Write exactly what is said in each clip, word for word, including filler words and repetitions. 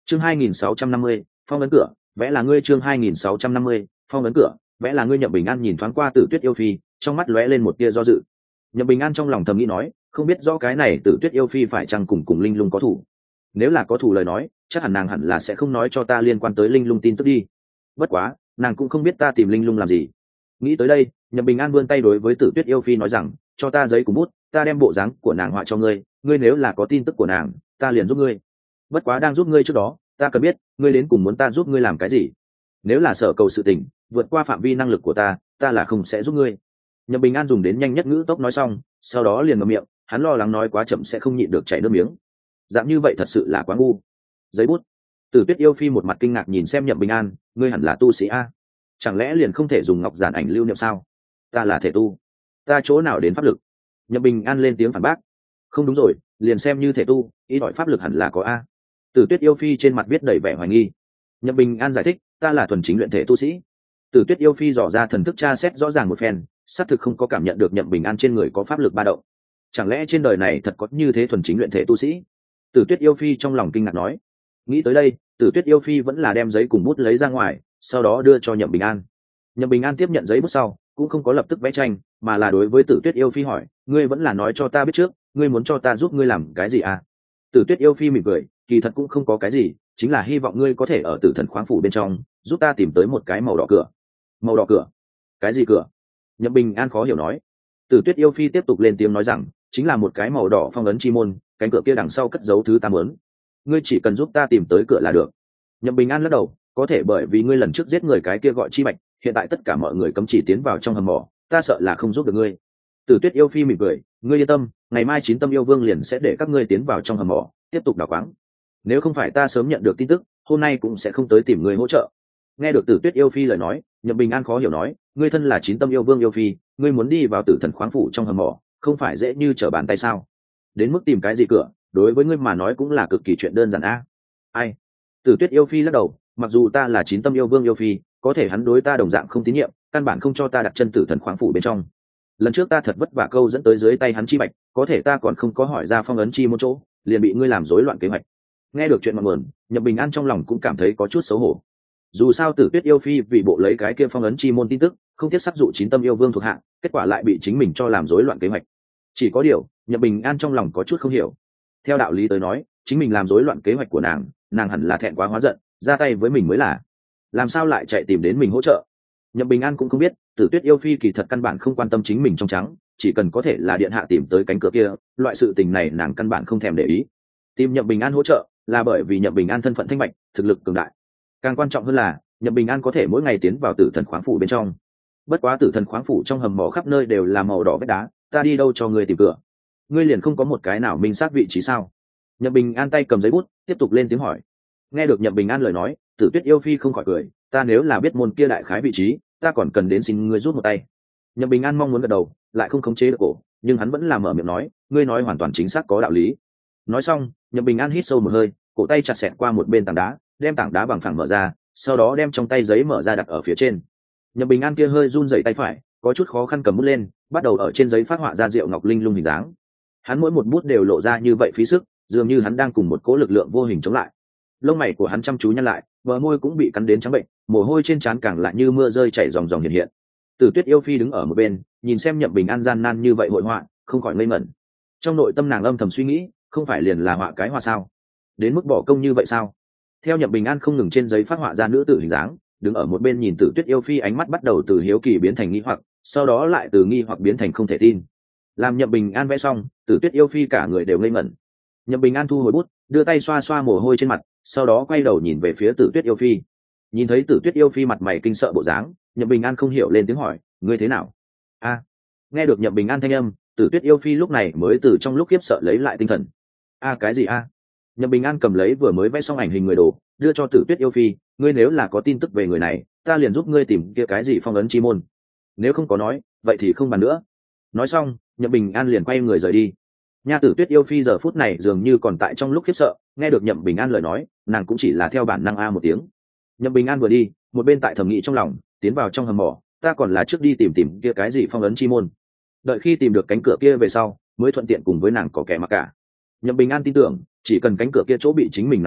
chương hai nghìn sáu trăm năm mươi phong ấn cửa vẽ là ngươi chương hai nghìn sáu trăm năm mươi phong ấn cửa vẽ là ngươi. Nhậm Bình An nhìn thoáng qua Tử Tuyết yêu phi, trong mắt lóe lên một tia do dự. Nhậm Bình An trong lòng thầm nghĩ nói, không biết rõ cái này Tử Tuyết yêu phi phải chăng cùng cùng linh lung có thủ. Nếu là có thủ lời nói, chắc hẳn nàng hẳn là sẽ không nói cho ta liên quan tới linh lung tin tức đi. Bất quá nàng cũng không biết ta tìm linh lung làm gì. Nghĩ tới đây, Nhậm Bình An vươn tay đối với Tử Tuyết yêu phi nói rằng, cho ta giấy cùng bút, ta đem bộ dáng của nàng họa cho ngươi, ngươi nếu là có tin tức của nàng, ta liền giúp ngươi. Bất quá đang giúp ngươi trước đó, ta cần biết ngươi đến cùng muốn ta giúp ngươi làm cái gì. Nếu là sở cầu sự tình vượt qua phạm vi năng lực của ta, ta là không sẽ giúp ngươi. Nhậm Bình An dùng đến nhanh nhất ngữ tốc nói xong, sau đó liền ngậm miệng, hắn lo lắng nói quá chậm sẽ không nhịn được chảy nước miếng. Dạng như vậy thật sự là quá ngu. Giấy bút. Tử Tuyết yêu phi một mặt kinh ngạc nhìn xem Nhậm Bình An, ngươi hẳn là tu sĩ a, chẳng lẽ liền không thể dùng ngọc giản ảnh lưu niệm sao? Ta là thể tu, ta chỗ nào đến pháp lực? Nhậm Bình An lên tiếng phản bác, không đúng rồi, liền xem như thể tu, ý đòi pháp lực hẳn là có a. Tử Tuyết yêu phi trên mặt viết đầy vẻ hoài nghi. Nhậm Bình An giải thích, ta là thuần chính luyện thể tu sĩ. Tử Tuyết yêu phi dò ra thần thức tra xét rõ ràng một phen, xác thực không có cảm nhận được Nhậm Bình An trên người có pháp lực ba động. Chẳng lẽ trên đời này thật có như thế thuần chính luyện thể tu sĩ? Tử Tuyết yêu phi trong lòng kinh ngạc nói. Nghĩ tới đây, Tử Tuyết yêu phi vẫn là đem giấy cùng bút lấy ra ngoài, sau đó đưa cho Nhậm Bình An. Nhậm Bình An tiếp nhận giấy bút sau, cũng không có lập tức vẽ tranh, mà là đối với Tử Tuyết yêu phi hỏi, ngươi vẫn là nói cho ta biết trước, ngươi muốn cho ta giúp ngươi làm cái gì à? Tử Tuyết yêu phi mỉm cười, kỳ thật cũng không có cái gì, chính là hy vọng ngươi có thể ở Tử Thần khoáng phủ bên trong giúp ta tìm tới một cái màu đỏ cửa. Màu đỏ cửa? Cái gì cửa? Nhậm Bình An khó hiểu nói. Tử Tuyết yêu phi tiếp tục lên tiếng nói rằng, chính là một cái màu đỏ phong ấn chi môn, cánh cửa kia đằng sau cất giấu thứ ta muốn. Ngươi chỉ cần giúp ta tìm tới cửa là được. Nhậm Bình An lắc đầu, có thể bởi vì ngươi lần trước giết người cái kia gọi Chi Bạch, hiện tại tất cả mọi người cấm chỉ tiến vào trong hầm mỏ, ta sợ là không giúp được ngươi. Tử Tuyết yêu phi mỉm cười, ngươi yên tâm, ngày mai Chín Tâm yêu vương liền sẽ để các ngươi tiến vào trong hầm mỏ, tiếp tục đào quáng. Nếu không phải ta sớm nhận được tin tức, hôm nay cũng sẽ không tới tìm ngươi hỗ trợ. Nghe được Tử Tuyết yêu phi lời nói, Nhậm Bình An khó hiểu nói, ngươi thân là Chín Tâm yêu vương yêu phi, ngươi muốn đi vào Tử Thần khoáng phủ trong hầm mỏ, không phải dễ như trở bàn tay sao? Đến mức tìm cái gì cửa, đối với ngươi mà nói cũng là cực kỳ chuyện đơn giản a. Ai? Tử Tuyết yêu phi lắc đầu, mặc dù ta là Chín Tâm yêu vương yêu phi, có thể hắn đối ta đồng dạng không tín nhiệm, căn bản không cho ta đặt chân Tử Thần khoáng phủ bên trong. Lần trước ta thật vất vả câu dẫn tới dưới tay hắn Chi Bạch, có thể ta còn không có hỏi ra phong ấn chi một chỗ, liền bị ngươi làm rối loạn kế hoạch. Nghe được chuyện ngọn nguồn, Nhậm Bình An trong lòng cũng cảm thấy có chút xấu hổ. Dù sao Tử Tuyết yêu phi vì bộ lấy cái kia phong ấn chi môn tin tức, không tiếc sắc dụ Chín Tâm yêu vương thuộc hạ, kết quả lại bị chính mình cho làm rối loạn kế hoạch. Chỉ có điều, Nhậm Bình An trong lòng có chút không hiểu. Theo đạo lý tới nói, chính mình làm rối loạn kế hoạch của nàng, nàng hẳn là thẹn quá hóa giận, ra tay với mình mới là. Làm sao lại chạy tìm đến mình hỗ trợ? Nhậm Bình An cũng không biết, Tử Tuyết yêu phi kỳ thật căn bản không quan tâm chính mình trong trắng, chỉ cần có thể là điện hạ tìm tới cánh cửa kia, loại sự tình này nàng căn bản không thèm để ý. Tìm Nhậm Bình An hỗ trợ, là bởi vì Nhậm Bình An thân phận thanh bạch, thực lực cường đại. Càng quan trọng hơn là, Nhậm Bình An có thể mỗi ngày tiến vào Tử Thần khoáng phủ bên trong. Bất quá Tử Thần khoáng phủ trong hầm mỏ khắp nơi đều là màu đỏ vết đá, ta đi đâu cho ngươi tìm cửa? Ngươi liền không có một cái nào minh xác vị trí sao? Nhậm Bình An tay cầm giấy bút, tiếp tục lên tiếng hỏi. Nghe được Nhậm Bình An lời nói, Tử Tuyết yêu phi không khỏi cười, ta nếu là biết môn kia đại khái vị trí, ta còn cần đến xin ngươi rút một tay. Nhậm Bình An mong muốn gật đầu, lại không khống chế được cổ, nhưng hắn vẫn là mở miệng nói, ngươi nói hoàn toàn chính xác có đạo lý. Nói xong, Nhậm Bình An hít sâu một hơi, cổ tay chặt xẹt qua một bên tảng đá, đem tảng đá bằng phẳng mở ra, sau đó đem trong tay giấy mở ra đặt ở phía trên. Nhậm Bình An kia hơi run rẩy tay phải, có chút khó khăn cầm bút lên, bắt đầu ở trên giấy phát họa ra Diệu Ngọc Linh Lung hình dáng. Hắn mỗi một bút đều lộ ra như vậy phí sức, dường như hắn đang cùng một cỗ lực lượng vô hình chống lại. Lông mày của hắn chăm chú nhăn lại, bờ môi cũng bị cắn đến trắng bệnh, mồ hôi trên trán càng lại như mưa rơi chảy ròng ròng hiện hiện. Tử Tuyết yêu phi đứng ở một bên, nhìn xem Nhậm Bình An gian nan như vậy hội họa, không khỏi ngây ngẩn. Trong nội tâm nàng âm thầm suy nghĩ, không phải liền là họa cái hoa sao? Đến mức bỏ công như vậy sao? Theo Nhậm Bình An không ngừng trên giấy phát họa ra nữ tử hình dáng, đứng ở một bên nhìn Tử Tuyết yêu phi ánh mắt bắt đầu từ hiếu kỳ biến thành nghi hoặc, sau đó lại từ nghi hoặc biến thành không thể tin. Làm Nhậm Bình An vẽ xong, Tử Tuyết yêu phi cả người đều ngây ngẩn. Nhậm Bình An thu hồi bút, đưa tay xoa xoa mồ hôi trên mặt, sau đó quay đầu nhìn về phía Tử Tuyết yêu phi. Nhìn thấy Tử Tuyết yêu phi mặt mày kinh sợ bộ dáng, Nhậm Bình An không hiểu lên tiếng hỏi, ngươi thế nào? A. Nghe được Nhậm Bình An thanh âm, Tử Tuyết yêu phi lúc này mới từ trong lúc khiếp sợ lấy lại tinh thần. A cái gì a? Nhậm Bình An cầm lấy vừa mới vẽ xong ảnh hình người đồ, đưa cho Tử Tuyết yêu phi, ngươi nếu là có tin tức về người này, ta liền giúp ngươi tìm kia cái gì phong ấn chi môn. Nếu không có nói, vậy thì không bàn nữa. Nói xong, Nhậm Bình An liền quay người rời đi. Nha Tử Tuyết yêu phi giờ phút này dường như còn tại trong lúc khiếp sợ, nghe được Nhậm Bình An lời nói, nàng cũng chỉ là theo bản năng a một tiếng. Nhậm Bình An vừa đi, một bên tại thẩm nghĩ trong lòng, tiến vào trong hầm mỏ, ta còn là trước đi tìm tìm kia cái gì phong ấn chi môn. Đợi khi tìm được cánh cửa kia về sau, mới thuận tiện cùng với nàng có kẻ mặc cả. Nhậm Bình An tin tưởng, chỉ cần cánh cửa kia chỗ bị chính mình nắm giữ,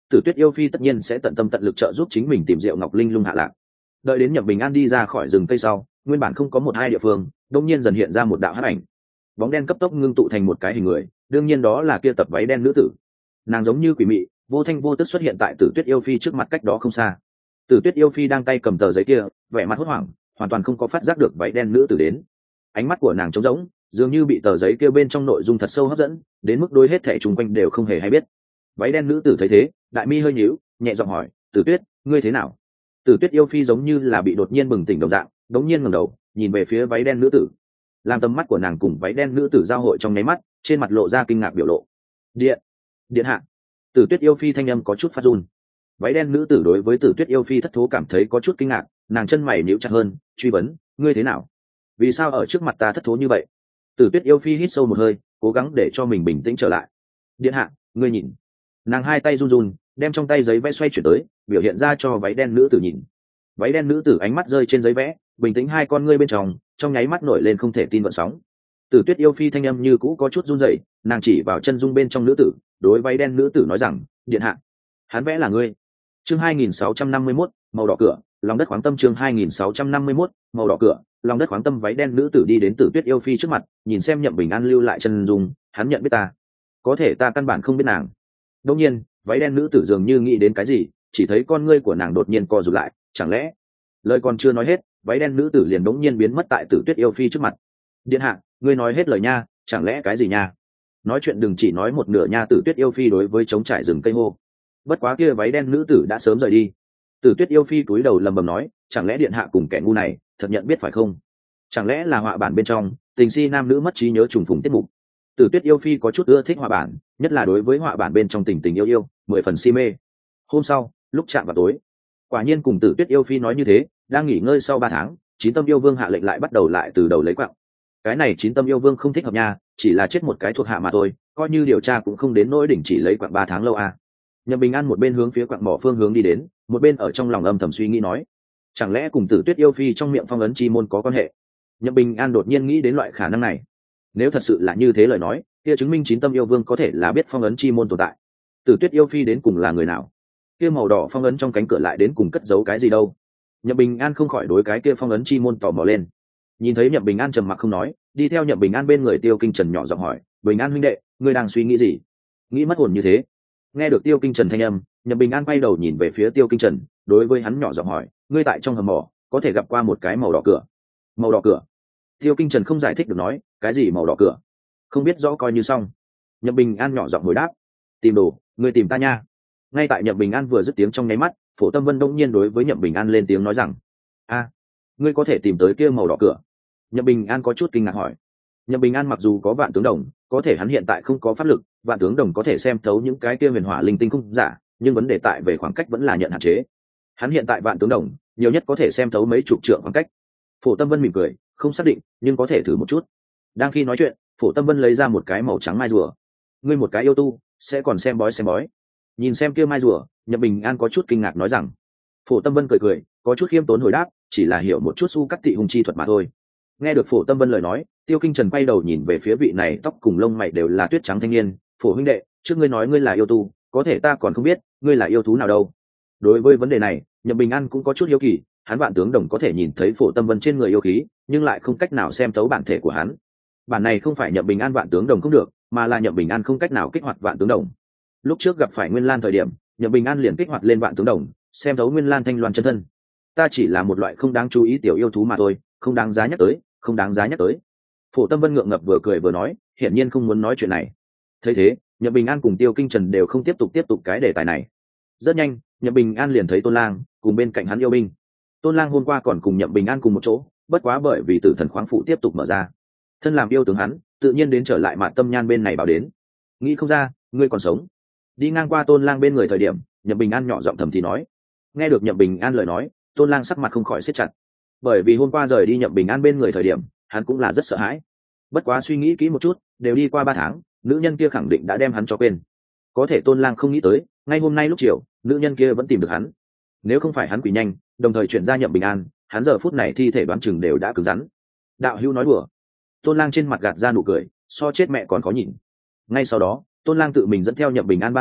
Tử Tuyết yêu phi tất nhiên sẽ tận tâm tận lực trợ giúp chính mình tìm Diệu Ngọc Linh lung hạ lạc. Đợi đến Nhậm Bình An đi ra khỏi rừng cây sau, nguyên bản không có một hai địa phương, đột nhiên dần hiện ra một đạo hắc ảnh. Bóng đen cấp tốc ngưng tụ thành một cái hình người, đương nhiên đó là kia tập váy đen nữ tử. Nàng giống như quỷ mị, vô thanh vô tức xuất hiện tại Tử Tuyết yêu phi trước mặt cách đó không xa. Tử Tuyết yêu phi đang tay cầm tờ giấy kia, vẻ mặt hốt hoảng, hoàn toàn không có phát giác được váy đen nữ tử đến. Ánh mắt của nàng trống rỗng, dường như bị tờ giấy kia bên trong nội dung thật sâu hấp dẫn, đến mức đôi hết thảy xung quanh đều không hề hay biết. Váy đen nữ tử thấy thế, đại mi hơi nhíu, nhẹ giọng hỏi, Tử Tuyết, ngươi thế nào? Tử Tuyết yêu phi giống như là bị đột nhiên bừng tỉnh đồng dạng, đống nhiên ngẩng đầu, nhìn về phía váy đen nữ tử. Làm tầm mắt của nàng cùng váy đen nữ tử giao hội trong nháy mắt, trên mặt lộ ra kinh ngạc biểu lộ. Điện, điện hạ. Tử Tuyết yêu phi thanh âm có chút phát run. Váy đen nữ tử đối với Tử Tuyết yêu phi thất thố cảm thấy có chút kinh ngạc, nàng chân mày nhíu chặt hơn, truy vấn, ngươi thế nào? Vì sao ở trước mặt ta thất thố như vậy? Tử Tuyết yêu phi hít sâu một hơi, cố gắng để cho mình bình tĩnh trở lại. Điện hạ, ngươi nhìn. Nàng hai tay run run, đem trong tay giấy vẽ xoay chuyển tới, biểu hiện ra cho váy đen nữ tử nhìn. Váy đen nữ tử ánh mắt rơi trên giấy vẽ, bình tĩnh hai con ngươi bên trong, trong nháy mắt nổi lên không thể tin gợn sóng. Tử Tuyết yêu phi thanh âm như cũ có chút run rẩy, nàng chỉ vào chân dung bên trong nữ tử, đối váy đen nữ tử nói rằng, điện hạ, hắn vẽ là ngươi. Chương hai nghìn sáu trăm năm mươi mốt, màu đỏ cửa, lòng đất khoáng tâm. Chương hai nghìn sáu trăm năm mươi mốt, màu đỏ cửa, lòng đất khoáng tâm. Váy đen nữ tử đi đến Tử Tuyết yêu phi trước mặt, nhìn xem Nhậm Bình An lưu lại chân dung, hắn nhận biết ta, có thể ta căn bản không biết nàng. Đột nhiên, váy đen nữ tử dường như nghĩ đến cái gì, chỉ thấy con ngươi của nàng đột nhiên co rụt lại, chẳng lẽ? Lời còn chưa nói hết, váy đen nữ tử liền đống nhiên biến mất tại Tử Tuyết yêu phi trước mặt. Điện hạ, ngươi nói hết lời nha, chẳng lẽ cái gì nha? Nói chuyện đừng chỉ nói một nửa nha. Tử Tuyết yêu phi đối với trống trải rừng cây hô. Bất quá kia váy đen nữ tử đã sớm rời đi. Tử Tuyết yêu phi cúi đầu lầm bầm nói, chẳng lẽ điện hạ cùng kẻ ngu này thật nhận biết phải không? Chẳng lẽ là họa bản bên trong tình si nam nữ mất trí nhớ trùng phùng tiết mục? Tử Tuyết yêu phi có chút ưa thích họa bản, nhất là đối với họa bản bên trong tình tình yêu yêu, mười phần si mê. Hôm sau, lúc chạm vào tối, quả nhiên cùng Tử Tuyết yêu phi nói như thế, đang nghỉ ngơi sau ba tháng, chín tâm yêu vương hạ lệnh lại bắt đầu lại từ đầu lấy quặng. Cái này chín tâm yêu vương không thích hợp nha, chỉ là chết một cái thuộc hạ mà thôi, coi như điều tra cũng không đến nỗi đỉnh chỉ lấy quặng ba tháng lâu à. Nhậm Bình An một bên hướng phía quặng mỏ phương hướng đi đến, một bên ở trong lòng âm thầm suy nghĩ nói, chẳng lẽ cùng Tử Tuyết yêu phi trong miệng phong ấn chi môn có quan hệ? Nhậm Bình An đột nhiên nghĩ đến loại khả năng này. Nếu thật sự là như thế lời nói, kia chứng minh chín tâm yêu vương có thể là biết phong ấn chi môn tồn tại. Tử Tuyết yêu phi đến cùng là người nào? Kia màu đỏ phong ấn trong cánh cửa lại đến cùng cất giấu cái gì đâu? Nhậm Bình An không khỏi đối cái kia phong ấn chi môn tò mò lên. Nhìn thấy Nhậm Bình An trầm mặc không nói, đi theo Nhậm Bình An bên người Tiêu Kinh Trần nhỏ giọng hỏi, Bình An huynh đệ, ngươi đang suy nghĩ gì? Nghĩ mất hồn như thế? Nghe được Tiêu Kinh Trần thanh âm, Nhậm Bình An quay đầu nhìn về phía Tiêu Kinh Trần, đối với hắn nhỏ giọng hỏi, ngươi tại trong hầm mỏ có thể gặp qua một cái màu đỏ cửa? Màu đỏ cửa? Tiêu Kinh Trần không giải thích được nói, cái gì màu đỏ cửa? Không biết rõ coi như xong. Nhậm Bình An nhỏ giọng hồi đáp, tìm đồ, ngươi tìm ta nha. Ngay tại Nhậm Bình An vừa dứt tiếng trong nháy mắt, Phổ Tâm Vân đông nhiên đối với Nhậm Bình An lên tiếng nói rằng, a, ngươi có thể tìm tới kia màu đỏ cửa? Nhậm Bình An có chút kinh ngạc hỏi. Nhậm Bình An mặc dù có vạn tướng đồng, có thể hắn hiện tại không có pháp lực, vạn tướng đồng có thể xem thấu những cái kia huyền hỏa linh tinh không giả, nhưng vấn đề tại về khoảng cách vẫn là nhận hạn chế. Hắn hiện tại vạn tướng đồng, nhiều nhất có thể xem thấu mấy chục trượng khoảng cách. Phổ Tâm Vân mỉm cười, không xác định, nhưng có thể thử một chút. Đang khi nói chuyện, Phổ Tâm Vân lấy ra một cái màu trắng mai rùa. Ngươi một cái yêu tu, sẽ còn xem bói xem bói? Nhìn xem kia mai rùa, Nhậm Bình An có chút kinh ngạc nói rằng. Phổ Tâm Vân cười cười, có chút khiêm tốn hồi đáp, chỉ là hiểu một chút su cắt tị hung chi thuật mà thôi. Nghe được Phổ Tâm Vân lời nói, Tiêu Kinh Trần quay đầu nhìn về phía vị này tóc cùng lông mày đều là tuyết trắng thanh niên. Phổ huynh đệ, trước ngươi nói ngươi là yêu tu, có thể ta còn không biết ngươi là yêu thú nào đâu. Đối với vấn đề này, Nhậm Bình An cũng có chút hiếu kỳ, hắn vạn tướng đồng có thể nhìn thấy Phổ Tâm Vân trên người yêu khí, nhưng lại không cách nào xem thấu bản thể của hắn. Bản này không phải Nhậm Bình An vạn tướng đồng không được, mà là Nhậm Bình An không cách nào kích hoạt vạn tướng đồng. Lúc trước gặp phải Nguyên Lan thời điểm, Nhậm Bình An liền kích hoạt lên vạn tướng đồng, xem thấu Nguyên Lan thanh loan chân thân. Ta chỉ là một loại không đáng chú ý tiểu yêu thú mà thôi, không đáng giá nhắc tới, không đáng giá nhắc tới. Phổ Tâm Vân ngượng ngập vừa cười vừa nói, hiển nhiên không muốn nói chuyện này. Thấy thế, Nhậm Bình An cùng Tiêu Kinh Trần đều không tiếp tục tiếp tục cái đề tài này. Rất nhanh, Nhậm Bình An liền thấy Tôn Lang cùng bên cạnh hắn yêu binh. Tôn Lang hôm qua còn cùng Nhậm Bình An cùng một chỗ, bất quá bởi vì Tử Thần khoáng phụ tiếp tục mở ra, thân làm yêu tướng hắn, tự nhiên đến trở lại Mạn Tâm Nhan bên này bảo đến. Nghĩ không ra, ngươi còn sống. Đi ngang qua Tôn Lang bên người thời điểm, Nhậm Bình An nhỏ giọng thầm thì nói. Nghe được Nhậm Bình An lời nói, Tôn Lang sắc mặt không khỏi siết chặt. Bởi vì hôm qua rời đi Nhậm Bình An bên người thời điểm, hắn cũng là rất sợ hãi. Bất quá suy nghĩ kỹ một chút, đều đi qua ba tháng, nữ nhân kia khẳng định đã đem hắn cho quên. Có thể Tôn Lang không nghĩ tới, ngay hôm nay lúc chiều, nữ nhân kia vẫn tìm được hắn. Nếu không phải hắn quỷ nhanh, đồng thời chuyển ra Nhậm Bình An, hắn giờ phút này thi thể đoán chừng đều đã cứng rắn. Đạo hữu nói đùa. Tôn Lang trên mặt gạt ra nụ cười, so chết mẹ còn khó nhìn. Ngay sau đó, Tôn Lang tự mình dẫn theo Nhậm Bình An ba người,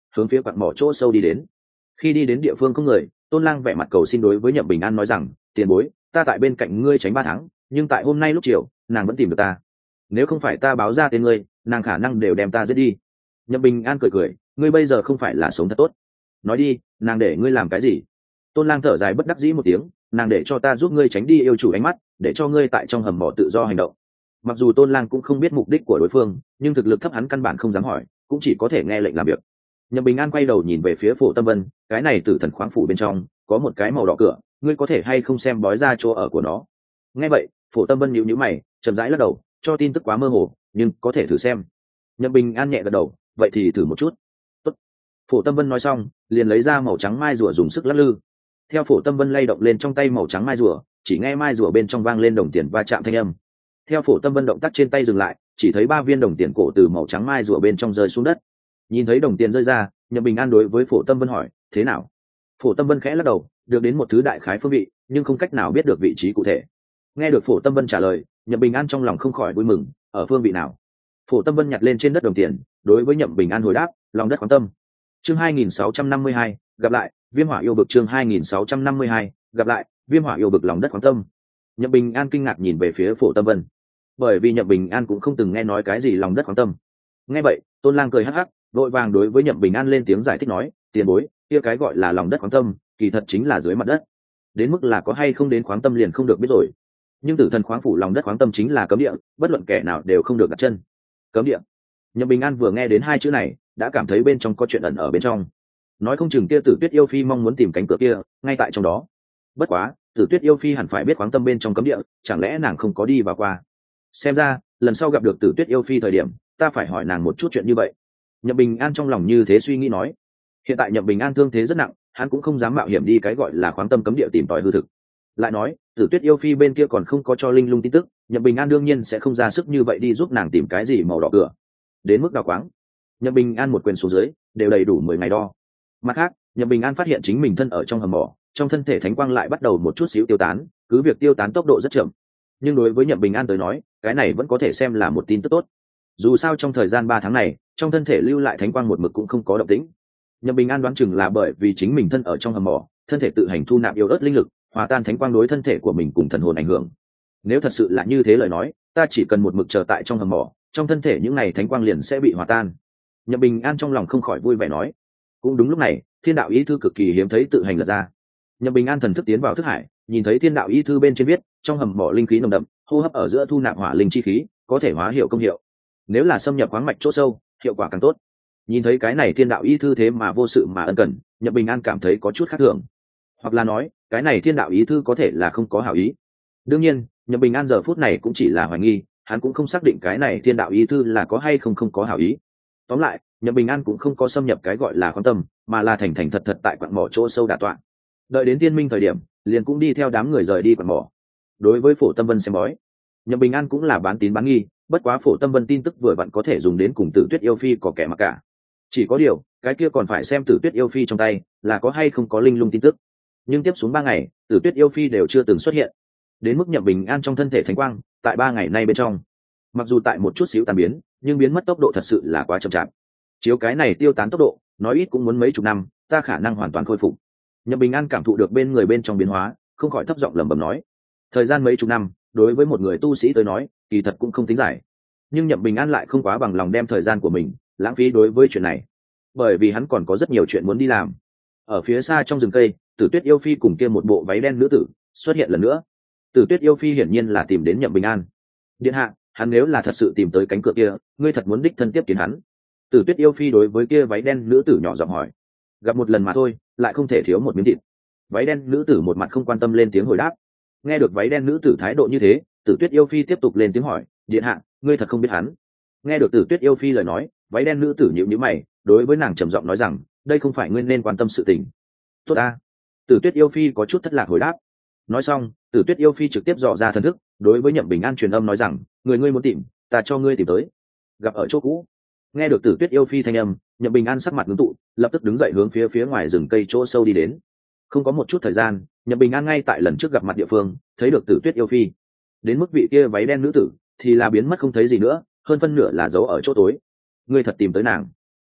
hướng phía quặng mỏ chỗ sâu đi đến. Khi đi đến địa phương không người, Tôn Lang vẻ mặt cầu xin đối với Nhậm Bình An nói rằng, tiền bối, ta tại bên cạnh ngươi tránh ba tháng, nhưng tại hôm nay lúc chiều nàng vẫn tìm được ta, nếu không phải ta báo ra tên ngươi, nàng khả năng đều đem ta giết đi. Nhậm Bình An cười cười, ngươi bây giờ không phải là sống thật tốt, nói đi, nàng để ngươi làm cái gì? Tôn Lang thở dài bất đắc dĩ một tiếng, nàng để cho ta giúp ngươi tránh đi yêu chủ ánh mắt, để cho ngươi tại trong hầm mỏ tự do hành động. Mặc dù Tôn Lang cũng không biết mục đích của đối phương, nhưng thực lực thấp hắn căn bản không dám hỏi, cũng chỉ có thể nghe lệnh làm việc. Nhậm Bình An quay đầu nhìn về phía Phổ Tâm Vân, cái này Tử Thần khoáng phủ bên trong có một cái màu đỏ cửa, ngươi có thể hay không xem bói ra chỗ ở của nó? Nghe vậy, Phổ Tâm Vân nhíu nhíu mày, chậm rãi lắc đầu, cho tin tức quá mơ hồ, nhưng có thể thử xem. Nhậm Bình An nhẹ gật đầu, vậy thì thử một chút. Tốt. Phổ Tâm Vân nói xong, liền lấy ra màu trắng mai rùa dùng sức lắc lư. Theo Phổ Tâm Vân lay động lên trong tay màu trắng mai rùa, chỉ nghe mai rùa bên trong vang lên đồng tiền va chạm thanh âm. Theo Phổ Tâm Vân động tác trên tay dừng lại, chỉ thấy ba viên đồng tiền cổ từ màu trắng mai rùa bên trong rơi xuống đất. Nhìn thấy đồng tiền rơi ra, Nhậm Bình An đối với Phổ Tâm Vân hỏi, thế nào? Phổ Tâm Vân khẽ lắc đầu, được đến một thứ đại khái phương vị, nhưng không cách nào biết được vị trí cụ thể. Nghe được Phổ Tâm Vân trả lời, Nhậm Bình An trong lòng không khỏi vui mừng, ở phương vị nào? Phổ Tâm Vân nhặt lên trên đất đồng tiền, đối với Nhậm Bình An hồi đáp, lòng đất khoáng tâm. Chương hai nghìn sáu trăm năm mươi hai, gặp lại, Viêm Hỏa yêu vực chương hai nghìn sáu trăm năm mươi hai, gặp lại, Viêm Hỏa yêu vực lòng đất khoáng tâm. Nhậm Bình An kinh ngạc nhìn về phía Phổ Tâm Vân, bởi vì Nhậm Bình An cũng không từng nghe nói cái gì lòng đất khoáng tâm. Nghe vậy, Tôn Lang cười hắc hắc, vội vàng đối với Nhậm Bình An lên tiếng giải thích nói, tiền bối, kia cái gọi là lòng đất khoáng tâm, kỳ thật chính là dưới mặt đất. Đến mức là có hay không đến khoáng tâm liền không được biết rồi. Nhưng Tử Thần khoáng phủ lòng đất khoáng tâm chính là cấm địa, bất luận kẻ nào đều không được đặt chân. Cấm địa. Nhậm Bình An vừa nghe đến hai chữ này, đã cảm thấy bên trong có chuyện ẩn ở bên trong. Nói không chừng kia Tử Tuyết yêu phi mong muốn tìm cánh cửa kia, ngay tại trong đó. Bất quá, Tử Tuyết yêu phi hẳn phải biết khoáng tâm bên trong cấm địa, chẳng lẽ nàng không có đi vào qua? Xem ra, lần sau gặp được Tử Tuyết yêu phi thời điểm, ta phải hỏi nàng một chút chuyện như vậy. Nhậm Bình An trong lòng như thế suy nghĩ nói. Hiện tại Nhậm Bình An thương thế rất nặng, hắn cũng không dám mạo hiểm đi cái gọi là khoáng tâm cấm địa tìm tòi hư thực. Lại nói, Tử Tuyết yêu phi bên kia còn không có cho linh lung tin tức, Nhậm Bình An đương nhiên sẽ không ra sức như vậy đi giúp nàng tìm cái gì màu đỏ cửa. Đến mức đào quáng, Nhậm Bình An một quyền xuống dưới, đều đầy đủ mười ngày đo. Mặt khác, Nhậm Bình An phát hiện chính mình thân ở trong hầm mỏ, trong thân thể thánh quang lại bắt đầu một chút xíu tiêu tán, cứ việc tiêu tán tốc độ rất chậm, nhưng đối với Nhậm Bình An tới nói, cái này vẫn có thể xem là một tin tức tốt. Dù sao trong thời gian ba tháng này, trong thân thể lưu lại thánh quang một mực cũng không có động tĩnh. Nhậm Bình An đoán chừng là bởi vì chính mình thân ở trong hầm mỏ, thân thể tự hành thu nạp yếu ớt linh lực, hòa tan thánh quang đối thân thể của mình cùng thần hồn ảnh hưởng. Nếu thật sự là như thế lời nói, ta chỉ cần một mực chờ tại trong hầm mỏ, trong thân thể những này thánh quang liền sẽ bị hòa tan. Nhậm Bình An trong lòng không khỏi vui vẻ nói. Cũng đúng lúc này, Thiên đạo ý thư cực kỳ hiếm thấy tự hành lật ra. Nhậm Bình An thần thức tiến vào thức hải, nhìn thấy Thiên đạo ý thư bên trên viết, trong hầm mỏ linh khí nồng đậm, hô hấp ở giữa thu nạp hỏa linh chi khí, có thể hóa hiệu công hiệu. Nếu là xâm nhập khoáng mạch chỗ sâu, hiệu quả càng tốt. Nhìn thấy cái này Thiên đạo ý thư thế mà vô sự mà ân cần, Nhậm Bình An cảm thấy có chút khác thường. Hoặc là nói, cái này Thiên đạo ý thư có thể là không có hảo ý. Đương nhiên, Nhậm Bình An giờ phút này cũng chỉ là hoài nghi, hắn cũng không xác định cái này Thiên đạo ý thư là có hay không không có hảo ý. Tóm lại, Nhậm Bình An cũng không có xâm nhập cái gọi là khoáng tâm, mà là thành thành thật thật tại quặng mỏ chỗ sâu đả tọa. Đợi đến tiên minh thời điểm, liền cũng đi theo đám người rời đi quặng mỏ. Đối với Phổ Tâm Vân xem bói, Nhậm Bình An cũng là bán tín bán nghi, bất quá Phổ Tâm Vân tin tức vừa vặn có thể dùng đến cùng Tử Tuyết yêu phi có kẻ mà cả. Chỉ có điều, cái kia còn phải xem Tử Tuyết yêu phi trong tay là có hay không có linh lung tin tức. Nhưng tiếp xuống ba ngày, Tử Tuyết yêu phi đều chưa từng xuất hiện. Đến mức Nhậm Bình An trong thân thể thánh quang, tại ba ngày nay bên trong, mặc dù tại một chút xíu tàn biến, nhưng biến mất tốc độ thật sự là quá chậm chạp. Chiếu cái này tiêu tán tốc độ, nói ít cũng muốn mấy chục năm, ta khả năng hoàn toàn khôi phục. Nhậm Bình An cảm thụ được bên người bên trong biến hóa, không khỏi thấp giọng lẩm bẩm nói. Thời gian mấy chục năm, đối với một người tu sĩ tới nói, kỳ thật cũng không tính dài. Nhưng Nhậm Bình An lại không quá bằng lòng đem thời gian của mình lãng phí đối với chuyện này, bởi vì hắn còn có rất nhiều chuyện muốn đi làm. Ở phía xa trong rừng cây, Tử Tuyết yêu phi cùng kia một bộ váy đen nữ tử xuất hiện lần nữa. Tử Tuyết yêu phi hiển nhiên là tìm đến Nhậm Bình An. Điện hạ, hắn nếu là thật sự tìm tới cánh cửa kia, ngươi thật muốn đích thân tiếp kiến hắn? Tử Tuyết yêu phi đối với kia váy đen nữ tử nhỏ giọng hỏi. Gặp một lần mà thôi, lại không thể thiếu một miếng thịt. Váy đen nữ tử một mặt không quan tâm lên tiếng hồi đáp. Nghe được váy đen nữ tử thái độ như thế, Tử Tuyết yêu phi tiếp tục lên tiếng hỏi, điện hạ, ngươi thật không biết hắn? Nghe được Tử Tuyết yêu phi lời nói, váy đen nữ tử nhíu nhíu mày, đối với nàng trầm giọng nói rằng, đây không phải ngươi nên quan tâm sự tình. Tốt ta. Tử Tuyết yêu phi có chút thất lạc hồi đáp. Nói xong, Tử Tuyết yêu phi trực tiếp dò ra thần thức, đối với Nhậm Bình An truyền âm nói rằng, người ngươi muốn tìm, ta cho ngươi tìm tới. Gặp ở chỗ cũ. Nghe được Tử Tuyết yêu phi thanh âm, Nhậm Bình An sắc mặt ngưng tụ, lập tức đứng dậy hướng phía phía ngoài rừng cây chỗ sâu đi đến. Không có một chút thời gian, Nhậm Bình An ngay tại lần trước gặp mặt địa phương, thấy được Tử Tuyết yêu phi. Đến mức vị kia váy đen nữ tử thì là biến mất không thấy gì nữa, hơn phân nửa là giấu ở chỗ tối. Ngươi thật tìm tới nàng?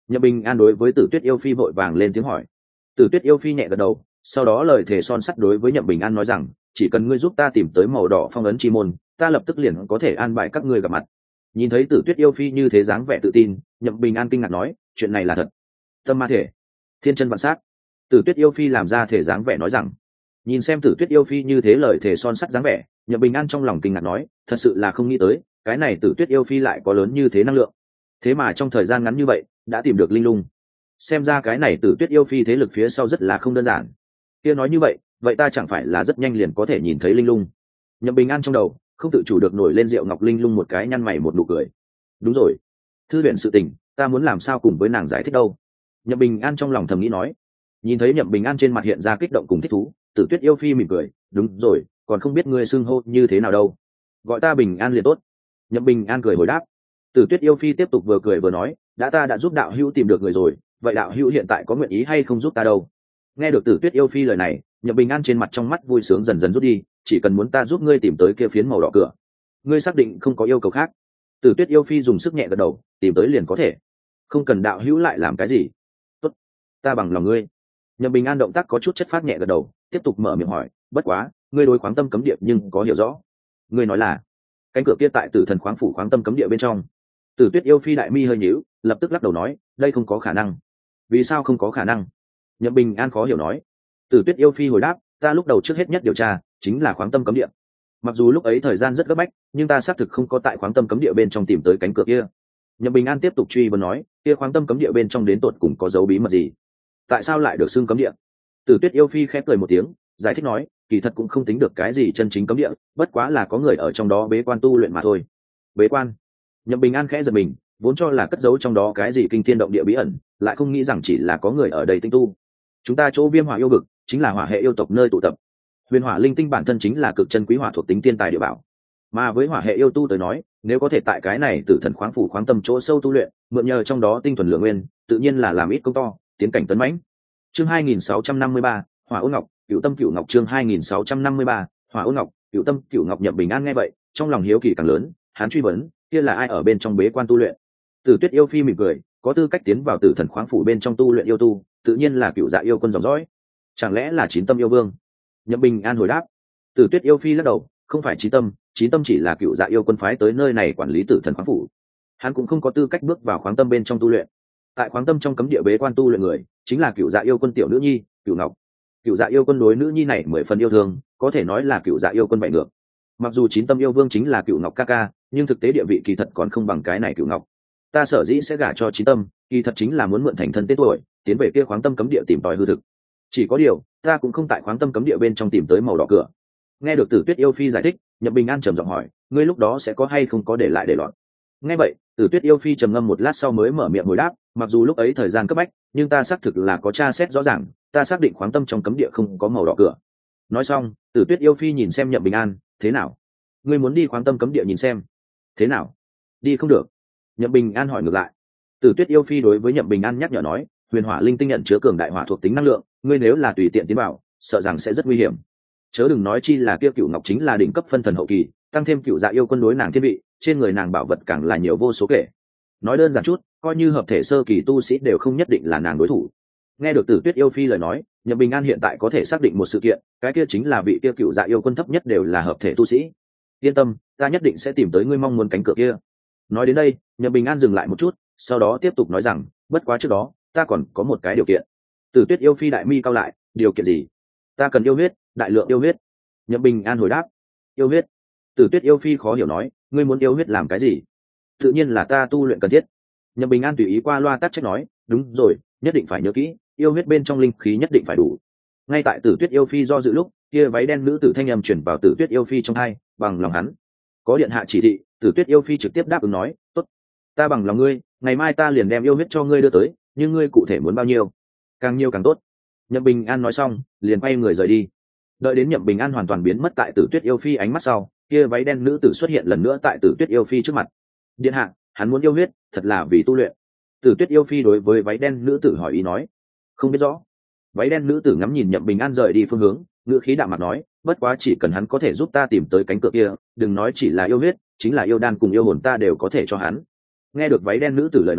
Nhậm Bình An đối với Tử Tuyết yêu phi vội vàng lên tiếng hỏi. Tử Tuyết yêu phi nhẹ gật đầu, sau đó lời thề son sắt đối với Nhậm Bình An nói rằng, chỉ cần ngươi giúp ta tìm tới màu đỏ phong ấn chi môn, ta lập tức liền có thể an bài các ngươi gặp mặt. Nhìn thấy Tử Tuyết yêu phi như thế dáng vẻ tự tin, Nhậm Bình An kinh ngạc nói, chuyện này là thật? Tâm ma thể, thiên chân vạn sát. Tử Tuyết yêu phi làm ra thể dáng vẻ nói rằng. Nhìn xem Tử Tuyết yêu phi như thế lời thể son sắt dáng vẻ, Nhậm Bình An trong lòng kinh ngạc nói, thật sự là không nghĩ tới, cái này Tử Tuyết yêu phi lại có lớn như thế năng lượng. Thế mà trong thời gian ngắn như vậy, đã tìm được linh lung. Xem ra cái này Tử Tuyết yêu phi thế lực phía sau rất là không đơn giản. Kia nói như vậy, vậy ta chẳng phải là rất nhanh liền có thể nhìn thấy linh lung? Nhậm Bình An trong đầu không tự chủ được nổi lên Diệu Ngọc Linh Lung một cái nhăn mày một nụ cười. Đúng rồi, thư viện sự tình, ta muốn làm sao cùng với nàng giải thích đâu? Nhậm Bình An trong lòng thầm nghĩ nói. Nhìn thấy Nhậm Bình An trên mặt hiện ra kích động cùng thích thú, Tử Tuyết yêu phi mỉm cười, đúng rồi, còn không biết ngươi xưng hô như thế nào đâu? Gọi ta Bình An liền tốt. Nhậm Bình An cười hồi đáp. Tử Tuyết yêu phi tiếp tục vừa cười vừa nói, đã ta đã giúp đạo hữu tìm được người rồi, vậy đạo hữu hiện tại có nguyện ý hay không giúp ta đâu? Nghe được Tử Tuyết yêu phi lời này, Nhậm Bình An trên mặt trong mắt vui sướng dần dần rút đi, chỉ cần muốn ta giúp ngươi tìm tới kia phiến màu đỏ cửa, ngươi xác định không có yêu cầu khác? Tử Tuyết yêu phi dùng sức nhẹ gật đầu, tìm tới liền có thể, không cần đạo hữu lại làm cái gì. Tốt, ta bằng lòng ngươi. Nhậm Bình An động tác có chút chất phát nhẹ gật đầu, tiếp tục mở miệng hỏi, bất quá, ngươi đối khoáng tâm cấm địa nhưng có hiểu rõ? Ngươi nói là cánh cửa kia tại Tử Thần khoáng phủ khoáng tâm cấm địa bên trong? Tử Tuyết yêu phi đại mi hơi nhíu, lập tức lắc đầu nói, đây không có khả năng. Vì sao không có khả năng? Nhậm Bình An khó hiểu nói. Tử Tuyết yêu phi hồi đáp, ta lúc đầu trước hết nhất điều tra chính là khoáng tâm cấm địa. Mặc dù lúc ấy thời gian rất gấp bách, nhưng ta xác thực không có tại khoáng tâm cấm địa bên trong tìm tới cánh cửa kia. Nhậm Bình An tiếp tục truy vấn nói, kia khoáng tâm cấm địa bên trong đến tột cùng có dấu bí mật gì? Tại sao lại được xưng cấm địa? Tử Tuyết yêu phi khẽ cười một tiếng, giải thích nói, kỳ thật cũng không tính được cái gì chân chính cấm địa, bất quá là có người ở trong đó bế quan tu luyện mà thôi. Bế quan? Nhậm Bình An khẽ giật mình, vốn cho là cất giấu trong đó cái gì kinh thiên động địa bí ẩn, lại không nghĩ rằng chỉ là có người ở đây tinh tu. Chúng ta chỗ Viêm Hỏa yêu vực chính là hỏa hệ yêu tộc nơi tụ tập. Huyền hỏa linh tinh bản thân chính là cực chân quý hỏa thuộc tính tiên tài địa bảo, mà với hỏa hệ yêu tu tới nói, nếu có thể tại cái này Tử Thần khoáng phủ khoáng tâm chỗ sâu tu luyện, mượn nhờ trong đó tinh thuần lượng nguyên, tự nhiên là làm ít công to, tiến cảnh tấn mãnh. Chương hai nghìn sáu trăm năm mươi ba, Hỏa Ôn Ngọc, Cửu Tâm Cửu Ngọc. Chương hai nghìn sáu trăm năm mươi ba, Hỏa Ôn Ngọc, Cửu Tâm Cửu Ngọc. Nhậm Bình An nghe vậy, trong lòng hiếu kỳ càng lớn, hắn truy vấn, kia là ai ở bên trong bế quan tu luyện? Tử Tuyết yêu phi mỉm cười, có tư cách tiến vào Tử Thần khoáng phủ bên trong tu luyện yêu tu, tự nhiên là Cửu Dạ yêu quân dòng dõi. Chẳng lẽ là Chín Tâm yêu vương? Nhậm Bình An hồi đáp. Tử Tuyết yêu phi lắc đầu, không phải Chín Tâm, Chín Tâm chỉ là Cửu Dạ yêu quân phái tới nơi này quản lý Tử Thần khoáng phủ, hắn cũng không có tư cách bước vào khoáng tâm bên trong tu luyện. Tại khoáng tâm trong cấm địa bế quan tu luyện người, chính là Cửu Dạ yêu quân tiểu nữ nhi Cửu Ngọc. Cửu Dạ yêu quân đối nữ nhi này mười phần yêu thương, có thể nói là Cửu Dạ yêu quân bảy ngược. Mặc dù Chín Tâm yêu vương chính là Cửu Ngọc ca ca, nhưng thực tế địa vị kỳ thật còn không bằng cái này Cửu Ngọc. Ta sở dĩ sẽ gả cho Chín Tâm, kỳ thật chính là muốn mượn thành thân tiết tuổi, tiến về kia khoáng tâm cấm địa tìm tòi hư thực. Chỉ có điều, ta cũng không tại khoáng tâm cấm địa bên trong tìm tới màu đỏ cửa. Nghe được Tử Tuyết yêu phi giải thích, Nhậm Bình An trầm giọng hỏi, ngươi lúc đó sẽ có hay không có để lại để loạn? Nghe vậy, Tử Tuyết yêu phi trầm ngâm một lát sau mới mở miệng hồi đáp, mặc dù lúc ấy thời gian cấp bách, nhưng ta xác thực là có tra xét rõ ràng, ta xác định khoáng tâm trong cấm địa không có màu đỏ cửa. Nói xong, Tử Tuyết yêu phi nhìn xem Nhậm Bình An, thế nào? Ngươi muốn đi khoáng tâm cấm địa nhìn xem? Thế nào? Đi không được? Nhậm Bình An hỏi ngược lại. Tử Tuyết yêu phi đối với Nhậm Bình An nhắc nhở nói, huyền hỏa linh tinh nhận chứa cường đại hỏa thuộc tính năng lượng, ngươi nếu là tùy tiện tiến vào, sợ rằng sẽ rất nguy hiểm. Chớ đừng nói chi là kia Cửu Ngọc chính là đỉnh cấp phân thần hậu kỳ, tăng thêm Cửu Dạ yêu quân đối nàng thiên vị, trên người nàng bảo vật càng là nhiều vô số kể. Nói đơn giản chút, coi như hợp thể sơ kỳ tu sĩ đều không nhất định là nàng đối thủ. Nghe được Tử Tuyết yêu phi lời nói, Nhậm Bình An hiện tại có thể xác định một sự kiện, cái kia chính là vị kia Cửu Dạ yêu quân thấp nhất đều là hợp thể tu sĩ. Yên tâm, ta nhất định sẽ tìm tới ngươi mong muốn cánh cửa kia. Nói đến đây, Nhậm Bình An dừng lại một chút, sau đó tiếp tục nói rằng, bất quá trước đó, ta còn có một cái điều kiện. Tử Tuyết yêu phi đại mi cao lại, điều kiện gì? Ta cần yêu huyết, đại lượng yêu huyết. Nhậm Bình An hồi đáp. Yêu huyết? Tử Tuyết yêu phi khó hiểu nói, ngươi muốn yêu huyết làm cái gì? Tự nhiên là ta tu luyện cần thiết. Nhậm Bình An tùy ý qua loa tắc trách nói, đúng rồi, nhất định phải nhớ kỹ, yêu huyết bên trong linh khí nhất định phải đủ. Ngay tại Tử Tuyết yêu phi do dự lúc, kia váy đen nữ tử thanh âm truyền vào Tử Tuyết yêu phi trong tai, bằng lòng hắn. Có điện hạ chỉ thị, Tử Tuyết yêu phi trực tiếp đáp ứng nói, tốt, ta bằng lòng ngươi, ngày mai ta liền đem yêu huyết cho ngươi đưa tới, nhưng ngươi cụ thể muốn bao nhiêu? Càng nhiều càng tốt. Nhậm Bình An nói xong, liền quay người rời đi. Đợi đến Nhậm Bình An hoàn toàn biến mất tại Tử Tuyết yêu phi ánh mắt sau, kia váy đen nữ tử xuất hiện lần nữa tại Tử Tuyết yêu phi trước mặt. Điện hạ, hắn muốn yêu huyết, thật là vì tu luyện. Tử Tuyết yêu phi đối với váy đen nữ tử hỏi ý nói, không biết rõ. Váy đen nữ tử ngắm nhìn Nhậm Bình An rời đi phương hướng, ngữ khí đạm mặt nói, bất quá chỉ cần hắn có thể giúp ta tìm tới cánh cửa kia, đừng nói chỉ là yêu huyết, chính là yêu đan cùng yêu hồn ta đều có thể cho hắn. Nghe được váy đen nữ tử lời nói,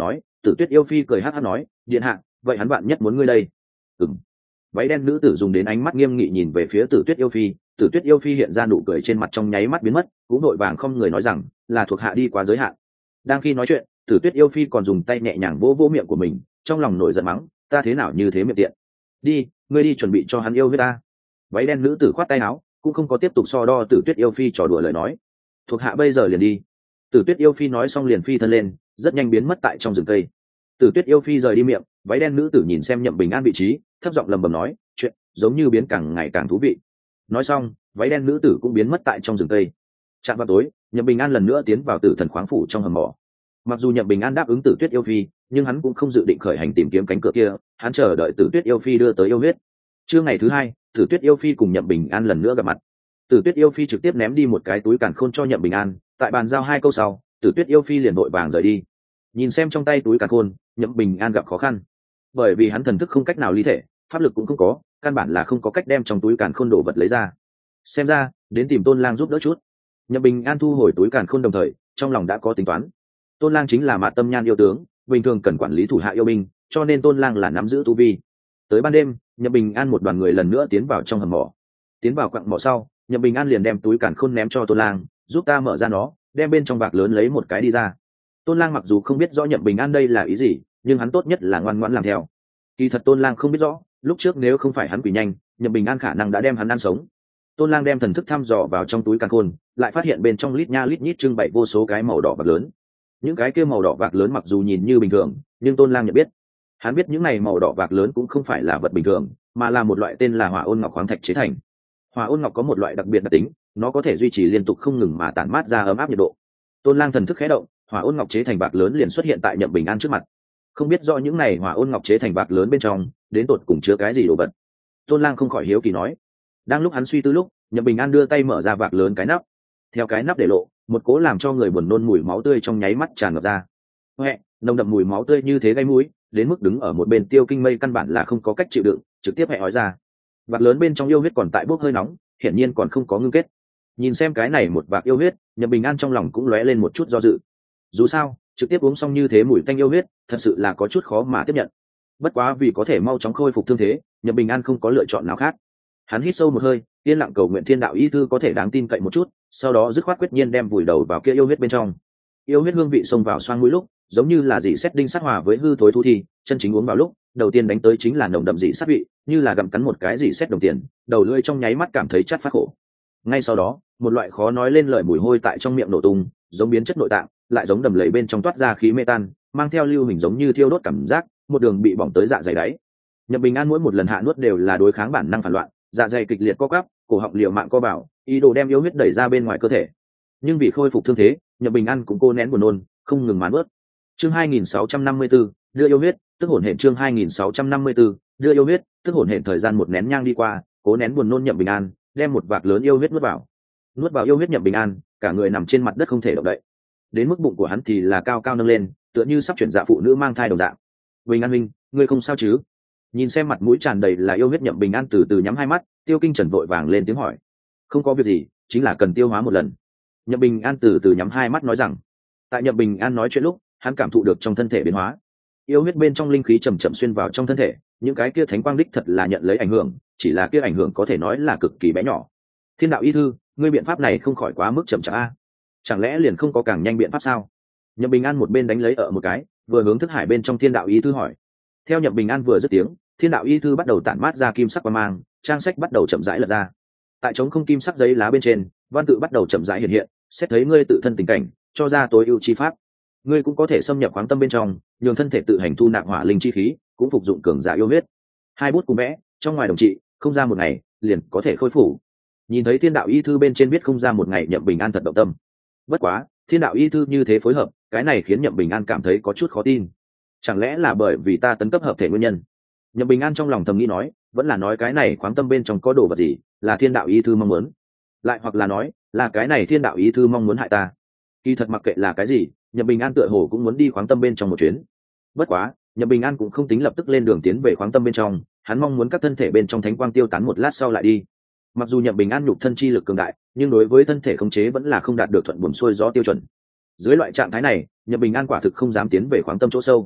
Tử Tuyết yêu phi cười hắc hắc nói, điện hạ, vậy hắn bạn nhất muốn ngươi đây. Ừm. Váy đen nữ tử dùng đến ánh mắt nghiêm nghị nhìn về phía Tử Tuyết yêu phi, Tử Tuyết yêu phi hiện ra nụ cười trên mặt trong nháy mắt biến mất, cũng đội vàng không người nói rằng là thuộc hạ đi quá giới hạn. Đang khi nói chuyện, Tử Tuyết yêu phi còn dùng tay nhẹ nhàng vỗ vỗ miệng của mình, trong lòng nổi giận mắng, ta thế nào như thế miệng tiện. Đi, ngươi đi chuẩn bị cho hắn yêu với ta. Váy đen nữ tử khoát tay áo, cũng không có tiếp tục so đo Tử Tuyết yêu phi trò đùa lời nói. Thuộc hạ bây giờ liền đi. Tử Tuyết yêu phi nói xong liền phi thân lên, rất nhanh biến mất tại trong rừng cây. Tử Tuyết yêu phi rời đi miệng, váy đen nữ tử nhìn xem Nhậm Bình An vị trí, thấp giọng lầm bầm nói, chuyện giống như biến càng ngày càng thú vị. Nói xong, váy đen nữ tử cũng biến mất tại trong rừng cây. Chạm vào tối, Nhậm Bình An lần nữa tiến vào Tử Thần khoáng phủ trong hầm mỏ. Mặc dù Nhậm Bình An đáp ứng Tử Tuyết yêu phi, nhưng hắn cũng không dự định khởi hành tìm kiếm cánh cửa kia, hắn chờ đợi Tử Tuyết yêu phi đưa tới yêu huyết. Trưa ngày thứ hai, Tử Tuyết yêu phi cùng Nhậm Bình An lần nữa gặp mặt. Tử Tuyết yêu phi trực tiếp ném đi một cái túi càn khôn cho Nhậm Bình An, tại bàn giao hai câu sau, Tử Tuyết yêu phi liền vội vàng rời đi. Nhìn xem trong tay túi càn khôn, Nhậm Bình An gặp khó khăn, bởi vì hắn thần thức không cách nào ly thể, pháp lực cũng không có, căn bản là không có cách đem trong túi càn khôn đồ vật lấy ra. Xem ra đến tìm Tôn Lang giúp đỡ chút. Nhậm Bình An thu hồi túi càn khôn đồng thời trong lòng đã có tính toán. Tôn Lang chính là Mạt Tâm Nhan yêu tướng, bình thường cần quản lý thủ hạ yêu binh, cho nên Tôn Lang là nắm giữ tu vi. Tới ban đêm, Nhậm Bình An một đoàn người lần nữa tiến vào trong hầm mỏ. Tiến vào quặng mỏ sau, Nhậm Bình An liền đem túi càn khôn ném cho Tôn Lang, giúp ta mở ra nó, đem bên trong bạc lớn lấy một cái đi ra. Tôn Lang mặc dù không biết rõ Nhậm Bình An đây là ý gì, nhưng hắn tốt nhất là ngoan ngoãn làm theo. Kỳ thật Tôn Lang không biết rõ, lúc trước nếu không phải hắn quỷ nhanh, Nhậm Bình An khả năng đã đem hắn ăn sống. Tôn Lang đem thần thức thăm dò vào trong túi càn khôn, lại phát hiện bên trong lít nha lít nhít trưng bày vô số cái màu đỏ bạc lớn. Những cái kia màu đỏ bạc lớn mặc dù nhìn như bình thường, nhưng Tôn Lang nhận biết, hắn biết những này màu đỏ bạc lớn cũng không phải là vật bình thường, mà là một loại tên là Hỏa Ôn Ngọc khoáng thạch chế thành. Hỏa Ôn Ngọc có một loại đặc biệt đặc tính, nó có thể duy trì liên tục không ngừng mà tản mát ra ấm áp nhiệt độ. Tôn Lang thần thức khẽ động, Hỏa Ôn Ngọc chế thành bạc lớn liền xuất hiện tại Nhậm Bình An trước mặt. Không biết rõ những này Hỏa Ôn Ngọc chế thành bạc lớn bên trong đến tột cùng chứa cái gì đồ vật. Tôn Lang không khỏi hiếu kỳ nói. Đang lúc hắn suy tư lúc, Nhậm Bình An đưa tay mở ra bạc lớn cái nắp. Theo cái nắp để lộ, một cố làm cho người buồn nôn mùi máu tươi trong nháy mắt tràn ngập ra. Hoẹ, nồng đậm mùi máu tươi như thế gây mũi, đến mức đứng ở một bên Tiêu Kinh Mây căn bản là không có cách chịu đựng, trực tiếp hẹ nói ra. Bạc lớn bên trong yêu huyết còn tại bốc hơi nóng, hiển nhiên còn không có ngưng kết. Nhìn xem cái này một bạc yêu huyết, Nhậm Bình An trong lòng cũng lóe lên một chút do dự. Dù sao, trực tiếp uống xong như thế mùi tanh yêu huyết, thật sự là có chút khó mà tiếp nhận. Bất quá vì có thể mau chóng khôi phục thương thế, Nhậm Bình An không có lựa chọn nào khác. Hắn hít sâu một hơi, yên lặng cầu nguyện Thiên Đạo Y Thư có thể đáng tin cậy một chút, sau đó dứt khoát quyết nhiên đem vùi đầu vào kia yêu huyết bên trong. Yêu huyết hương vị xông vào xoang mũi lúc, giống như là dị sét đinh sắt hòa với hư thối thu thi, chân chính uống vào lúc, đầu tiên đánh tới chính là nồng đậm dị sắt vị, như là gặm cắn một cái dị sét đồng tiền, đầu lưỡi trong nháy mắt cảm thấy chát phát khổ. Ngay sau đó, một loại khó nói lên lời mùi hôi tại trong miệng nổ tung, giống biến chất nội tạng, lại giống đầm lầy bên trong toát ra khí mê tan, mang theo lưu hình giống như thiêu đốt cảm giác, một đường bị bỏng tới dạ dày đáy. Nhậm Bình An mỗi một lần hạ nuốt đều là đối kháng bản năng phản loạn, dạ dày kịch liệt co quắp, cổ họng liều mạng co bảo, ý đồ đem yêu huyết đẩy ra bên ngoài cơ thể. Nhưng vì khôi phục thương thế, Nhậm Bình An cũng cô nén buồn nôn, không ngừng mán nuốt. Chương hai nghìn sáu trăm năm mươi tư, đưa yêu huyết, tức hồn hển chương hai nghìn sáu trăm năm mươi tư, đưa yêu huyết, tức hồn hển thời gian một nén nhang đi qua, cố nén buồn nôn Nhậm Bình An, đem một vạc lớn yêu huyết nuốt vào. Nuốt vào yêu huyết Nhậm Bình An, cả người nằm trên mặt đất không thể động đậy. Đến mức bụng của hắn thì là cao cao nâng lên, tựa như sắp chuyển dạ phụ nữ mang thai đồng dạng. Bình An huynh, ngươi không sao chứ? Nhìn xem mặt mũi tràn đầy là yêu huyết Nhậm Bình An từ từ nhắm hai mắt, Tiêu Kinh Trần vội vàng lên tiếng hỏi. Không có việc gì, chính là cần tiêu hóa một lần. Nhậm Bình An từ từ nhắm hai mắt nói rằng. Tại Nhậm Bình An nói chuyện lúc, hắn cảm thụ được trong thân thể biến hóa. Yêu huyết bên trong linh khí chậm chậm xuyên vào trong thân thể, những cái kia thánh quang đích thật là nhận lấy ảnh hưởng, chỉ là kia ảnh hưởng có thể nói là cực kỳ bé nhỏ. Thiên Đạo Y Thư, ngươi biện pháp này không khỏi quá mức chậm chạp a. Chẳng lẽ liền không có càng nhanh biện pháp sao? Nhậm Bình An một bên đánh lấy ở một cái, vừa hướng thức hải bên trong Thiên Đạo Y Thư hỏi. Theo Nhậm Bình An vừa dứt tiếng, Thiên Đạo Y Thư bắt đầu tản mát ra kim sắc quang mang, trang sách bắt đầu chậm rãi lật ra. Tại trống không kim sắc giấy lá bên trên, văn tự bắt đầu chậm rãi hiện hiện, xét thấy ngươi tự thân tình cảnh, cho ra tối ưu chi pháp. Ngươi cũng có thể xâm nhập khoáng tâm bên trong, nhường thân thể tự hành thu nạp hỏa linh chi khí, cũng phục dụng cường giả yêu huyết. Hai bút cùng vẽ, trong ngoài đồng trị, không ra một ngày, liền có thể khôi phục. Nhìn thấy Thiên Đạo Y Thư bên trên viết không ra một ngày, Nhậm Bình An thật động tâm. Bất quá, Thiên Đạo Y Thư như thế phối hợp, cái này khiến Nhậm Bình An cảm thấy có chút khó tin. Chẳng lẽ là bởi vì ta tấn cấp hợp thể nguyên nhân? Nhậm Bình An trong lòng thầm nghĩ nói, vẫn là nói cái này khoáng tâm bên trong có đồ vật gì, là Thiên Đạo Y Thư mong muốn, lại hoặc là nói là cái này Thiên Đạo Y Thư mong muốn hại ta. Kỳ thật mặc kệ là cái gì, Nhậm Bình An tựa hồ cũng muốn đi khoáng tâm bên trong một chuyến. Bất quá, Nhậm Bình An cũng không tính lập tức lên đường tiến về khoáng tâm bên trong, hắn mong muốn các thân thể bên trong thánh quang tiêu tán một lát sau lại đi. Mặc dù Nhậm Bình An nhục thân chi lực cường đại, nhưng đối với thân thể khống chế vẫn là không đạt được thuận buồm xuôi gió tiêu chuẩn. Dưới loại trạng thái này, Nhậm Bình An quả thực không dám tiến về khoáng tâm chỗ sâu.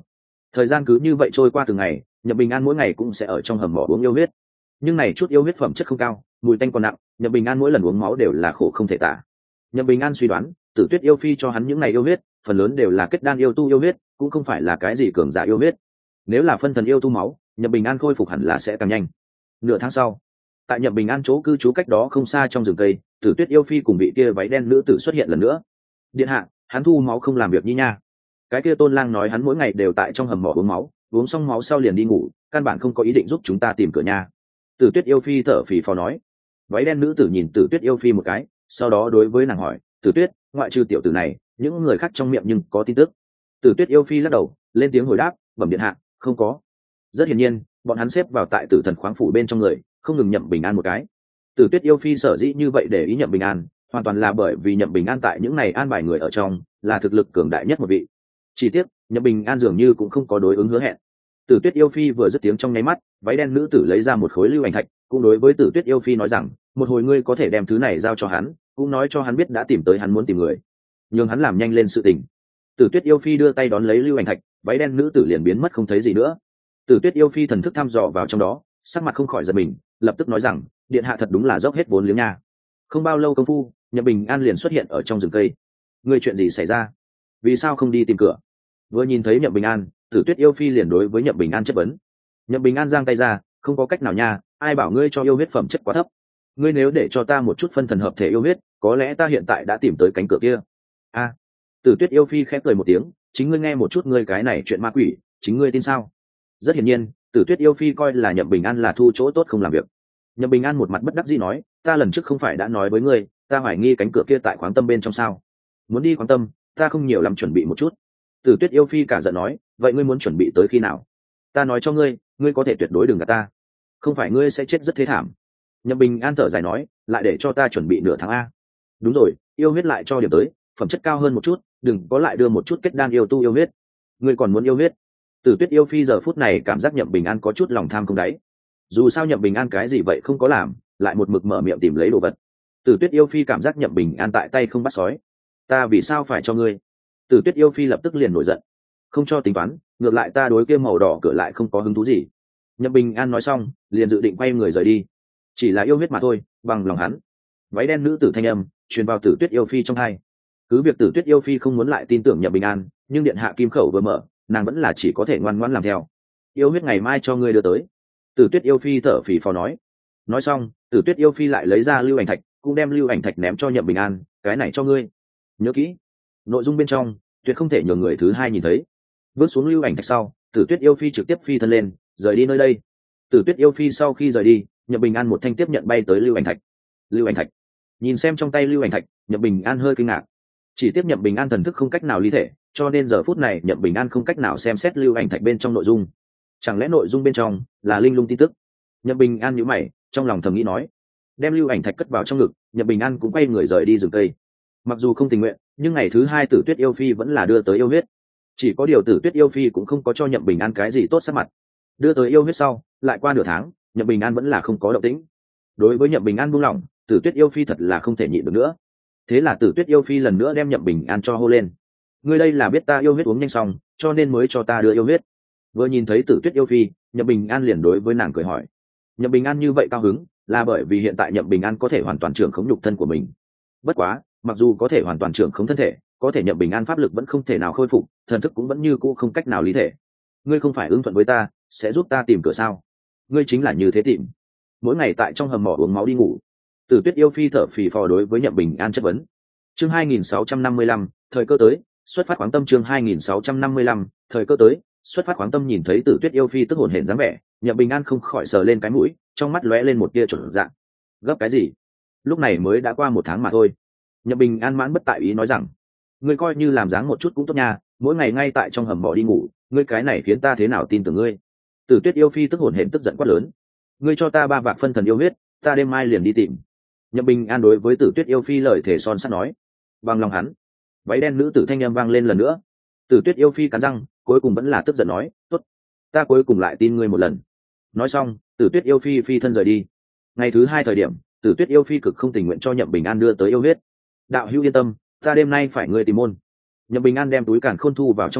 Thời gian cứ như vậy trôi qua từng ngày, Nhậm Bình An mỗi ngày cũng sẽ ở trong hầm mỏ uống yêu huyết, nhưng này chút yêu huyết phẩm chất không cao, mùi tanh còn nặng, Nhậm Bình An mỗi lần uống máu đều là khổ không thể tả. Nhậm Bình An suy đoán, Tử Tuyết yêu phi cho hắn những ngày yêu huyết, phần lớn đều là kết đan yêu tu yêu huyết, cũng không phải là cái gì cường giả yêu huyết. Nếu là phân thần yêu tu máu, Nhậm Bình An khôi phục hẳn là sẽ càng nhanh. Nửa tháng sau, tại Nhậm Bình An chỗ cư trú cách đó không xa trong rừng cây, Tử Tuyết yêu phi cùng vị kia váy đen nữ tử xuất hiện lần nữa. Điện hạ, hắn thu máu không làm việc như nha. Cái kia Tôn Lang nói hắn mỗi ngày đều tại trong hầm mỏ uống máu, uống xong máu sau liền đi ngủ, căn bản không có ý định giúp chúng ta tìm cửa nhà. Tử Tuyết yêu phi thở phì phò nói. Váy đen nữ tử nhìn Tử Tuyết yêu phi một cái, sau đó đối với nàng hỏi, Tử Tuyết, ngoại trừ tiểu tử này, những người khác trong miệng nhưng có tin tức? Tử Tuyết yêu phi lắc đầu, lên tiếng hồi đáp, bẩm điện hạ, không có. Rất hiển nhiên, bọn hắn xếp vào tại Tử Thần khoáng phủ bên trong người, không ngừng Nhậm Bình An một cái. Tử Tuyết yêu phi sở dĩ như vậy để ý Nhậm Bình An, hoàn toàn là bởi vì Nhậm Bình An tại những này an bài người ở trong, là thực lực cường đại nhất một vị. Chỉ tiếc, Nhậm Bình An dường như cũng không có đối ứng hứa hẹn. Tử Tuyết yêu phi vừa dứt tiếng trong nháy mắt, váy đen nữ tử lấy ra một khối lưu ảnh thạch, cũng đối với Tử Tuyết yêu phi nói rằng, một hồi ngươi có thể đem thứ này giao cho hắn, cũng nói cho hắn biết đã tìm tới hắn muốn tìm người, nhưng hắn làm nhanh lên sự tình. Tử Tuyết yêu phi đưa tay đón lấy lưu ảnh thạch, váy đen nữ tử liền biến mất không thấy gì nữa. Tử Tuyết yêu phi thần thức thăm dò vào trong đó, sắc mặt không khỏi giật mình, lập tức nói rằng, điện hạ thật đúng là dốc hết vốn liếng nha. Không bao lâu công phu, Nhậm Bình An liền xuất hiện ở trong rừng cây. Ngươi chuyện gì xảy ra? Vì sao không đi tìm cửa? Vừa nhìn thấy Nhậm Bình An, Tử Tuyết yêu phi liền đối với Nhậm Bình An chất vấn. Nhậm Bình An giang tay ra, không có cách nào nha, ai bảo ngươi cho yêu huyết phẩm chất quá thấp. Ngươi nếu để cho ta một chút phân thần hợp thể yêu huyết, có lẽ ta hiện tại đã tìm tới cánh cửa kia. A, à, Tử Tuyết yêu phi khép cười một tiếng, chính ngươi nghe một chút ngươi cái này chuyện ma quỷ, chính ngươi tin sao? Rất hiển nhiên, Tử Tuyết yêu phi coi là Nhậm Bình An là thu chỗ tốt không làm việc. Nhậm Bình An một mặt bất đắc dĩ nói, ta lần trước không phải đã nói với ngươi, ta hoài nghi cánh cửa kia tại khoáng tâm bên trong sao? Muốn đi khoáng tâm, ta không nhiều làm chuẩn bị một chút. Tử Tuyết yêu phi cả giận nói, vậy ngươi muốn chuẩn bị tới khi nào? Ta nói cho ngươi, ngươi có thể tuyệt đối đừng gạt ta, không phải ngươi sẽ chết rất thế thảm. Nhậm Bình An thở dài nói, lại để cho ta chuẩn bị nửa tháng a. Đúng rồi, yêu huyết lại cho điểm tới, phẩm chất cao hơn một chút, đừng có lại đưa một chút kết đan yêu tu yêu huyết. Ngươi còn muốn yêu huyết? Tử Tuyết yêu phi giờ phút này cảm giác Nhậm Bình An có chút lòng tham không đáy. Dù sao Nhậm Bình An cái gì vậy không có làm, lại một mực mở miệng tìm lấy đồ vật. Tử Tuyết yêu phi cảm giác Nhậm Bình An tại tay không bắt sói. Ta vì sao phải cho ngươi? Tử Tuyết yêu phi lập tức liền nổi giận. Không cho tính toán, ngược lại ta đối kia màu đỏ cửa lại không có hứng thú gì. Nhậm Bình An nói xong, liền dự định quay người rời đi. Chỉ là yêu huyết mà thôi, bằng lòng hắn. Váy đen nữ tử thanh âm truyền vào Tử Tuyết yêu phi trong hai. Cứ việc Tử Tuyết yêu phi không muốn lại tin tưởng Nhậm Bình An, nhưng điện hạ kim khẩu vừa mở, nàng vẫn là chỉ có thể ngoan ngoãn làm theo. Yêu huyết ngày mai cho ngươi đưa tới. Tử Tuyết yêu phi thở phì phò nói. Nói xong, Tử Tuyết yêu phi lại lấy ra lưu ảnh thạch, cũng đem lưu ảnh thạch ném cho Nhậm Bình An, cái này cho ngươi. Nhớ kỹ, nội dung bên trong tuyệt không thể nhường người thứ hai nhìn thấy. Bước xuống lưu ảnh thạch sau, Tử Tuyết yêu phi trực tiếp phi thân lên, rời đi nơi đây. Tử Tuyết yêu phi sau khi rời đi, Nhậm Bình An một thanh tiếp nhận bay tới lưu ảnh thạch. Lưu ảnh thạch. Nhìn xem trong tay lưu ảnh thạch, Nhậm Bình An hơi kinh ngạc. Chỉ tiếp Nhậm Bình An thần thức không cách nào ly thể, cho nên giờ phút này Nhậm Bình An không cách nào xem xét lưu ảnh thạch bên trong nội dung. Chẳng lẽ nội dung bên trong là linh lung tin tức? Nhậm Bình An nhíu mày, trong lòng thầm nghĩ nói. Đem lưu ảnh thạch cất vào trong ngực, Nhậm Bình An cũng quay người rời đi rừng cây. Mặc dù không tình nguyện, nhưng ngày thứ hai Tử Tuyết yêu phi vẫn là đưa tới yêu huyết. Chỉ có điều Tử Tuyết yêu phi cũng không có cho Nhậm Bình An cái gì tốt sắc mặt. Đưa tới yêu huyết sau, lại qua nửa tháng, Nhậm Bình An vẫn là không có động tĩnh. Đối với Nhậm Bình An buông lỏng, Tử Tuyết yêu phi thật là không thể nhịn được nữa. Thế là Tử Tuyết yêu phi lần nữa đem Nhậm Bình An cho hô lên. Ngươi đây là biết ta yêu huyết uống nhanh xong, cho nên mới cho ta đưa yêu huyết. Vừa nhìn thấy Tử Tuyết yêu phi, Nhậm Bình An liền đối với nàng cười hỏi. Nhậm Bình An như vậy cao hứng, là bởi vì hiện tại Nhậm Bình An có thể hoàn toàn trưởng khống nhục thân của mình. Bất quá, mặc dù có thể hoàn toàn trưởng khống thân thể, có thể Nhậm Bình An pháp lực vẫn không thể nào khôi phục, thần thức cũng vẫn như cũ không cách nào lý thể. Ngươi không phải ưng thuận với ta, sẽ giúp ta tìm cửa sao? Ngươi chính là như thế tìm. Mỗi ngày tại trong hầm mỏ uống máu đi ngủ. Tử Tuyết yêu phi thở phì phò đối với Nhậm Bình An chất vấn. Chương hai nghìn sáu trăm năm mươi lăm, thời cơ tới, xuất phát khoáng tâm. Chương hai nghìn sáu trăm năm mươi lăm, thời cơ tới, xuất phát khoáng tâm. Nhìn thấy Tử Tuyết yêu phi tức hồn hển dáng vẻ, Nhậm Bình An không khỏi sờ lên cái mũi, trong mắt lóe lên một tia chột dạ. Gấp cái gì? Lúc này mới đã qua một tháng mà thôi. Nhậm Bình An mãn bất tại ý nói rằng, ngươi coi như làm dáng một chút cũng tốt nha, mỗi ngày ngay tại trong hầm mỏ đi ngủ, ngươi cái này khiến ta thế nào tin tưởng ngươi? Tử Tuyết yêu phi tức hồn hển tức giận quát lớn, ngươi cho ta ba vạc phân thần yêu huyết, ta đêm mai liền đi tìm. Nhậm Bình An đối với Tử Tuyết yêu phi lời thể son sắt nói. Bằng lòng hắn. Váy đen nữ tử thanh âm vang lên lần nữa. Tử Tuyết yêu phi cắn răng, cuối cùng vẫn là tức giận nói, tốt, ta cuối cùng lại tin ngươi một lần. Nói xong, Tử Tuyết yêu phi phi thân rời đi. Ngày thứ hai thời điểm, Tử Tuyết yêu phi cực không tình nguyện cho Nhậm Bình An đưa tới yêu huyết. Đạo hữu yên tâm, ta đêm nay phải ngươi tìm môn. Nhậm Bình An đem túi càn khôn thu vào trong lòng,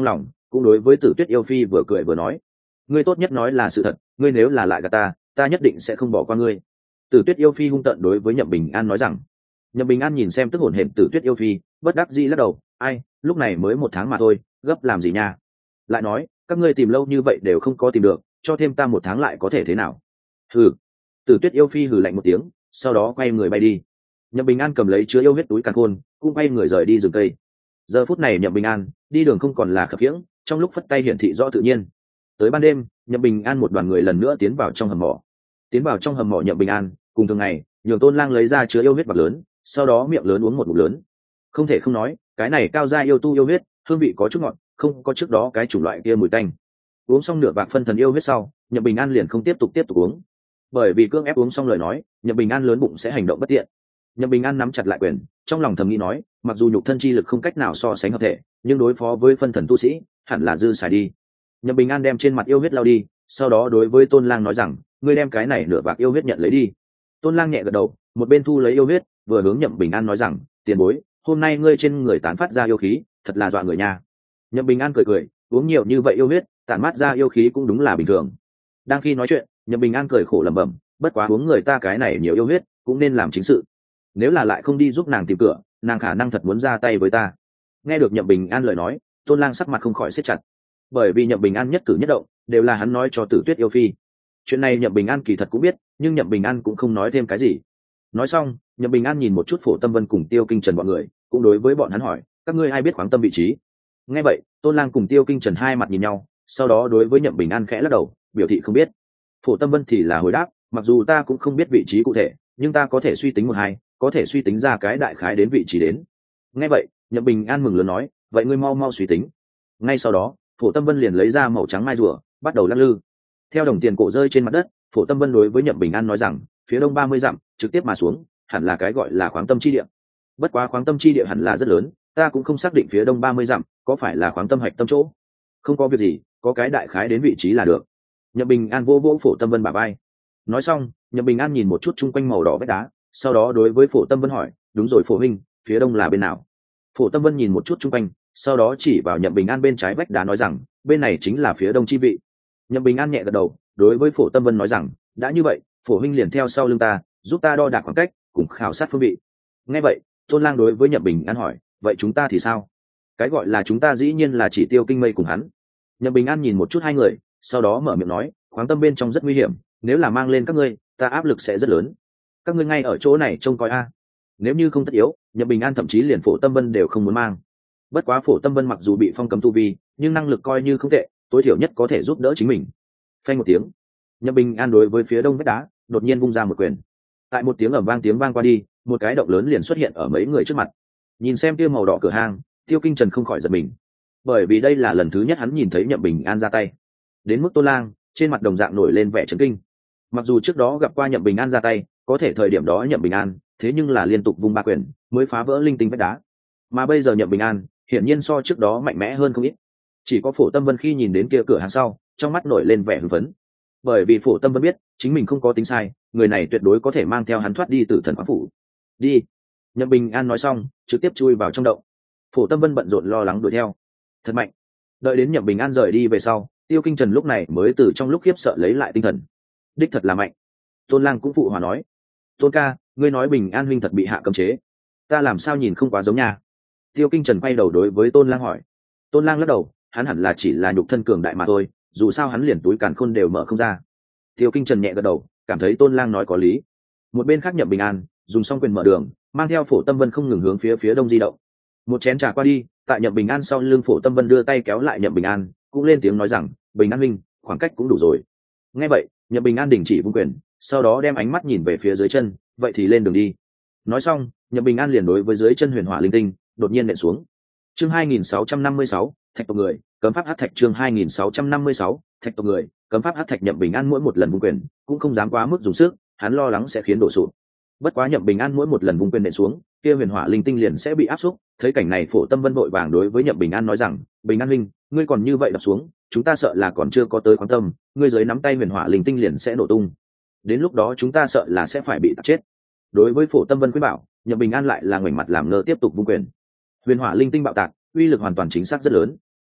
cũng đối với Tử Tuyết yêu phi vừa cười vừa nói, ngươi tốt nhất nói là sự thật, ngươi nếu là lại gạt ta ta nhất định sẽ không bỏ qua ngươi. Tử Tuyết yêu phi hung tợn đối với Nhậm Bình An nói rằng. Nhậm Bình An nhìn xem tức hổn hển Tử Tuyết yêu phi, bất đắc dĩ lắc đầu, ai, lúc này mới một tháng mà thôi, gấp làm gì nha. Lại nói, các ngươi tìm lâu như vậy đều không có tìm được, cho thêm ta một tháng lại có thể thế nào? Hừ. Tử Tuyết yêu phi hừ lạnh một tiếng, sau đó quay người bay đi. Nhậm Bình An cầm lấy chứa yêu huyết túi càn khôn, cũng quay người rời đi rừng cây. Giờ phút này Nhậm Bình An đi đường không còn là khập khiễng, trong lúc phất tay hiển thị rõ tự nhiên. Tới ban đêm, Nhậm Bình An một đoàn người lần nữa tiến vào trong hầm mỏ. Tiến vào trong hầm mỏ Nhậm Bình An, cùng thường ngày, nhường Tôn Lang lấy ra chứa yêu huyết bạc lớn, sau đó miệng lớn uống một ngụm lớn. Không thể không nói, cái này cao gia yêu tu yêu huyết, hương vị có chút ngọt, không có trước đó cái chủng loại kia mùi tanh. Uống xong nửa bạc phân thần yêu huyết sau, Nhậm Bình An liền không tiếp tục tiếp tục uống, bởi vì cưỡng ép uống xong lời nói, Nhậm Bình An lớn bụng sẽ hành động bất tiện. Nhậm Bình An nắm chặt lại quyền, trong lòng thầm nghĩ nói, mặc dù nhục thân chi lực không cách nào so sánh hợp thể, nhưng đối phó với phân thần tu sĩ, hẳn là dư xài đi. Nhậm Bình An đem trên mặt yêu huyết lau đi, sau đó đối với Tôn Lang nói rằng, ngươi đem cái này nửa bạc yêu huyết nhận lấy đi. Tôn Lang nhẹ gật đầu, một bên thu lấy yêu huyết, vừa hướng Nhậm Bình An nói rằng, tiền bối, hôm nay ngươi trên người tán phát ra yêu khí, thật là dọa người nha. Nhậm Bình An cười cười, uống nhiều như vậy yêu huyết, tản mát ra yêu khí cũng đúng là bình thường. Đang khi nói chuyện, Nhậm Bình An cười khổ lẩm bẩm, bất quá uống người ta cái này nhiều yêu huyết, cũng nên làm chính sự. Nếu là lại không đi giúp nàng tìm cửa, nàng khả năng thật muốn ra tay với ta. Nghe được Nhậm Bình An lời nói, Tôn Lang sắc mặt không khỏi siết chặt, bởi vì Nhậm Bình An nhất cử nhất động đều là hắn nói cho Tử Tuyết yêu phi. Chuyện này Nhậm Bình An kỳ thật cũng biết, nhưng Nhậm Bình An cũng không nói thêm cái gì. Nói xong, Nhậm Bình An nhìn một chút Phổ Tâm Vân cùng Tiêu Kinh Trần bọn người, cũng đối với bọn hắn hỏi, các ngươi ai biết khoáng tâm vị trí? Nghe vậy, Tôn Lang cùng Tiêu Kinh Trần hai mặt nhìn nhau, sau đó đối với Nhậm Bình An khẽ lắc đầu, biểu thị không biết. Phổ Tâm Vân thì là hồi đáp, mặc dù ta cũng không biết vị trí cụ thể, nhưng ta có thể suy tính một hai, có thể suy tính ra cái đại khái đến vị trí đến. Nghe vậy, Nhậm Bình An mừng lớn nói, vậy ngươi mau mau suy tính. Ngay sau đó, Phổ Tâm Vân liền lấy ra màu trắng mai rùa, bắt đầu lắc lư. Theo đồng tiền cổ rơi trên mặt đất, Phổ Tâm Vân đối với Nhậm Bình An nói rằng, phía đông ba mươi dặm, trực tiếp mà xuống, hẳn là cái gọi là khoáng tâm chi địa. Bất quá khoáng tâm chi địa hẳn là rất lớn, ta cũng không xác định phía đông ba mươi dặm có phải là khoáng tâm hạch tâm chỗ. Không có việc gì, có cái đại khái đến vị trí là được. Nhậm Bình An vô vỗ Phổ Tâm Vân bả vai. Nói xong, Nhậm Bình An nhìn một chút chung quanh màu đỏ vách đá, sau đó đối với Phổ Tâm Vân hỏi, đúng rồi Phổ huynh, phía đông là bên nào? Phổ Tâm Vân nhìn một chút chung quanh, sau đó chỉ vào Nhậm Bình An bên trái vách đá nói rằng, bên này chính là phía đông chi vị. Nhậm Bình An nhẹ gật đầu, đối với Phổ Tâm Vân nói rằng, đã như vậy, Phổ huynh liền theo sau lưng ta, giúp ta đo đạc khoảng cách, cùng khảo sát phương vị. Nghe vậy, Tôn Lang đối với Nhậm Bình An hỏi, vậy chúng ta thì sao? Cái gọi là chúng ta dĩ nhiên là chỉ Tiêu Kinh Mây cùng hắn. Nhậm Bình An nhìn một chút hai người, sau đó mở miệng nói, khoáng tâm bên trong rất nguy hiểm, nếu là mang lên các ngươi, ta áp lực sẽ rất lớn. Các ngươi ngay ở chỗ này trông coi a. Nếu như không tất yếu, Nhậm Bình An thậm chí liền Phổ Tâm Vân đều không muốn mang. Bất quá Phổ Tâm Vân mặc dù bị phong cấm tu vi, nhưng năng lực coi như không tệ, tối thiểu nhất có thể giúp đỡ chính mình. Phanh một tiếng, Nhậm Bình An đối với phía đông vách đá đột nhiên vung ra một quyền. Tại một tiếng ầm vang tiếng vang qua đi, một cái động lớn liền xuất hiện ở mấy người trước mặt. Nhìn xem kia màu đỏ cửa hang, Tiêu Kinh Trần không khỏi giật mình, bởi vì đây là lần thứ nhất hắn nhìn thấy Nhậm Bình An ra tay. Đến mức Tôn Lang, trên mặt đồng dạng nổi lên vẻ chấn kinh. Mặc dù trước đó gặp qua Nhậm Bình An ra tay, có thể thời điểm đó Nhậm Bình An, thế nhưng là liên tục vung ba quyền, mới phá vỡ linh tinh vách đá. Mà bây giờ Nhậm Bình An, hiển nhiên so trước đó mạnh mẽ hơn không ít. Chỉ có Phổ Tâm Vân khi nhìn đến kia cửa hàng sau, trong mắt nổi lên vẻ hưng phấn. Bởi vì Phổ Tâm Vân biết, chính mình không có tính sai, người này tuyệt đối có thể mang theo hắn thoát đi từ thần khoáng phủ. Đi. Nhậm Bình An nói xong, trực tiếp chui vào trong động. Phổ Tâm Vân bận rộn lo lắng đuổi theo. Thật mạnh. Đợi đến Nhậm Bình An rời đi về sau, Tiêu Kinh Trần lúc này mới từ trong lúc khiếp sợ lấy lại tinh thần. Đích thật là mạnh. Tôn Lang cũng phụ hòa nói, Tôn ca, ngươi nói Bình An huynh thật bị hạ cấm chế, ta làm sao nhìn không quá giống nha. Tiêu Kinh Trần quay đầu đối với Tôn Lang hỏi. Tôn Lang lắc đầu, hắn hẳn là chỉ là nhục thân cường đại mà thôi, dù sao hắn liền túi càn khôn đều mở không ra. Tiêu Kinh Trần nhẹ gật đầu, cảm thấy Tôn Lang nói có lý. Một bên khác Nhậm Bình An dùng xong quyền mở đường, mang theo Phổ Tâm Vân không ngừng hướng phía phía đông di động. Một chén trà qua đi, tại Nhậm Bình An sau lưng Phổ Tâm Vân đưa tay kéo lại Nhậm Bình An, cũng lên tiếng nói rằng, Bình An huynh, khoảng cách cũng đủ rồi. Nghe vậy, Nhậm Bình An đình chỉ vung quyền, sau đó đem ánh mắt nhìn về phía dưới chân, vậy thì lên đường đi. Nói xong, Nhậm Bình An liền đối với dưới chân huyền hỏa linh tinh đột nhiên nện xuống. Chương hai nghìn sáu trăm năm mươi sáu, thạch tộc người, cấm pháp hắc thạch. Chương hai nghìn sáu trăm năm mươi sáu, thạch tộc người, cấm pháp hắc thạch. Nhậm Bình An mỗi một lần vung quyền, cũng không dám quá mức dùng sức, hắn lo lắng sẽ khiến đổ sụp. Bất quá Nhậm Bình An mỗi một lần vung quyền nện xuống, kia huyền hỏa linh tinh liền sẽ bị áp xúc. Thấy cảnh này, Phổ Tâm Vân vội vàng đối với Nhậm Bình An nói rằng, Bình An huynh, ngươi còn như vậy đập xuống, chúng ta sợ là còn chưa có tới khoáng tâm, ngươi dưới nắm tay huyền hỏa linh tinh liền sẽ nổ tung. Đến lúc đó chúng ta sợ là sẽ phải bị tạt chết. Đối với Phổ Tâm Vân khuyên bảo, Nhậm Bình An lại là ngoảnh mặt làm ngơ tiếp tục vung quyền. Huyền hỏa linh tinh bạo tạc, uy lực hoàn toàn chính xác rất lớn.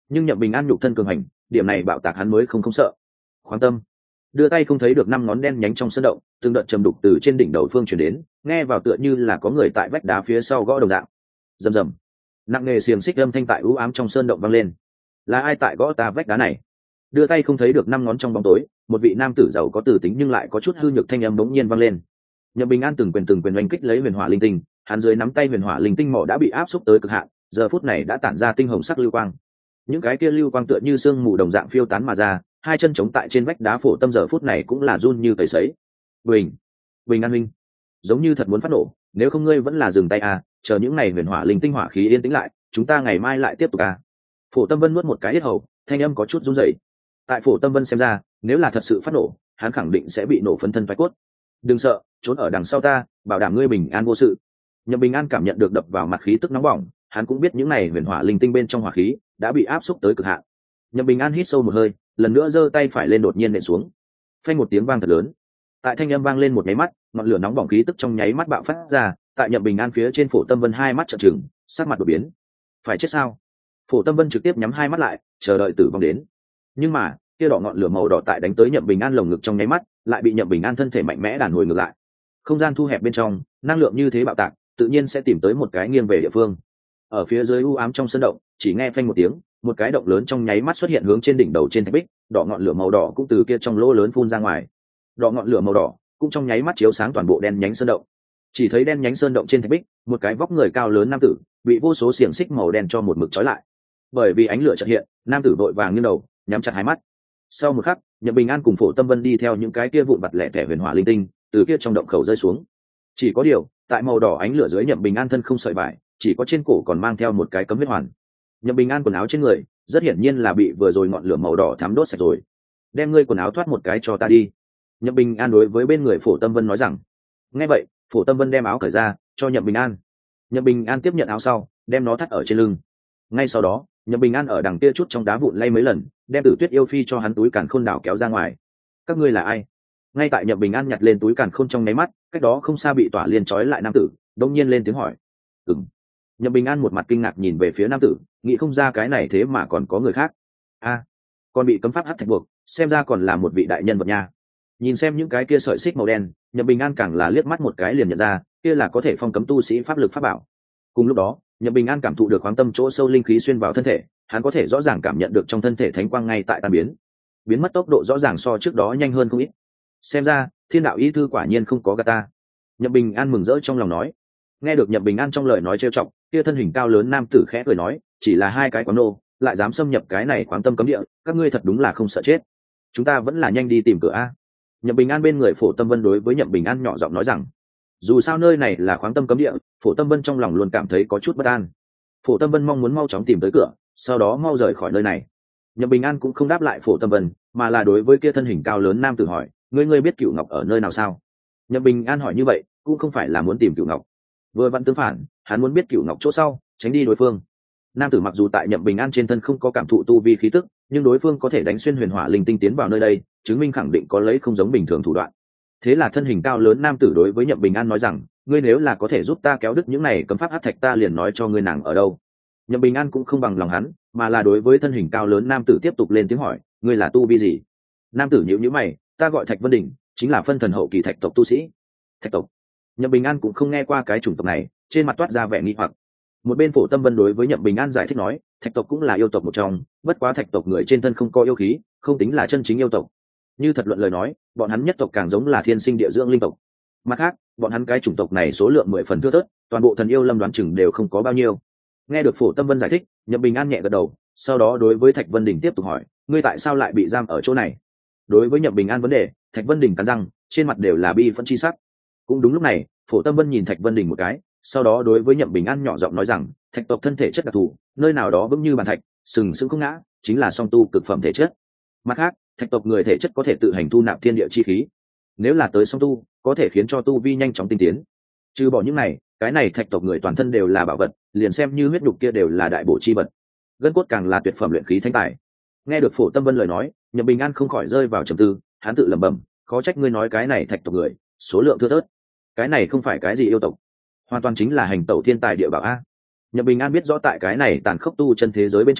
nhưng nhậm bình an nhục thân cường hành, điểm này bạo tạc hắn mới không không sợ. Khoáng tâm, đưa tay không thấy được năm ngón đen nhánh trong sân động, từng đợt trầm đục từ trên đỉnh đầu phương chuyển đến, nghe vào tựa như là có người tại vách đá phía sau gõ đồng dạng. Rầm rầm, nặng nề xiềng xích âm thanh tại u ám trong sơn động vang lên. Là ai tại gõ ta vách đá này? Đưa tay không thấy được năm ngón trong bóng tối, một vị nam tử giàu có tử tính nhưng lại có chút hư nhược thanh âm bỗng nhiên vang lên. Nhậm Bình An từng quyền từng quyền oanh kích lấy huyền hỏa linh tinh, hắn dưới nắm tay huyền hỏa linh tinh mỏ đã bị áp xúc tới cực hạn, giờ phút này đã tản ra tinh hồng sắc lưu quang. Những cái kia lưu quang tựa như sương mù đồng dạng phiêu tán mà ra, hai chân chống tại trên vách đá phổ tâm giờ phút này cũng là run như cầy sấy. Bình, Bình An huynh, giống như thật muốn phát nổ, nếu không ngươi vẫn là dừng tay à, chờ những ngày huyền hỏa linh tinh hỏa khí yên tĩnh lại, chúng ta ngày mai lại tiếp tục à. Phổ Tâm Vân nuốt một cái yết hầu, thanh âm có chút run rẩy. Tại Phổ Tâm Vân xem ra, nếu là thật sự phát nổ, hắn khẳng định sẽ bị nổ phấn thân phái cốt. Đừng sợ, trốn ở đằng sau ta, bảo đảm ngươi bình an vô sự. Nhậm Bình An cảm nhận được đập vào mặt khí tức nóng bỏng, hắn cũng biết những này huyền hỏa linh tinh bên trong hỏa khí đã bị áp xúc tới cực hạn. Nhậm Bình An hít sâu một hơi, lần nữa giơ tay phải lên đột nhiên nện xuống. Phanh một tiếng vang thật lớn. Tại thanh âm vang lên một nháy mắt, ngọn lửa nóng bỏng khí tức trong nháy mắt bạo phát ra, tại Nhậm Bình An phía trên Phổ Tâm Vân hai mắt trợn trừng, sắc mặt đổi biến. Phải chết sao? Phổ Tâm Vân trực tiếp nhắm hai mắt lại, chờ đợi tử vong đến. Nhưng mà, kia đỏ ngọn lửa màu đỏ tại đánh tới Nhậm Bình An lồng ngực trong nháy mắt, lại bị Nhậm Bình An thân thể mạnh mẽ đàn hồi ngược lại. Không gian thu hẹp bên trong, năng lượng như thế bạo tạc, tự nhiên sẽ tìm tới một cái nghiêng về địa phương. Ở phía dưới u ám trong sân động, chỉ nghe phanh một tiếng, một cái động lớn trong nháy mắt xuất hiện hướng trên đỉnh đầu trên thạch bích, đỏ ngọn lửa màu đỏ cũng từ kia trong lỗ lớn phun ra ngoài. Đỏ ngọn lửa màu đỏ cũng trong nháy mắt chiếu sáng toàn bộ đen nhánh sơn động. Chỉ thấy đen nhánh sơn động trên thạch bích, một cái vóc người cao lớn nam tử, bị vô số xiềng xích màu đen cho một mực trói lại. Bởi vì ánh lửa chợt hiện, nam tử vội vàng nghiêng đầu, nhắm chặt hai mắt. Sau một khắc, Nhậm Bình An cùng Phổ Tâm Vân đi theo những cái kia vụn vặt lẻ tẻ huyền hỏa linh tinh, từ kia trong động khẩu rơi xuống. Chỉ có điều, tại màu đỏ ánh lửa dưới Nhậm Bình An thân không sợi vải, chỉ có trên cổ còn mang theo một cái cấm huyết hoàn. Nhậm Bình An quần áo trên người, rất hiển nhiên là bị vừa rồi ngọn lửa màu đỏ thắm đốt sạch rồi. Đem ngươi quần áo thoát một cái cho ta đi. Nhậm Bình An đối với bên người Phổ Tâm Vân nói rằng. Nghe vậy, Phổ Tâm Vân đem áo cởi ra, cho Nhậm Bình An. Nhậm Bình An tiếp nhận áo sau, đem nó thắt ở trên lưng. Ngay sau đó, Nhậm Bình An ở đằng kia chút trong đá vụn lay mấy lần, đem Tử Tuyết yêu phi cho hắn túi càn khôn đảo kéo ra ngoài. Các ngươi là ai? Ngay tại Nhậm Bình An nhặt lên túi càn khôn trong nháy mắt, cách đó không xa bị tỏa liên trói lại nam tử, đột nhiên lên tiếng hỏi. Ừm. Nhậm Bình An một mặt kinh ngạc nhìn về phía nam tử, nghĩ không ra cái này thế mà còn có người khác. A, à, còn bị cấm pháp hắc thạch buộc, xem ra còn là một vị đại nhân vật nha. Nhìn xem những cái kia sợi xích màu đen, Nhậm Bình An càng là liếc mắt một cái liền nhận ra, kia là có thể phong cấm tu sĩ pháp lực pháp bảo. Cùng lúc đó, Nhậm Bình An cảm thụ được khoáng tâm chỗ sâu linh khí xuyên vào thân thể, hắn có thể rõ ràng cảm nhận được trong thân thể thánh quang ngay tại tan biến, biến mất tốc độ rõ ràng so trước đó nhanh hơn không ít. Xem ra, Thiên đạo y thư quả nhiên không có gạt ta. Nhậm Bình An mừng rỡ trong lòng nói. Nghe được Nhậm Bình An trong lời nói trêu chọc, kia thân hình cao lớn nam tử khẽ cười nói, chỉ là hai cái quán nô, lại dám xâm nhập cái này khoáng tâm cấm địa, các ngươi thật đúng là không sợ chết. Chúng ta vẫn là nhanh đi tìm cửa a. Nhậm Bình An bên người Phổ Tâm Vân đối với Nhậm Bình An nhỏ giọng nói rằng, dù sao nơi này là khoáng tâm cấm địa, Phổ Tâm Vân trong lòng luôn cảm thấy có chút bất an. Phổ Tâm Vân mong muốn mau chóng tìm tới cửa, sau đó mau rời khỏi nơi này. Nhậm Bình An cũng không đáp lại Phổ Tâm Vân, mà là đối với kia thân hình cao lớn nam tử hỏi, ngươi ngươi biết Cửu Ngọc ở nơi nào sao? Nhậm Bình An hỏi như vậy, cũng không phải là muốn tìm Cửu Ngọc, vừa vặn tương phản, hắn muốn biết Cửu Ngọc chỗ sau, tránh đi đối phương. Nam tử mặc dù tại Nhậm Bình An trên thân không có cảm thụ tu vi khí tức, nhưng đối phương có thể đánh xuyên huyền hỏa linh tinh tiến vào nơi đây, chứng minh khẳng định có lấy không giống bình thường thủ đoạn. Thế là thân hình cao lớn nam tử đối với Nhậm Bình An nói rằng, ngươi nếu là có thể giúp ta kéo đứt những này cấm pháp hắc thạch, ta liền nói cho ngươi nàng ở đâu. Nhậm Bình An cũng không bằng lòng hắn, mà là đối với thân hình cao lớn nam tử tiếp tục lên tiếng hỏi, ngươi là tu vi gì? Nam tử nhíu nhíu mày, ta gọi Thạch Vân Đình, chính là phân thần hậu kỳ thạch tộc tu sĩ. Thạch tộc? Nhậm Bình An cũng không nghe qua cái chủng tộc này, trên mặt toát ra vẻ nghi hoặc. Một bên Phổ Tâm Vân đối với Nhậm Bình An giải thích nói, thạch tộc cũng là yêu tộc một trong, bất quá thạch tộc người trên thân không có yêu khí, không tính là chân chính yêu tộc. Như thật luận lời nói, bọn hắn nhất tộc càng giống là thiên sinh địa dưỡng linh tộc. Mặt khác, bọn hắn cái chủng tộc này số lượng mười phần thưa thớt, toàn bộ thần yêu lâm đoán chừng đều không có bao nhiêu. Nghe được Phổ Tâm Vân giải thích, Nhậm Bình An nhẹ gật đầu, sau đó đối với Thạch Vân Đình tiếp tục hỏi, ngươi tại sao lại bị giam ở chỗ này? Đối với Nhậm Bình An vấn đề, Thạch Vân Đình cắn răng, trên mặt đều là bi phẫn chi sắc. Cũng đúng lúc này, Phổ Tâm Vân nhìn Thạch Vân Đình một cái, sau đó đối với Nhậm Bình An nhỏ giọng nói rằng, thạch tộc thân thể chất đặc thù, nơi nào đó vững như bàn thạch, sừng sững không ngã, chính là song tu cực phẩm thể chất. Mặt khác, thạch tộc người thể chất có thể tự hành thu nạp thiên địa chi khí, nếu là tới song tu, có thể khiến cho tu vi nhanh chóng tinh tiến. Trừ bỏ những này, cái này thạch tộc người toàn thân đều là bảo vật, liền xem như huyết đục kia đều là đại bổ chi vật, gân cốt càng là tuyệt phẩm luyện khí thánh tài. Nghe được Phổ Tâm Vân lời nói, Nhậm Bình An không khỏi rơi vào trầm tư, hắn tự lẩm bẩm, khó trách ngươi nói cái này thạch tộc người số lượng thưa thớt, cái này không phải cái gì yêu tộc, hoàn toàn chính là hành tẩu thiên tài địa bảo a. Nhậm Bình An biết rõ tại cái này tàn khốc tu chân thế giới bên trong,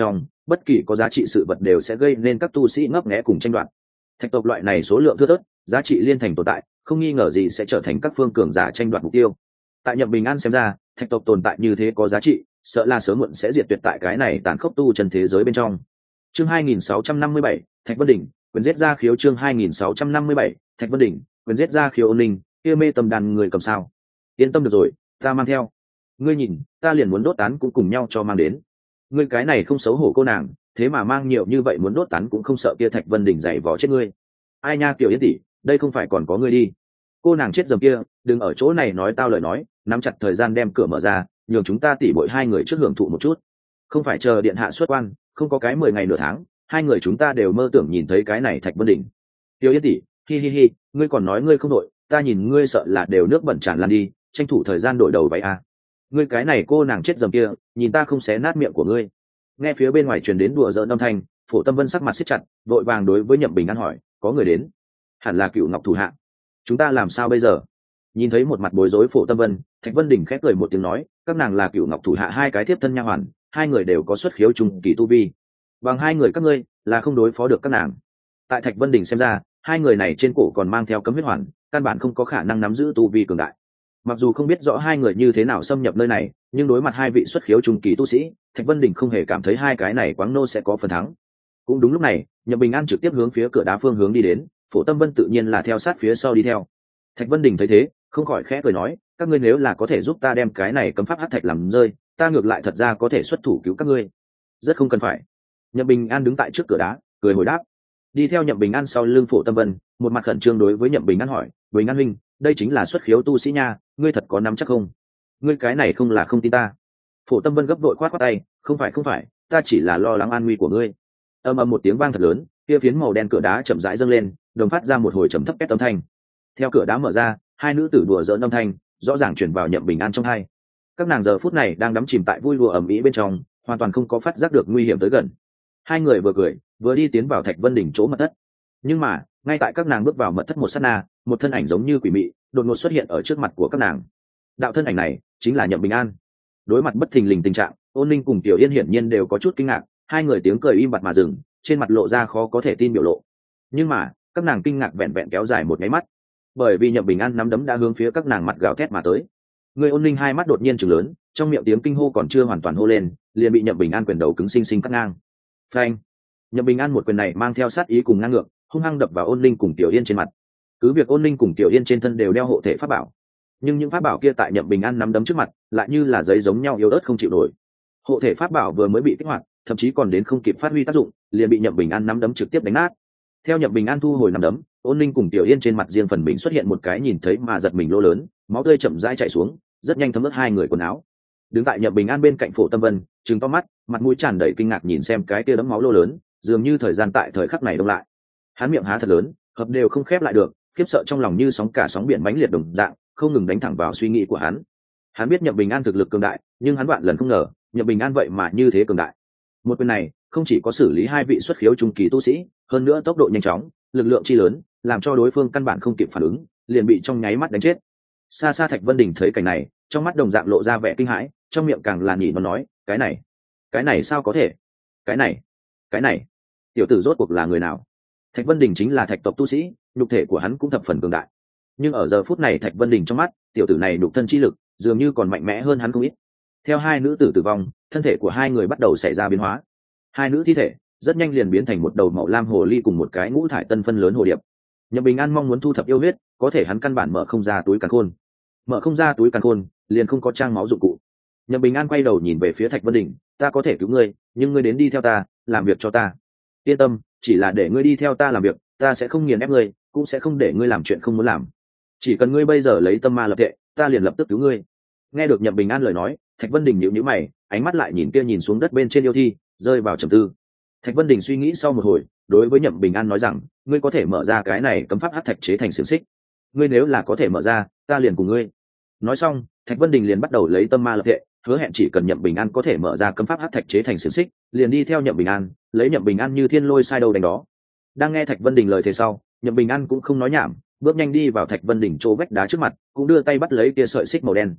bất kỳ có giá trị sự vật đều sẽ gây nên các tu sĩ ngấp nghé cùng tranh đoạt. Thạch tộc loại này số lượng thưa thớt, giá trị liên thành tồn tại, không nghi ngờ gì sẽ trở thành các phương cường giả tranh đoạt mục tiêu. Tại Nhậm Bình An xem ra, thạch tộc tồn tại như thế có giá trị, sợ là sớm muộn sẽ diệt tuyệt tại cái này tàn khốc tu chân thế giới bên trong. Chương hai nghìn sáu trăm năm mươi bảy, Thạch Vân Đỉnh, quyền giết ra khiếu. Chương hai nghìn sáu trăm năm mươi bảy, Thạch Vân Đỉnh, quyền giết ra khiếu. Ôn Linh, kia mê tâm đàn người cầm sao? Yên tâm được rồi, ta mang theo. Ngươi nhìn, ta liền muốn đốt tán cũng cùng nhau cho mang đến. Ngươi cái này không xấu hổ cô nàng, thế mà mang nhiều như vậy muốn đốt tán cũng không sợ kia Thạch Vân Đỉnh dày vò chết ngươi. Ai nha Tiểu Yến tỷ, đây không phải còn có ngươi đi. Cô nàng chết dầm kia, đừng ở chỗ này nói tao lời nói, nắm chặt thời gian đem cửa mở ra, nhường chúng ta tỉ bội hai người trước hưởng thụ một chút. Không phải chờ điện hạ xuất quan, không có cái mười ngày nửa tháng, hai người chúng ta đều mơ tưởng nhìn thấy cái này Thạch Vân Đỉnh. Tiểu Yến tỷ, hi hi hi, ngươi còn nói ngươi không đội, ta nhìn ngươi sợ là đều nước bẩn tràn lan đi, tranh thủ thời gian đổi đầu váy à. Ngươi cái này cô nàng chết dầm kia, nhìn ta không xé nát miệng của ngươi. Nghe phía bên ngoài truyền đến đùa giỡn âm thanh, Phổ Tâm Vân sắc mặt siết chặt, vội vàng đối với Nhậm Bình An hỏi, có người đến? Hẳn là Cựu Ngọc thủ hạ. Chúng ta làm sao bây giờ? Nhìn thấy một mặt bối rối Phổ Tâm Vân, Thạch Vân Đỉnh khép cười một tiếng nói, các nàng là Cựu Ngọc thủ hạ hai cái tiếp thân nha hoàn, hai người đều có xuất khiếu trùng kỳ tu vi. Bằng hai người các ngươi là không đối phó được các nàng. Tại Thạch Vân Đỉnh xem ra, hai người này trên cổ còn mang theo cấm huyết hoàn, căn bản không có khả năng nắm giữ tu vi cường đại. Mặc dù không biết rõ hai người như thế nào xâm nhập nơi này, nhưng đối mặt hai vị xuất khiếu trùng kỳ tu sĩ, Thạch Vân Đỉnh không hề cảm thấy hai cái này quáng nô sẽ có phần thắng. Cũng đúng lúc này, Nhậm Bình An trực tiếp hướng phía cửa đá phương hướng đi đến, Phổ Tâm Vân tự nhiên là theo sát phía sau đi theo. Thạch Vân Đỉnh thấy thế, không khỏi khẽ cười nói, các ngươi nếu là có thể giúp ta đem cái này cấm pháp hắc thạch làm rơi, ta ngược lại thật ra có thể xuất thủ cứu các ngươi. Rất không cần phải. Nhậm Bình An đứng tại trước cửa đá, cười hồi đáp. Đi theo Nhậm Bình An sau lưng Phổ Tâm Vân, một mặt khẩn trương đối với Nhậm Bình An hỏi, Bình An huynh, đây chính là xuất khiếu tu sĩ nha, ngươi thật có nắm chắc không? Ngươi cái này không là không tin ta. Phổ Tâm Vân gấp đội khoát khoát tay, không phải không phải, ta chỉ là lo lắng an nguy của ngươi. Ầm ầm một tiếng vang thật lớn, kia phiến màu đen cửa đá chậm rãi dâng lên, đồng phát ra một hồi trầm thấp két âm thanh. Theo cửa đá mở ra, hai nữ tử đùa giỡn âm thanh rõ ràng truyền vào Nhậm Bình An trong hai. Các nàng giờ phút này đang đắm chìm tại vui đùa ầm ĩ bên trong, hoàn toàn không có phát giác được nguy hiểm tới gần. Hai người vừa cười, vừa đi tiến vào Thạch Vân Đỉnh chỗ mật thất. Nhưng mà, ngay tại các nàng bước vào mật thất một sát na, một thân ảnh giống như quỷ mị, đột ngột xuất hiện ở trước mặt của các nàng. Đạo thân ảnh này chính là Nhậm Bình An. Đối mặt bất thình lình tình trạng, Ôn Linh cùng Tiểu Yên hiển nhiên đều có chút kinh ngạc, hai người tiếng cười im bặt mà dừng, trên mặt lộ ra khó có thể tin biểu lộ. Nhưng mà, các nàng kinh ngạc vẹn vẹn kéo dài một cái mắt, bởi vì Nhậm Bình An nắm đấm đã hướng phía các nàng mặt gào thét mà tới. Người Ôn Linh hai mắt đột nhiên trừng lớn, trong miệng tiếng kinh hô còn chưa hoàn toàn hô lên, liền bị Nhậm Bình An quyền đầu cứng sinh sinh cắt ngang. Phanh! Nhậm Bình An một quyền này mang theo sát ý cùng ngang ngược, hung hăng đập vào Ôn Linh cùng Tiểu Yên trên mặt. Cứ việc Ôn Linh cùng Tiểu Yên trên thân đều đeo hộ thể pháp bảo, nhưng những pháp bảo kia tại Nhậm Bình An nắm đấm trước mặt, lại như là giấy giống nhau yếu ớt không chịu nổi. Hộ thể pháp bảo vừa mới bị kích hoạt, thậm chí còn đến không kịp phát huy tác dụng, liền bị Nhậm Bình An nắm đấm trực tiếp đánh nát. Theo Nhậm Bình An thu hồi nắm đấm, Ôn Linh cùng Tiểu Yên trên mặt riêng phần mình xuất hiện một cái nhìn thấy mà giật mình lỗ lớn, máu tươi chậm rãi chảy xuống, rất nhanh thấm ướt hai người quần áo. Đứng tại Nhậm Bình An bên cạnh Phổ Tâm Vân, trừng to mắt, mặt mũi tràn đầy kinh ngạc nhìn xem cái kia đấm máu lỗ lớn, dường như thời gian tại thời khắc này đông lại. Hắn miệng há thật lớn, hợp đều không khép lại được, khiếp sợ trong lòng như sóng cả sóng biển mãnh liệt đồng dạng, không ngừng đánh thẳng vào suy nghĩ của hắn. Hắn biết Nhậm Bình An thực lực cường đại, nhưng hắn vạn lần không ngờ, Nhậm Bình An vậy mà như thế cường đại. Một quyền này, không chỉ có xử lý hai vị xuất khiếu trung kỳ tu sĩ, hơn nữa tốc độ nhanh chóng, lực lượng chi lớn, làm cho đối phương căn bản không kịp phản ứng, liền bị trong nháy mắt đánh chết. Xa xa Thạch Vân Đình thấy cảnh này, trong mắt đồng dạng lộ ra vẻ kinh hãi, trong miệng càng là nhỉ nó nói, cái này, cái này sao có thể? Cái này, cái này, tiểu tử rốt cuộc là người nào? Thạch Vân Đình chính là Thạch tộc tu sĩ, nhục thể của hắn cũng thập phần cường đại. Nhưng ở giờ phút này Thạch Vân Đình trong mắt, tiểu tử này nhục thân chi lực, dường như còn mạnh mẽ hơn hắn không ít. Theo hai nữ tử tử vong, thân thể của hai người bắt đầu xảy ra biến hóa. Hai nữ thi thể rất nhanh liền biến thành một đầu màu lam hồ ly cùng một cái ngũ thải tân phân lớn hồ điệp. Nhậm Bình An mong muốn thu thập yêu huyết, có thể hắn căn bản mở không ra túi càn khôn. Mở không ra túi càn khôn, liền không có trang máu dụng cụ. Nhậm Bình An quay đầu nhìn về phía Thạch Vân Đình, ta có thể cứu ngươi, nhưng ngươi đến đi theo ta, làm việc cho ta. Yên tâm, chỉ là để ngươi đi theo ta làm việc, ta sẽ không nghiền ép ngươi, cũng sẽ không để ngươi làm chuyện không muốn làm. Chỉ cần ngươi bây giờ lấy tâm ma lập thệ, ta liền lập tức cứu ngươi. Nghe được Nhậm Bình An lời nói, Thạch Vân Đình nhíu nhíu mày, ánh mắt lại nhìn kia nhìn xuống đất bên trên yêu thi, rơi vào trầm tư. Thạch Vân Đình suy nghĩ sau một hồi, đối với Nhậm Bình An nói rằng, ngươi có thể mở ra cái này cấm pháp hắc thạch chế thành xiềng xích. Ngươi nếu là có thể mở ra, ta liền cùng ngươi. Nói xong, Thạch Vân Đình liền bắt đầu lấy tâm ma lập thệ, hứa hẹn chỉ cần Nhậm Bình An có thể mở ra cấm pháp hắc thạch chế thành xiềng xích, liền đi theo Nhậm Bình An, lấy Nhậm Bình An như thiên lôi sai đầu đánh đó. Đang nghe Thạch Vân Đình lời thế sau, Nhậm Bình An cũng không nói nhảm, bước nhanh đi vào Thạch Vân Đình chỗ vách đá trước mặt, cũng đưa tay bắt lấy kia sợi xích màu đen.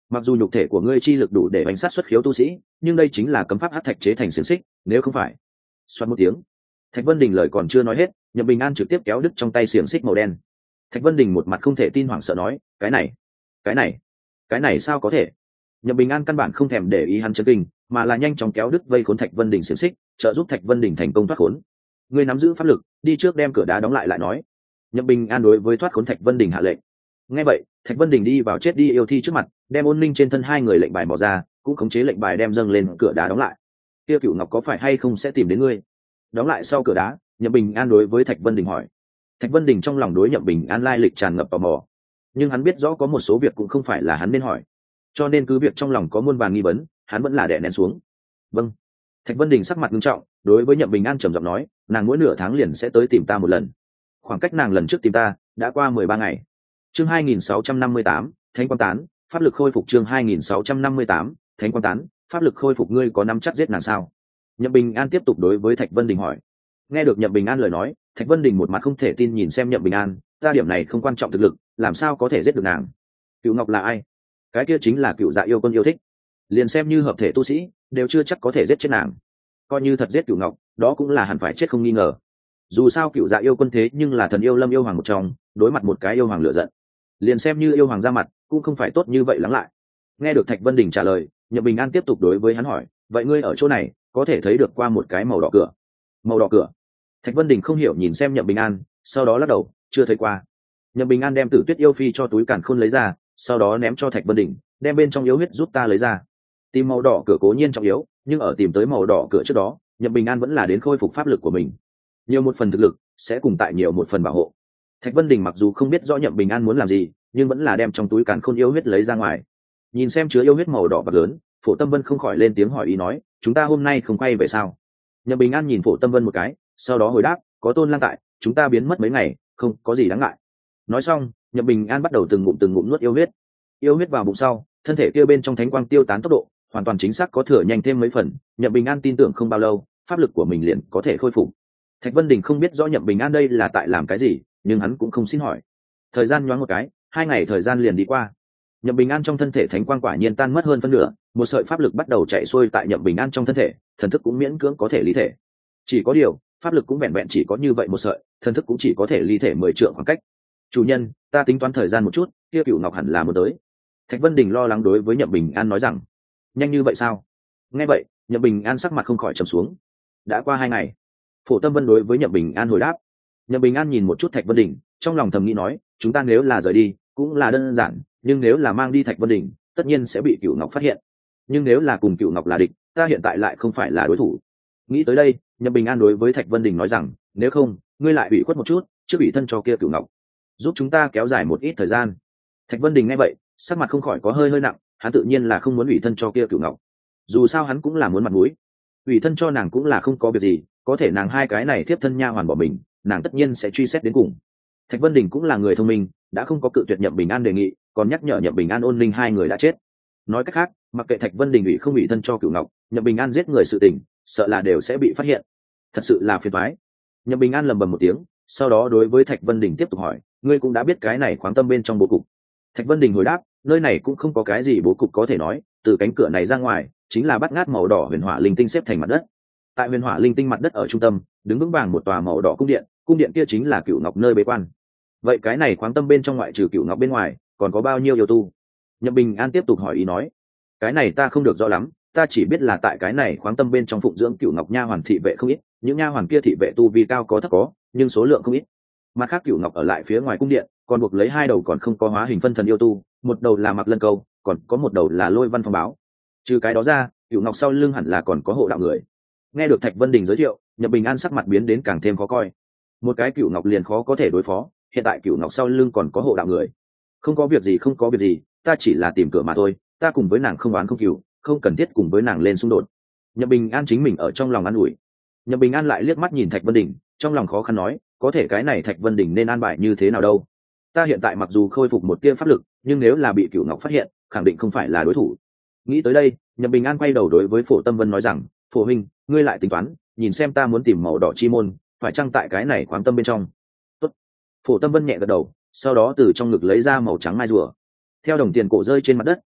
mặc dù nhục thể của ngươi chi lực đủ để bánh sát xuất khiếu tu sĩ, nhưng đây chính là cấm pháp hắc thạch chế thành xiềng xích, nếu không phải. Xoát một tiếng, Thạch Vân Đình lời còn chưa nói hết, Nhậm Bình An trực tiếp kéo đứt trong tay xiềng xích màu đen. Thạch Vân Đình một mặt không thể tin hoảng sợ nói, cái này, cái này, cái này sao có thể? Nhậm Bình An căn bản không thèm để ý hắn chấn kinh, mà là nhanh chóng kéo đứt vây khốn Thạch Vân Đình xiềng xích, trợ giúp Thạch Vân Đình thành công thoát khốn. Ngươi nắm giữ pháp lực, đi trước đem cửa đá đóng lại lại nói. Nhậm Bình An đối với thoát khốn Thạch Vân Đình hạ lệnh. Nghe vậy, Thạch Vân Đình đi vào chết đi yêu thi trước mặt, đem ôn linh trên thân hai người lệnh bài bỏ ra, cũng khống chế lệnh bài đem dâng lên cửa đá đóng lại. Kia Cửu Ngọc có phải hay không sẽ tìm đến ngươi? Đóng lại sau cửa đá, Nhậm Bình An đối với Thạch Vân Đình hỏi. Thạch Vân Đình trong lòng đối Nhậm Bình An lai lịch tràn ngập tò mò, nhưng hắn biết rõ có một số việc cũng không phải là hắn nên hỏi, cho nên cứ việc trong lòng có muôn vàn nghi vấn, hắn vẫn là đè nén xuống. Vâng. Thạch Vân Đình sắc mặt nghiêm trọng, đối với Nhậm Bình An trầm giọng nói, nàng mỗi nửa tháng liền sẽ tới tìm ta một lần. Khoảng cách nàng lần trước tìm ta đã qua mười ba ngày. Chương hai nghìn sáu trăm năm mươi tám, Thánh Quang Tán, pháp lực khôi phục. Chương hai nghìn sáu trăm năm mươi tám, Thánh Quang Tán, pháp lực khôi phục. Ngươi có nắm chắc giết nàng sao? Nhậm Bình An tiếp tục đối với Thạch Vân Đình hỏi. Nghe được Nhậm Bình An lời nói, Thạch Vân Đình một mặt không thể tin nhìn xem Nhậm Bình An, ta điểm này không quan trọng thực lực, làm sao có thể giết được nàng? Cửu Ngọc là ai? Cái kia chính là Cửu Dạ yêu quân yêu thích, liền xem như hợp thể tu sĩ đều chưa chắc có thể giết chết nàng. Coi như thật giết Cửu Ngọc, đó cũng là hẳn phải chết không nghi ngờ. Dù sao Cửu Dạ yêu quân thế nhưng là thần yêu lâm yêu hoàng một trong, đối mặt một cái yêu hoàng lựa giận, liền xem như yêu hoàng ra mặt cũng không phải tốt như vậy lắng lại. Nghe được Thạch Vân Đình trả lời, Nhậm Bình An tiếp tục đối với hắn hỏi, vậy ngươi ở chỗ này có thể thấy được qua một cái màu đỏ cửa? Màu đỏ cửa? Thạch Vân Đình không hiểu nhìn xem Nhậm Bình An, sau đó lắc đầu, chưa thấy qua. Nhậm Bình An đem Tử Tuyết yêu phi cho túi càn khôn lấy ra, sau đó ném cho Thạch Vân Đình, đem bên trong yếu huyết giúp ta lấy ra. Tìm màu đỏ cửa cố nhiên trọng yếu, nhưng ở tìm tới màu đỏ cửa trước đó, Nhậm Bình An vẫn là đến khôi phục pháp lực của mình. Nhiều một phần thực lực sẽ cùng tại nhiều một phần bảo hộ. Thạch Vân Đình mặc dù không biết rõ Nhậm Bình An muốn làm gì, nhưng vẫn là đem trong túi càn khôn yêu huyết lấy ra ngoài. Nhìn xem chứa yêu huyết màu đỏ và lớn, Phổ Tâm Vân không khỏi lên tiếng hỏi ý nói, chúng ta hôm nay không quay về sao? Nhậm Bình An nhìn Phổ Tâm Vân một cái, sau đó hồi đáp, có Tôn Lang tại, chúng ta biến mất mấy ngày, không có gì đáng ngại. Nói xong, Nhậm Bình An bắt đầu từng ngụm từng ngụm nuốt yêu huyết. Yêu huyết vào bụng sau, thân thể kia bên trong thánh quang tiêu tán tốc độ hoàn toàn chính xác có thừa nhanh thêm mấy phần. Nhậm Bình An tin tưởng không bao lâu, pháp lực của mình liền có thể khôi phục. Thạch Vân Đình không biết rõ Nhậm Bình An đây là tại làm cái gì, nhưng hắn cũng không xin hỏi. Thời gian nhoáng một cái, hai ngày thời gian liền đi qua. Nhậm Bình An trong thân thể thánh quang quả nhiên tan mất hơn phân nửa, một sợi pháp lực bắt đầu chạy xuôi tại Nhậm Bình An trong thân thể, thần thức cũng miễn cưỡng có thể lý thể. Chỉ có điều, pháp lực cũng vẹn vẹn chỉ có như vậy một sợi, thần thức cũng chỉ có thể ly thể mười trượng khoảng cách. Chủ nhân, ta tính toán thời gian một chút, kia Cửu Ngọc hẳn là muốn tới. Thạch Vân Đình lo lắng đối với Nhậm Bình An nói rằng, nhanh như vậy sao? Nghe vậy, Nhậm Bình An sắc mặt không khỏi trầm xuống. Đã qua hai ngày. Phổ Tâm Vân đối với Nhậm Bình An hồi đáp. Nhậm Bình An nhìn một chút Thạch Vân Đình, trong lòng thầm nghĩ nói, chúng ta nếu là rời đi cũng là đơn giản, nhưng nếu là mang đi Thạch Vân Đình, tất nhiên sẽ bị Cửu Ngọc phát hiện. Nhưng nếu là cùng Cửu Ngọc là địch, ta hiện tại lại không phải là đối thủ. Nghĩ tới đây, Nhậm Bình An đối với Thạch Vân Đình nói rằng, nếu không, ngươi lại bị khuất một chút, trước bị thân cho kia Cửu Ngọc, giúp chúng ta kéo dài một ít thời gian. Thạch Vân Đình nghe vậy, sắc mặt không khỏi có hơi hơi nặng, hắn tự nhiên là không muốn ủy thân cho kia Cửu Ngọc. Dù sao hắn cũng là muốn mặt mũi, ủy thân cho nàng cũng là không có việc gì, có thể nàng hai cái này tiếp thân nha hoàn bỏ mình, nàng tất nhiên sẽ truy xét đến cùng. Thạch Vân Đình cũng là người thông minh, đã không có cự tuyệt Nhậm Bình An đề nghị, còn nhắc nhở Nhậm Bình An ôn linh hai người đã chết. Nói cách khác, mặc kệ Thạch Vân Đình ủy không ủy thân cho Cửu Ngọc, Nhậm Bình An giết người sự tình, sợ là đều sẽ bị phát hiện. Thật sự là phiền toái. Nhậm Bình An lầm bầm một tiếng, sau đó đối với Thạch Vân Đình tiếp tục hỏi, ngươi cũng đã biết cái này khoáng tâm bên trong bố cục. Thạch Vân Đình hồi đáp, nơi này cũng không có cái gì bố cục có thể nói, từ cánh cửa này ra ngoài chính là bát ngát màu đỏ huyền hỏa linh tinh xếp thành mặt đất. Tại huyền hỏa linh tinh mặt đất ở trung tâm, đứng vững vàng một tòa màu đỏ cung điện, cung điện kia chính là Cửu Ngọc nơi bế quan. Vậy cái này khoáng tâm bên trong ngoại trừ Cửu Ngọc bên ngoài, còn có bao nhiêu yêu tu? Nhậm Bình An tiếp tục hỏi ý nói, cái này ta không được rõ lắm, ta chỉ biết là tại cái này khoáng tâm bên trong phụng dưỡng Cửu Ngọc nha hoàn thị vệ không ít, những nha hoàn kia thị vệ tu vi cao có thấp có, nhưng số lượng không ít. Mặt khác Cửu Ngọc ở lại phía ngoài cung điện, còn buộc lấy hai đầu còn không có hóa hình phân thần yêu tu, một đầu là Mặc Lân Câu, còn có một đầu là Lôi Văn Phong Báo. Trừ cái đó ra, Cửu Ngọc sau lưng hẳn là còn có hộ đạo người. Nghe được Thạch Vân Đình giới thiệu, Nhậm Bình An sắc mặt biến đến càng thêm khó coi. Một cái Cửu Ngọc liền khó có thể đối phó, hiện tại Cửu Ngọc sau lưng còn có hộ đạo người. Không có việc gì, không có việc gì, ta chỉ là tìm cửa mà thôi, ta cùng với nàng không oán không cừu, không cần thiết cùng với nàng lên xung đột. Nhậm Bình An chính mình ở trong lòng an ủi. Nhậm Bình An lại liếc mắt nhìn Thạch Vân Đình, trong lòng khó khăn nói, có thể cái này Thạch Vân Đình nên an bài như thế nào đâu? Ta hiện tại mặc dù khôi phục một tia pháp lực, nhưng nếu là bị Cửu Ngọc phát hiện, khẳng định không phải là đối thủ. Nghĩ tới đây, Nhậm Bình An quay đầu đối với Phổ Tâm Vân nói rằng, Phổ huynh, ngươi lại tính toán, nhìn xem ta muốn tìm màu đỏ chi môn, phải chăng tại cái này khoáng tâm bên trong? Tốt. Phổ Tâm Vân nhẹ gật đầu, sau đó từ trong ngực lấy ra màu trắng mai rùa. Theo đồng tiền cổ rơi trên mặt đất,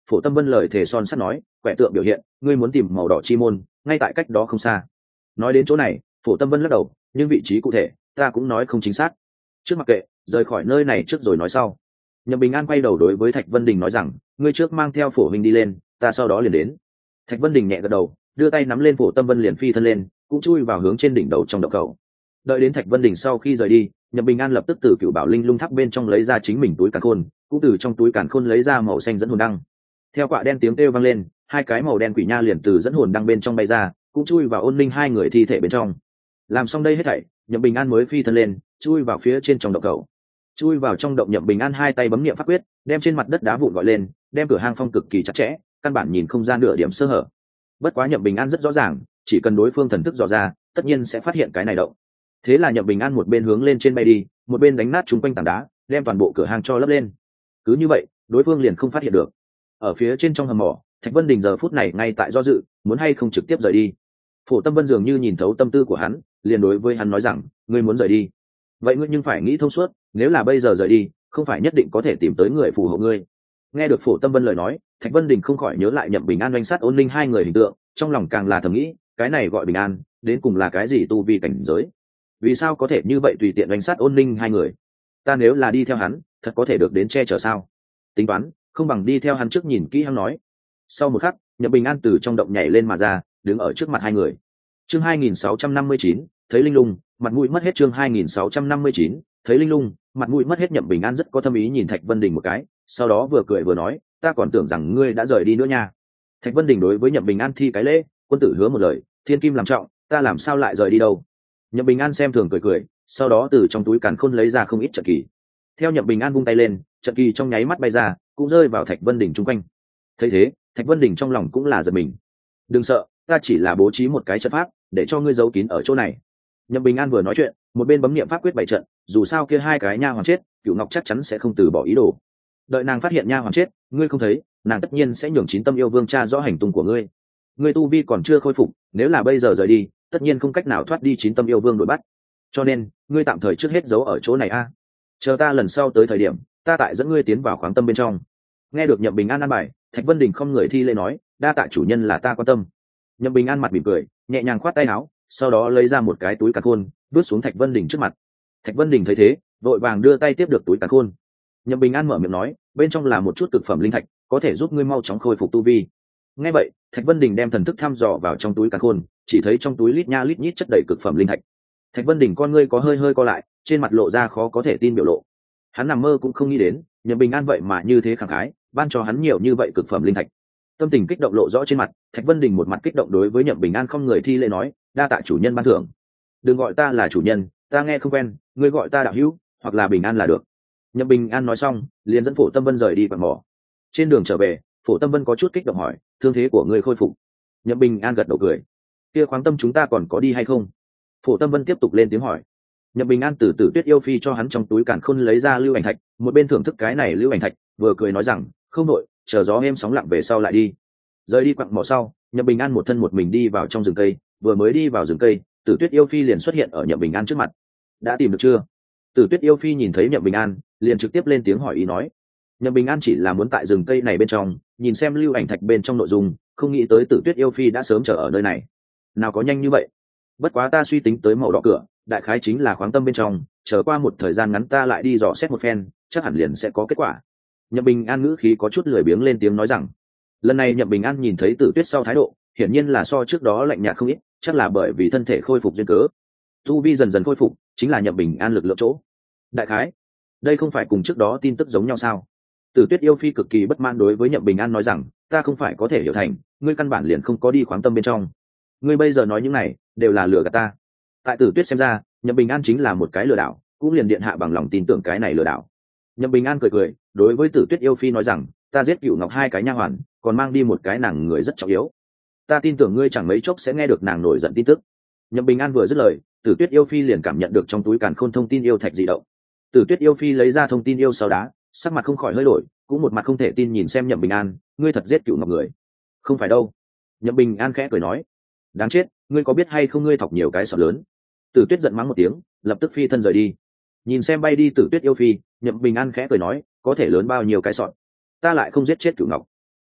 Phổ Tâm Vân lời thề son sắt nói, quẻ tượng biểu hiện, ngươi muốn tìm màu đỏ chi môn, ngay tại cách đó không xa. Nói đến chỗ này, Phổ Tâm Vân lắc đầu, nhưng vị trí cụ thể ta cũng nói không chính xác. Trước mặc kệ, rời khỏi nơi này trước rồi nói sau. Nhậm Bình An quay đầu đối với Thạch Vân Đình nói rằng, ngươi trước mang theo Phổ huynh đi lên, ta sau đó liền đến. Thạch Vân Đình nhẹ gật đầu, đưa tay nắm lên Phổ Tâm Vân liền phi thân lên, cũng chui vào hướng trên đỉnh đầu trong động cầu. Đợi đến Thạch Vân Đình sau khi rời đi, Nhậm Bình An lập tức từ Cửu Bảo Linh Lung Tháp bên trong lấy ra chính mình túi càn khôn, cũng từ trong túi càn khôn lấy ra màu xanh dẫn hồn đăng. Theo quạ đen tiếng kêu vang lên, hai cái màu đen quỷ nha liền từ dẫn hồn đăng bên trong bay ra, cũng chui vào Ôn Linh hai người thi thể bên trong. Làm xong đây hết thảy, Nhậm Bình An mới phi thân lên, chui vào phía trên trong động cầu. Chui vào trong động, Nhậm Bình An hai tay bấm niệm pháp quyết, đem trên mặt đất đá vụn gọi lên, đem cửa hang phong cực kỳ chặt chẽ, căn bản nhìn không ra nửa điểm sơ hở. Bất quá Nhậm Bình An rất rõ ràng, chỉ cần đối phương thần thức dò ra, tất nhiên sẽ phát hiện cái này động. Thế là Nhậm Bình An một bên hướng lên trên bay đi, một bên đánh nát chúng quanh tảng đá, đem toàn bộ cửa hang cho lấp lên. Cứ như vậy, đối phương liền không phát hiện được. Ở phía trên trong hầm mỏ, Thạch Vân Đình giờ phút này ngay tại do dự, muốn hay không trực tiếp rời đi. Phổ Tâm Vân dường như nhìn thấu tâm tư của hắn, liền đối với hắn nói rằng, ngươi muốn rời đi, vậy ngươi nhưng phải nghĩ thông suốt, nếu là bây giờ rời đi, không phải nhất định có thể tìm tới người phù hộ ngươi. Nghe được Phổ Tâm Vân lời nói, Thạch Vân Đình không khỏi nhớ lại Nhậm Bình An oanh sát Ôn Linh hai người hình tượng, trong lòng càng là thầm nghĩ, cái này gọi bình an, đến cùng là cái gì tu vi cảnh giới? Vì sao có thể như vậy tùy tiện oanh sát Ôn Linh hai người? Ta nếu là đi theo hắn, thật có thể được đến che chở sao? Tính toán, không bằng đi theo hắn trước nhìn kỹ hắn nói. Sau một khắc, Nhậm Bình An từ trong động nhảy lên mà ra, đứng ở trước mặt hai người. Chương hai nghìn sáu trăm năm mươi chín, thấy linh lung, mặt mũi mất hết. Chương hai nghìn sáu trăm năm mươi chín, thấy linh lung, mặt mũi mất hết. Nhậm Bình An rất có thâm ý nhìn Thạch Vân Đình một cái, sau đó vừa cười vừa nói, ta còn tưởng rằng ngươi đã rời đi nữa nha. Thạch Vân Đình đối với Nhậm Bình An thi cái lễ, quân tử hứa một lời, thiên kim làm trọng, ta làm sao lại rời đi đâu. Nhậm Bình An xem thường cười cười, sau đó từ trong túi càn khôn lấy ra không ít trận kỳ. Theo Nhậm Bình An vung tay lên, trận kỳ trong nháy mắt bay ra, cũng rơi vào Thạch Vân Đình chung quanh. Thấy thế, Thạch Vân Đình trong lòng cũng là giật mình. Đừng sợ, ta chỉ là bố trí một cái trận pháp, để cho ngươi giấu kín ở chỗ này. Nhậm Bình An vừa nói chuyện, một bên bấm niệm pháp quyết bày trận, dù sao kia hai cái nha hoàn chết, Cửu Ngọc chắc chắn sẽ không từ bỏ ý đồ. Đợi nàng phát hiện nha hoàn chết, ngươi không thấy, nàng tất nhiên sẽ nhường Chín Tâm Yêu Vương tra rõ hành tung của ngươi. Ngươi tu vi còn chưa khôi phục, nếu là bây giờ rời đi, tất nhiên không cách nào thoát đi Chín Tâm Yêu Vương đuổi bắt. Cho nên, ngươi tạm thời trước hết giấu ở chỗ này a. Chờ ta lần sau tới thời điểm, ta tại dẫn ngươi tiến vào khoáng tâm bên trong. Nghe được Nhậm Bình An an bài, Thạch Vân Đình không người thi lễ nói, đa tạ chủ nhân là ta quan tâm. Nhậm Bình An mặt mỉm cười, nhẹ nhàng khoát tay áo, sau đó lấy ra một cái túi càn khôn, vứt xuống Thạch Vân Đình trước mặt. Thạch Vân Đình thấy thế, vội vàng đưa tay tiếp được túi càn khôn. Nhậm Bình An mở miệng nói, bên trong là một chút cực phẩm linh thạch, có thể giúp ngươi mau chóng khôi phục tu vi. Nghe vậy, Thạch Vân Đình đem thần thức thăm dò vào trong túi càn khôn, chỉ thấy trong túi lít nha lít nhít chất đầy cực phẩm linh thạch. Thạch Vân Đình con ngươi có hơi hơi co lại, trên mặt lộ ra khó có thể tin biểu lộ. Hắn nằm mơ cũng không nghĩ đến, Nhậm Bình An vậy mà như thế khẳng khái, ban cho hắn nhiều như vậy cực phẩm linh thạch. Tâm tình kích động lộ rõ trên mặt, Thạch Vân Đình một mặt kích động đối với Nhậm Bình An không người thi lễ nói, đa tạ chủ nhân ban thưởng. Đừng gọi ta là chủ nhân, ta nghe không quen, ngươi gọi ta đạo hữu, hoặc là Bình An là được. Nhậm Bình An nói xong, liền dẫn Phổ Tâm Vân rời đi quặng mỏ. Trên đường trở về, Phổ Tâm Vân có chút kích động hỏi, thương thế của ngươi khôi phục? Nhậm Bình An gật đầu cười, kia khoáng tâm chúng ta còn có đi hay không? Phổ Tâm Vân tiếp tục lên tiếng hỏi. Nhậm Bình An từ Tử Tuyết yêu phi cho hắn trong túi càn khôn lấy ra lưu ảnh thạch, một bên thưởng thức cái này lưu ảnh thạch, vừa cười nói rằng, không nội, chờ gió êm sóng lặng về sau lại đi. Rời đi quặng mỏ sau, Nhậm Bình An một thân một mình đi vào trong rừng cây, vừa mới đi vào rừng cây, Tử Tuyết yêu phi liền xuất hiện ở Nhậm Bình An trước mặt. Đã tìm được chưa? Tử Tuyết yêu phi nhìn thấy Nhậm Bình An, liền trực tiếp lên tiếng hỏi ý nói. Nhậm Bình An chỉ là muốn tại rừng cây này bên trong, nhìn xem lưu ảnh thạch bên trong nội dung, không nghĩ tới Tử Tuyết yêu phi đã sớm chờ ở nơi này. Nào có nhanh như vậy? Bất quá ta suy tính tới màu đỏ cửa, đại khái chính là khoáng tâm bên trong, chờ qua một thời gian ngắn ta lại đi dò xét một phen, chắc hẳn liền sẽ có kết quả. Nhậm Bình An ngữ khí có chút lười biếng lên tiếng nói rằng, lần này Nhậm Bình An nhìn thấy Tử Tuyết sau thái độ, hiển nhiên là so trước đó lạnh nhạt không ít, chắc là bởi vì thân thể khôi phục duyên cớ. Tu vi dần dần khôi phục, chính là Nhậm Bình An lực lượng chỗ. Đại khái, đây không phải cùng trước đó tin tức giống nhau sao? Tử Tuyết yêu phi cực kỳ bất mãn đối với Nhậm Bình An nói rằng, ta không phải có thể hiểu thành, ngươi căn bản liền không có đi khoáng tâm bên trong. Ngươi bây giờ nói những này, đều là lừa gạt ta. Tại Tử Tuyết xem ra, Nhậm Bình An chính là một cái lừa đảo, cũng liền điện hạ bằng lòng tin tưởng cái này lừa đảo. Nhậm Bình An cười cười, đối với Tử Tuyết yêu phi nói rằng, ta giết Cửu Ngọc hai cái nha hoàn, còn mang đi một cái nàng người rất trọng yếu. Ta tin tưởng ngươi chẳng mấy chốc sẽ nghe được nàng nổi giận tin tức. Nhậm Bình An vừa dứt lời, Tử Tuyết yêu phi liền cảm nhận được trong túi càn khôn thông tin yêu thạch dị động. Tử Tuyết yêu phi lấy ra thông tin yêu sau đá, sắc mặt không khỏi hơi đổi, cũng một mặt không thể tin nhìn xem Nhậm Bình An, ngươi thật giết Cửu Ngọc người? Không phải đâu. Nhậm Bình An khẽ cười nói, đáng chết, ngươi có biết hay không ngươi thọc nhiều cái sọt lớn. Tử Tuyết giận mắng một tiếng, lập tức phi thân rời đi. Nhìn xem bay đi Tử Tuyết yêu phi, Nhậm Bình An khẽ cười nói, có thể lớn bao nhiêu cái sọt, ta lại không giết chết Cửu Ngọc.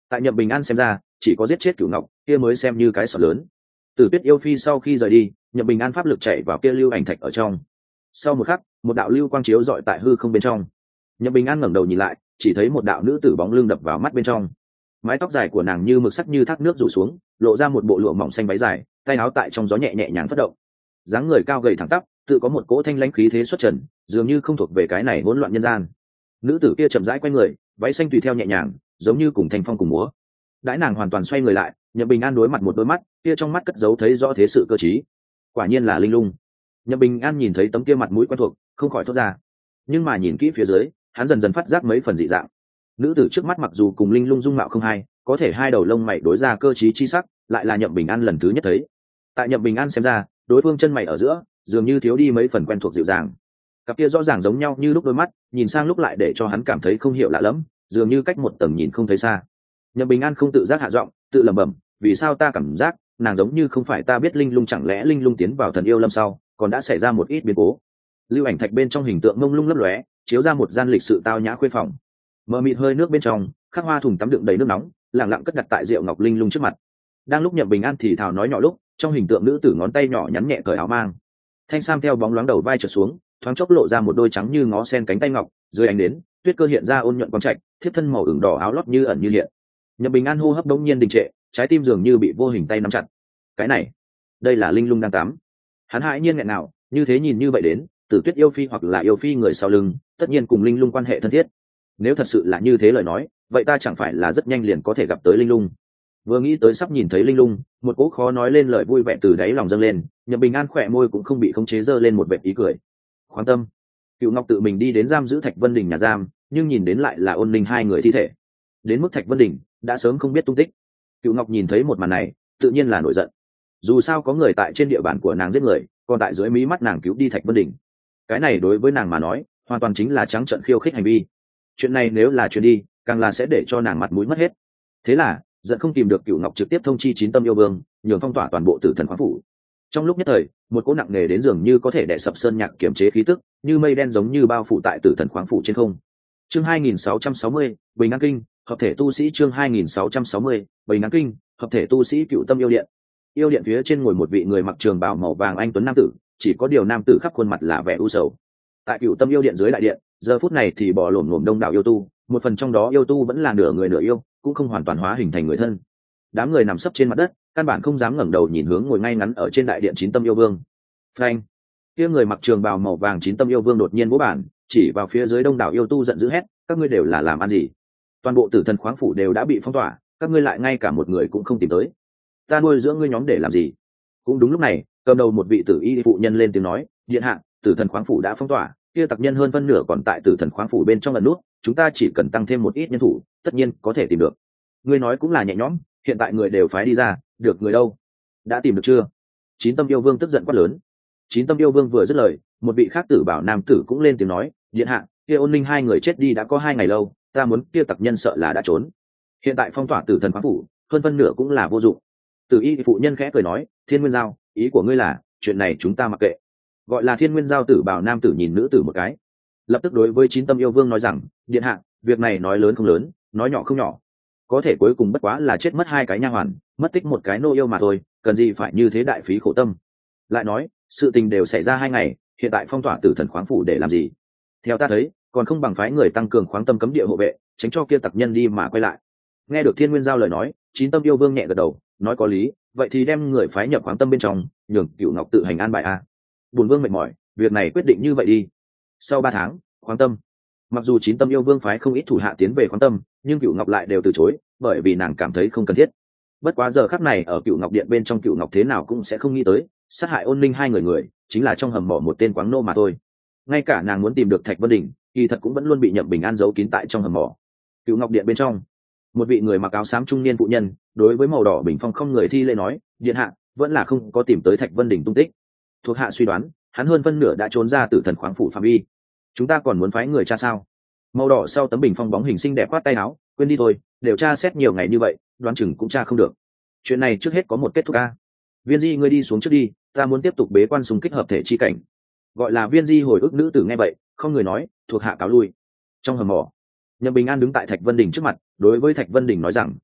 tại nhậm bình an xem ra chỉ có giết chết cửu ngọc kia mới xem như cái sọt lớn. Tử Tuyết yêu phi sau khi rời đi, nhậm bình an pháp lực chạy vào kia lưu ảnh thạch ở trong. Sau một khắc, một đạo lưu quang chiếu dọi tại hư không bên trong. Nhậm bình an ngẩng đầu nhìn lại, chỉ thấy một đạo nữ tử bóng lưng đập vào mắt bên trong. Mái tóc dài của nàng như mực sắc như thác nước rủ xuống, lộ ra một bộ lụa mỏng xanh váy dài, tay áo tại trong gió nhẹ nhẹ nhàng phất động. Dáng người cao gầy thẳng tắp, tự có một cỗ thanh lãnh khí thế xuất trần, dường như không thuộc về cái này hỗn loạn nhân gian. Nữ tử kia chậm rãi quay người, váy xanh tùy theo nhẹ nhàng, giống như cùng thanh phong cùng múa. Đãi nàng hoàn toàn xoay người lại, nhậm bình an đối mặt một đôi mắt, kia trong mắt cất giấu thấy rõ thế sự cơ trí. Quả nhiên là linh lung. Nhậm bình an nhìn thấy tấm kia mặt mũi quen thuộc, không khỏi thốt ra. Nhưng mà nhìn kỹ phía dưới, hắn dần dần phát giác mấy phần dị dạng. Nữ tử trước mắt mặc dù cùng linh lung dung mạo không hai, có thể hai đầu lông mày đối ra cơ trí chi sắc, lại là nhậm bình an lần thứ nhất thấy. Tại nhậm bình an xem ra, đối phương chân mày ở giữa dường như thiếu đi mấy phần quen thuộc dịu dàng. Cặp kia rõ ràng giống nhau như lúc đôi mắt, nhìn sang lúc lại để cho hắn cảm thấy không hiểu lạ lẫm, dường như cách một tầng nhìn không thấy xa. Nhậm bình an không tự giác hạ giọng, tự lẩm bẩm, vì sao ta cảm giác nàng giống như không phải ta biết linh lung, chẳng lẽ linh lung tiến vào thần yêu lâm sau còn đã xảy ra một ít biến cố. Lưu ảnh thạch bên trong hình tượng mông lung lấp lóe, chiếu ra một gian lịch sự tao nhã khuê phòng. Mờ mịt hơi nước bên trong, khắc hoa thùng tắm đựng đầy nước nóng, lặng lặng cất đặt tại rượu ngọc linh lung trước mặt. Đang lúc nhậm bình an thì thào nói nhỏ lúc, trong hình tượng nữ tử ngón tay nhỏ nhắn nhẹ cởi áo mang, thanh sam theo bóng loáng đầu vai trượt xuống, thoáng chốc lộ ra một đôi trắng như ngó sen cánh tay ngọc, dưới ánh đến tuyết cơ hiện ra ôn nhuận quang trạch, thiếp thân màu ửng đỏ áo lót như ẩn như hiện. Nhậm bình an hô hấp đống nhiên đình trệ, trái tim dường như bị vô hình tay nắm chặt. Cái này, đây là linh lung đang tắm. Hắn hãi nhiên nghẹn nào, như thế nhìn như vậy đến, Tử Tuyết yêu phi hoặc là yêu phi người sau lưng, tất nhiên cùng linh lung quan hệ thân thiết. Nếu thật sự là như thế lời nói, vậy ta chẳng phải là rất nhanh liền có thể gặp tới linh lung. Vừa nghĩ tới sắp nhìn thấy linh lung, một cỗ khó nói lên lời vui vẻ từ đáy lòng dâng lên, nhậm bình an khỏe môi cũng không bị khống chế dơ lên một vệt ý cười. Khoáng tâm. Cựu Ngọc tự mình đi đến giam giữ Thạch Vân Đình nhà giam, nhưng nhìn đến lại là Ôn Linh hai người thi thể. Đến mức Thạch Vân Đình đã sớm không biết tung tích. Cựu Ngọc nhìn thấy một màn này, tự nhiên là nổi giận. Dù sao có người tại trên địa bàn của nàng giết người, còn tại dưới mí mắt nàng cứu đi Thạch Vân Đình. Cái này đối với nàng mà nói, hoàn toàn chính là trắng trợn khiêu khích hành vi. Chuyện này nếu là chuyện đi, càng là sẽ để cho nàng mặt mũi mất hết. Thế là, giận không tìm được Cựu Ngọc trực tiếp thông chi Chín Tâm yêu vương, nhường phong tỏa toàn bộ Tử Thần khoáng phủ. Trong lúc nhất thời, một cỗ nặng nề đến dường như có thể đè sập sơn nhạc kiểm chế khí tức, như mây đen giống như bao phủ tại Tử Thần khoáng phủ trên không. Chương hai nghìn sáu trăm sáu mươi, Bình An Kinh, hợp thể tu sĩ chương hai nghìn sáu trăm sáu mươi, Bình An Kinh, hợp thể tu sĩ Cựu Tâm yêu điện. Yêu điện phía trên ngồi một vị người mặc trường bào màu vàng anh tuấn nam tử, chỉ có điều nam tử khắp khuôn mặt là vẻ u sầu. Tại Cựu Tâm yêu điện dưới đại điện, giờ phút này thì bò lổm lổm đông đảo yêu tu, một phần trong đó yêu tu vẫn là nửa người nửa yêu, cũng không hoàn toàn hóa hình thành người thân. Đám người nằm sấp trên mặt đất, căn bản không dám ngẩng đầu nhìn hướng ngồi ngay ngắn ở trên đại điện Chín Tâm yêu vương. Phanh! Kia người mặc trường bào màu vàng Chín Tâm yêu vương đột nhiên vỗ bản, chỉ vào phía dưới đông đảo yêu tu giận dữ hét, các ngươi đều là làm ăn gì? Toàn bộ Tử Thần khoáng phủ đều đã bị phong tỏa, các ngươi lại ngay cả một người cũng không tìm tới. Ta nuôi dưỡng ngươi nhóm để làm gì? Cũng đúng lúc này, cầm đầu một vị tử y phụ nhân lên tiếng nói, điện hạ, Tử Thần khoáng phủ đã phong tỏa, kia tặc nhân hơn phân nửa còn tại Tử Thần khoáng phủ bên trong ẩn nút, chúng ta chỉ cần tăng thêm một ít nhân thủ, tất nhiên có thể tìm được. Ngươi nói cũng là nhẹ nhõm, hiện tại người đều phái đi ra, được người đâu? Đã tìm được chưa? Chín Tâm yêu vương tức giận quát lớn. Chín Tâm yêu vương vừa dứt lời, một vị khác tử bảo nam tử cũng lên tiếng nói, điện hạ, kia Ôn Linh hai người chết đi đã có hai ngày lâu, ta muốn kia tặc nhân sợ là đã trốn. Hiện tại phong tỏa Tử Thần khoáng phủ, hơn phân nửa cũng là vô dụng. Tử y phụ nhân khẽ cười nói, Thiên Nguyên Giao, ý của ngươi là, chuyện này chúng ta mặc kệ. Gọi là Thiên Nguyên Giao tử bảo nam tử nhìn nữ tử một cái, lập tức đối với Chín Tâm yêu vương nói rằng, điện hạ, việc này nói lớn không lớn, nói nhỏ không nhỏ, có thể cuối cùng bất quá là chết mất hai cái nha hoàn, mất tích một cái nô yêu mà thôi, cần gì phải như thế đại phí khổ tâm. Lại nói, sự tình đều xảy ra hai ngày, hiện tại phong tỏa Tử Thần khoáng phủ để làm gì? Theo ta thấy, còn không bằng phái người tăng cường khoáng tâm cấm địa hộ vệ, tránh cho kia tặc nhân đi mà quay lại. Nghe được Thiên Nguyên Giao lời nói, Chín Tâm yêu vương nhẹ gật đầu, nói có lý, vậy thì đem người phái nhập khoáng tâm bên trong, nhường Cựu Ngọc tự hành an bài a. Bổn vương mệt mỏi, việc này quyết định như vậy đi. Sau ba tháng, khoáng tâm. Mặc dù Chín Tâm yêu vương phái không ít thủ hạ tiến về khoáng tâm, nhưng Cựu Ngọc lại đều từ chối, bởi vì nàng cảm thấy không cần thiết. Bất quá giờ khắc này ở Cựu Ngọc điện bên trong, Cựu Ngọc thế nào cũng sẽ không nghĩ tới, sát hại Ôn Linh hai người người, chính là trong hầm mỏ một tên quáng nô mà thôi. Ngay cả nàng muốn tìm được Thạch Vân Đình, kỳ thật cũng vẫn luôn bị Nhậm Bình An giấu kín tại trong hầm mỏ. Cựu Ngọc điện bên trong, một vị người mặc áo xám trung niên phụ nhân đối với màu đỏ bình phong không người thi lễ nói, điện hạ, vẫn là không có tìm tới Thạch Vân Đình tung tích. Thuộc hạ suy đoán, hắn hơn phân nửa đã trốn ra Tử Thần khoáng phủ phạm vi. Chúng ta còn muốn phái người tra sao? Màu đỏ sau tấm bình phong bóng hình xinh đẹp khoát tay áo, quên đi thôi, đều tra xét nhiều ngày như vậy, đoán chừng cũng tra không được. Chuyện này trước hết có một kết thúc a. Viên Di ngươi đi xuống trước đi, ta muốn tiếp tục bế quan xung kích hợp thể chi cảnh. Gọi là Viên Di hồi ức nữ tử nghe vậy, không người nói, thuộc hạ cáo lui. Trong hầm mỏ, Nhậm Bình An đứng tại Thạch Vân Đình trước mặt, đối với Thạch Vân Đình nói rằng,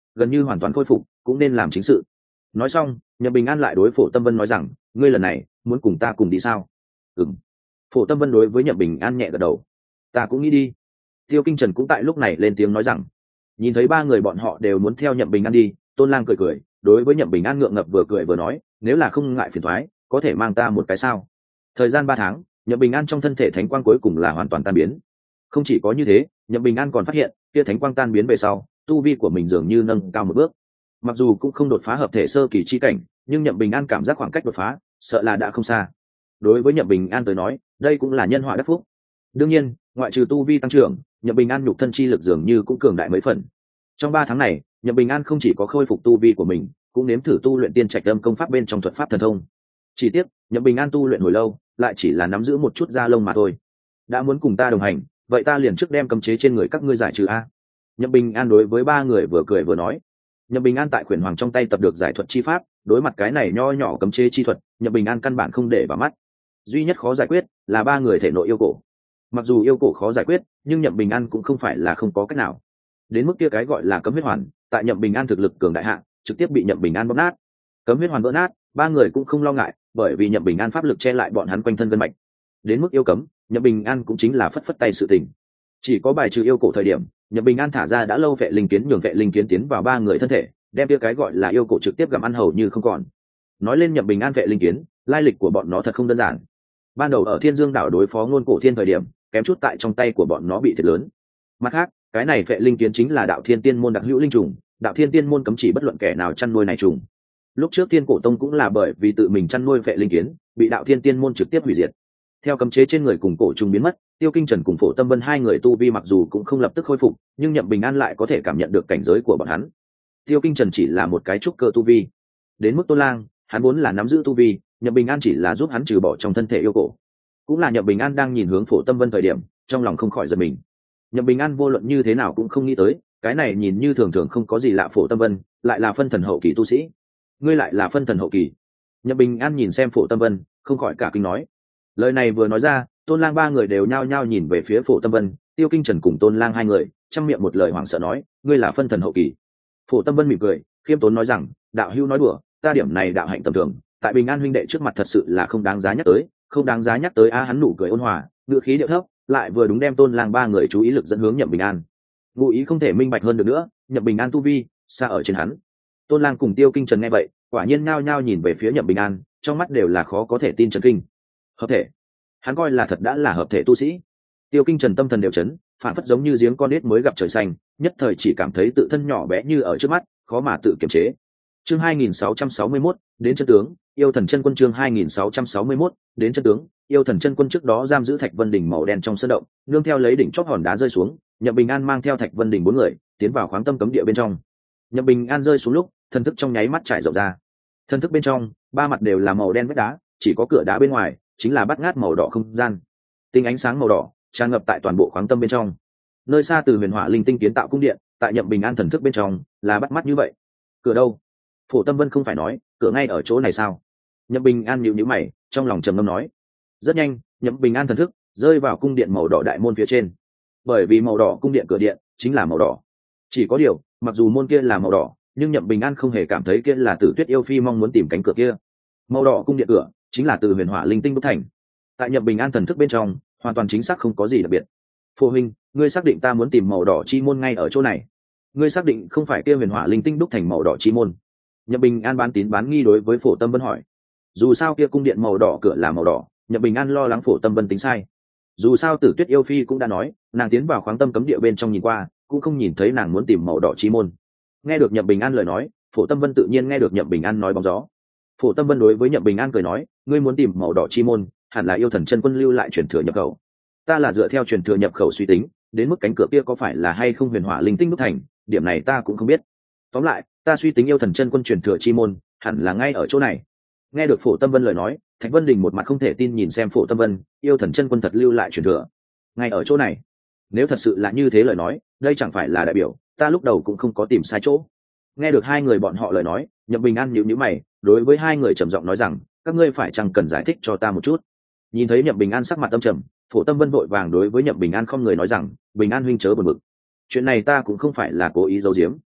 gần như hoàn toàn khôi phục, cũng nên làm chính sự. Nói xong, nhậm bình an lại đối Phổ Tâm Vân nói rằng, ngươi lần này muốn cùng ta cùng đi sao? Ừm. Phổ Tâm Vân đối với nhậm bình an nhẹ gật đầu. Ta cũng nghĩ đi. Tiêu Kinh Trần cũng tại lúc này lên tiếng nói rằng, nhìn thấy ba người bọn họ đều muốn theo nhậm bình an đi, Tôn Lang cười cười, đối với nhậm bình an ngượng ngập vừa cười vừa nói, nếu là không ngại phiền toái, có thể mang ta một cái sao? Thời gian ba tháng, nhậm bình an trong thân thể thánh quang cuối cùng là hoàn toàn tan biến. Không chỉ có như thế, nhậm bình an còn phát hiện kia thánh quang tan biến về sau, tu vi của mình dường như nâng cao một bước. Mặc dù cũng không đột phá hợp thể sơ kỳ chi cảnh, nhưng nhậm bình an cảm giác khoảng cách đột phá sợ là đã không xa. Đối với nhậm bình an tới nói, đây cũng là nhân họa đắc phúc. Đương nhiên, ngoại trừ tu vi tăng trưởng, nhậm bình an nhục thân chi lực dường như cũng cường đại mấy phần. Trong ba tháng này, nhậm bình an không chỉ có khôi phục tu vi của mình, cũng nếm thử tu luyện tiên trạch âm công pháp bên trong thuật pháp thần thông. Chỉ tiếc, nhậm bình an tu luyện hồi lâu, lại chỉ là nắm giữ một chút da lông mà thôi. Đã muốn cùng ta đồng hành, vậy ta liền trước đem cấm chế trên người các ngươi giải trừ a. Nhậm bình an đối với ba người vừa cười vừa nói. Nhậm bình an tại khuyển hoàng trong tay tập được giải thuật chi pháp, đối mặt cái này nho nhỏ cấm chế chi thuật, nhậm bình an căn bản không để vào mắt. Duy nhất khó giải quyết là ba người thể nội yêu cổ. Mặc dù yêu cổ khó giải quyết, nhưng nhậm bình an cũng không phải là không có cách nào. Đến mức kia cái gọi là cấm huyết hoàn, tại nhậm bình an thực lực cường đại hạ, trực tiếp bị nhậm bình an bóp nát. Cấm huyết hoàn vỡ nát, ba người cũng không lo ngại, bởi vì nhậm bình an pháp lực che lại bọn hắn quanh thân gân mạch. Đến mức yêu cấm, nhậm bình an cũng chính là phất phất tay sự tình. Chỉ có bài trừ yêu cổ thời điểm, nhậm bình an thả ra đã lâu vệ linh kiến, nhường vệ linh kiến tiến vào ba người thân thể, đem kia cái gọi là yêu cổ trực tiếp gặm ăn hầu như không còn. Nói lên nhậm bình an vệ linh kiến, lai lịch của bọn nó thật không đơn giản. Ban đầu ở Thiên Dương đảo đối phó Ngôn Cổ Thiên thời điểm, kém chút tại trong tay của bọn nó bị thiệt lớn. Mặt khác, cái này vệ linh kiến chính là đạo Thiên Tiên môn đặc hữu linh trùng, đạo Thiên Tiên môn cấm chỉ bất luận kẻ nào chăn nuôi này trùng. Lúc trước Thiên Cổ Tông cũng là bởi vì tự mình chăn nuôi vệ linh kiến, bị đạo Thiên Tiên môn trực tiếp hủy diệt. Theo cấm chế trên người cùng cổ trùng biến mất, Tiêu Kinh Trần cùng Phổ Tâm Vân hai người tu vi mặc dù cũng không lập tức khôi phục, nhưng nhậm bình an lại có thể cảm nhận được cảnh giới của bọn hắn. Tiêu Kinh Trần chỉ là một cái trúc cơ tu vi. Đến mức Tôn Lang, hắn vốn là nắm giữ tu vi, nhậm bình an chỉ là giúp hắn trừ bỏ trong thân thể yêu cổ. Cũng là nhậm bình an đang nhìn hướng Phổ Tâm Vân thời điểm, trong lòng không khỏi giật mình. Nhậm bình an vô luận như thế nào cũng không nghĩ tới, cái này nhìn như thường thường không có gì lạ Phổ Tâm Vân, lại là phân thần hậu kỳ tu sĩ. Ngươi lại là phân thần hậu kỳ? Nhậm bình an nhìn xem Phổ Tâm Vân, không khỏi cả kinh nói. Lời này vừa nói ra, Tôn Lang ba người đều nhao nhao nhìn về phía Phổ Tâm Vân, Tiêu Kinh Trần cùng Tôn Lang hai người trong miệng một lời hoảng sợ nói, ngươi là phân thần hậu kỳ. Phổ Tâm Vân mỉm cười, khiêm tốn nói rằng, đạo hữu nói đùa, ta điểm này đạo hạnh tầm thường, tại bình an huynh đệ trước mặt thật sự là không đáng giá nhắc tới, không đáng giá nhắc tới a. Hắn nụ cười ôn hòa, ngữ khí điệu thấp, lại vừa đúng đem Tôn Lang ba người chú ý lực dẫn hướng nhậm bình an. Ngụ ý không thể minh bạch hơn được nữa, nhậm bình an tu vi xa ở trên hắn. Tôn Lang cùng Tiêu Kinh Trần nghe vậy, quả nhiên nhao nhao nhìn về phía nhậm bình an, trong mắt đều là khó có thể tin chấn kinh. Hợp thể? Hắn coi là thật đã là hợp thể tu sĩ. Tiêu Kinh Trần tâm thần đều chấn, phản phất giống như giếng con nít mới gặp trời xanh, nhất thời chỉ cảm thấy tự thân nhỏ bé như ở trước mắt, khó mà tự kiềm chế. Chương hai nghìn sáu trăm sáu mươi mốt, đến chân tướng, yêu thần chân quân. Chương hai nghìn sáu trăm sáu mươi mốt, đến chân tướng, yêu thần chân quân. Trước đó giam giữ Thạch Vân đỉnh màu đen trong sân động, nương theo lấy đỉnh chóp hòn đá rơi xuống, Nhậm Bình An mang theo Thạch Vân đỉnh bốn người tiến vào khoáng tâm cấm địa bên trong. Nhậm Bình An rơi xuống lúc, thần thức trong nháy mắt trải rộng ra. Thần thức bên trong, ba mặt đều là màu đen vách đá, chỉ có cửa đá bên ngoài chính là bát ngát màu đỏ không gian. Tinh ánh sáng màu đỏ tràn ngập tại toàn bộ khoáng tâm bên trong. Nơi xa từ huyền hỏa linh tinh kiến tạo cung điện, tại Nhậm Bình An thần thức bên trong là bắt mắt như vậy. Cửa đâu? Phổ Tâm Vân không phải nói cửa ngay ở chỗ này sao? Nhậm Bình An nhíu nhíu mày, trong lòng trầm ngâm nói. Rất nhanh, Nhậm Bình An thần thức rơi vào cung điện màu đỏ đại môn phía trên. Bởi vì màu đỏ cung điện cửa điện chính là màu đỏ. Chỉ có điều, mặc dù môn kia là màu đỏ, nhưng Nhậm Bình An không hề cảm thấy kia là Tử Tuyết yêu phi mong muốn tìm cánh cửa kia. Màu đỏ cung điện cửa chính là từ huyền hỏa linh tinh đúc thành. Tại Nhậm Bình An thần thức bên trong, hoàn toàn chính xác không có gì đặc biệt. Phổ huynh, ngươi xác định ta muốn tìm màu đỏ chi môn ngay ở chỗ này? Ngươi xác định không phải kia huyền hỏa linh tinh đúc thành màu đỏ chi môn? Nhậm Bình An bán tín bán nghi đối với Phổ Tâm Vân hỏi. Dù sao kia cung điện màu đỏ cửa là màu đỏ, Nhậm Bình An lo lắng Phổ Tâm Vân tính sai. Dù sao Tử Tuyết yêu phi cũng đã nói, nàng tiến vào khoáng tâm cấm địa bên trong nhìn qua, cũng không nhìn thấy nàng muốn tìm màu đỏ chi môn. Nghe được Nhậm Bình An lời nói, Phổ Tâm Vân tự nhiên nghe được Nhậm Bình An nói bóng gió. Phổ Tâm Vân đối với Nhậm Bình An cười nói, ngươi muốn tìm màu đỏ chi môn, hẳn là yêu thần chân quân lưu lại truyền thừa nhập khẩu. Ta là dựa theo truyền thừa nhập khẩu suy tính, đến mức cánh cửa kia có phải là hay không huyền hỏa linh tinh đúc thành, điểm này ta cũng không biết. Tóm lại, ta suy tính yêu thần chân quân truyền thừa chi môn, hẳn là ngay ở chỗ này. Nghe được Phổ Tâm Vân lời nói, Thạch Vân Đình một mặt không thể tin nhìn xem Phổ Tâm Vân, yêu thần chân quân thật lưu lại truyền thừa, ngay ở chỗ này. Nếu thật sự là như thế lời nói, đây chẳng phải là đại biểu ta lúc đầu cũng không có tìm sai chỗ. Nghe được hai người bọn họ lời nói, Nhậm Bình An nhíu nhíu mày, đối với hai người trầm giọng nói rằng, các ngươi phải chăng cần giải thích cho ta một chút? Nhìn thấy Nhậm Bình An sắc mặt âm trầm, Phổ Tâm Vân vội vàng đối với Nhậm Bình An không người nói rằng, Bình An huynh chớ buồn bực, chuyện này ta cũng không phải là cố ý giấu giếm.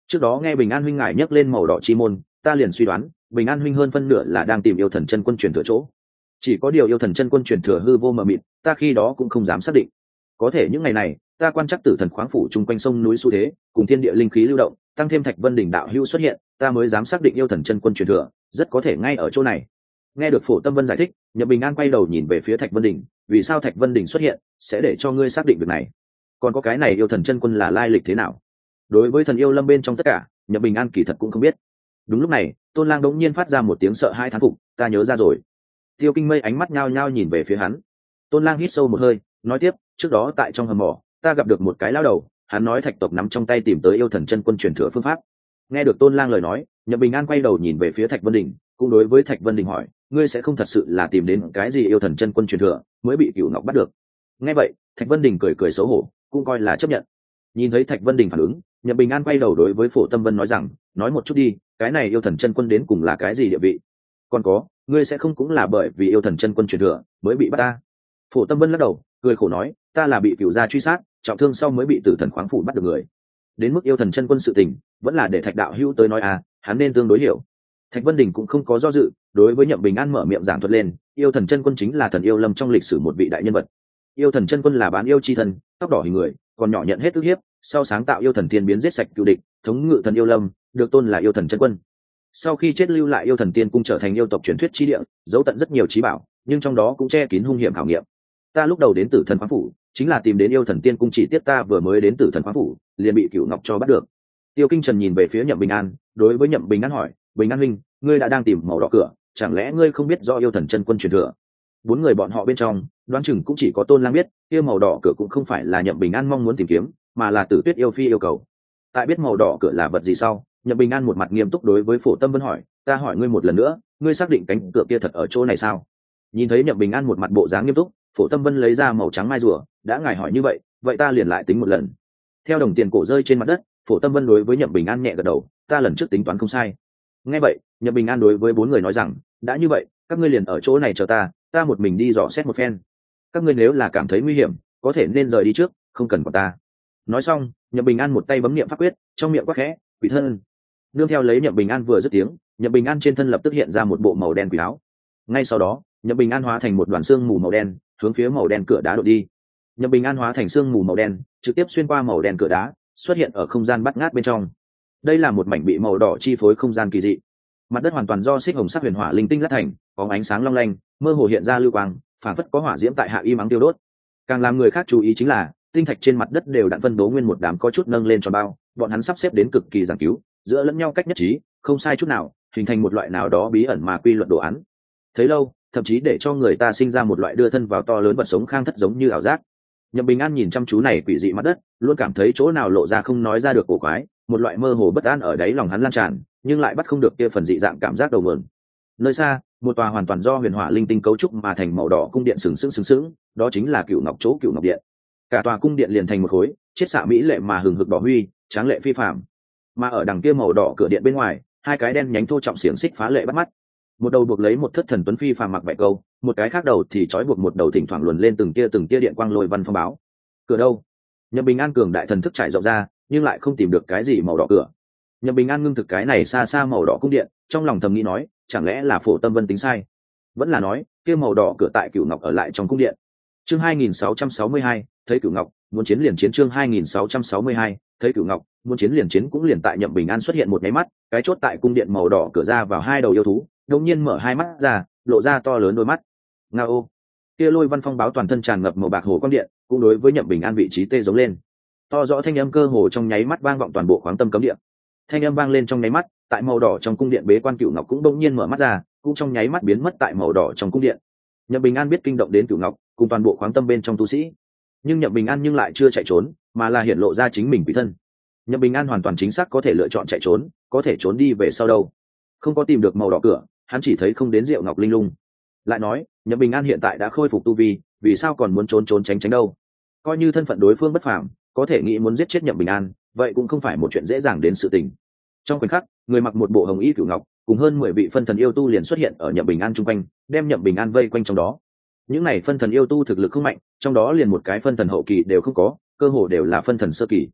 trước đó nghe Bình An huynh ngài nhắc lên màu đỏ chi môn, ta liền suy đoán Bình An huynh hơn phân nửa là đang tìm yêu thần chân quân truyền thừa chỗ. Chỉ có điều yêu thần chân quân truyền thừa hư vô mờ mịt, ta khi đó cũng không dám xác định. Có thể những ngày này ta quan chắc tử thần khoáng phủ chung quanh sông núi xu thế cùng thiên địa linh khí lưu động, tăng thêm Thạch Vân đỉnh đạo hữu xuất hiện, ta mới dám xác định yêu thần chân quân truyền thừa rất có thể ngay ở chỗ này. Nghe được Phổ Tâm Vân giải thích, Nhậm Bình An quay đầu nhìn về phía Thạch Vân đỉnh, vì sao Thạch Vân đỉnh xuất hiện sẽ để cho ngươi xác định việc này? Còn có cái này yêu thần chân quân là lai lịch thế nào? Đối với thần yêu lâm bên trong tất cả, Nhậm Bình An kỳ thật cũng không biết. Đúng lúc này, Tôn Lang đống nhiên phát ra một tiếng sợ hãi thán phục, ta nhớ ra rồi. Tiêu Kinh Mây ánh mắt nhao nhao nhìn về phía hắn. Tôn Lang hít sâu một hơi, nói tiếp, trước đó tại trong hầm mỏ, ta gặp được một cái lão đầu, hắn nói Thạch tộc nắm trong tay tìm tới yêu thần chân quân truyền thừa phương pháp. Nghe được Tôn Lang lời nói, Nhậm Bình An quay đầu nhìn về phía Thạch Vân Đình, cũng đối với Thạch Vân Đình hỏi, ngươi sẽ không thật sự là tìm đến cái gì yêu thần chân quân truyền thừa mới bị Cửu Ngọc bắt được? Nghe vậy, Thạch Vân Đình cười cười xấu hổ, cũng coi là chấp nhận. Nhìn thấy Thạch Vân Đình phản ứng, Nhậm Bình An quay đầu đối với Phổ Tâm Vân nói rằng, nói một chút đi, cái này yêu thần chân quân đến cùng là cái gì địa vị? Còn có, ngươi sẽ không cũng là bởi vì yêu thần chân quân truyền thừa mới bị bắt ta? Phổ Tâm Vân lắc đầu, cười khổ nói, ta là bị Cửu gia truy sát, trọng thương sau mới bị tử thần khoáng phủ bắt được người. Đến mức yêu thần chân quân sự tình, vẫn là để Thạch đạo hữu tới nói à, hắn nên tương đối hiểu. Thạch Vân Đình cũng không có do dự, đối với Nhậm Bình An mở miệng giảng thuật lên, yêu thần chân quân chính là thần yêu lâm trong lịch sử một vị đại nhân vật. Yêu thần chân quân là bán yêu chi thần, tóc đỏ hình người, còn nhỏ nhận hết ức hiếp, sau sáng tạo yêu thần tiên biến giết sạch cựu địch, thống ngự thần yêu lâm, được tôn là yêu thần chân quân. Sau khi chết lưu lại yêu thần tiên cung trở thành yêu tộc truyền thuyết chi địa, giấu tận rất nhiều trí bảo, nhưng trong đó cũng che kín hung hiểm khảo nghiệm. Ta lúc đầu đến tử thần khoáng phủ, chính là tìm đến yêu thần tiên cung, chỉ tiếp ta vừa mới đến tử thần khoáng phủ, liền bị Cửu Ngọc cho bắt được. Tiêu Kinh Trần nhìn về phía Nhậm Bình An, đối với Nhậm Bình An hỏi, Bình An huynh, ngươi đã đang tìm màu đỏ cửa, chẳng lẽ ngươi không biết do yêu thần chân quân truyền thừa? Bốn người bọn họ bên trong, đoán chừng cũng chỉ có Tôn Lang biết, kia màu đỏ cửa cũng không phải là Nhậm Bình An mong muốn tìm kiếm, mà là Tử Tuyết yêu phi yêu cầu. Tại biết màu đỏ cửa là vật gì sau, Nhậm Bình An một mặt nghiêm túc đối với Phổ Tâm Vân hỏi, ta hỏi ngươi một lần nữa, ngươi xác định cánh cửa kia thật ở chỗ này sao? Nhìn thấy Nhậm Bình An một mặt bộ dáng nghiêm túc, Phổ Tâm Vân lấy ra màu trắng mai rùa, đã ngài hỏi như vậy, vậy ta liền lại tính một lần. Theo đồng tiền cổ rơi trên mặt đất, Phổ Tâm Vân đối với Nhậm Bình An nhẹ gật đầu, ta lần trước tính toán không sai. Nghe vậy, Nhậm Bình An đối với bốn người nói rằng, đã như vậy, các ngươi liền ở chỗ này chờ ta, ta một mình đi dò xét một phen. Các ngươi nếu là cảm thấy nguy hiểm, có thể nên rời đi trước, không cần quản ta. Nói xong, Nhậm Bình An một tay bấm niệm pháp quyết, trong miệng quát khẽ, quỷ thân. Nương theo lấy Nhậm Bình An vừa dứt tiếng, Nhậm Bình An trên thân lập tức hiện ra một bộ màu đen quỷ áo. Ngay sau đó, Nhậm Bình An hóa thành một đoàn xương mù màu đen, hướng phía màu đen cửa đá đổ đi. Nhậm Bình An hóa thành xương mù màu đen, trực tiếp xuyên qua màu đen cửa đá, xuất hiện ở không gian bát ngát bên trong. Đây là một mảnh bị màu đỏ chi phối không gian kỳ dị. Mặt đất hoàn toàn do xích hồng sắc huyền hỏa linh tinh lát thành, có ánh sáng long lanh, mơ hồ hiện ra lưu quang, phản phất có hỏa diễm tại hạ im ắng tiêu đốt. Càng làm người khác chú ý chính là, tinh thạch trên mặt đất đều đặn phân bố nguyên một đám có chút nâng lên cho bao, bọn hắn sắp xếp đến cực kỳ giảng cứu, giữa lẫn nhau cách nhất trí, không sai chút nào, hình thành một loại nào đó bí ẩn mà quy luật đồ án. Thấy lâu, thậm chí để cho người ta sinh ra một loại đưa thân vào to lớn vật sống khang thất giống như ảo giác. Nhậm Bình An nhìn chăm chú này quỷ dị mặt đất, luôn cảm thấy chỗ nào lộ ra không nói ra được cổ quái, một loại mơ hồ bất an ở đáy lòng hắn lan tràn, nhưng lại bắt không được kia phần dị dạng cảm giác đầu nguồn. Nơi xa, một tòa hoàn toàn do huyền hỏa linh tinh cấu trúc mà thành màu đỏ cung điện sừng sững sừng sững, đó chính là Cửu Ngọc chỗ Cửu Ngọc điện. Cả tòa cung điện liền thành một khối, chiết xạ mỹ lệ mà hừng hực đỏ huy, tráng lệ phi phàm. Mà ở đằng kia màu đỏ cửa điện bên ngoài, hai cái đen nhánh thô trọng xiềng xích phá lệ bắt mắt. Một đầu buộc lấy một thất thần tuấn phi phàm mặc bạch câu, một cái khác đầu thì trói buộc một đầu thỉnh thoảng luồn lên từng tia từng tia điện quang lôi văn phong báo. Cửa đâu? Nhậm Bình An cường đại thần thức trải rộng ra, nhưng lại không tìm được cái gì màu đỏ cửa. Nhậm Bình An ngưng thực cái này xa xa màu đỏ cung điện, trong lòng thầm nghĩ nói, chẳng lẽ là Phổ Tâm Vân tính sai? Vẫn là nói, kia màu đỏ cửa tại Cửu Ngọc ở lại trong cung điện. Chương hai nghìn sáu trăm sáu mươi hai, thấy Cửu Ngọc, muốn chiến liền chiến. Chương hai nghìn sáu trăm sáu mươi hai, thấy Cửu Ngọc, muốn chiến liền chiến. Cũng liền tại Nhậm Bình An xuất hiện một cái mắt, cái chốt tại cung điện màu đỏ cửa ra vào hai đầu yêu thú, đột nhiên mở hai mắt ra, lộ ra to lớn đôi mắt. Ngao! Kia lôi văn phong báo toàn thân tràn ngập màu bạc hồ quang điện, cũng đối với Nhậm Bình An vị trí tê giống lên. To rõ thanh âm cơ hồ trong nháy mắt vang vọng toàn bộ khoáng tâm cấm điện. Thanh âm vang lên trong nháy mắt, tại màu đỏ trong cung điện bế quan Cửu Ngọc cũng đột nhiên mở mắt ra, cũng trong nháy mắt biến mất tại màu đỏ trong cung điện. Nhậm Bình An biết kinh động đến Cửu Ngọc, cùng toàn bộ khoáng tâm bên trong tu sĩ, nhưng Nhậm Bình An nhưng lại chưa chạy trốn, mà là hiện lộ ra chính mình quỷ thân. Nhậm Bình An hoàn toàn chính xác có thể lựa chọn chạy trốn, có thể trốn đi về sau đâu? Không có tìm được màu đỏ cửa, hắn chỉ thấy không đến Diệu Ngọc linh lung. Lại nói, Nhậm Bình An hiện tại đã khôi phục tu vi, vì sao còn muốn trốn trốn tránh tránh đâu? Coi như thân phận đối phương bất phàm, có thể nghĩ muốn giết chết Nhậm Bình An, vậy cũng không phải một chuyện dễ dàng đến sự tình. Trong khoảnh khắc, người mặc một bộ hồng y Cửu Ngọc, cùng hơn mười vị phân thần yêu tu liền xuất hiện ở Nhậm Bình An chung quanh, đem Nhậm Bình An vây quanh trong đó. Những này phân thần yêu tu thực lực không mạnh, trong đó liền một cái phân thần hậu kỳ đều không có, cơ hồ đều là phân thần sơ kỳ.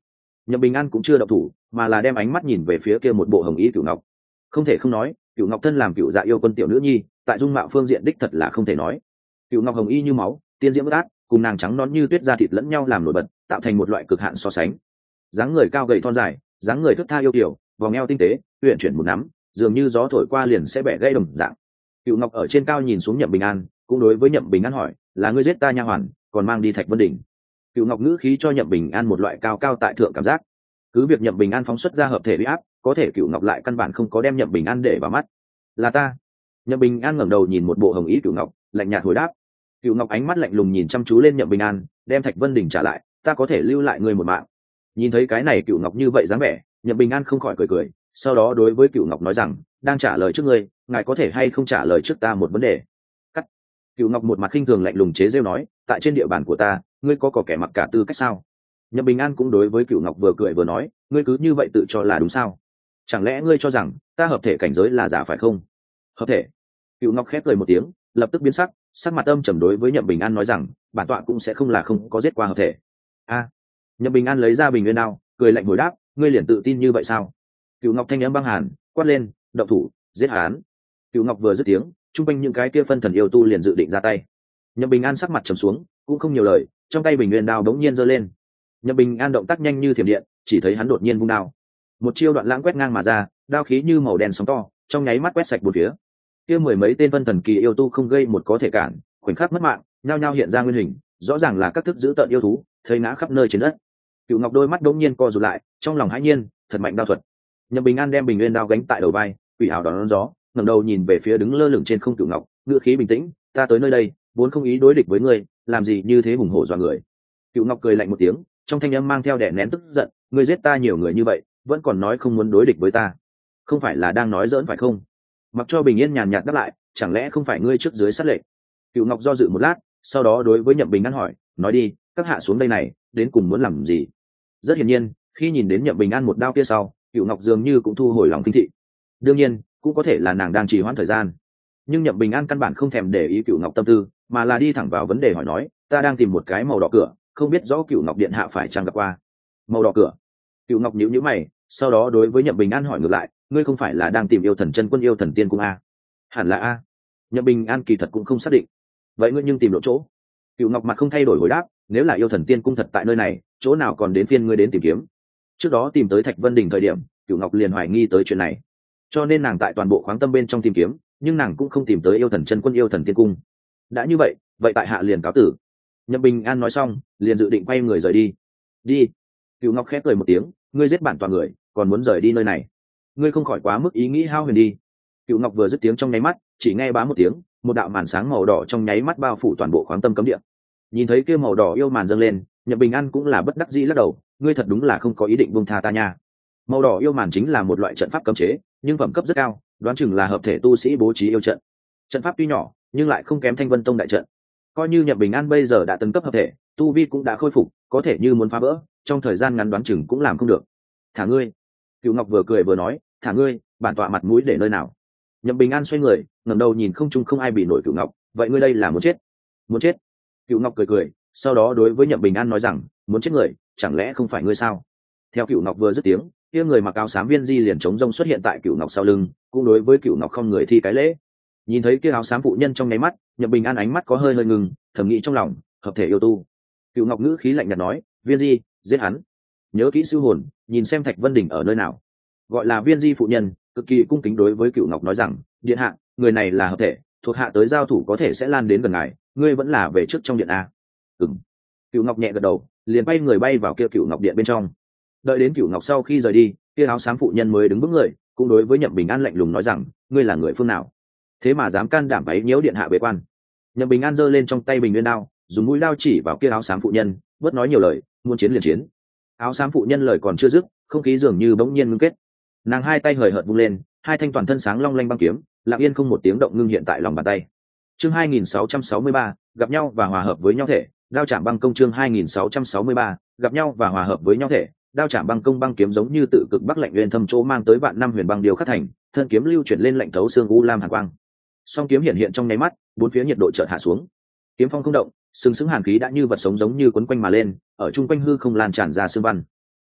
Nhậm Bình An cũng chưa động thủ, mà là đem ánh mắt nhìn về phía kia một bộ hồng y Cửu Ngọc. Không thể không nói, Cửu Ngọc thân làm Cửu Dạ yêu quân tiểu nữ nhi, tại dung mạo phương diện đích thật là không thể nói. Cửu Ngọc hồng y như máu, tiên diễm bất át, cùng nàng trắng nõn như tuyết da thịt lẫn nhau làm nổi bật, tạo thành một loại cực hạn so sánh. Dáng người cao gầy thon dài, dáng người thướt tha yêu kiều, vòng eo tinh tế, uyển chuyển một nắm, dường như gió thổi qua liền sẽ bẻ gãy đồng dạng. Cửu Ngọc ở trên cao nhìn xuống Nhậm Bình An, cũng đối với Nhậm Bình An hỏi, là ngươi giết ta nha hoàn, còn mang đi Thạch Vân Đỉnh. Cửu Ngọc ngữ khí cho Nhậm Bình An một loại cao cao tại thượng cảm giác. Cứ việc Nhậm Bình An phóng xuất ra hợp thể uy áp, có thể Cửu Ngọc lại căn bản không có đem Nhậm Bình An để vào mắt. Là ta. Nhậm Bình An ngẩng đầu nhìn một bộ hồng ý Cửu Ngọc, lạnh nhạt hồi đáp. Cửu Ngọc ánh mắt lạnh lùng nhìn chăm chú lên Nhậm Bình An, đem Thạch Vân Đỉnh trả lại, ta có thể lưu lại ngươi một mạng. Nhìn thấy cái này Cửu Ngọc như vậy dáng vẻ, Nhậm Bình An không khỏi cười cười, sau đó đối với Cửu Ngọc nói rằng, đang trả lời trước ngươi, ngài có thể hay không trả lời trước ta một vấn đề. Cắt. Cửu Ngọc một mặt khinh thường lạnh lùng chế giễu nói, tại trên địa bàn của ta, ngươi có có kẻ mặc cả tư cách sao? Nhậm Bình An cũng đối với Cửu Ngọc vừa cười vừa nói, ngươi cứ như vậy tự cho là đúng sao? Chẳng lẽ ngươi cho rằng ta hợp thể cảnh giới là giả phải không? Hợp thể? Cửu Ngọc khép cười một tiếng, lập tức biến sắc, sắc mặt âm trầm đối với Nhậm Bình An nói rằng, bản tọa cũng sẽ không là không có giết qua hợp thể. A. À. Nhậm Bình An lấy ra bình nguyên đao, cười lạnh hồi đáp, ngươi liền tự tin như vậy sao? Cửu Ngọc thanh âm băng hàn, quát lên, động thủ, giết hắn. Cửu Ngọc vừa dứt tiếng, trung quanh những cái kia phân thần yêu tu liền dự định ra tay. Nhậm Bình An sắc mặt trầm xuống, cũng không nhiều lời, trong tay bình nguyên đao đống nhiên giơ lên. Nhậm Bình An động tác nhanh như thiểm điện, chỉ thấy hắn đột nhiên vung đao, một chiêu đoạn lãng quét ngang mà ra, đao khí như màu đen sóng to, trong nháy mắt quét sạch bốn phía. Kia mười mấy tên phân thần kỳ yêu tu không gây một có thể cản, khoảnh khắc mất mạng, nhao nhao hiện ra nguyên hình, rõ ràng là các thức giữ tợn yêu thú, thấy ngã khắp nơi trên đất. Cửu Ngọc đôi mắt đống nhiên co rụt lại, trong lòng hãi nhiên, thật mạnh đao thuật. Nhậm Bình An đem bình nguyên đao gánh tại đầu vai, quỷ ảo đón gió, ngẩng đầu nhìn về phía đứng lơ lửng trên không Cửu Ngọc, ngữ khí bình tĩnh, ta tới nơi đây, vốn không ý đối địch với ngươi, làm gì như thế hùng hổ dọa người. Cửu Ngọc cười lạnh một tiếng, trong thanh âm mang theo đè nén tức giận, ngươi giết ta nhiều người như vậy, vẫn còn nói không muốn đối địch với ta, không phải là đang nói giỡn phải không? Mặc cho Bình Yên nhàn nhạt đáp lại, chẳng lẽ không phải ngươi trước dưới sát lệnh? Cửu Ngọc do dự một lát, sau đó đối với Nhậm Bình An hỏi, nói đi, các hạ xuống đây này, đến cùng muốn làm gì? Rất hiển nhiên, khi nhìn đến Nhậm Bình An một đao kia sau, Cửu Ngọc dường như cũng thu hồi lòng kinh thị. Đương nhiên, cũng có thể là nàng đang trì hoãn thời gian. Nhưng Nhậm Bình An căn bản không thèm để ý Cửu Ngọc tâm tư, mà là đi thẳng vào vấn đề hỏi nói, ta đang tìm một cái màu đỏ cửa, không biết rõ Cửu Ngọc điện hạ phải chăng gặp qua. Màu đỏ cửa? Cửu Ngọc nhíu nhíu mày, sau đó đối với Nhậm Bình An hỏi ngược lại, ngươi không phải là đang tìm yêu thần chân quân yêu thần tiên cung a? Hẳn là a. Nhậm Bình An kỳ thật cũng không xác định. Vậy ngươi nhưng tìm độ chỗ? Cửu Ngọc mặt không thay đổi hồi đáp, nếu là yêu thần tiên cung thật tại nơi này, chỗ nào còn đến phiên ngươi đến tìm kiếm? Trước đó tìm tới Thạch Vân Đình thời điểm, Cửu Ngọc liền hoài nghi tới chuyện này, cho nên nàng tại toàn bộ khoáng tâm bên trong tìm kiếm, nhưng nàng cũng không tìm tới yêu thần chân quân yêu thần tiên cung. Đã như vậy, vậy tại hạ liền cáo tử. Nhậm Bình An nói xong, liền dự định quay người rời đi. Đi. Cửu Ngọc khép cười một tiếng, ngươi giết bản toàn người, còn muốn rời đi nơi này, ngươi không khỏi quá mức ý nghĩ hao huyền đi. Cửu Ngọc vừa dứt tiếng trong nháy mắt, chỉ nghe bá một tiếng, một đạo màn sáng màu đỏ trong nháy mắt bao phủ toàn bộ khoáng tâm cấm địa. Nhìn thấy kia màu đỏ yêu màn dâng lên, Nhậm Bình An cũng là bất đắc dĩ lắc đầu, ngươi thật đúng là không có ý định buông tha ta nha. Màu đỏ yêu màn chính là một loại trận pháp cấm chế, nhưng phẩm cấp rất cao, đoán chừng là hợp thể tu sĩ bố trí yêu trận. Trận pháp tuy nhỏ, nhưng lại không kém Thanh Vân Tông đại trận. Coi như Nhậm Bình An bây giờ đã tấn cấp hợp thể, tu vi cũng đã khôi phục, có thể như muốn phá vỡ, trong thời gian ngắn đoán chừng cũng làm không được. Thả ngươi. Cửu Ngọc vừa cười vừa nói, thả ngươi, bản tọa mặt mũi để nơi nào? Nhậm Bình An xoay người, ngẩng đầu nhìn không trung không ai bị nổi Cửu Ngọc, vậy ngươi đây là muốn chết? Muốn chết? Cửu Ngọc cười cười, sau đó đối với Nhậm Bình An nói rằng, muốn chết người, chẳng lẽ không phải ngươi sao? Theo Cửu Ngọc vừa dứt tiếng, kia người mặc áo xám Viên Di liền chống rông xuất hiện tại Cửu Ngọc sau lưng, cũng đối với Cửu Ngọc không người thi cái lễ. Nhìn thấy kia áo xám phụ nhân trong nháy mắt, Nhậm Bình An ánh mắt có hơi hơi ngừng, thầm nghĩ trong lòng, hợp thể yêu tu. Cửu Ngọc ngữ khí lạnh nhạt nói, Viên Di, giết hắn. Nhớ kỹ sư hồn, nhìn xem Thạch Vân Đỉnh ở nơi nào. Gọi là Viên Di phụ nhân, cực kỳ cung kính đối với Cửu Ngọc nói rằng, điện hạ, người này là hợp thể, thuộc hạ tới giao thủ có thể sẽ lan đến gần ngài, ngươi vẫn là về trước trong điện a. Ừm. Cửu Ngọc nhẹ gật đầu, liền bay người bay vào kia Cửu Ngọc điện bên trong. Đợi đến Cửu Ngọc sau khi rời đi, kia áo xám phụ nhân mới đứng vững người, cũng đối với Nhậm Bình An lạnh lùng nói rằng, ngươi là người phương nào, thế mà dám can đảm bấy nhiễu điện hạ bế quan. Nhậm Bình An giơ lên trong tay bình nguyên đao, dùng mũi đao chỉ vào kia áo xám phụ nhân, bớt nói nhiều lời, muốn chiến liền chiến. Áo xám phụ nhân lời còn chưa dứt, không khí dường như bỗng nhiên ngưng kết, nàng hai tay hời hợt vung lên, hai thanh toàn thân sáng long lanh băng kiếm lặng yên không một tiếng động ngưng hiện tại lòng bàn tay. Chương hai nghìn sáu trăm sáu mươi ba, gặp nhau và hòa hợp với nhau thể, đao chạm băng công. Chương hai nghìn sáu trăm sáu mươi ba, gặp nhau và hòa hợp với nhau thể, đao chạm băng công. Băng kiếm giống như tự cực bắc lạnh nguyên thâm chỗ mang tới vạn năm huyền băng điều khắc thành, thân kiếm lưu chuyển lên lạnh thấu xương u lam hàn quang. Song kiếm hiện hiện trong nháy mắt, bốn phía nhiệt độ chợt hạ xuống. Kiếm phong không động, sừng sững hàn khí đã như vật sống giống như quấn quanh mà lên, ở trung quanh hư không lan tràn ra sương văn.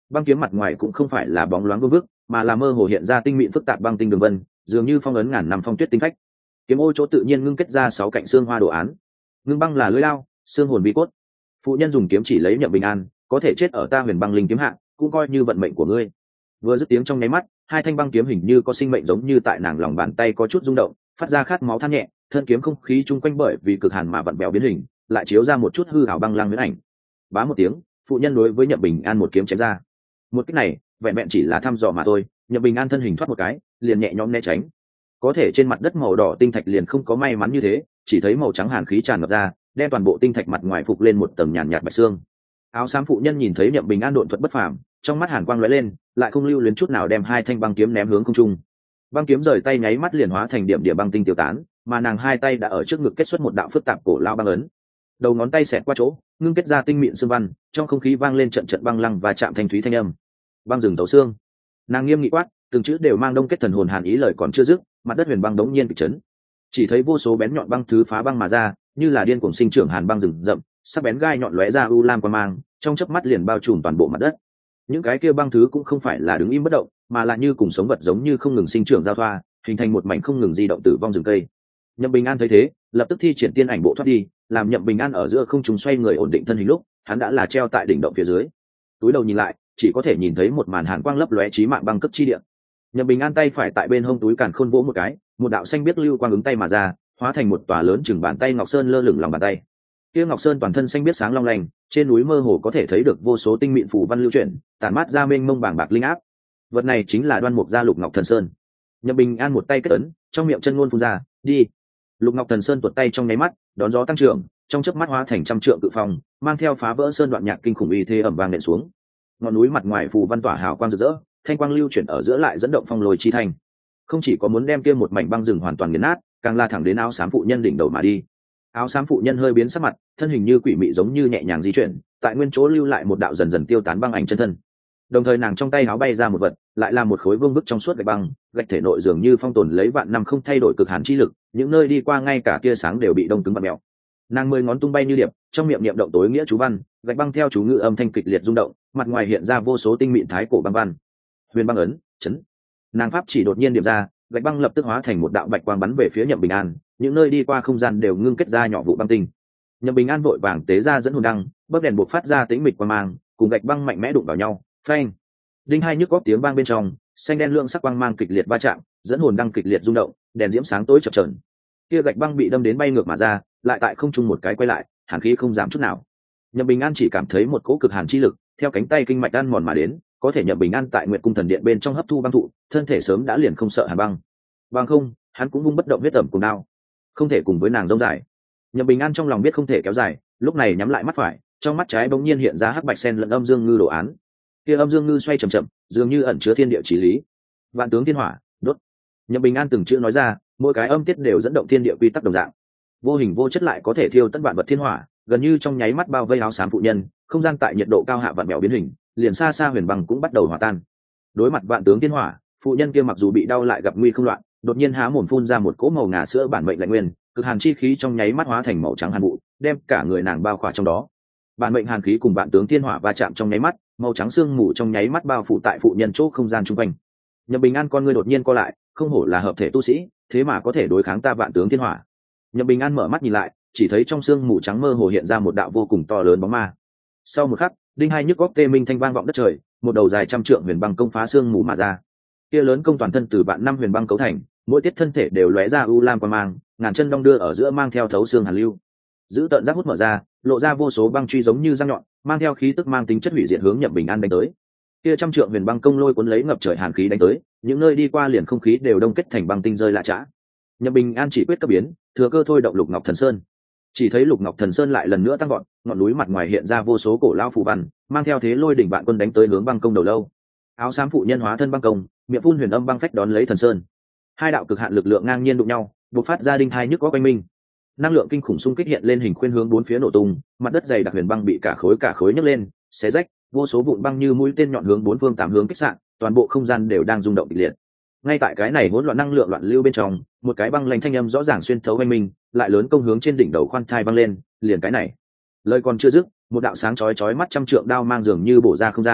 băng kiếm mặt ngoài cũng không phải là bóng loáng vương vức, mà là mơ hồ hiện ra tinh mịn phức tạp băng tinh đường vân, dường như phong ấn ngàn năm phong tuyết tinh phách. Kiếm ô chỗ tự nhiên ngưng kết ra sáu cạnh xương hoa đồ án. Ngưng băng là lưỡi lao, xương hồn vi cốt. Phụ nhân dùng kiếm chỉ lấy Nhậm Bình An, có thể chết ở ta Huyền Băng Linh kiếm hạ, cũng coi như vận mệnh của ngươi. Vừa dứt tiếng trong nháy mắt, hai thanh băng kiếm hình như có sinh mệnh giống như tại nàng lòng bàn tay có chút rung động, phát ra khát máu than nhẹ, thân kiếm không khí chung quanh bởi vì cực hàn mà vặn vẹo biến hình, lại chiếu ra một chút hư ảo băng lang huyễn ảnh. Bá một tiếng, phụ nhân đối với Nhậm Bình An một kiếm chém ra. Một kích này, vẹn vẹn chỉ là thăm dò mà thôi, Nhậm Bình An thân hình thoát một cái, liền nhẹ nhõm né tránh. Có thể trên mặt đất màu đỏ tinh thạch liền không có may mắn như thế, chỉ thấy màu trắng hàn khí tràn ngập ra, đem toàn bộ tinh thạch mặt ngoài phục lên một tầng nhàn nhạt bạch xương. Áo xám phụ nhân nhìn thấy Nhậm Bình An độn thuật bất phàm, trong mắt hàn quang lóe lên, lại không lưu luyến chút nào đem hai thanh băng kiếm ném hướng không trung. Băng kiếm rời tay nháy mắt liền hóa thành điểm điểm băng tinh tiêu tán, mà nàng hai tay đã ở trước ngực kết xuất một đạo phức tạp cổ lão băng ấn. Đầu ngón tay xẹt qua chỗ, ngưng kết ra tinh mịn xương văn, trong không khí vang lên trận trận băng lăng và chạm thanh thúy thanh âm. Băng rừng tấu xương. Nàng nghiêm nghị quát, từng chữ đều mang đông kết thần hồn hàn ý, lời còn chưa dứt, mặt đất huyền băng đống nhiên bị chấn. Chỉ thấy vô số bén nhọn băng thứ phá băng mà ra, như là điên cuồng sinh trưởng hàn băng rừng rậm, sắc bén gai nhọn lóe ra u lam quang mang, trong chớp mắt liền bao trùm toàn bộ mặt đất. Những cái kia băng thứ cũng không phải là đứng im bất động, mà là như cùng sống vật giống như không ngừng sinh trưởng giao thoa, hình thành một mảnh không ngừng di động tử vong rừng cây. Nhậm Bình An thấy thế, lập tức thi triển tiên ảnh bộ thoát đi, làm Nhậm Bình An ở giữa không trung xoay người ổn định thân hình lúc, hắn đã là treo tại đỉnh động phía dưới. Túi đầu nhìn lại, chỉ có thể nhìn thấy một màn hàn quang lấp lóe chí mạng băng cấp chi địa. Nhậm Bình An tay phải tại bên hông túi càn khôn vỗ một cái, một đạo xanh biết lưu quang ứng tay mà ra, hóa thành một tòa lớn chừng bàn tay ngọc sơn lơ lửng lòng bàn tay. Kia ngọc sơn toàn thân xanh biết sáng long lanh, trên núi mơ hồ có thể thấy được vô số tinh mịn phù văn lưu chuyển, tản mát ra mênh mông bàng bạc linh áp. Vật này chính là Đoan Mục gia Lục Ngọc Thần Sơn. Nhậm Bình An một tay kết ấn, trong miệng chân ngôn phun ra, đi. Lục Ngọc Thần Sơn tuột tay trong nháy mắt, đón gió tăng trưởng, trong chớp mắt hóa thành trăm trượng cự phong, mang theo phá vỡ sơn đoạn nhạc kinh khủng uy thế ầm vang nện xuống. Ngọn núi mặt ngoài phù văn tỏa hào quang rực rỡ, thanh quang lưu chuyển ở giữa lại dẫn động phong lôi chi thành. Không chỉ có muốn đem kia một mảnh băng rừng hoàn toàn nghiền nát, càng la thẳng đến áo xám phụ nhân đỉnh đầu mà đi. Áo xám phụ nhân hơi biến sắc mặt, thân hình như quỷ mị giống như nhẹ nhàng di chuyển, tại nguyên chỗ lưu lại một đạo dần dần tiêu tán băng ảnh chân thân. Đồng thời nàng trong tay áo bay ra một vật, lại là một khối vương bức trong suốt gạch băng, gạch thể nội dường như phong tồn lấy vạn năm không thay đổi cực hàn chi lực, những nơi đi qua ngay cả tia sáng đều bị đông cứng bặm mèo. Nàng mười ngón tung bay như điệp, trong miệng niệm động tối nghĩa chú văn, gạch băng theo chú ngữ âm thanh kịch liệt rung động, mặt ngoài hiện ra vô số tinh mịn thái cổ băng văn. Huyền băng ấn, chấn. Nàng pháp chỉ đột nhiên điểm ra, gạch băng lập tức hóa thành một đạo bạch quang bắn về phía Nhậm Bình An, những nơi đi qua không gian đều ngưng kết ra nhỏ vụ băng tinh. Nhậm Bình An vội vàng tế ra dẫn hồn đăng, bấc đèn buộc phát ra tĩnh mịch quang mang, cùng gạch băng mạnh mẽ đụng vào nhau, phanh. Đinh hai nhức góc tiếng vang bên trong, xanh đen lượng sắc quang mang kịch liệt va chạm, dẫn hồn đăng kịch liệt rung động, đèn diễm sáng tối chập chờn. Kia gạch băng bị đâm đến bay ngược mà ra, lại tại không trung một cái quay lại, hàn khí không giảm chút nào. Nhậm Bình An chỉ cảm thấy một cỗ cực hàn chi lực theo cánh tay kinh mạch ăn mòn mà đến, có thể Nhậm Bình An tại Nguyệt Cung Thần Điện bên trong hấp thu băng thụ, thân thể sớm đã liền không sợ hàn băng. Bằng không, hắn cũng vung bất động huyết tẩm cùng đao, không thể cùng với nàng rông dài. Nhậm Bình An trong lòng biết không thể kéo dài, lúc này nhắm lại mắt phải, trong mắt trái bỗng nhiên hiện ra hắc bạch sen lẫn âm dương ngư đồ án. Kia âm dương ngư xoay chậm chậm, dường như ẩn chứa thiên địa chí lý. Vạn tướng thiên hỏa, đốt. Nhậm Bình An từng chữ nói ra, mỗi cái âm tiết đều dẫn động thiên địa quy tắc đồng dạng. Vô hình vô chất lại có thể thiêu tất vạn vật thiên hỏa, gần như trong nháy mắt bao vây áo xám phụ nhân, không gian tại nhiệt độ cao hạ vạn mèo biến hình, liền xa xa huyền băng cũng bắt đầu hòa tan. Đối mặt vạn tướng thiên hỏa, phụ nhân kia mặc dù bị đau lại gặp nguy không loạn, đột nhiên há mồm phun ra một cỗ màu ngà sữa bản mệnh lạnh nguyên, cực hàn chi khí trong nháy mắt hóa thành màu trắng hàn vụ, đem cả người nàng bao khỏa trong đó. Bản mệnh hàn khí cùng vạn tướng thiên hỏa va chạm trong nháy mắt, màu trắng sương mù trong nháy mắt bao phủ tại phụ nhân chỗ không gian chung quanh. Nhậm Bình An con ngươi đột nhiên co lại, không hổ là hợp thể tu sĩ, thế mà có thể đối kháng ta vạn tướng thiên hỏa. Nhậm Bình An mở mắt nhìn lại, chỉ thấy trong sương mù trắng mơ hồ hiện ra một đạo vô cùng to lớn bóng ma. Sau một khắc, đinh hai nhức góc tê minh thanh vang vọng đất trời, một đầu dài trăm trượng huyền băng công phá sương mù mà ra. Kia lớn công toàn thân từ vạn năm huyền băng cấu thành, mỗi tiết thân thể đều lóe ra u lam quang mang, ngàn chân đong đưa ở giữa mang theo thấu xương hàn lưu. Giữ tận giác hút mở ra, lộ ra vô số băng truy giống như răng nhọn, mang theo khí tức mang tính chất hủy diệt hướng Nhậm Bình An đánh tới. Kia trăm trượng huyền băng công lôi cuốn lấy ngập trời hàn khí đánh tới, những nơi đi qua liền không khí đều đông kết thành băng tinh rơi lạ chã. Nhậm Bình An chỉ quyết cấp biến, thừa cơ thôi động Lục Ngọc Thần Sơn. Chỉ thấy Lục Ngọc Thần Sơn lại lần nữa tăng vọt, ngọn núi mặt ngoài hiện ra vô số cổ lao phù văn, mang theo thế lôi đỉnh vạn quân đánh tới hướng băng công đầu lâu. Áo xám phụ nhân hóa thân băng công, miệng phun huyền âm băng phách đón lấy Thần Sơn. Hai đạo cực hạn lực lượng ngang nhiên đụng nhau, bộc phát ra đinh thai nhức có quanh minh. Năng lượng kinh khủng xung kích hiện lên hình khuyên hướng bốn phía nổ tung, mặt đất dày đặc huyền băng bị cả khối cả khối nhấc lên, xé rách, vô số vụn băng như mũi tên nhọn hướng bốn phương tám hướng kích xạ, toàn bộ không gian đều đang rung động kịch liệt. Ngay tại cái này hỗn loạn năng lượng loạn lưu bên trong, một cái băng lanh thanh âm rõ ràng xuyên thấu quanh mình, lại lớn công hướng trên đỉnh đầu khoan thai băng lên, liền cái này. Lời còn chưa dứt, một đạo sáng chói chói mắt trăm trượng đao mang dường như bổ ra không gian,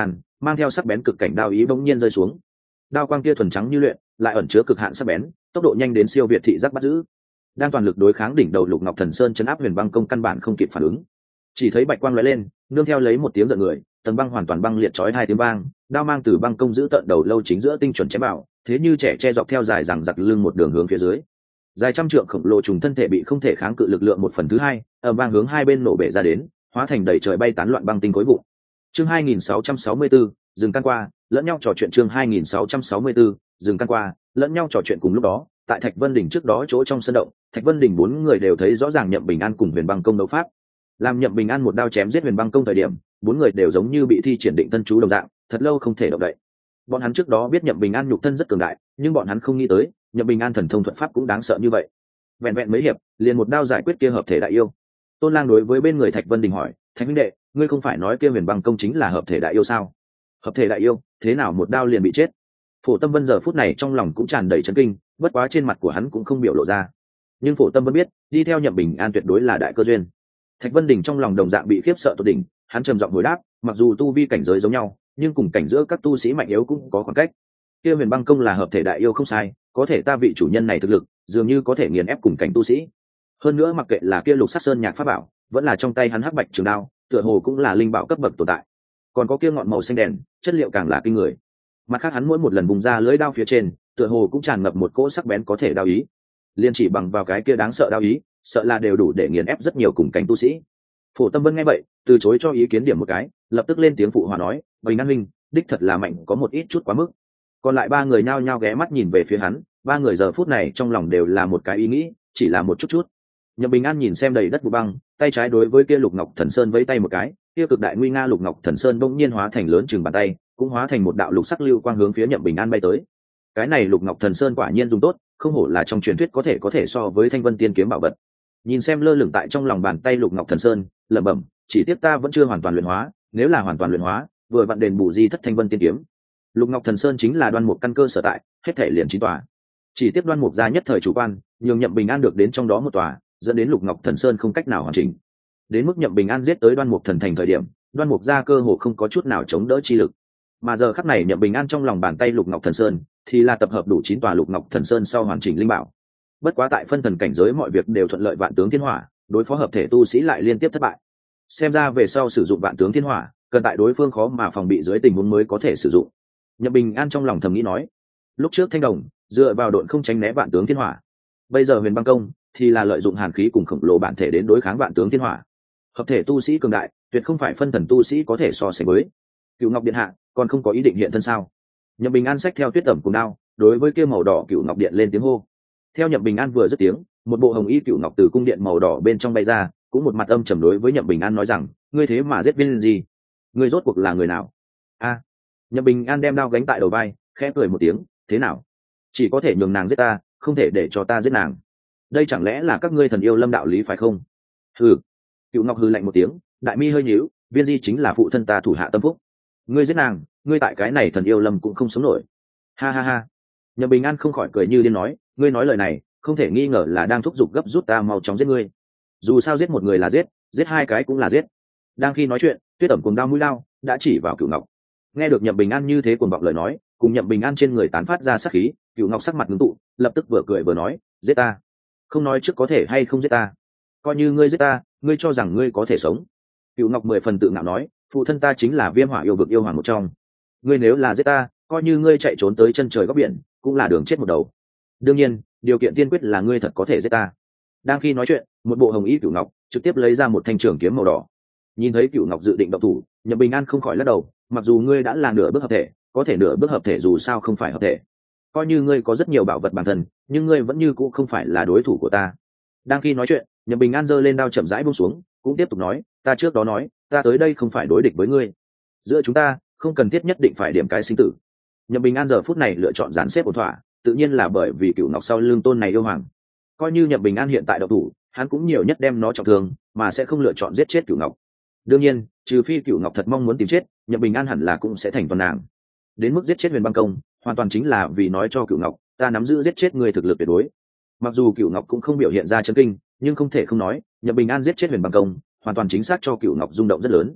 mang theo sắc bén cực cảnh đao ý bỗng nhiên rơi xuống. Đao quang kia thuần trắng như luyện, lại ẩn chứa cực hạn sắc bén, tốc độ nhanh đến siêu việt thị giác bắt giữ. Đang toàn lực đối kháng đỉnh đầu Lục Ngọc Thần Sơn chấn áp Huyền Băng Công căn bản không kịp phản ứng. Chỉ thấy bạch quang lóe lên, nương theo lấy một tiếng giận người, tầng băng hoàn toàn băng liệt chói hai tiếng vang, đao mang từ băng công giữ tận đầu lâu chính giữa tinh chuẩn chém vào, thế như trẻ che dọc theo dài rằng giặc lưng một đường hướng phía dưới. Dài trăm trượng khổng lồ trùng thân thể bị không thể kháng cự lực lượng một phần thứ hai, ầm vang hướng hai bên nổ bể ra đến, hóa thành đầy trời bay tán loạn băng tinh khối vụn. Chương hai nghìn sáu trăm sáu mươi tư, dừng căn qua, lẫn nhau trò chuyện chương hai nghìn sáu trăm sáu mươi tư, dừng căn qua, lẫn nhau trò chuyện cùng lúc đó, tại Thạch Vân Đỉnh trước đó chỗ trong sân động, Thạch Vân Đỉnh bốn người đều thấy rõ ràng Nhậm Bình An cùng Huyền Băng Công đấu pháp. Làm Nhậm Bình An một đao chém giết Huyền Băng Công thời điểm, bốn người đều giống như bị thi triển định thân chú đồng dạng, thật lâu không thể động đậy. Bọn hắn trước đó biết Nhậm Bình An nhục thân rất cường đại, nhưng bọn hắn không nghĩ tới, Nhậm Bình An thần thông thuật pháp cũng đáng sợ như vậy. Vẹn vẹn mấy hiệp, liền một đao giải quyết kia hợp thể đại yêu. Tôn Lang đối với bên người Thạch Vân Đình hỏi, "Thạch huynh đệ, ngươi không phải nói kia Huyền Băng Công chính là hợp thể đại yêu sao? Hợp thể đại yêu, thế nào một đao liền bị chết?" Phổ Tâm Vân giờ phút này trong lòng cũng tràn đầy chấn kinh, bất quá trên mặt của hắn cũng không biểu lộ ra. Nhưng Phổ Tâm Vân biết, đi theo Nhậm Bình An tuyệt đối là đại cơ duyên. Thạch Vân Đình trong lòng đồng dạng bị khiếp sợ tột đỉnh, hắn trầm giọng hồi đáp, mặc dù tu vi cảnh giới giống nhau, nhưng cùng cảnh giữa các tu sĩ mạnh yếu cũng có khoảng cách. Kia Huyền Băng Công là hợp thể đại yêu không sai, có thể ta vị chủ nhân này thực lực, dường như có thể nghiền ép cùng cảnh tu sĩ. Hơn nữa mặc kệ là kia Lục Sắc Sơn nhạc pháp bảo, vẫn là trong tay hắn hắc bạch trường đao, tựa hồ cũng là linh bảo cấp bậc tồn tại. Còn có kia ngọn màu xanh đèn, chất liệu càng là kinh người. Mặt khác hắn mỗi một lần vùng ra lưỡi đao phía trên, tựa hồ cũng tràn ngập một cỗ sắc bén có thể đao ý. Liên chỉ bằng vào cái kia đáng sợ đao ý, sợ là đều đủ để nghiền ép rất nhiều cùng cảnh tu sĩ. Phổ Tâm Vân nghe vậy, từ chối cho ý kiến điểm một cái, lập tức lên tiếng phụ hòa nói, "Bình An huynh, đích thật là mạnh có một ít chút quá mức." Còn lại ba người nhao nhao ghé mắt nhìn về phía hắn, ba người giờ phút này trong lòng đều là một cái ý nghĩ, chỉ là một chút chút. Nhậm Bình An nhìn xem đầy đất vụ băng, tay trái đối với kia Lục Ngọc Thần Sơn vẫy tay một cái, kia cực đại nguy nga Lục Ngọc Thần Sơn bỗng nhiên hóa thành lớn chừng bàn tay, cũng hóa thành một đạo lục sắc lưu quang hướng phía Nhậm Bình An bay tới. Cái này Lục Ngọc Thần Sơn quả nhiên dùng tốt, không hổ là trong truyền thuyết có thể có thể so với Thanh Vân Tiên kiếm bảo vật. Nhìn xem lơ lửng tại trong lòng bàn tay Lục Ngọc Thần Sơn, lẩm bẩm, chỉ tiếc ta vẫn chưa hoàn toàn luyện hóa, nếu là hoàn toàn luyện hóa, vừa vặn đền bù di thất Thanh Vân Tiên kiếm. Lục Ngọc Thần Sơn chính là Đoan Mục căn cơ sở tại, hết thể liền chín tòa. Chỉ tiếc Đoan Mục gia nhất thời chủ quan, nhường Nhậm Bình An được đến trong đó một tòa, dẫn đến Lục Ngọc Thần Sơn không cách nào hoàn chỉnh. Đến mức Nhậm Bình An giết tới Đoan Mục thần thành thời điểm, Đoan Mục gia cơ hồ không có chút nào chống đỡ chi lực. Mà giờ khắc này Nhậm Bình An trong lòng bàn tay Lục Ngọc Thần Sơn, thì là tập hợp đủ chín tòa Lục Ngọc Thần Sơn sau hoàn chỉnh linh bảo. Bất quá tại phân thần cảnh giới mọi việc đều thuận lợi vạn tướng thiên hỏa, đối phó hợp thể tu sĩ lại liên tiếp thất bại. Xem ra về sau sử dụng vạn tướng thiên hỏa, cần tại đối phương khó mà phòng bị dưới tình huống mới có thể sử dụng. Nhậm Bình An trong lòng thầm nghĩ nói, lúc trước Thanh Đồng dựa vào độn không tránh né vạn tướng thiên hỏa, bây giờ Huyền Băng Công thì là lợi dụng hàn khí cùng khổng lồ bản thể đến đối kháng vạn tướng thiên hỏa. Hợp thể tu sĩ cường đại, tuyệt không phải phân thần tu sĩ có thể so sánh với. Cửu Ngọc Điện hạ, còn không có ý định hiện thân sao? Nhậm Bình An xách theo tuyết tẩm cùng đao, đối với kia màu đỏ Cửu Ngọc Điện lên tiếng hô. Theo Nhậm Bình An vừa dứt tiếng, một bộ hồng y Cửu Ngọc từ cung điện màu đỏ bên trong bay ra, cũng một mặt âm trầm đối với Nhậm Bình An nói rằng, ngươi thế mà giết viên gì? Ngươi rốt cuộc là người nào? A. Nhậm Bình An đem đao gánh tại đầu vai, khẽ cười một tiếng, thế nào? Chỉ có thể nhường nàng giết ta, không thể để cho ta giết nàng. Đây chẳng lẽ là các ngươi thần yêu lâm đạo lý phải không? Hừ. Cửu Ngọc hừ lạnh một tiếng, đại mi hơi nhíu, viên di chính là phụ thân ta thủ hạ tâm phúc. Ngươi giết nàng, ngươi tại cái này thần yêu lâm cũng không sống nổi. Ha ha ha. Nhậm Bình An không khỏi cười như điên nói, ngươi nói lời này, không thể nghi ngờ là đang thúc giục gấp rút ta mau chóng giết ngươi. Dù sao giết một người là giết, giết hai cái cũng là giết. Đang khi nói chuyện, Tuyết Tẩm cùng đao mũi lao đã chỉ vào Cửu Ngọc. Nghe được Nhậm Bình An như thế cuồng vọng lời nói, cùng Nhậm Bình An trên người tán phát ra sát khí, Cửu Ngọc sắc mặt ngưng tụ, lập tức vừa cười vừa nói, giết ta. Không nói trước có thể hay không giết ta, coi như ngươi giết ta, ngươi cho rằng ngươi có thể sống. Cửu Ngọc mười phần tự ngạo nói, phụ thân ta chính là Viêm Hỏa yêu vực yêu hoàng một trong, ngươi nếu là giết ta, coi như ngươi chạy trốn tới chân trời góc biển, cũng là đường chết một đầu. Đương nhiên, điều kiện tiên quyết là ngươi thật có thể giết ta. Đang khi nói chuyện, một bộ hồng y Cửu Ngọc trực tiếp lấy ra một thanh trường kiếm màu đỏ. Nhìn thấy Cửu Ngọc dự định động thủ, Nhậm Bình An không khỏi lắc đầu, mặc dù ngươi đã là nửa bước hợp thể, có thể nửa bước hợp thể dù sao không phải hợp thể. Coi như ngươi có rất nhiều bảo vật bản thân, nhưng ngươi vẫn như cũ không phải là đối thủ của ta. Đang khi nói chuyện, Nhậm Bình An giơ lên đao chậm rãi buông xuống, cũng tiếp tục nói, ta trước đó nói, ta tới đây không phải đối địch với ngươi. Giữa chúng ta, không cần thiết nhất định phải điểm cái sinh tử. Nhậm Bình An giờ phút này lựa chọn dàn xếp ổn thỏa, tự nhiên là bởi vì Cửu Ngọc sau lưng tôn này yêu hoàng. Coi như Nhậm Bình An hiện tại độc thủ, hắn cũng nhiều nhất đem nó trọng thương, mà sẽ không lựa chọn giết chết Cửu Ngọc. Đương nhiên, trừ phi Cửu Ngọc thật mong muốn tìm chết, Nhậm Bình An hẳn là cũng sẽ thành toàn nàng. Đến mức giết chết Huyền Băng Công, hoàn toàn chính là vì nói cho Cửu Ngọc, ta nắm giữ giết chết người thực lực tuyệt đối. Mặc dù Cửu Ngọc cũng không biểu hiện ra chấn kinh, nhưng không thể không nói, Nhậm Bình An giết chết Huyền Băng Công, hoàn toàn chính xác cho Cửu Ngọc rung động rất lớn.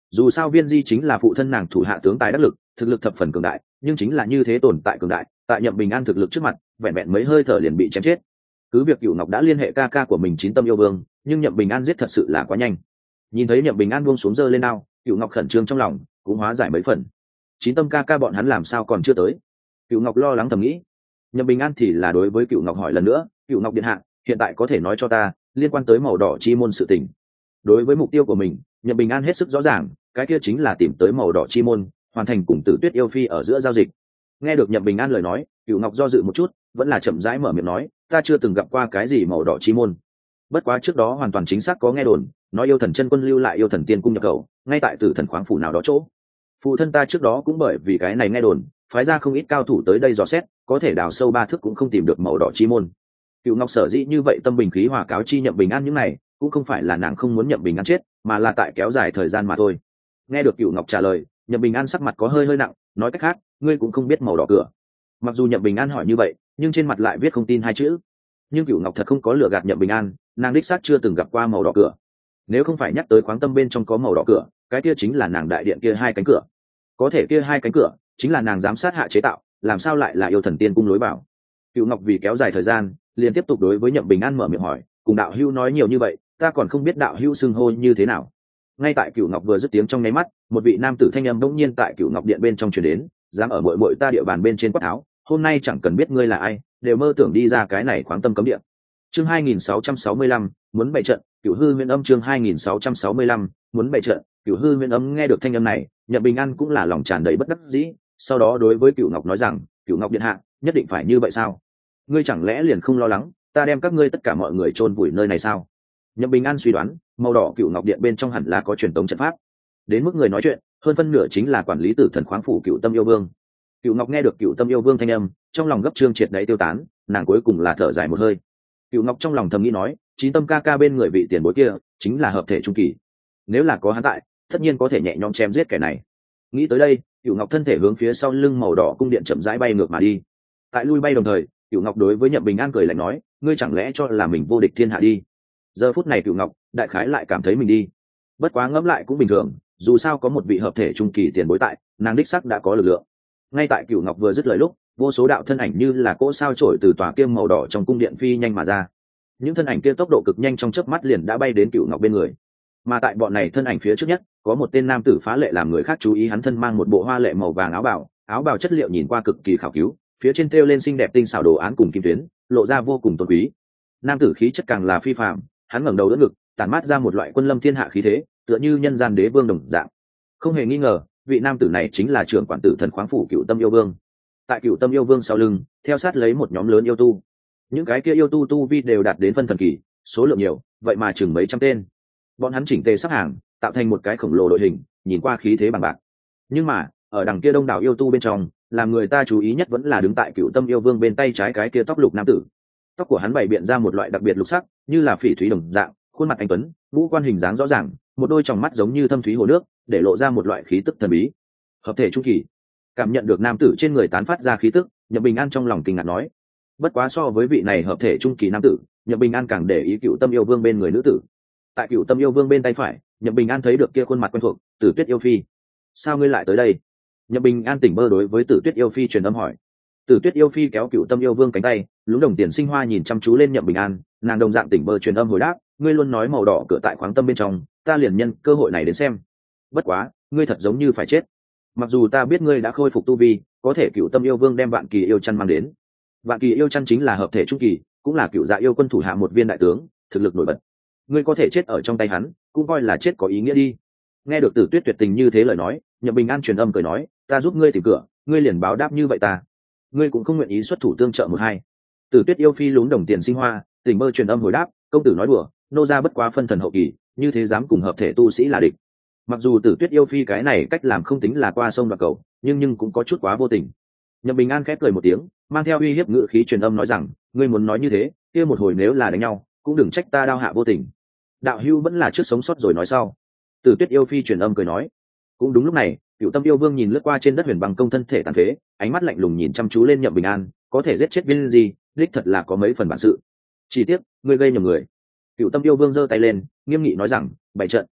dù sao viên di chính là phụ thân nàng thủ hạ tướng tài đắc lực, thực lực thập phần cường đại, nhưng chính là như thế tồn tại cường đại, tại Nhậm Bình An thực lực trước mặt vẹn vẹn mấy hơi thở liền bị chém chết. Cứ việc Cửu Ngọc đã liên hệ ca ca của mình Chín Tâm Yêu Vương, nhưng Nhậm Bình An giết thật sự là quá nhanh. Nhìn thấy Nhậm Bình An buông xuống giơ lên đao, Cửu Ngọc khẩn trương trong lòng cũng hóa giải mấy phần. Chín Tâm ca ca bọn hắn làm sao còn chưa tới? Cửu Ngọc lo lắng thầm nghĩ. Nhậm Bình An thì là đối với Cửu Ngọc hỏi lần nữa, Cửu Ngọc điện hạ, hiện tại có thể nói cho ta liên quan tới màu đỏ chi môn sự tình. Đối với mục tiêu của mình, Nhậm Bình An hết sức rõ ràng, cái kia chính là tìm tới màu đỏ chi môn, hoàn thành cùng Tử Tuyết yêu phi ở giữa giao dịch. Nghe được Nhậm Bình An lời nói, Cửu Ngọc do dự một chút, vẫn là chậm rãi mở miệng nói, ta chưa từng gặp qua cái gì màu đỏ chi môn. Bất quá trước đó hoàn toàn chính xác có nghe đồn, nói yêu thần chân quân lưu lại yêu thần tiên cung nhập khẩu, ngay tại Tử Thần khoáng phủ nào đó chỗ. Phụ thân ta trước đó cũng bởi vì cái này nghe đồn, phái ra không ít cao thủ tới đây dò xét, có thể đào sâu ba thước cũng không tìm được màu đỏ chi môn. Cửu Ngọc sở dĩ như vậy tâm bình khí hòa cáo chi Nhậm Bình An những này, cũng không phải là nàng không muốn Nhậm Bình An chết, mà là tại kéo dài thời gian mà thôi. Nghe được Cửu Ngọc trả lời, Nhậm Bình An sắc mặt có hơi hơi nặng, nói cách khác, ngươi cũng không biết màu đỏ cửa. Mặc dù Nhậm Bình An hỏi như vậy, nhưng trên mặt lại viết không tin hai chữ. Nhưng Cửu Ngọc thật không có lừa gạt Nhậm Bình An, nàng đích xác chưa từng gặp qua màu đỏ cửa. Nếu không phải nhắc tới khoáng tâm bên trong có màu đỏ cửa, cái kia chính là nàng đại điện kia hai cánh cửa. Có thể kia hai cánh cửa chính là nàng giám sát hạ chế tạo, làm sao lại là yêu thần tiên cung lối vào? Cửu Ngọc vì kéo dài thời gian, liền tiếp tục đối với Nhậm Bình An mở miệng hỏi, cùng đạo hữu nói nhiều như vậy, ta còn không biết đạo hữu xưng hô như thế nào. Ngay tại Cửu Ngọc vừa dứt tiếng trong nháy mắt, một vị nam tử thanh âm bỗng nhiên tại Cửu Ngọc điện bên trong truyền đến, dám ở muội muội ta địa bàn bên trên quát tháo, hôm nay chẳng cần biết ngươi là ai, đều mơ tưởng đi ra cái này khoáng tâm cấm địa. Chương hai nghìn sáu trăm sáu mươi lăm, muốn bày trận, Cửu Hư Nguyên Âm chương hai nghìn sáu trăm sáu mươi lăm, muốn bày trận, Cửu Hư Nguyên Âm nghe được thanh âm này, Nhậm Bình An cũng là lòng tràn đầy bất đắc dĩ, sau đó đối với Cửu Ngọc nói rằng, Cửu Ngọc điện hạ, nhất định phải như vậy sao? Ngươi chẳng lẽ liền không lo lắng, ta đem các ngươi tất cả mọi người chôn vùi nơi này sao? Nhậm Bình An suy đoán, màu đỏ Cửu Ngọc điện bên trong hẳn là có truyền tống trận pháp. Đến mức người nói chuyện, hơn phân nửa chính là quản lý Tử Thần khoáng phủ Cửu Tâm Yêu Vương. Cửu Ngọc nghe được Cửu Tâm Yêu Vương thanh âm, trong lòng gấp trương triệt đấy tiêu tán, nàng cuối cùng là thở dài một hơi. Cửu Ngọc trong lòng thầm nghĩ nói, Chín Tâm ca ca bên người vị tiền bối kia, chính là hợp thể trung kỳ. Nếu là có hắn tại, tất nhiên có thể nhẹ nhõm chém giết kẻ này. Nghĩ tới đây, Cửu Ngọc thân thể hướng phía sau lưng màu đỏ cung điện chậm rãi bay ngược mà đi. Tại lui bay đồng thời, Cửu Ngọc đối với Nhậm Bình An cười lạnh nói, ngươi chẳng lẽ cho là mình vô địch thiên hạ đi? Giờ phút này Cửu Ngọc đại khái lại cảm thấy mình đi. Bất quá ngẫm lại cũng bình thường, dù sao có một vị hợp thể trung kỳ tiền bối tại, nàng đích sắc đã có lực lượng. Ngay tại Cửu Ngọc vừa dứt lời lúc, vô số đạo thân ảnh như là cỗ sao chổi từ tòa kiêm màu đỏ trong cung điện phi nhanh mà ra. Những thân ảnh kia tốc độ cực nhanh, trong chớp mắt liền đã bay đến Cửu Ngọc bên người. Mà tại bọn này thân ảnh phía trước nhất, có một tên nam tử phá lệ làm người khác chú ý, hắn thân mang một bộ hoa lệ màu vàng áo bào, áo bào chất liệu nhìn qua cực kỳ khảo cứu, phía trên thêu lên xinh đẹp tinh xảo đồ án cùng kim tuyến, lộ ra vô cùng tôn quý. Nam tử khí chất càng là phi phàm, hắn ngẩng đầu đỡ ngực, tản mát ra một loại quân lâm thiên hạ khí thế, tựa như nhân gian đế vương đồng dạng. Không hề nghi ngờ, vị nam tử này chính là trưởng quản Tử Thần khoáng phủ Cửu Tâm Yêu Vương. Tại Cửu Tâm Yêu Vương sau lưng, theo sát lấy một nhóm lớn yêu tu. Những cái kia yêu tu tu vi đều đạt đến phân thần kỳ, số lượng nhiều, vậy mà chừng mấy trăm tên. Bọn hắn chỉnh tề sắp hàng, tạo thành một cái khổng lồ đội hình, nhìn qua khí thế bằng bạc. Nhưng mà, ở đằng kia đông đảo yêu tu bên trong, làm người ta chú ý nhất vẫn là đứng tại Cửu Tâm Yêu Vương bên tay trái cái kia tóc lục nam tử. Tóc của hắn bày biện ra một loại đặc biệt lục sắc, như là phỉ thúy đồng dạng, khuôn mặt anh tuấn, ngũ quan hình dáng rõ ràng, một đôi tròng mắt giống như thâm thúy hồ nước, để lộ ra một loại khí tức thần bí. Hợp thể trung kỳ. Cảm nhận được nam tử trên người tán phát ra khí tức, Nhậm Bình An trong lòng kinh ngạc nói. Bất quá so với vị này hợp thể trung kỳ nam tử, Nhậm Bình An càng để ý Cửu Tâm Yêu Vương bên người nữ tử. Tại Cửu Tâm Yêu Vương bên tay phải, Nhậm Bình An thấy được kia khuôn mặt quen thuộc, Tử Tuyết Yêu Phi. Sao ngươi lại tới đây? Nhậm Bình An tỉnh bơ đối với Tử Tuyết Yêu Phi truyền âm hỏi. Tử Tuyết Yêu Phi kéo Cửu Tâm Yêu Vương cánh tay, lúng đồng tiền sinh hoa nhìn chăm chú lên Nhậm Bình An, nàng đồng dạng tỉnh bơ truyền âm hồi đáp, ngươi luôn nói màu đỏ cửa tại khoáng tâm bên trong, ta liền nhân cơ hội này đến xem. Bất quá, ngươi thật giống như phải chết. Mặc dù ta biết ngươi đã khôi phục tu vi, có thể Cửu Tâm Yêu Vương đem Vạn Kỳ Yêu Chân mang đến. Vạn Kỳ Yêu Chân chính là hợp thể trung kỳ, cũng là Cửu Dạ yêu quân thủ hạ một viên đại tướng, thực lực nổi bật. Ngươi có thể chết ở trong tay hắn, cũng coi là chết có ý nghĩa đi. Nghe được Tử Tuyết tuyệt tình như thế lời nói, Nhậm Bình An truyền âm cười nói, ta giúp ngươi tìm cửa, ngươi liền báo đáp như vậy ta. Ngươi cũng không nguyện ý xuất thủ tương trợ một hai. Tử Tuyết Yêu Phi lún đồng tiền sinh hoa, tỉnh mơ truyền âm hồi đáp, công tử nói đùa, nô gia bất quá phân thần hậu kỳ, như thế dám cùng hợp thể tu sĩ là địch. Mặc dù Tử Tuyết Yêu Phi cái này cách làm không tính là qua sông đoạn cầu, nhưng nhưng cũng có chút quá vô tình. Nhậm Bình An khép cười một tiếng, mang theo uy hiếp ngữ khí truyền âm nói rằng, ngươi muốn nói như thế, kia một hồi nếu là đánh nhau, cũng đừng trách ta đao hạ vô tình. Đạo hưu vẫn là trước sống sót rồi nói sau. Tử Tuyết Yêu Phi truyền âm cười nói. Cũng đúng lúc này, Cửu Tâm Yêu Vương nhìn lướt qua trên đất huyền bằng công thân thể tàn phế, ánh mắt lạnh lùng nhìn chăm chú lên Nhậm Bình An, có thể giết chết viên gì, đích thật là có mấy phần bản sự. Chỉ tiếc, ngươi gây nhầm người. Cửu Tâm Yêu Vương giơ tay lên, nghiêm nghị nói rằng, bày trận.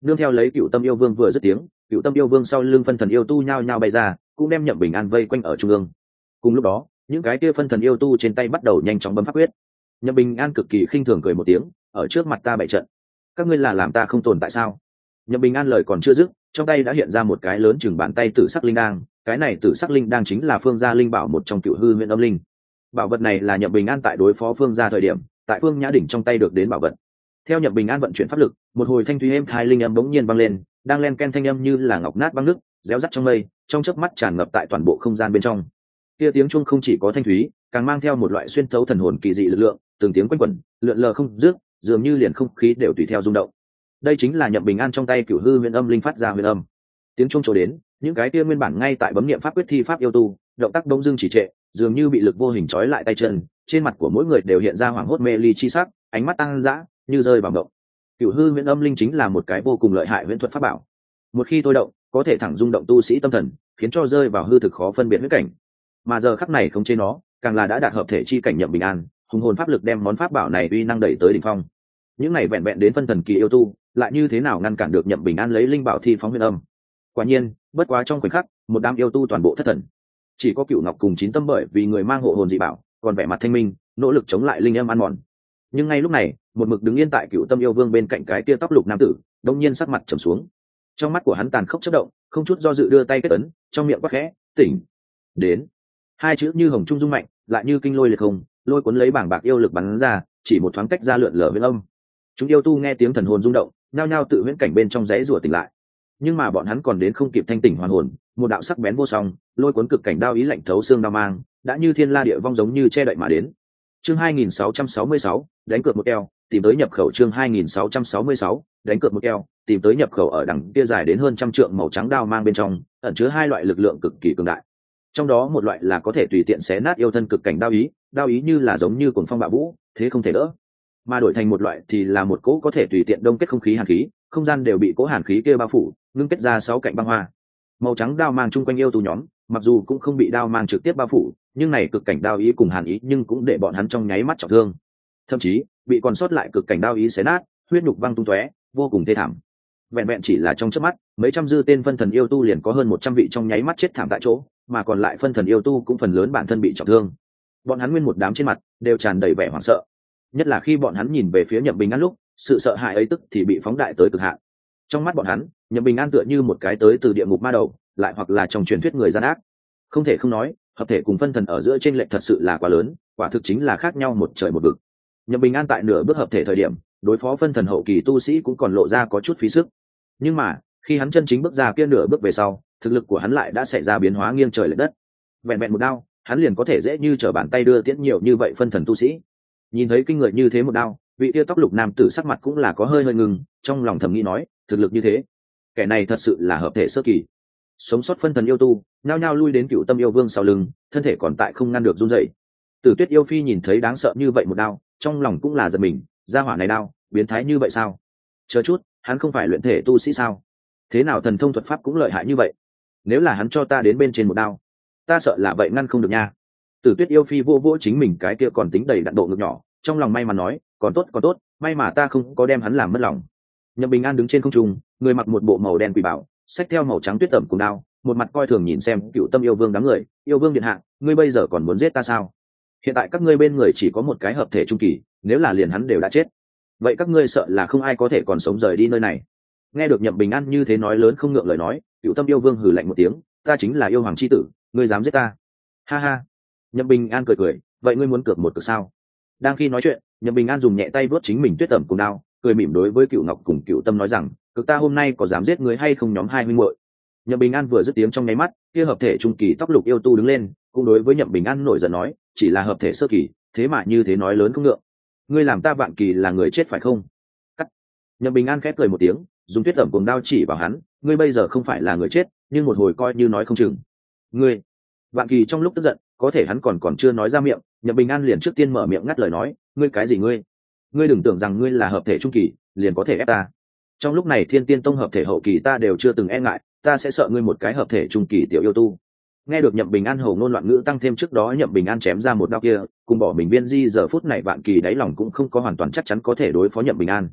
nương theo lấy cựu tâm yêu vương vừa dứt tiếng, cựu tâm yêu vương sau lưng phân thần yêu tu nhao nhao bay ra, cũng đem Nhậm Bình An vây quanh ở trung ương. Cùng lúc đó, những cái kia phân thần yêu tu trên tay bắt đầu nhanh chóng bấm pháp quyết. Nhậm Bình An cực kỳ khinh thường cười một tiếng, ở trước mặt ta bày trận, các ngươi là làm ta không tồn tại sao? Nhậm Bình An lời còn chưa dứt, trong tay đã hiện ra một cái lớn chừng bàn tay tử sắc linh đang, cái này tử sắc linh đang chính là Phương Gia linh bảo một trong Cựu Hư Huyền Âm Linh. Bảo vật này là Nhậm Bình An tại đối phó Phương Gia thời điểm, tại Phương Nhã đỉnh trong tay được đến bảo vật. Theo Nhậm Bình An vận chuyển pháp lực, một hồi thanh thúy êm tai linh âm bỗng nhiên vang lên, đang len ken thanh âm như là ngọc nát băng nước, réo rắt trong mây, trong chớp mắt tràn ngập tại toàn bộ không gian bên trong. Kia tiếng chuông không chỉ có thanh thúy, càng mang theo một loại xuyên thấu thần hồn kỳ dị lực lượng, từng tiếng quanh quẩn, lượn lờ không dứt, dường như liền không khí đều tùy theo rung động. Đây chính là Nhậm Bình An trong tay Cửu Hư Huyền Âm Linh phát ra huyền âm. Tiếng chuông trổ đến, những cái kia nguyên bản ngay tại bấm niệm pháp quyết thi pháp yêu tu, động tác đông dương chỉ trệ, dường như bị lực vô hình trói lại tay chân, trên mặt của mỗi người đều hiện ra hoảng hốt mê ly chi sắc, ánh mắt tăng dã, như rơi vào động. Cửu Hư Huyền Âm Linh chính là một cái vô cùng lợi hại huyền thuật pháp bảo. Một khi tôi động, có thể thẳng rung động tu sĩ tâm thần, khiến cho rơi vào hư thực khó phân biệt huyết cảnh. Mà giờ khắc này không chế nó, càng là đã đạt hợp thể chi cảnh Nhậm Bình An, hùng hồn pháp lực đem món pháp bảo này uy năng đẩy tới đỉnh phong. Những này vẹn vẹn đến phân thần kỳ yêu tu, lại như thế nào ngăn cản được Nhậm Bình An lấy linh bảo thi phóng huyền âm? Quả nhiên, bất quá trong khoảnh khắc, một đám yêu tu toàn bộ thất thần. Chỉ có Cựu Ngọc cùng Chín Tâm bởi vì người mang hộ hồn dị bảo, còn vẻ mặt thanh minh, nỗ lực chống lại linh âm ăn mòn. Nhưng ngay lúc này, một mực đứng yên tại Cựu Tâm yêu vương bên cạnh cái kia tóc lục nam tử, đột nhiên sắc mặt trầm xuống. Trong mắt của hắn tàn khốc chớp động, không chút do dự đưa tay kết ấn, trong miệng quát khẽ, "Tỉnh!" Đến. Hai chữ như hồng trung dung mạnh, lại như kinh lôi liệt không, lôi cuốn lấy bảng bạc yêu lực bắn ra, chỉ một thoáng cách ra lượn lờ huyền âm. Chúng yêu tu nghe tiếng thần hồn rung động, nhao nhao tự huyễn cảnh bên trong giấy rủa tỉnh lại. Nhưng mà bọn hắn còn đến không kịp thanh tỉnh hoàn hồn, một đạo sắc bén vô song, lôi cuốn cực cảnh đao ý lạnh thấu xương đao mang, đã như thiên la địa vong giống như che đậy mà đến. Chương hai nghìn sáu trăm sáu mươi sáu, đánh cược một keo, tìm tới nhập khẩu. Chương hai nghìn sáu trăm sáu mươi sáu, đánh cược một keo, tìm tới nhập khẩu. Ở đằng kia dài đến hơn trăm trượng màu trắng đao mang bên trong, ẩn chứa hai loại lực lượng cực kỳ cường đại. Trong đó một loại là có thể tùy tiện xé nát yêu thân cực cảnh đao ý, đao ý như là giống như cuồng phong bạo vũ, thế không thể đỡ. Mà đổi thành một loại thì là một cỗ có thể tùy tiện đông kết không khí hàn khí, không gian đều bị cỗ hàn khí kia bao phủ, ngưng kết ra sáu cạnh băng hoa. Màu trắng đao mang chung quanh yêu tù nhóm, mặc dù cũng không bị đao mang trực tiếp bao phủ, nhưng này cực cảnh đao ý cùng hàn ý nhưng cũng để bọn hắn trong nháy mắt trọng thương, thậm chí bị còn sót lại cực cảnh đao ý xé nát, huyết nhục văng tung tóe, vô cùng thê thảm. Vẹn vẹn chỉ là trong chớp mắt, mấy trăm dư tên phân thần yêu tu liền có hơn một trăm vị trong nháy mắt chết thảm tại chỗ, mà còn lại phân thần yêu tu cũng phần lớn bản thân bị trọng thương. Bọn hắn nguyên một đám trên mặt đều tràn đầy vẻ hoảng sợ, nhất là khi bọn hắn nhìn về phía Nhậm Bình An lúc, sự sợ hãi ấy tức thì bị phóng đại tới cực hạn. Trong mắt bọn hắn, Nhậm Bình An tựa như một cái tới từ địa ngục ma đầu, lại hoặc là trong truyền thuyết người gian ác. Không thể không nói, hợp thể cùng phân thần ở giữa chênh lệch thật sự là quá lớn, quả thực chính là khác nhau một trời một vực. Nhậm Bình An tại nửa bước hợp thể thời điểm, đối phó phân thần hậu kỳ tu sĩ cũng còn lộ ra có chút phí sức. Nhưng mà, khi hắn chân chính bước ra kia nửa bước về sau, thực lực của hắn lại đã xảy ra biến hóa nghiêng trời lệch đất. Vẹn vẹn một đao, hắn liền có thể dễ như trở bàn tay đưa tiễn nhiều như vậy phân thần tu sĩ. Nhìn thấy kinh người như thế một đao, vị kia tóc lục nam tử sắc mặt cũng là có hơi hơi ngừng, trong lòng thầm nghĩ nói, thực lực như thế, kẻ này thật sự là hợp thể sơ kỳ. Sống sót phân thần yêu tu, nhao nhao lui đến Cựu Tâm yêu vương sau lưng, thân thể còn tại không ngăn được run rẩy. Tử Tuyết yêu phi nhìn thấy đáng sợ như vậy một đao, trong lòng cũng là giật mình, gia hỏa này đao, biến thái như vậy sao? Chờ chút, hắn không phải luyện thể tu sĩ sao? Thế nào thần thông thuật pháp cũng lợi hại như vậy? Nếu là hắn cho ta đến bên trên một đao, ta sợ là vậy ngăn không được nha. Tử Tuyết yêu phi vô vỗ chính mình cái kia còn tính đầy đặn độ ngực nhỏ, trong lòng may mắn nói, còn tốt còn tốt, may mà ta không có đem hắn làm mất lòng. Nhậm Bình An đứng trên không trung, người mặc một bộ màu đen quỷ bảo, xách theo màu trắng tuyết tẩm cùng đao, một mặt coi thường nhìn xem Cựu Tâm yêu vương đám người. Yêu vương điện hạ, ngươi bây giờ còn muốn giết ta sao? Hiện tại các ngươi bên người chỉ có một cái hợp thể trung kỳ, nếu là liền hắn đều đã chết, vậy các ngươi sợ là không ai có thể còn sống rời đi nơi này. Nghe được Nhậm Bình An như thế nói lớn không ngượng lời nói, Cựu Tâm yêu vương hừ lạnh một tiếng, ta chính là yêu hoàng chi tử, ngươi dám giết ta? Ha ha. Nhậm Bình An cười cười, vậy ngươi muốn cược một cược sao? Đang khi nói chuyện, Nhậm Bình An dùng nhẹ tay vuốt chính mình tuyết tẩm cùng đao, cười mỉm đối với Cựu Ngọc cùng Cựu Tâm nói rằng, cực ta hôm nay có dám giết ngươi hay không nhóm hai huynh muội. Nhậm Bình An vừa dứt tiếng trong nháy mắt, kia hợp thể trung kỳ tóc lục yêu tu đứng lên, cũng đối với Nhậm Bình An nổi giận nói, chỉ là hợp thể sơ kỳ, thế mà như thế nói lớn không ngượng. Ngươi làm ta vạn kỳ là người chết phải không? Cắt. Nhậm Bình An khép cười một tiếng, dùng tuyết tẩm cùng đao chỉ vào hắn, ngươi bây giờ không phải là người chết, nhưng một hồi coi như nói không chừng. Ngươi. Vạn kỳ trong lúc tức giận, có thể hắn còn còn chưa nói ra miệng, Nhậm Bình An liền trước tiên mở miệng ngắt lời nói, ngươi cái gì ngươi? Ngươi đừng tưởng rằng ngươi là hợp thể trung kỳ, liền có thể ép ta. Trong lúc này Thiên Tiên Tông hợp thể hậu kỳ ta đều chưa từng e ngại, ta sẽ sợ ngươi một cái hợp thể trung kỳ tiểu yêu tu. Nghe được Nhậm Bình An hổ ngôn loạn ngữ tăng thêm trước đó Nhậm Bình An chém ra một đao kia, cùng bỏ mình viên di giờ phút này Vạn Kỳ đáy lòng cũng không có hoàn toàn chắc chắn có thể đối phó Nhậm Bình An.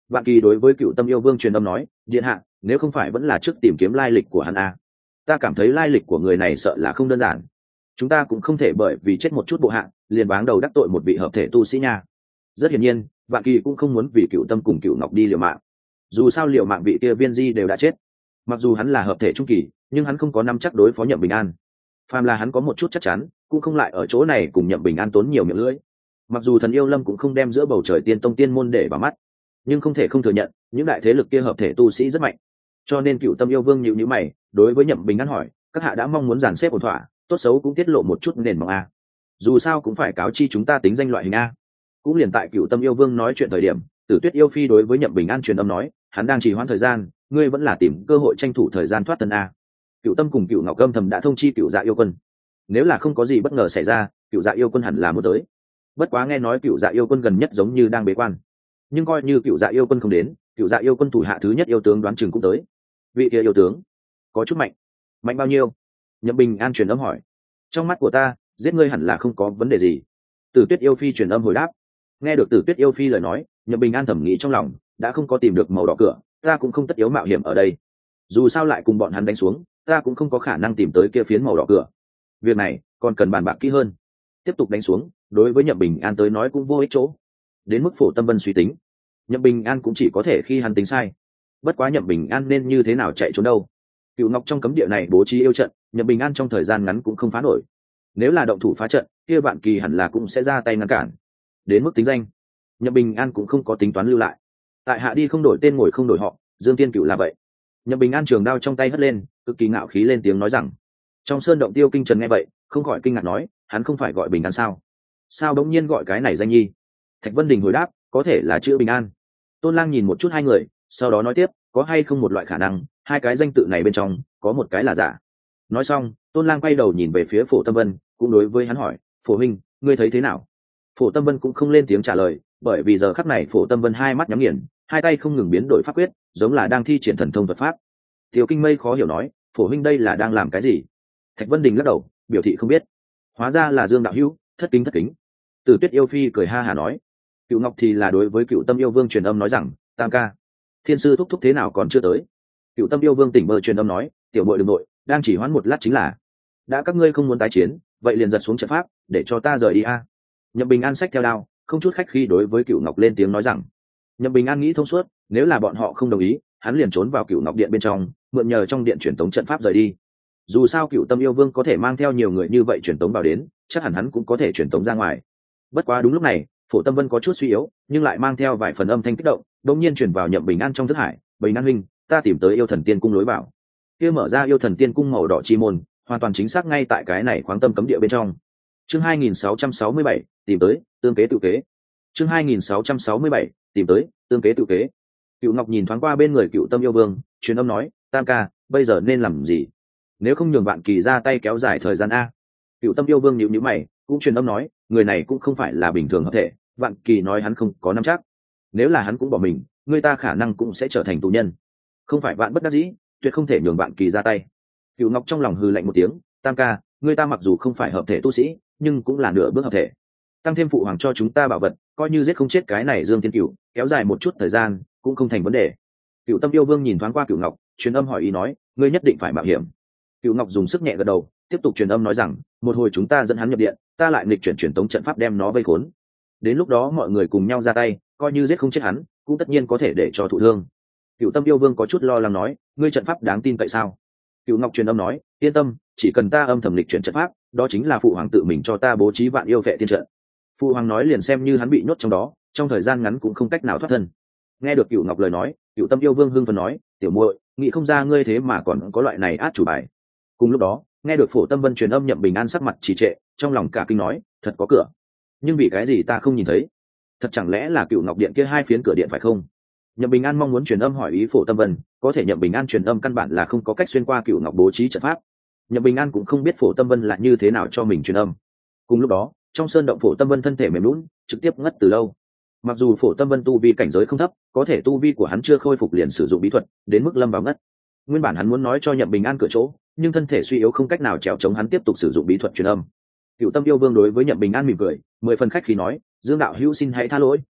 Vạn Kỳ đối với Cựu Tâm yêu vương truyền âm nói, điện hạ, nếu không phải vẫn là trước tìm kiếm lai lịch của hắn a, ta cảm thấy lai lịch của người này sợ là không đơn giản. Chúng ta cũng không thể bởi vì chết một chút bộ hạ liền báng đầu đắc tội một vị hợp thể tu sĩ nha. Rất hiển nhiên, Vạn Kỳ cũng không muốn vì Cựu Tâm cùng Cựu Ngọc đi liều mạng. Dù sao liều mạng vị kia Viên Di đều đã chết, mặc dù hắn là hợp thể trung kỳ, nhưng hắn không có nắm chắc đối phó Nhậm Bình An. Phàm là hắn có một chút chắc chắn, cũng không lại ở chỗ này cùng Nhậm Bình An tốn nhiều miệng lưỡi. Mặc dù Thần Yêu Lâm cũng không đem giữa bầu trời tiên tông tiên môn để vào mắt, nhưng không thể không thừa nhận, những đại thế lực kia hợp thể tu sĩ rất mạnh. Cho nên Cựu Tâm yêu vương nhíu nhíu mày, đối với Nhậm Bình An hỏi, các hạ đã mong muốn dàn xếp ổn thỏa, tốt xấu cũng tiết lộ một chút nền móng a. Dù sao cũng phải cáo chi chúng ta tính danh loại hình a. Cũng liền tại Cựu Tâm yêu vương nói chuyện thời điểm, Tử Tuyết yêu phi đối với Nhậm Bình An truyền âm nói, hắn đang trì hoãn thời gian, ngươi vẫn là tìm cơ hội tranh thủ thời gian thoát thân a. Cựu Tâm cùng Cựu Ngọc âm thầm đã thông chi Cựu Dạ yêu quân, nếu là không có gì bất ngờ xảy ra, Cựu Dạ yêu quân hẳn là muốn tới. Bất quá nghe nói Cựu Dạ yêu quân gần nhất giống như đang bế quan, nhưng coi như Cựu Dạ yêu quân không đến, Cựu Dạ yêu quân thủ hạ thứ nhất yêu tướng đoán chừng cũng tới. Vị kia yêu tướng có chút mạnh, mạnh bao nhiêu? Nhậm Bình An truyền âm hỏi. Trong mắt của ta, giết ngươi hẳn là không có vấn đề gì. Tử Tuyết yêu phi truyền âm hồi đáp. Nghe được Tử Tuyết yêu phi lời nói, Nhậm Bình An thầm nghĩ trong lòng, đã không có tìm được màu đỏ cửa, ta cũng không tất yếu mạo hiểm ở đây. Dù sao lại cùng bọn hắn đánh xuống, ta cũng không có khả năng tìm tới kia phiến màu đỏ cửa. Việc này còn cần bàn bạc kỹ hơn. Tiếp tục đánh xuống, đối với Nhậm Bình An tới nói cũng vô ích chỗ. Đến mức Phổ Tâm Vân suy tính, Nhậm Bình An cũng chỉ có thể khi hắn tính sai. Bất quá Nhậm Bình An nên như thế nào chạy trốn đâu? Cựu Ngọc trong cấm địa này bố trí yêu trận, Nhậm Bình An trong thời gian ngắn cũng không phá nổi. Nếu là động thủ phá trận, kia Vạn Kỳ hẳn là cũng sẽ ra tay ngăn cản. Đến mức tính danh, Nhậm Bình An cũng không có tính toán lưu lại. Tại hạ đi không đổi tên ngồi không đổi họ, Dương Tiên Cựu là vậy. Nhậm Bình An trường đao trong tay hất lên, cực kỳ ngạo khí lên tiếng nói rằng. Trong sơn động Tiêu Kinh Trần nghe vậy, không khỏi kinh ngạc nói, hắn không phải gọi Bình An sao? Sao đống nhiên gọi cái này danh nhi? Thạch Vân Đình hồi đáp, có thể là chữ Bình An. Tôn Lang nhìn một chút hai người, sau đó nói tiếp, có hay không một loại khả năng, hai cái danh tự này bên trong có một cái là giả. Nói xong, Tôn Lang quay đầu nhìn về phía Phổ Tâm Vân, cũng đối với hắn hỏi, Phổ huynh, ngươi thấy thế nào? Phổ Tâm Vân cũng không lên tiếng trả lời, bởi vì giờ khắc này Phổ Tâm Vân hai mắt nhắm nghiền, hai tay không ngừng biến đổi pháp quyết, giống là đang thi triển thần thông thuật pháp. Tiêu Kinh Mây khó hiểu nói, Phổ huynh đây là đang làm cái gì? Thạch Vân Đình lắc đầu, biểu thị không biết. Hóa ra là Dương đạo hữu, thất kính thất kính. Tử Tuyết yêu phi cười ha hà nói. Cựu Ngọc thì là đối với Cựu Tâm yêu vương truyền âm nói rằng, Tam ca, thiên sư thúc thúc thế nào còn chưa tới? Cựu Tâm yêu vương tỉnh bơ truyền âm nói, tiểu bội đừng nội, đang chỉ hoãn một lát chính là. Đã các ngươi không muốn tái chiến, vậy liền giật xuống trận pháp, để cho ta rời đi a. Nhậm Bình An xách theo đao, không chút khách khí đối với Cựu Ngọc lên tiếng nói rằng. Nhậm Bình An nghĩ thông suốt, nếu là bọn họ không đồng ý, hắn liền trốn vào Cựu Ngọc điện bên trong, mượn nhờ trong điện truyền tống trận pháp rời đi. Dù sao Cựu Tâm yêu vương có thể mang theo nhiều người như vậy truyền tống vào đến, chắc hẳn hắn cũng có thể truyền tống ra ngoài. Bất quá đúng lúc này, Phổ Tâm Vân có chút suy yếu, nhưng lại mang theo vài phần âm thanh kích động, đột nhiên truyền vào Nhậm Bình An trong thức hải, Bình An huynh, ta tìm tới yêu thần tiên cung lối vào. Kia mở ra yêu thần tiên cung màu đỏ chi môn, hoàn toàn chính xác ngay tại cái này khoáng tâm cấm địa bên trong. Chương hai nghìn sáu trăm sáu mươi bảy, tìm tới, tương kế tự kế. Chương hai nghìn sáu trăm sáu mươi bảy, tìm tới, tương kế tự kế. Cựu Ngọc nhìn thoáng qua bên người Cựu Tâm yêu vương, truyền âm nói, Tam ca, bây giờ nên làm gì? Nếu không nhường Vạn Kỳ ra tay kéo dài thời gian a. Cựu Tâm yêu vương nhíu nhíu mày, cũng truyền âm nói, người này cũng không phải là bình thường hợp thể, Vạn Kỳ nói hắn không có nắm chắc. Nếu là hắn cũng bỏ mình, người ta khả năng cũng sẽ trở thành tù nhân. Không phải vạn bất đắc dĩ, tuyệt không thể nhường Vạn Kỳ ra tay. Cựu Ngọc trong lòng hừ lạnh một tiếng, Tam ca, người ta mặc dù không phải hợp thể tu sĩ, nhưng cũng là nửa bước hợp thể. Tăng thêm phụ hoàng cho chúng ta bảo vật, coi như giết không chết cái này Dương Tiên Cửu, kéo dài một chút thời gian, cũng không thành vấn đề. Cựu Tâm yêu vương nhìn thoáng qua Cựu Ngọc, truyền âm hỏi ý nói, ngươi nhất định phải mạo hiểm. Cựu Ngọc dùng sức nhẹ gật đầu, tiếp tục truyền âm nói rằng, một hồi chúng ta dẫn hắn nhập điện, ta lại nghịch chuyển truyền tống trận pháp đem nó vây khốn. Đến lúc đó mọi người cùng nhau ra tay, coi như giết không chết hắn, cũng tất nhiên có thể để cho thụ thương. Cựu Tâm yêu vương có chút lo lắng nói, ngươi trận pháp đáng tin cậy sao? Cựu Ngọc truyền âm nói, yên tâm, chỉ cần ta âm thầm lịch chuyển trận pháp, đó chính là phụ hoàng tự mình cho ta bố trí vạn yêu vệ tiên trận. Phụ hoàng nói liền xem như hắn bị nhốt trong đó, trong thời gian ngắn cũng không cách nào thoát thân. Nghe được Cựu Ngọc lời nói, Cựu Tâm yêu vương hưng phấn nói, tiểu muội, nghĩ không ra ngươi thế mà còn có loại này át chủ bài. Cùng lúc đó, nghe được Phổ Tâm Vân truyền âm Nhậm Bình An sắc mặt trì trệ, trong lòng cả kinh nói, thật có cửa, nhưng vì cái gì ta không nhìn thấy? Thật chẳng lẽ là Cựu Ngọc điện kia hai phiến cửa điện phải không? Nhậm Bình An mong muốn truyền âm hỏi ý Phổ Tâm Vân, có thể Nhậm Bình An truyền âm căn bản là không có cách xuyên qua Cựu Ngọc bố trí trận pháp. Nhậm Bình An cũng không biết Phổ Tâm Vân là như thế nào cho mình truyền âm. Cùng lúc đó, trong sơn động Phổ Tâm Vân thân thể mềm lún, trực tiếp ngất từ lâu. Mặc dù Phổ Tâm Vân tu vi cảnh giới không thấp, có thể tu vi của hắn chưa khôi phục liền sử dụng bí thuật, đến mức lâm vào ngất. Nguyên bản hắn muốn nói cho Nhậm Bình An cửa chỗ, nhưng thân thể suy yếu không cách nào trèo chống hắn tiếp tục sử dụng bí thuật truyền âm. Cựu Tâm yêu vương đối với Nhậm Bình An mỉm cười, mười phần khách khí nói, Dương đạo hữu xin hãy tha lỗi,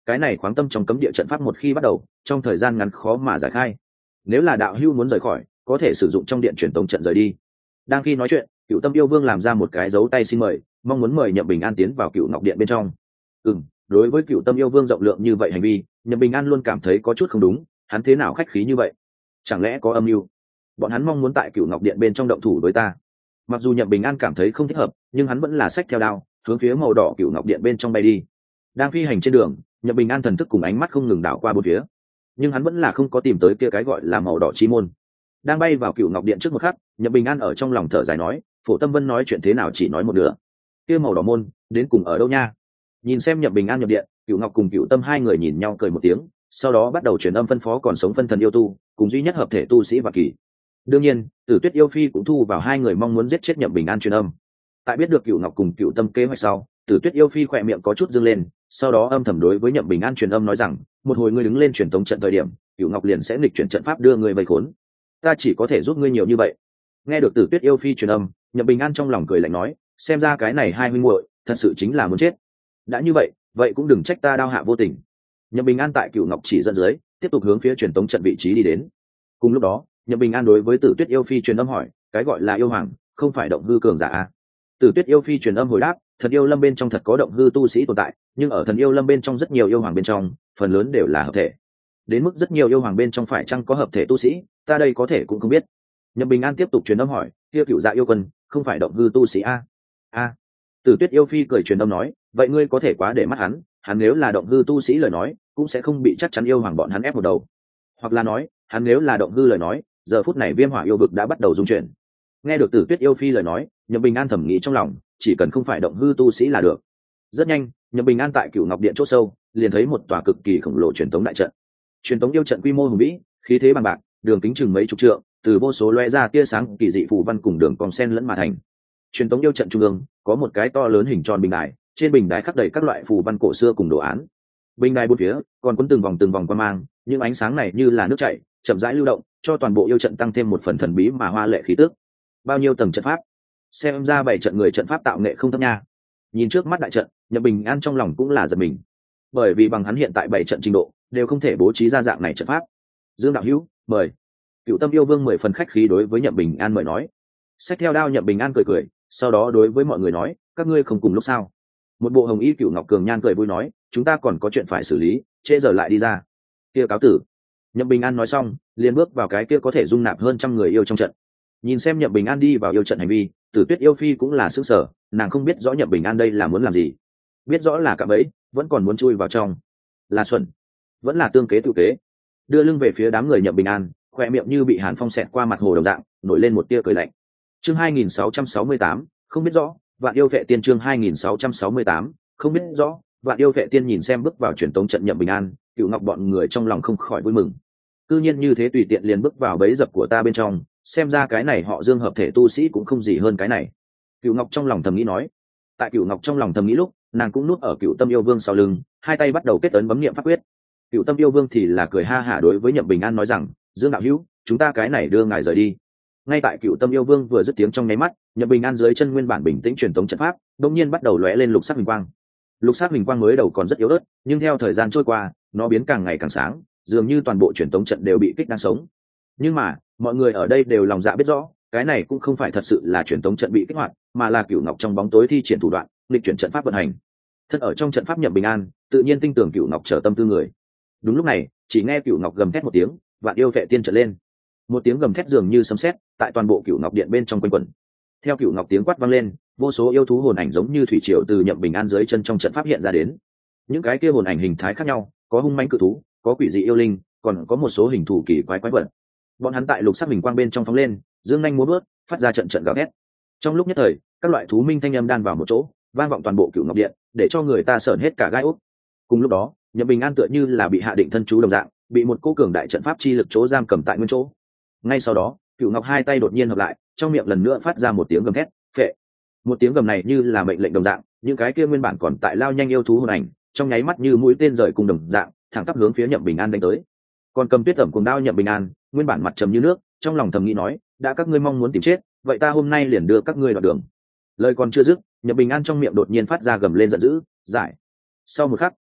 cái này khoáng tâm trong cấm địa trận pháp một khi bắt đầu trong thời gian ngắn khó mà giải khai. Nếu là đạo hưu muốn rời khỏi có thể sử dụng trong điện truyền tống trận rời đi. Đang khi nói chuyện Cựu Tâm yêu vương làm ra một cái dấu tay xin mời, mong muốn mời Nhậm Bình An tiến vào Cựu Ngọc Điện bên trong. Ừm, đối với Cựu Tâm yêu vương rộng lượng như vậy hành vi, Nhậm Bình An luôn cảm thấy có chút không đúng, hắn thế nào khách khí như vậy? Chẳng lẽ có âm mưu? Bọn hắn mong muốn tại Cựu Ngọc Điện bên trong động thủ với ta. Mặc dù Nhậm Bình An cảm thấy không thích hợp, nhưng hắn vẫn là xách theo đao, hướng phía màu đỏ Cựu Ngọc Điện bên trong bay đi. Đang phi hành trên đường, Nhậm Bình An thần thức cùng ánh mắt không ngừng đảo qua bốn phía, nhưng hắn vẫn là không có tìm tới kia cái gọi là màu đỏ chi môn. Đang bay vào Cựu Ngọc Điện trước một khắc, Nhậm Bình An ở trong lòng thở dài nói, Phổ Tâm Vân nói chuyện thế nào chỉ nói một nửa. Kia màu đỏ môn đến cùng ở đâu nha? Nhìn xem Nhậm Bình An nhập điện, Cựu Ngọc cùng Cựu Tâm hai người nhìn nhau cười một tiếng, sau đó bắt đầu truyền âm phân phó còn sống phân thần yêu tu cùng duy nhất hợp thể tu sĩ và kỳ. Đương nhiên Tử Tuyết yêu phi cũng thu vào hai người mong muốn giết chết Nhậm Bình An truyền âm. Tại biết được Cựu Ngọc cùng Cựu Tâm kế hoạch sau, Tử Tuyết yêu phi khỏe miệng có chút dương lên, sau đó âm thầm đối với Nhậm Bình An truyền âm nói rằng, một hồi ngươi đứng lên truyền tống trận thời điểm, Cựu Ngọc liền sẽ nghịch chuyển trận pháp đưa ngươi vây khốn. Ta chỉ có thể giúp ngươi nhiều như vậy. Nghe được Tử Tuyết yêu phi truyền âm, Nhậm Bình An trong lòng cười lạnh nói, xem ra cái này hai huynh muội thật sự chính là muốn chết. Đã như vậy, vậy cũng đừng trách ta đao hạ vô tình. Nhậm Bình An tại Cựu Ngọc chỉ dẫn dưới, tiếp tục hướng phía truyền tống trận vị trí đi đến. Cùng lúc đó, Nhậm Bình An đối với Tử Tuyết yêu phi truyền âm hỏi, cái gọi là yêu hoàng, không phải động hư cường giả à? Tử Tuyết yêu phi truyền âm hồi đáp, thần yêu lâm bên trong thật có động hư tu sĩ tồn tại, nhưng ở thần yêu lâm bên trong rất nhiều yêu hoàng bên trong, phần lớn đều là hợp thể. Đến mức rất nhiều yêu hoàng bên trong phải chăng có hợp thể tu sĩ, ta đây có thể cũng không biết. Nhậm Bình An tiếp tục truyền âm hỏi, kia Cựu Dạ yêu quân, không phải động hư tu sĩ a? A. Tử Tuyết yêu phi cười truyền âm nói, vậy ngươi có thể quá để mắt hắn, hắn nếu là động hư tu sĩ lời nói, cũng sẽ không bị chắc chắn yêu hoàng bọn hắn ép một đầu. Hoặc là nói, hắn nếu là động hư lời nói, giờ phút này Viêm Hỏa yêu vực đã bắt đầu dung chuyển. Nghe được Tử Tuyết yêu phi lời nói, Nhậm Bình An thầm nghĩ trong lòng, chỉ cần không phải động hư tu sĩ là được. Rất nhanh, Nhậm Bình An tại Cựu Ngọc Điện chỗ sâu, liền thấy một tòa cực kỳ khổng lồ truyền tống đại trận. Truyền tống yêu trận quy mô hùng vĩ, khí thế bằng bạc, đường kính chừng mấy chục trượng, từ vô số lóe ra tia sáng kỳ dị phù văn cùng đường cong sen lẫn mà thành. Truyền tống yêu trận trung ương có một cái to lớn hình tròn bình đài, trên bình đài khắc đầy các loại phù văn cổ xưa cùng đồ án. Bình đài bốn phía còn cuốn từng vòng từng vòng quang mang, những ánh sáng này như là nước chảy, chậm rãi lưu động, cho toàn bộ yêu trận tăng thêm một phần thần bí mà hoa lệ khí tức. Bao nhiêu tầng trận pháp? Xem ra bảy trận người trận pháp tạo nghệ không thấp nha. Nhìn trước mắt đại trận, Nhậm Bình An trong lòng cũng là giật mình, bởi vì bằng hắn hiện tại bảy trận trình độ đều không thể bố trí ra dạng này trận pháp. Dương đạo hữu, mời. Cựu Tâm yêu vương mười phần khách khí đối với Nhậm Bình An mời nói. Xách theo đao Nhậm Bình An cười cười, sau đó đối với mọi người nói, các ngươi không cùng lúc sao? Một bộ hồng y Cựu Ngọc cường nhan cười vui nói, chúng ta còn có chuyện phải xử lý, trễ giờ lại đi ra. Kia cáo tử. Nhậm Bình An nói xong, liền bước vào cái kia có thể dung nạp hơn trăm người yêu trong trận. Nhìn xem Nhậm Bình An đi vào yêu trận hành vi, Tử Tuyết yêu phi cũng là sững sờ, nàng không biết rõ Nhậm Bình An đây là muốn làm gì, biết rõ là cạm bẫy, vẫn còn muốn chui vào trong, là xuẩn, vẫn là tương kế tự kế. Đưa lưng về phía đám người Nhậm Bình An, khoe miệng như bị hàn phong xẹt qua mặt hồ đồng dạng, nổi lên một tia cười lạnh. Chương hai nghìn sáu trăm sáu mươi tám, không biết rõ, Vạn yêu vệ tiên chương hai nghìn sáu trăm sáu mươi tám, không biết rõ, Vạn yêu vệ tiên nhìn xem bước vào truyền tống trận Nhậm Bình An, Cựu Ngọc bọn người trong lòng không khỏi vui mừng. Cư nhiên như thế tùy tiện liền bước vào bẫy dập của ta bên trong, xem ra cái này họ Dương hợp thể tu sĩ cũng không gì hơn cái này. Cựu Ngọc trong lòng thầm nghĩ nói. Tại Cựu Ngọc trong lòng thầm nghĩ lúc, nàng cũng núp ở Cựu Tâm yêu vương sau lưng, hai tay bắt đầu kết ấn bấm niệm pháp quyết. Cựu Tâm yêu vương thì là cười ha hả đối với Nhậm Bình An nói rằng, Dương đạo hữu, chúng ta cái này đưa ngài rời đi. Ngay tại Cựu Tâm yêu vương vừa dứt tiếng trong nháy mắt, Nhậm Bình An dưới chân nguyên bản bình tĩnh truyền tống trận pháp, đột nhiên bắt đầu lóe lên lục sắc huỳnh quang. Lục sắc huỳnh quang mới đầu còn rất yếu ớt, nhưng theo thời gian trôi qua, nó biến càng ngày càng sáng, dường như toàn bộ truyền tống trận đều bị kích đang sống. Nhưng mà, mọi người ở đây đều lòng dạ biết rõ, cái này cũng không phải thật sự là truyền tống trận bị kích hoạt, mà là Cựu Ngọc trong bóng tối thi triển thủ đoạn, nghịch chuyển trận pháp vận hành. Thân ở trong trận pháp Nhậm Bình An, tự nhiên tin tưởng Cựu Ngọc trở tâm tư người. Đúng lúc này, chỉ nghe Cựu Ngọc gầm thét một tiếng, Vạn yêu vệ tiên trở lên. Một tiếng gầm thét dường như sấm sét, tại toàn bộ Cựu Ngọc điện bên trong quanh quẩn. Theo Cựu Ngọc tiếng quát vang lên, vô số yêu thú hồn ảnh giống như thủy triều từ Nhậm Bình An dưới chân trong trận pháp hiện ra đến. Những cái kia hồn ảnh hình thái khác nhau, có hung mãnh cự thú, có quỷ dị yêu linh, còn có một số hình thù kỳ quái quái vật. Bọn hắn tại lục sắc bình quang bên trong phóng lên, dương nhanh múa bước, phát ra trận trận gào thét. Trong lúc nhất thời, các loại thú minh thanh âm đan vào một chỗ, vang vọng toàn bộ Cựu Ngọc điện, để cho người ta sởn hết cả gai ốc. Cùng lúc đó, Nhậm Bình An tựa như là bị hạ định thân chú đồng dạng, bị một cô cường đại trận pháp chi lực chỗ giam cầm tại nguyên chỗ. Ngay sau đó, Cựu Ngọc hai tay đột nhiên hợp lại, trong miệng lần nữa phát ra một tiếng gầm thét, phệ. Một tiếng gầm này như là mệnh lệnh đồng dạng, những cái kia nguyên bản còn tại lao nhanh yêu thú hồn ảnh, trong nháy mắt như mũi tên rời cùng đồng dạng, thẳng tắp hướng phía Nhậm Bình An đánh tới. Còn cầm tuyết tẩm cùng đao Nhậm Bình An, nguyên bản mặt trầm như nước, trong lòng thầm nghĩ nói, đã các ngươi mong muốn tìm chết, vậy ta hôm nay liền đưa các ngươi đoạn đường. Lời còn chưa dứt, Nhậm Bình An trong miệng đột nhiên phát ra gầm lên giận dữ, giải. Sau một khắc,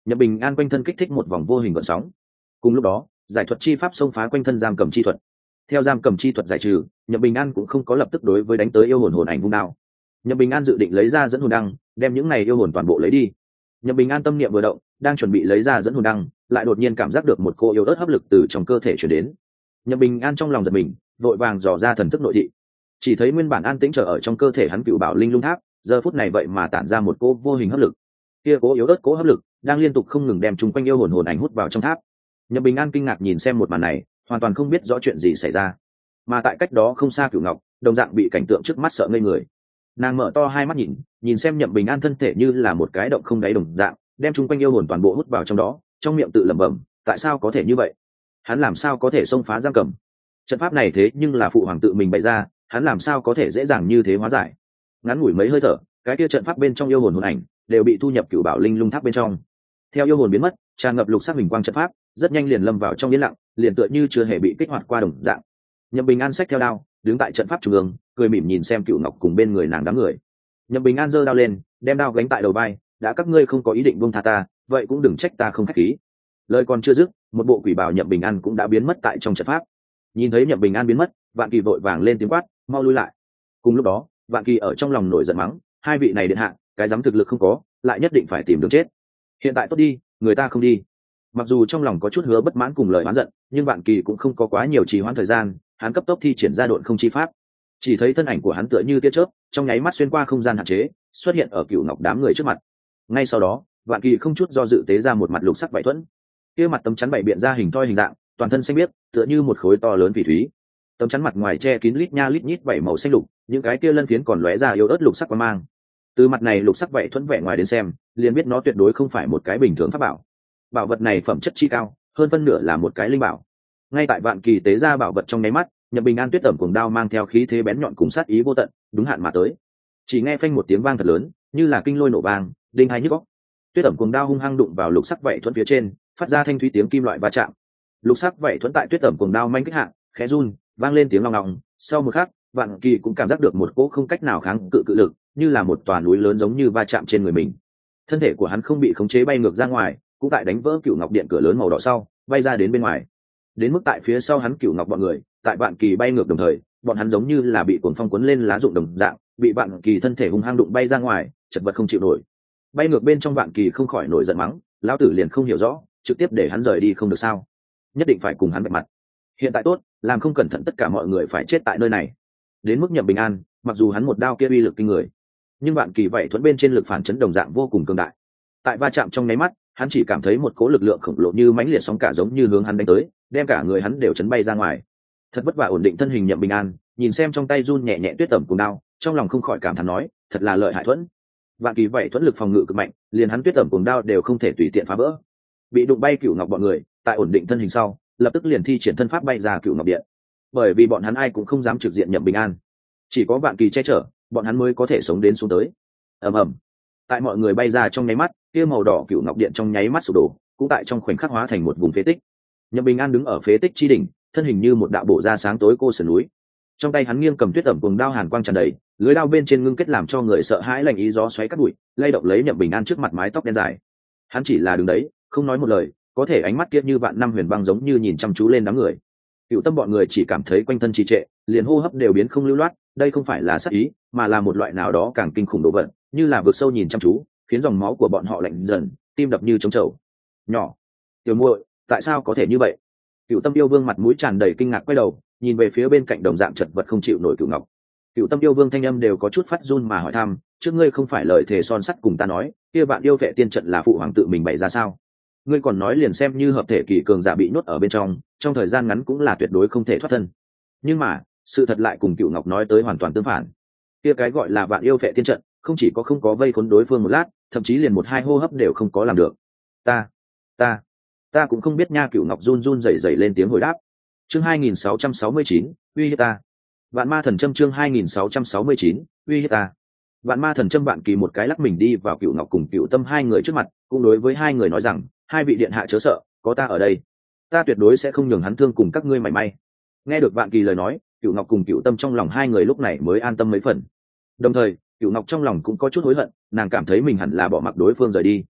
Nhậm Bình An quanh thân kích thích một vòng vô hình gợn sóng. Cùng lúc đó, giải thuật chi pháp xông phá quanh thân giam cầm chi thuật. Theo giam cầm chi thuật giải trừ, Nhậm Bình An cũng không có lập tức đối với đánh tới yêu hồn hồn ảnh vung đao. Nhậm Bình An dự định lấy ra dẫn hồn đăng, đem những này yêu hồn toàn bộ lấy đi. Nhậm Bình An tâm niệm vừa động, đang chuẩn bị lấy ra dẫn hồn đăng, lại đột nhiên cảm giác được một cô yêu ớt hấp lực từ trong cơ thể truyền đến. Nhậm Bình An trong lòng giật mình, vội vàng dò ra thần thức nội thị. Chỉ thấy nguyên bản an tĩnh chờ ở trong cơ thể hắn cựu bảo linh lung tháp, giờ phút này vậy mà tản ra một cô vô hình hấp lực. Kia cố yếu ớt cố hấp lực đang liên tục không ngừng đem chung quanh yêu hồn hồn ảnh hút vào trong tháp. Nhậm Bình An kinh ngạc nhìn xem một màn này, hoàn toàn không biết rõ chuyện gì xảy ra. Mà tại cách đó không xa Cửu Ngọc, đồng dạng bị cảnh tượng trước mắt sợ ngây người. Nàng mở to hai mắt nhìn, nhìn xem Nhậm Bình An thân thể như là một cái động không đáy đồng dạng, đem chung quanh yêu hồn toàn bộ hút vào trong đó, trong miệng tự lẩm bẩm, tại sao có thể như vậy? Hắn làm sao có thể xông phá giam cầm? Trận pháp này thế nhưng là phụ hoàng tự mình bày ra, hắn làm sao có thể dễ dàng như thế hóa giải? Ngắn ngủi mấy hơi thở, cái kia trận pháp bên trong yêu hồn hồn ảnh đều bị thu nhập Cửu Bảo Linh Lung Tháp bên trong. Theo yêu hồn biến mất, tràn ngập lục sắc hình quang trận pháp rất nhanh liền lâm vào trong yên lặng, liền tựa như chưa hề bị kích hoạt qua đồng dạng. Nhậm Bình An xách theo đao, đứng tại trận pháp trung ương, cười mỉm nhìn xem Cửu Ngọc cùng bên người nàng đám người. Nhậm Bình An giơ đao lên, đem đao gánh tại đầu vai, đã các ngươi không có ý định buông tha ta, vậy cũng đừng trách ta không khách khí. Lời còn chưa dứt, một bộ quỷ bào Nhậm Bình An cũng đã biến mất tại trong trận pháp. Nhìn thấy Nhậm Bình An biến mất, Vạn Kỳ vội vàng lên tiếng quát, mau lui lại. Cùng lúc đó, Vạn Kỳ ở trong lòng nổi giận mắng, hai vị này điện hạ, cái dám thực lực không có, lại nhất định phải tìm đường chết. Hiện tại tốt đi, người ta không đi. Mặc dù trong lòng có chút hứa bất mãn cùng lời oán giận, nhưng Vạn Kỳ cũng không có quá nhiều trì hoãn thời gian, hắn cấp tốc thi triển ra độn không chi pháp. Chỉ thấy thân ảnh của hắn tựa như tia chớp, trong nháy mắt xuyên qua không gian hạn chế, xuất hiện ở Cửu Ngọc đám người trước mặt. Ngay sau đó, Vạn Kỳ không chút do dự tế ra một mặt lục sắc vảy thuẫn. Kia mặt tấm chắn bảy biện ra hình thoi hình dạng, toàn thân xanh biếc, tựa như một khối to lớn phỉ thúy. Tấm chắn mặt ngoài che kín lít nha lít nhít vảy màu xanh lục, những cái kia lân phiến còn lóe ra yếu ớt lục sắc quang mang. Từ mặt này lục sắc vảy thuẫn vẻ ngoài đến xem, liền biết nó tuyệt đối không phải một cái bình thường pháp bảo. Bảo vật này phẩm chất chi cao, hơn phân nửa là một cái linh bảo. Ngay tại Vạn Kỳ tế ra bảo vật trong nháy mắt, Nhậm Bình An tuyết tẩm cuồng đao mang theo khí thế bén nhọn cùng sát ý vô tận, đúng hạn mà tới. Chỉ nghe phanh một tiếng vang thật lớn, như là kinh lôi nổ vang, đinh hai nhức óc. Tuyết tẩm cuồng đao hung hăng đụng vào lục sắc vảy thuẫn phía trên, phát ra thanh thúy tiếng kim loại va chạm. Lục sắc vảy thuẫn tại tuyết tẩm cuồng đao manh kích hạ, khẽ run, vang lên tiếng long ngọng. Sau một khắc, Vạn Kỳ cũng cảm giác được một cỗ không cách nào kháng cự cự lực, như là một tòa núi lớn giống như va chạm trên người mình. Thân thể của hắn không bị khống chế bay ngược ra ngoài, cũng tại đánh vỡ Cửu Ngọc điện cửa lớn màu đỏ sau, bay ra đến bên ngoài. Đến mức tại phía sau hắn Cửu Ngọc bọn người, tại Vạn Kỳ bay ngược đồng thời, bọn hắn giống như là bị cuồng phong cuốn lên lá rụng đồng dạng, bị Vạn Kỳ thân thể hung hăng đụng bay ra ngoài, chật vật không chịu nổi. Bay ngược bên trong Vạn Kỳ không khỏi nổi giận mắng, lão tử liền không hiểu rõ, trực tiếp để hắn rời đi không được sao? Nhất định phải cùng hắn vạch mặt. Hiện tại tốt, làm không cẩn thận tất cả mọi người phải chết tại nơi này. Đến mức Nhậm Bình An, mặc dù hắn một đao kia uy lực kinh người, nhưng Vạn Kỳ vậy thuẫn bên trên lực phản chấn đồng dạng vô cùng cường đại. Tại va chạm trong nháy mắt, hắn chỉ cảm thấy một cỗ lực lượng khổng lồ như mãnh liệt sóng cả giống như hướng hắn đánh tới, đem cả người hắn đều chấn bay ra ngoài. Thật vất vả ổn định thân hình Nhậm Bình An, nhìn xem trong tay run nhẹ nhẹ tuyết tẩm cùng đao, trong lòng không khỏi cảm thán nói, thật là lợi hại thuẫn. Vạn Kỳ vậy thuẫn lực phòng ngự cực mạnh, liền hắn tuyết tẩm cùng đao đều không thể tùy tiện phá vỡ. Bị đụng bay Cửu Ngọc bọn người, tại ổn định thân hình sau, lập tức liền thi triển thân pháp bay ra Cửu Ngọc điện. Bởi vì bọn hắn ai cũng không dám trực diện Nhậm Bình An, chỉ có Vạn Kỳ che chở, bọn hắn mới có thể sống đến xuống tới. Ầm ầm. Tại mọi người bay ra trong nháy mắt, kia màu đỏ Cửu Ngọc điện trong nháy mắt sụp đổ, cũng tại trong khoảnh khắc hóa thành một vùng phế tích. Nhậm Bình An đứng ở phế tích chi đỉnh, thân hình như một đạo bổ ra sáng tối cô sườn núi. Trong tay hắn nghiêng cầm tuyết ẩm cùng đao hàn quang tràn đầy, lưới đao bên trên ngưng kết làm cho người sợ hãi lạnh ý gió xoáy cắt bụi, lay động lấy Nhậm Bình An trước mặt mái tóc đen dài. Hắn chỉ là đứng đấy, không nói một lời, có thể ánh mắt kia như vạn năm huyền băng giống như nhìn chăm chú lên đám người. Cựu Tâm bọn người chỉ cảm thấy quanh thân trì trệ, liền hô hấp đều biến không lưu loát, đây không phải là sát ý, mà là một loại nào đó càng kinh khủng đồ vật, như là vực sâu nhìn chăm chú, khiến dòng máu của bọn họ lạnh dần, tim đập như trống trầu. Nhỏ, tiểu muội, tại sao có thể như vậy? Cựu Tâm yêu vương mặt mũi tràn đầy kinh ngạc quay đầu, nhìn về phía bên cạnh đồng dạng chật vật không chịu nổi Cửu Ngọc. Cựu Tâm yêu vương thanh âm đều có chút phát run mà hỏi thăm, trước ngươi không phải lời thề son sắt cùng ta nói, kia bạn yêu vệ tiên trận là phụ hoàng tự mình bày ra sao? Ngươi còn nói liền xem như hợp thể kỳ cường giả bị nhốt ở bên trong, trong thời gian ngắn cũng là tuyệt đối không thể thoát thân. Nhưng mà, sự thật lại cùng Cựu Ngọc nói tới hoàn toàn tương phản. Kia cái gọi là bạn yêu vệ tiên trận, không chỉ có không có vây khốn đối phương một lát, thậm chí liền một hai hô hấp đều không có làm được. Ta, ta, ta cũng không biết nha. Cựu Ngọc run run rẩy rẩy lên tiếng hồi đáp. Chương hai nghìn sáu trăm sáu mươi chín, uy hiếp ta. Vạn Ma Thần Châm chương hai nghìn sáu trăm sáu mươi chín, uy hiếp ta. Vạn Ma Thần Châm Vạn Kỳ một cái lắc mình đi vào Cựu Ngọc cùng Cựu Tâm hai người trước mặt, cũng đối với hai người nói rằng, hai vị điện hạ chớ sợ, có ta ở đây, ta tuyệt đối sẽ không nhường hắn thương cùng các ngươi mảy may. Nghe được Vạn Kỳ lời nói, Cựu Ngọc cùng Cựu Tâm trong lòng hai người lúc này mới an tâm mấy phần. Đồng thời, Cựu Ngọc trong lòng cũng có chút hối hận, nàng cảm thấy mình hẳn là bỏ mặc đối phương rời đi.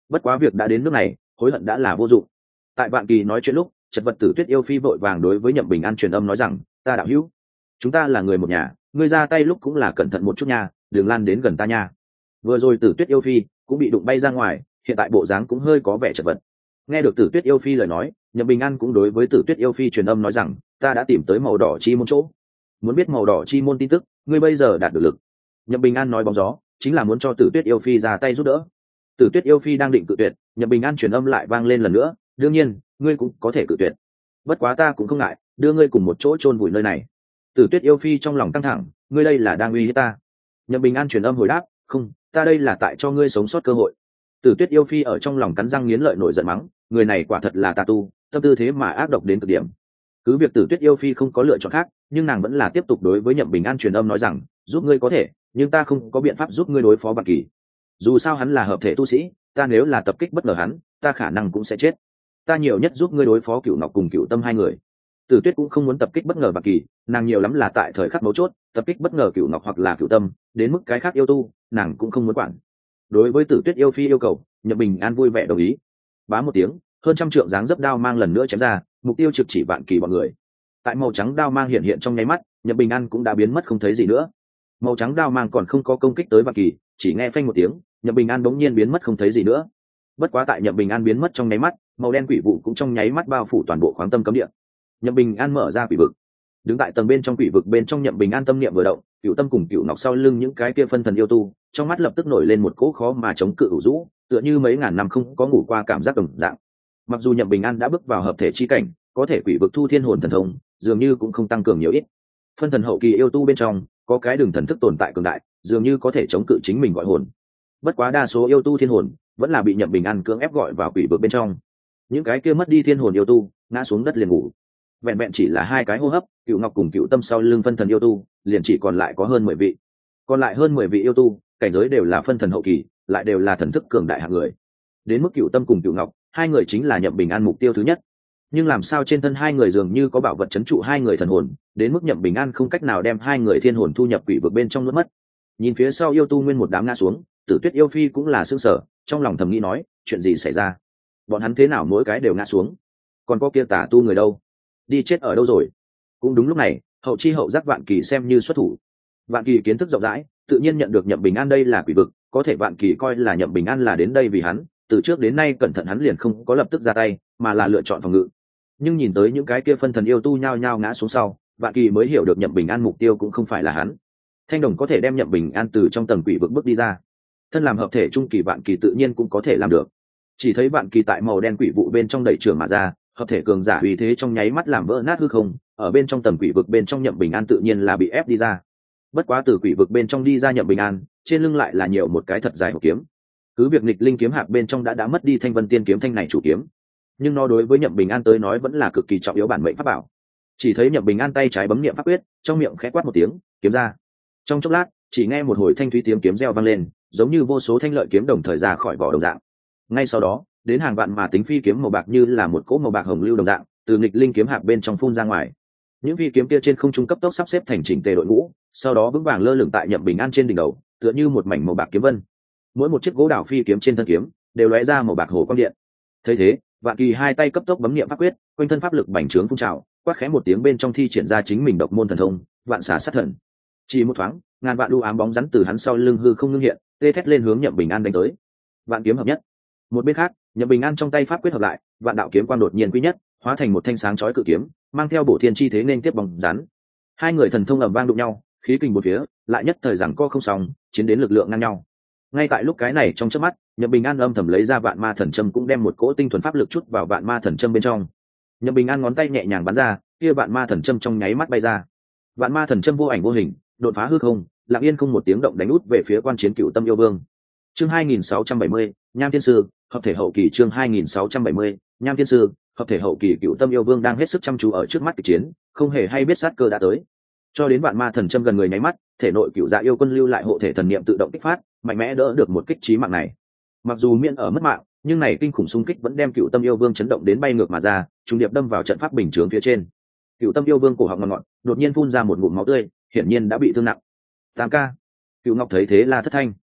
bất quá việc đã đến nước này, hối hận đã là vô dụng. Tại Vạn Kỳ nói chuyện lúc, chật vật Tử Tuyết yêu phi vội vàng đối với Nhậm Bình An truyền âm nói rằng, ta đạo hữu, chúng ta là người một nhà, ngươi ra tay lúc cũng là cẩn thận một chút nha, đừng lan đến gần ta nha. Vừa rồi Tử Tuyết yêu phi cũng bị đụng bay ra ngoài, hiện tại bộ dáng cũng hơi có vẻ chật vật. Nghe được Tử Tuyết yêu phi lời nói, Nhậm Bình An cũng đối với Tử Tuyết yêu phi truyền âm nói rằng, ta đã tìm tới màu đỏ chi môn chỗ. Muốn biết màu đỏ chi môn tin tức, ngươi bây giờ đạt được lực. Nhậm Bình An nói bóng gió, chính là muốn cho Tử Tuyết yêu phi ra tay giúp đỡ. Tử Tuyết yêu phi đang định cự tuyệt, Nhậm Bình An truyền âm lại vang lên lần nữa, đương nhiên, ngươi cũng có thể cự tuyệt. Bất quá ta cũng không ngại, đưa ngươi cùng một chỗ chôn vùi nơi này. Tử Tuyết yêu phi trong lòng căng thẳng, ngươi đây là đang uy hiếp ta. Nhậm Bình An truyền âm hồi đáp, không, ta đây là tại cho ngươi sống sót cơ hội. Tử Tuyết yêu phi ở trong lòng cắn răng nghiến lợi nổi giận mắng, người này quả thật là tà tu, tâm tư thế mà ác độc đến cực điểm. Cứ việc Tử Tuyết yêu phi không có lựa chọn khác, nhưng nàng vẫn là tiếp tục đối với Nhậm Bình An truyền âm nói rằng, giúp ngươi có thể, nhưng ta không có biện pháp giúp ngươi đối phó Vạn Kỳ. Dù sao hắn là hợp thể tu sĩ, ta nếu là tập kích bất ngờ hắn, ta khả năng cũng sẽ chết. Ta nhiều nhất giúp ngươi đối phó Cửu Ngọc cùng Cửu Tâm hai người. Tử Tuyết cũng không muốn tập kích bất ngờ Vạn Kỳ, nàng nhiều lắm là tại thời khắc mấu chốt, tập kích bất ngờ Cửu Ngọc hoặc là Cửu Tâm, đến mức cái khác yêu tu, nàng cũng không muốn quản. Đối với Tử Tuyết yêu phi yêu cầu, Nhậm Bình An vui vẻ đồng ý. Bá một tiếng, hơn trăm trượng dáng dấp đao mang lần nữa chém ra, mục tiêu trực chỉ Vạn Kỳ bọn người. Tại màu trắng đao mang hiện hiện trong nháy mắt, Nhậm Bình An cũng đã biến mất không thấy gì nữa. Màu trắng đao mang còn không có công kích tới Vạn Kỳ, chỉ nghe phanh một tiếng, Nhậm Bình An bỗng nhiên biến mất không thấy gì nữa. Bất quá tại Nhậm Bình An biến mất trong nháy mắt, màu đen quỷ vụ cũng trong nháy mắt bao phủ toàn bộ khoáng tâm cấm địa. Nhậm Bình An mở ra quỷ vực, đứng tại tầng bên trong quỷ vực bên trong, Nhậm Bình An tâm niệm vừa động, Cửu Tâm cùng Cửu Ngọc sau lưng những cái kia phân thần yêu tu, trong mắt lập tức nổi lên một cỗ khó mà chống cự ủ rũ, tựa như mấy ngàn năm không có ngủ qua cảm giác đồng dạng. Mặc dù Nhậm Bình An đã bước vào hợp thể chi cảnh, có thể quỷ vực thu thiên hồn thần thông, dường như cũng không tăng cường nhiều ít. Phân thần hậu kỳ yêu tu bên trong, có cái đường thần thức tồn tại cường đại, dường như có thể chống cự chính mình gọi hồn. Bất quá đa số yêu tu thiên hồn vẫn là bị Nhậm Bình An cưỡng ép gọi vào quỷ vực bên trong. Những cái kia mất đi thiên hồn yêu tu ngã xuống đất liền ngủ. Vẹn vẹn chỉ là hai cái hô hấp, Cửu Ngọc cùng Cửu Tâm sau lưng phân thần yêu tu liền chỉ còn lại có hơn mười vị. Còn lại hơn mười vị yêu tu, cảnh giới đều là phân thần hậu kỳ, lại đều là thần thức cường đại hạng người. Đến mức Cửu Tâm cùng Cửu Ngọc, hai người chính là Nhậm Bình An mục tiêu thứ nhất. Nhưng làm sao trên thân hai người dường như có bảo vật trấn trụ hai người thần hồn, đến mức Nhậm Bình An không cách nào đem hai người thiên hồn thu nhập quỷ vực bên trong nuốt mất. Nhìn phía sau yêu tu nguyên một đám ngã xuống, Tử Tuyết yêu phi cũng là sững sờ, trong lòng thầm nghĩ nói, chuyện gì xảy ra? Bọn hắn thế nào mỗi cái đều ngã xuống? Còn có kia tà tu người đâu? Đi chết ở đâu rồi? Cũng đúng lúc này, hậu chi hậu giác Vạn Kỳ xem như xuất thủ. Vạn Kỳ kiến thức rộng rãi, tự nhiên nhận được Nhậm Bình An đây là quỷ vực, có thể Vạn Kỳ coi là Nhậm Bình An là đến đây vì hắn, từ trước đến nay cẩn thận hắn liền không có lập tức ra tay, mà là lựa chọn phòng ngự. Nhưng nhìn tới những cái kia phân thần yêu tu nhao nhao ngã xuống sau, Vạn Kỳ mới hiểu được Nhậm Bình An mục tiêu cũng không phải là hắn. Thanh đồng có thể đem Nhậm Bình An từ trong tầng quỷ vực bước đi ra, thân làm hợp thể trung kỳ Vạn Kỳ tự nhiên cũng có thể làm được. Chỉ thấy Vạn Kỳ tại màu đen quỷ vụ bên trong đẩy trường mà ra, hợp thể cường giả uy thế trong nháy mắt làm vỡ nát hư không, ở bên trong tầng quỷ vực bên trong Nhậm Bình An tự nhiên là bị ép đi ra. Bất quá từ quỷ vực bên trong đi ra Nhậm Bình An, trên lưng lại là nhiều một cái thật dài hộp kiếm. Cứ việc nghịch linh kiếm hạc bên trong đã đã mất đi Thanh Vân Tiên kiếm thanh này chủ kiếm, nhưng nó đối với Nhậm Bình An tới nói vẫn là cực kỳ trọng yếu bản mệnh pháp bảo. Chỉ thấy Nhậm Bình An tay trái bấm niệm pháp quyết, trong miệng khẽ quát một tiếng, kiếm ra. Trong chốc lát, chỉ nghe một hồi thanh thúy tiếng kiếm reo vang lên, giống như vô số thanh lợi kiếm đồng thời ra khỏi vỏ đồng dạng. Ngay sau đó, đến hàng vạn mà tính phi kiếm màu bạc như là một cỗ màu bạc hồng lưu đồng dạng, từ nghịch linh kiếm hạc bên trong phun ra ngoài. Những phi kiếm kia trên không trung cấp tốc sắp xếp thành chỉnh tề đội ngũ, sau đó vững vàng lơ lửng tại Nhậm Bình An trên đỉnh đầu, tựa như một mảnh màu bạc kiếm vân. Mỗi một chiếc gỗ đào phi kiếm trên thân kiếm đều lóe ra màu bạc hồ quang điện. Thấy thế, Vạn Kỳ hai tay cấp tốc bấm niệm pháp quyết, quanh thân pháp lực bành trướng phun trào, quát khẽ một tiếng bên trong thi triển ra chính mình độc môn thần thông, Vạn Xà Sát Thần. Chỉ một thoáng, ngàn vạn đu ám bóng rắn từ hắn sau lưng hư không ngưng hiện, tê thét lên hướng Nhậm Bình An đánh tới. Vạn kiếm hợp nhất. Một bên khác, Nhậm Bình An trong tay pháp quyết hợp lại, vạn đạo kiếm quang đột nhiên quy nhất, hóa thành một thanh sáng chói cự kiếm, mang theo bổ thiên chi thế nên tiếp bóng rắn. Hai người thần thông ầm vang đụng nhau, khí kình bốn phía, lại nhất thời giằng co không xong, chiến đến lực lượng ngang nhau. Ngay tại lúc cái này trong chớp mắt, Nhậm Bình An âm thầm lấy ra vạn ma thần châm, cũng đem một cỗ tinh thuần pháp lực chút vào vạn ma thần châm bên trong. Nhậm Bình An ngón tay nhẹ nhàng bắn ra, kia vạn ma thần châm trong nháy mắt bay ra. Vạn ma thần châm vô ảnh vô hình, đột phá hư không, lặng yên không một tiếng động đánh út về phía quan chiến Cửu Tâm yêu vương. Chương hai nghìn sáu trăm bảy mươi, Nham Thiên Sư, hợp thể hậu kỳ. Chương hai nghìn sáu trăm bảy mươi, Nham Thiên Sư, hợp thể hậu kỳ. Cửu Tâm yêu vương đang hết sức chăm chú ở trước mắt kịch chiến, không hề hay biết sát cơ đã tới. Cho đến vạn ma thần châm gần người nháy mắt, thể nội Cửu Dạ yêu quân lưu lại hộ thể thần niệm tự động kích phát, mạnh mẽ đỡ được một kích chí mạng này. Mặc dù miễn ở mất mạng, nhưng này kinh khủng xung kích vẫn đem Cửu Tâm yêu vương chấn động đến bay ngược mà ra, trùng điệp đâm vào trận pháp bình chướng phía trên. Cửu Tâm yêu vương cổ họng ngọt ngọt, đột nhiên phun ra một ngụm máu tươi, hiển nhiên đã bị thương nặng. Tam ca. Cửu Ngọc thấy thế là thất thanh.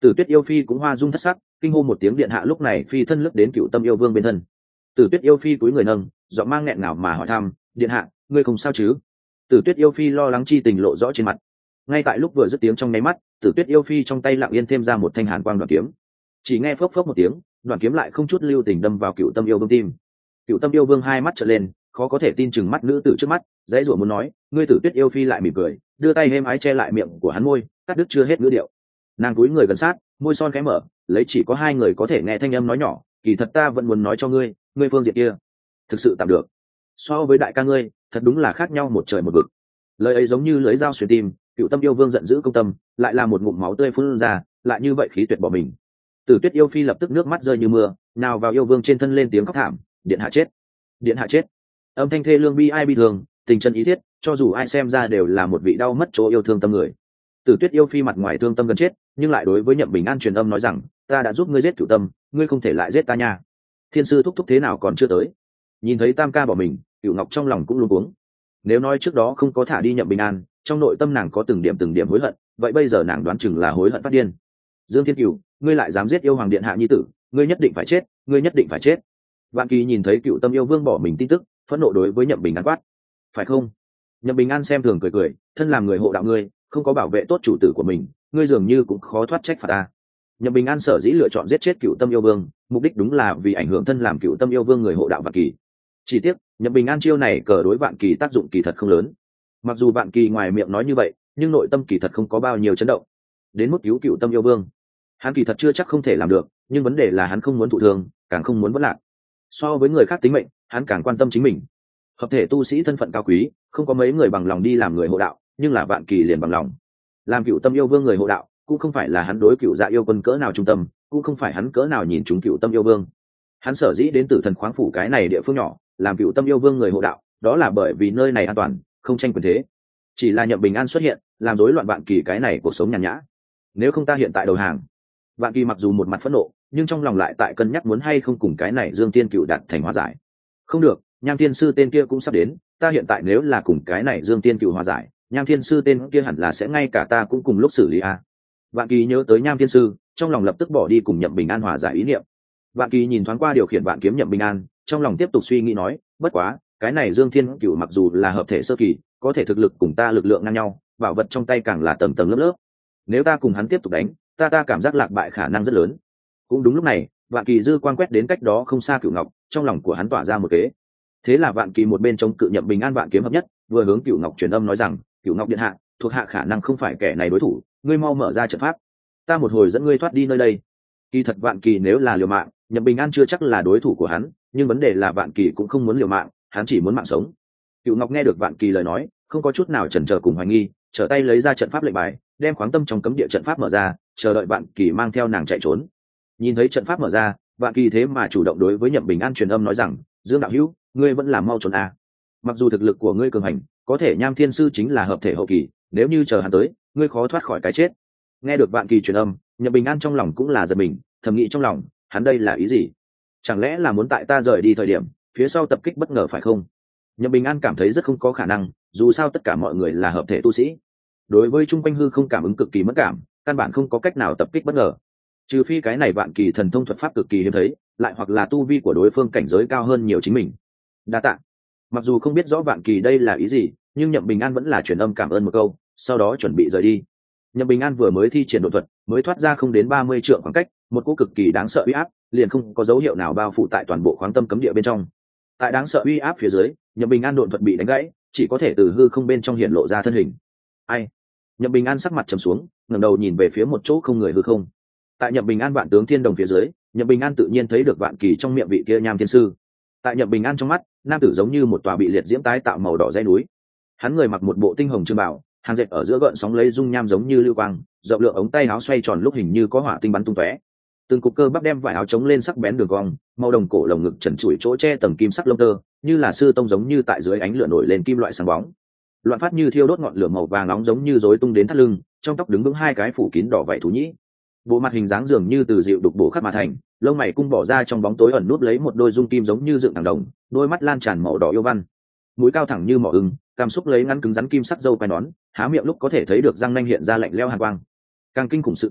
Tử Tuyết yêu phi cũng hoa dung thất sắc, kinh hô một tiếng điện hạ, lúc này phi thân lướt đến Cựu Tâm yêu vương bên thân. Tử Tuyết yêu phi cúi người nâng, giọng mang nghẹn ngào mà hỏi thăm, điện hạ, ngươi không sao chứ? Tử Tuyết yêu phi lo lắng chi tình lộ rõ trên mặt. Ngay tại lúc vừa dứt tiếng trong nháy mắt, Tử Tuyết yêu phi trong tay lặng yên thêm ra một thanh hàn quang đoạn kiếm. Chỉ nghe phốc phốc một tiếng, đoạn kiếm lại không chút lưu tình đâm vào Cựu Tâm yêu vương tim. Cựu Tâm yêu vương hai mắt trợn lên, khó có thể tin chừng mắt nữ tử trước mắt, dãy rủa muốn nói, ngươi Tử Tuyết yêu phi lại mỉm cười, đưa tay êm ái che lại miệng của hắn môi, cắt đứt chưa hết ngữ điệu. Nàng cúi người gần sát, môi son khẽ mở, lấy chỉ có hai người có thể nghe thanh âm nói nhỏ, kỳ thật ta vẫn muốn nói cho ngươi, ngươi phương diện kia thực sự tạm được, so với đại ca ngươi thật đúng là khác nhau một trời một vực. Lời ấy giống như lưỡi dao xuyên tim, Cựu Tâm yêu vương giận dữ công tâm, lại là một ngụm máu tươi phun ra, lại như vậy khí tuyệt bỏ mình. Tử Tuyết yêu phi lập tức nước mắt rơi như mưa, nào vào yêu vương trên thân lên tiếng khóc thảm, điện hạ chết, điện hạ chết. Âm thanh thê lương bi ai bi thường, tình chân ý thiết, cho dù ai xem ra đều là một vị đau mất chỗ yêu thương tâm người. Tử Tuyết yêu phi mặt ngoài thương tâm gần chết, nhưng lại đối với Nhậm Bình An truyền âm nói rằng, ta đã giúp ngươi giết Cựu Tâm, ngươi không thể lại giết ta nha. Thiên sư thúc thúc thế nào còn chưa tới? Nhìn thấy tam ca bỏ mình, Cựu Ngọc trong lòng cũng luống cuống. Nếu nói trước đó không có thả đi Nhậm Bình An, trong nội tâm nàng có từng điểm từng điểm hối hận, vậy bây giờ nàng đoán chừng là hối hận phát điên. Dương Thiên Cửu, ngươi lại dám giết yêu hoàng điện hạ nhi tử, ngươi nhất định phải chết, ngươi nhất định phải chết. Vạn Kỳ nhìn thấy Cựu Tâm yêu vương bỏ mình tin tức, phẫn nộ đối với Nhậm Bình An quát, phải không? Nhậm Bình An xem thường cười cười, thân làm người hộ đạo ngươi, không có bảo vệ tốt chủ tử của mình, ngươi dường như cũng khó thoát trách phạt ta. Nhậm Bình An sở dĩ lựa chọn giết chết Cựu Tâm yêu vương, mục đích đúng là vì ảnh hưởng thân làm Cựu Tâm yêu vương người hộ đạo Vạn Kỳ. Chỉ tiếc, Nhậm Bình An chiêu này cờ đối Vạn Kỳ tác dụng kỳ thật không lớn. Mặc dù Vạn Kỳ ngoài miệng nói như vậy, nhưng nội tâm kỳ thật không có bao nhiêu chấn động. Đến mức cứu Cựu Tâm yêu vương, hắn kỳ thật chưa chắc không thể làm được, nhưng vấn đề là hắn không muốn thụ thương, càng không muốn vất lạc. So với người khác tính mệnh, hắn càng quan tâm chính mình. Hợp thể tu sĩ thân phận cao quý, không có mấy người bằng lòng đi làm người hộ đạo, nhưng là Vạn Kỳ liền bằng lòng. Làm Cựu Tâm yêu vương người hộ đạo, cũng không phải là hắn đối Cựu Dạ yêu quân cỡ nào trung tâm, cũng không phải hắn cỡ nào nhìn chúng Cựu Tâm yêu vương. Hắn sở dĩ đến từ Thần Khoáng phủ cái này địa phương nhỏ, làm Cựu Tâm yêu vương người hộ đạo, đó là bởi vì nơi này an toàn, không tranh quyền thế. Chỉ là Nhậm Bình An xuất hiện, làm rối loạn Vạn Kỳ cái này cuộc sống nhàn nhã. Nếu không ta hiện tại đầu hàng. Vạn Kỳ mặc dù một mặt phẫn nộ, nhưng trong lòng lại tại cân nhắc muốn hay không cùng cái này Dương Tiên Cựu đạt thành hóa giải. Không được, Nham Thiên sư tên kia cũng sắp đến, ta hiện tại nếu là cùng cái này Dương Tiên Cựu hóa giải, Nham Thiên sư tên kia hẳn là sẽ ngay cả ta cũng cùng lúc xử lý a. Vạn Kỳ nhớ tới Nham Thiên sư, trong lòng lập tức bỏ đi cùng Nhậm Bình An hòa giải ý niệm. Vạn Kỳ nhìn thoáng qua điều khiển vạn kiếm Nhậm Bình An, trong lòng tiếp tục suy nghĩ nói, bất quá, cái này Dương Thiên Cựu mặc dù là hợp thể sơ kỳ, có thể thực lực cùng ta lực lượng ngang nhau, bảo vật trong tay càng là tầng tầng lớp lớp. Nếu ta cùng hắn tiếp tục đánh, ta ta cảm giác lạc bại khả năng rất lớn. Cũng đúng lúc này, Vạn Kỳ dư quan quét đến cách đó không xa Cửu Ngọc, trong lòng của hắn tỏa ra một kế. Thế là Vạn Kỳ một bên chống cự Nhậm Bình An vạn kiếm hợp nhất, vừa hướng Cửu Ngọc truyền âm nói rằng, Cửu Ngọc điện hạ, thuộc hạ khả năng không phải kẻ này đối thủ, ngươi mau mở ra trận pháp, ta một hồi dẫn ngươi thoát đi nơi đây. Kỳ thật Vạn Kỳ nếu là liều mạng, Nhậm Bình An chưa chắc là đối thủ của hắn, nhưng vấn đề là Vạn Kỳ cũng không muốn liều mạng, hắn chỉ muốn mạng sống. Cửu Ngọc nghe được Vạn Kỳ lời nói, không có chút nào chần chờ cùng hoài nghi, trở tay lấy ra trận pháp lệnh bài, đem khoáng tâm trong cấm địa trận pháp mở ra, chờ đợi Vạn Kỳ mang theo nàng chạy trốn. Nhìn thấy trận pháp mở ra, Vạn Kỳ thế mà chủ động đối với Nhậm Bình An truyền âm nói rằng, Dương đạo hữu, ngươi vẫn làm mau trốn à. Mặc dù thực lực của ngươi cường hành, có thể Nham Thiên sư chính là hợp thể hậu kỳ, nếu như chờ hắn tới, ngươi khó thoát khỏi cái chết. Nghe được Vạn Kỳ truyền âm, Nhậm Bình An trong lòng cũng là giật mình, thầm nghĩ trong lòng, hắn đây là ý gì? Chẳng lẽ là muốn tại ta rời đi thời điểm, phía sau tập kích bất ngờ phải không? Nhậm Bình An cảm thấy rất không có khả năng, dù sao tất cả mọi người là hợp thể tu sĩ, đối với trung quanh hư không cảm ứng cực kỳ mất cảm, căn bản không có cách nào tập kích bất ngờ. Trừ phi cái này Vạn Kỳ thần thông thuật pháp cực kỳ hiếm thấy, lại hoặc là tu vi của đối phương cảnh giới cao hơn nhiều chính mình. Đa tạ. Mặc dù không biết rõ Vạn Kỳ đây là ý gì, nhưng Nhậm Bình An vẫn là truyền âm cảm ơn một câu, sau đó chuẩn bị rời đi. Nhậm Bình An vừa mới thi triển độ thuật, mới thoát ra không đến ba mươi trượng khoảng cách, một cỗ cực kỳ đáng sợ uy áp liền không có dấu hiệu nào bao phủ tại toàn bộ khoáng tâm cấm địa bên trong. Tại đáng sợ uy áp phía dưới, Nhậm Bình An độn thuật bị đánh gãy, chỉ có thể từ hư không bên trong hiện lộ ra thân hình. Ai? Nhậm Bình An sắc mặt trầm xuống, ngẩng đầu nhìn về phía một chỗ không người hư không. Tại Nhậm Bình An vạn tướng thiên đồng phía dưới, Nhậm Bình An tự nhiên thấy được Vạn Kỳ trong miệng vị kia Nham Thiên sư. Tại Nhậm Bình An trong mắt, nam tử giống như một tòa bị liệt diễm tái tạo màu đỏ dãy núi. Hắn người mặc một bộ tinh hồng trường bào, hàng dệt ở giữa gợn sóng lấy dung nham giống như lưu quang, rộng lượng ống tay áo xoay tròn lúc hình như có hỏa tinh bắn tung tóe. Từng cục cơ bắp đem vải áo chống lên sắc bén đường cong, màu đồng cổ lồng ngực trần trụi chỗ che tầng kim sắc lông tơ, như là sư tông giống như tại dưới ánh lửa nổi lên kim loại sáng bóng. Loạn phát như thiêu đốt ngọn lửa màu vàng nóng giống như rối tung đến thắt lưng, trong tóc đứng vững hai cái phủ kín đỏ vảy thú nhĩ. Bộ mặt hình dáng dường như từ dịu đục bổ khắc mà thành, lông mày cung bỏ ra trong bóng tối ẩn núp lấy một đôi dung kim giống như dựng thẳng đồng, đôi mắt lan tràn màu đỏ yêu văn, mũi cao thẳng như mỏ ưng, cảm xúc lấy ngắn cứng rắn kim sắc dâu quai nón, há miệng lúc có thể thấy được răng nanh hiện ra lạnh lẽo hàn quang. Càng kinh khủng sự tình,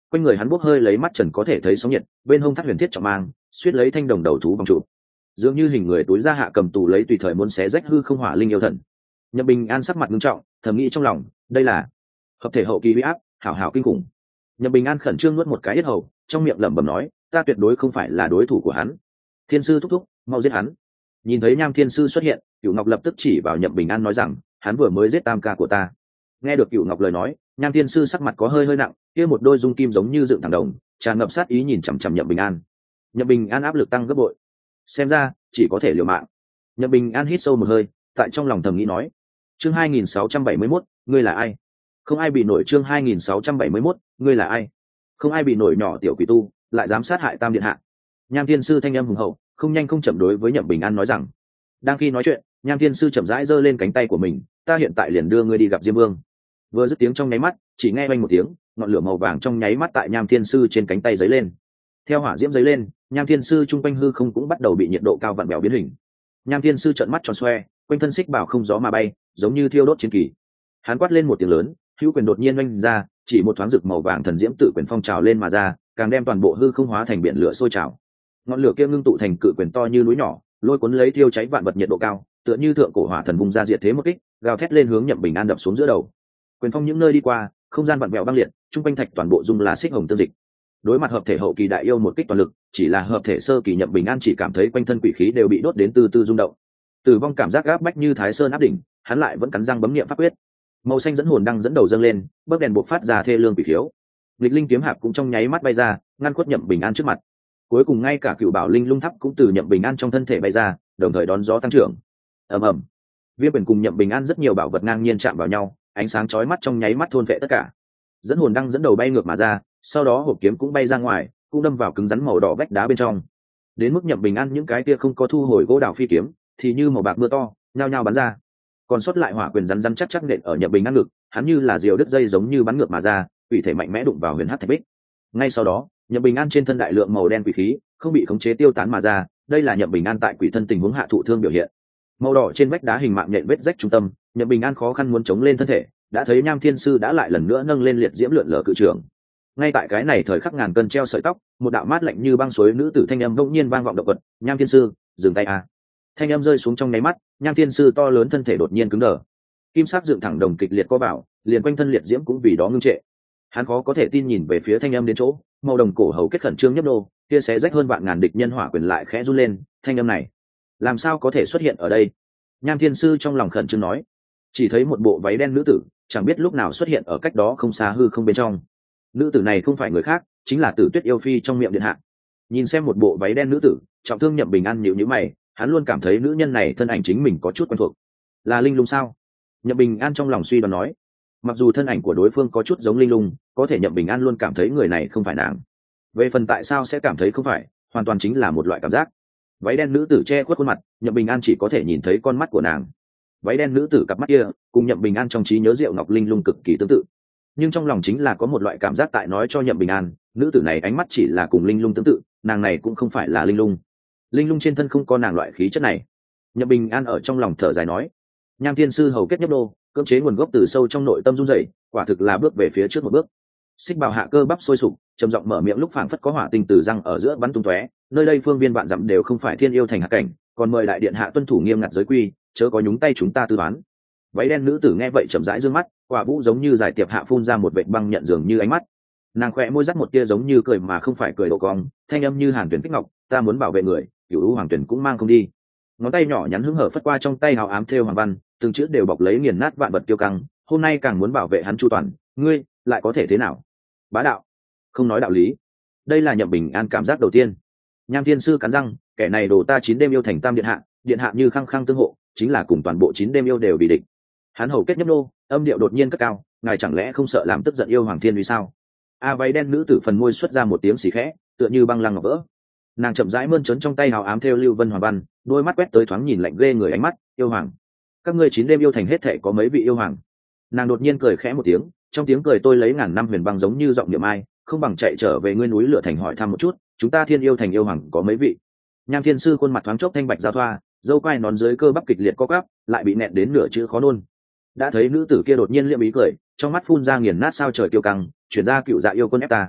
quanh người hắn bốc hơi lấy mắt trần có thể thấy sóng nhiệt, bên hông thắt huyền thiết trọng mang suýt lấy thanh đồng đầu thú vòng trụ, dường như hình người túi ra hạ cầm tù lấy tùy thời muốn xé rách hư không hỏa linh yêu thần. Nhậm Bình An sắc mặt nghiêm trọng, thầm nghĩ trong lòng, đây là hợp thể hậu kỳ uy áp, hảo hảo kinh khủng. Nhậm Bình An khẩn trương nuốt một cái yết hầu, trong miệng lẩm bẩm nói, ta tuyệt đối không phải là đối thủ của hắn. Thiên sư thúc thúc, mau giết hắn. Nhìn thấy Nham Thiên sư xuất hiện, Cửu Ngọc lập tức chỉ vào Nhậm Bình An nói rằng, hắn vừa mới giết tam ca của ta. Nghe được Cửu Ngọc lời nói, Nham Thiên sư sắc mặt có hơi hơi nặng, kia một đôi dung kim giống như dựng thẳng đồng, tràn ngập sát ý nhìn chằm chằm Nhậm Bình An. Nhậm Bình An áp lực tăng gấp bội, xem ra chỉ có thể liều mạng. Nhậm Bình An hít sâu một hơi, tại trong lòng thầm nghĩ nói, chương hai nghìn sáu trăm bảy mươi mốt, ngươi là ai? Không ai bị nổi. Chương hai nghìn sáu trăm bảy mươi mốt, ngươi là ai? Không ai bị nổi. Nhỏ tiểu quỷ tu lại dám sát hại tam điện hạ. Nham Thiên sư thanh âm hùng hậu, không nhanh không chậm đối với Nhậm Bình An nói rằng. Đang khi nói chuyện, Nham Thiên sư chậm rãi giơ lên cánh tay của mình, ta hiện tại liền đưa ngươi đi gặp Diêm Vương. Vừa dứt tiếng trong nháy mắt, chỉ nghe oanh một tiếng, ngọn lửa màu vàng trong nháy mắt tại Nham Thiên sư trên cánh tay giấy lên. Theo hỏa diễm giấy lên, Nham Thiên sư trung quanh hư không cũng bắt đầu bị nhiệt độ cao vặn bèo biến hình. Nham Thiên sư trợn mắt tròn xoe, quanh thân xích bảo không gió mà bay, giống như thiêu đốt chiến kỳ. Hắn quát lên một tiếng lớn, hữu quyền đột nhiên oanh ra, chỉ một thoáng rực màu vàng thần diễm tự quyền phong trào lên mà ra, càng đem toàn bộ hư không hóa thành biển lửa sôi trào. Ngọn lửa kia ngưng tụ thành cự quyền to như núi nhỏ, lôi cuốn lấy thiêu cháy vạn vật nhiệt độ cao, tựa như thượng cổ hỏa thần vùng ra diệt thế một kích, gào thét lên hướng Nhậm Bình An đập xuống giữa đầu. Quyền phong những nơi đi qua, không gian vặn vẹo băng liệt, trung quanh thạch toàn bộ dung là xích hồng tương dịch. Đối mặt hợp thể hậu kỳ đại yêu một kích toàn lực, chỉ là hợp thể sơ kỳ Nhậm Bình An chỉ cảm thấy quanh thân quỷ khí đều bị đốt đến từ từ rung động. Tử vong cảm giác áp bách như Thái Sơn áp đỉnh, hắn lại vẫn cắn răng bấm niệm pháp quyết. Màu xanh dẫn hồn đang dẫn đầu dâng lên, bấc đèn buộc phát ra thê lương quỷ khiếu. Lịch linh kiếm hạp cũng trong nháy mắt bay ra, ngăn khuất Nhậm Bình An trước mặt. Cuối cùng ngay cả cựu bảo linh lung thắp cũng từ Nhậm Bình An trong thân thể bay ra, đồng thời đón gió tăng trưởng. Ầm ầm. Viêm quyền cùng Nhậm Bình An rất nhiều bảo vật ngang nhiên chạm vào nhau, ánh sáng chói mắt trong nháy mắt thôn vệ tất cả. Dẫn hồn đang dẫn đầu bay ngược mà ra, sau đó hộp kiếm cũng bay ra ngoài, cũng đâm vào cứng rắn màu đỏ vách đá bên trong. Đến mức Nhậm Bình An những cái kia không có thu hồi gỗ đào phi kiếm, thì như màu bạc mưa to, nhao nhao bắn ra. Còn sót lại hỏa quyền rắn rắn chắc chắc nện ở Nhậm Bình An ngực, hắn như là diều đứt dây giống như bắn ngược mà ra, quỷ thể mạnh mẽ đụng vào huyền hắc thạch bích. Ngay sau đó, Nhậm Bình An trên thân đại lượng màu đen quỷ khí không bị khống chế tiêu tán mà ra, đây là Nhậm Bình An tại quỷ thân tình huống hạ thụ thương biểu hiện. Màu đỏ trên vách đá hình mạng nhện vết rách trung tâm, Nhậm Bình An khó khăn muốn chống lên thân thể, đã thấy Nham Thiên sư đã lại lần nữa nâng lên liệt diễm lượn lờ cự trường. Ngay tại cái này thời khắc ngàn cân treo sợi tóc, một đạo mát lạnh như băng suối nữ tử thanh âm bỗng nhiên vang vọng động vật, Nham Thiên sư, dừng tay a. Thanh âm rơi xuống trong nháy mắt, Nham Thiên sư to lớn thân thể đột nhiên cứng đờ. Kim sắc dựng thẳng đồng kịch liệt co bảo, liền quanh thân liệt diễm cũng vì đó ngưng trệ. Hắn khó có thể tin nhìn về phía thanh âm đến chỗ, màu đồng cổ hầu kết khẩn trương nhấp nô, kia xé rách hơn vạn ngàn địch nhân hỏa quyền lại khẽ run lên, thanh âm này, làm sao có thể xuất hiện ở đây? Nham Thiên sư trong lòng khẩn trương nói. Chỉ thấy một bộ váy đen nữ tử, chẳng biết lúc nào xuất hiện ở cách đó không xa hư không bên trong. Nữ tử này không phải người khác, chính là Tử Tuyết yêu phi trong miệng điện hạ. Nhìn xem một bộ váy đen nữ tử, trọng thương Nhậm Bình An nhíu nhíu mày, hắn luôn cảm thấy nữ nhân này thân ảnh chính mình có chút quen thuộc. Là Linh Lung sao? Nhậm Bình An trong lòng suy đoán nói. Mặc dù thân ảnh của đối phương có chút giống Linh Lung, có thể Nhậm Bình An luôn cảm thấy người này không phải nàng. Về phần tại sao sẽ cảm thấy không phải, hoàn toàn chính là một loại cảm giác. Váy đen nữ tử che khuất khuôn mặt, Nhậm Bình An chỉ có thể nhìn thấy con mắt của nàng. Váy đen nữ tử cặp mắt kia, cùng Nhậm Bình An trong trí nhớ Diệu Ngọc Linh Lung cực kỳ tương tự. Nhưng trong lòng chính là có một loại cảm giác tại nói cho Nhậm Bình An, nữ tử này ánh mắt chỉ là cùng Linh Lung tương tự, nàng này cũng không phải là Linh Lung. Linh Lung trên thân không có nàng loại khí chất này. Nhậm Bình An ở trong lòng thở dài nói. Nham Thiên sư hầu kết nhấp đô, cưỡng chế nguồn gốc từ sâu trong nội tâm run rẩy, quả thực là bước về phía trước một bước. Xích Bào hạ cơ bắp sôi sục, trầm giọng mở miệng lúc phảng phất có hỏa tinh từ răng ở giữa bắn tung tóe, nơi đây phương viên vạn dặm đều không phải thiên yêu thành hạ cảnh, còn mời đại điện hạ tuân thủ nghiêm ngặt giới quy, chớ có nhúng tay chúng ta tư toán. Váy đen nữ tử nghe vậy chậm rãi dương mắt, quả vũ giống như giải tiệp hạ phun ra một vệt băng nhận dường như ánh mắt. Nàng khẽ môi rắc một tia giống như cười mà không phải cười độ cong, thanh âm như hàn tuyển kích ngọc, ta muốn bảo vệ người, cửu u hoàng tuyển cũng mang không đi. Ngón tay nhỏ nhắn hứng hở phất qua trong tay hào ám thêu hoàng văn, từng chữ đều bọc lấy nghiền nát vạn vật tiêu căng, hôm nay càng muốn bảo vệ hắn chu toàn, ngươi lại có thể thế nào? Bá đạo, không nói đạo lý. Đây là Nhậm Bình An cảm giác đầu tiên. Nham Thiên sư cắn răng, kẻ này đồ ta chín đêm yêu thành tam điện hạ, điện hạ như khăng khăng tương hộ, chính là cùng toàn bộ chín đêm yêu đều bị địch. Hắn hầu kết nhấp nô, âm điệu đột nhiên cất cao, ngài chẳng lẽ không sợ làm tức giận yêu hoàng thiên vì sao? A váy đen nữ tử phần môi xuất ra một tiếng xì khẽ, tựa như băng lăng ngọc vỡ. Nàng chậm rãi mơn trớn trong tay hào ám theo lưu vân hoàng văn, đôi mắt quét tới thoáng nhìn lạnh ghê người ánh mắt, yêu hoàng, các ngươi chín đêm yêu thành hết thể có mấy vị yêu hoàng? Nàng đột nhiên cười khẽ một tiếng, trong tiếng cười tôi lấy ngàn năm huyền băng giống như giọng niệm ai, không bằng chạy trở về ngươi núi lửa thành hỏi thăm một chút, chúng ta thiên yêu thành yêu hoàng có mấy vị? Nham Thiên sư khuôn mặt thoáng chốc thanh bạch giao thoa, dâu quai nón dưới cơ bắp kịch liệt co quắp, lại bị nẹn đến nửa chữ khó nôn. Đã thấy nữ tử kia đột nhiên liệm ý cười, trong mắt phun ra nghiền nát sao trời tiêu căng, chuyển ra cựu dạ yêu quân ép ta.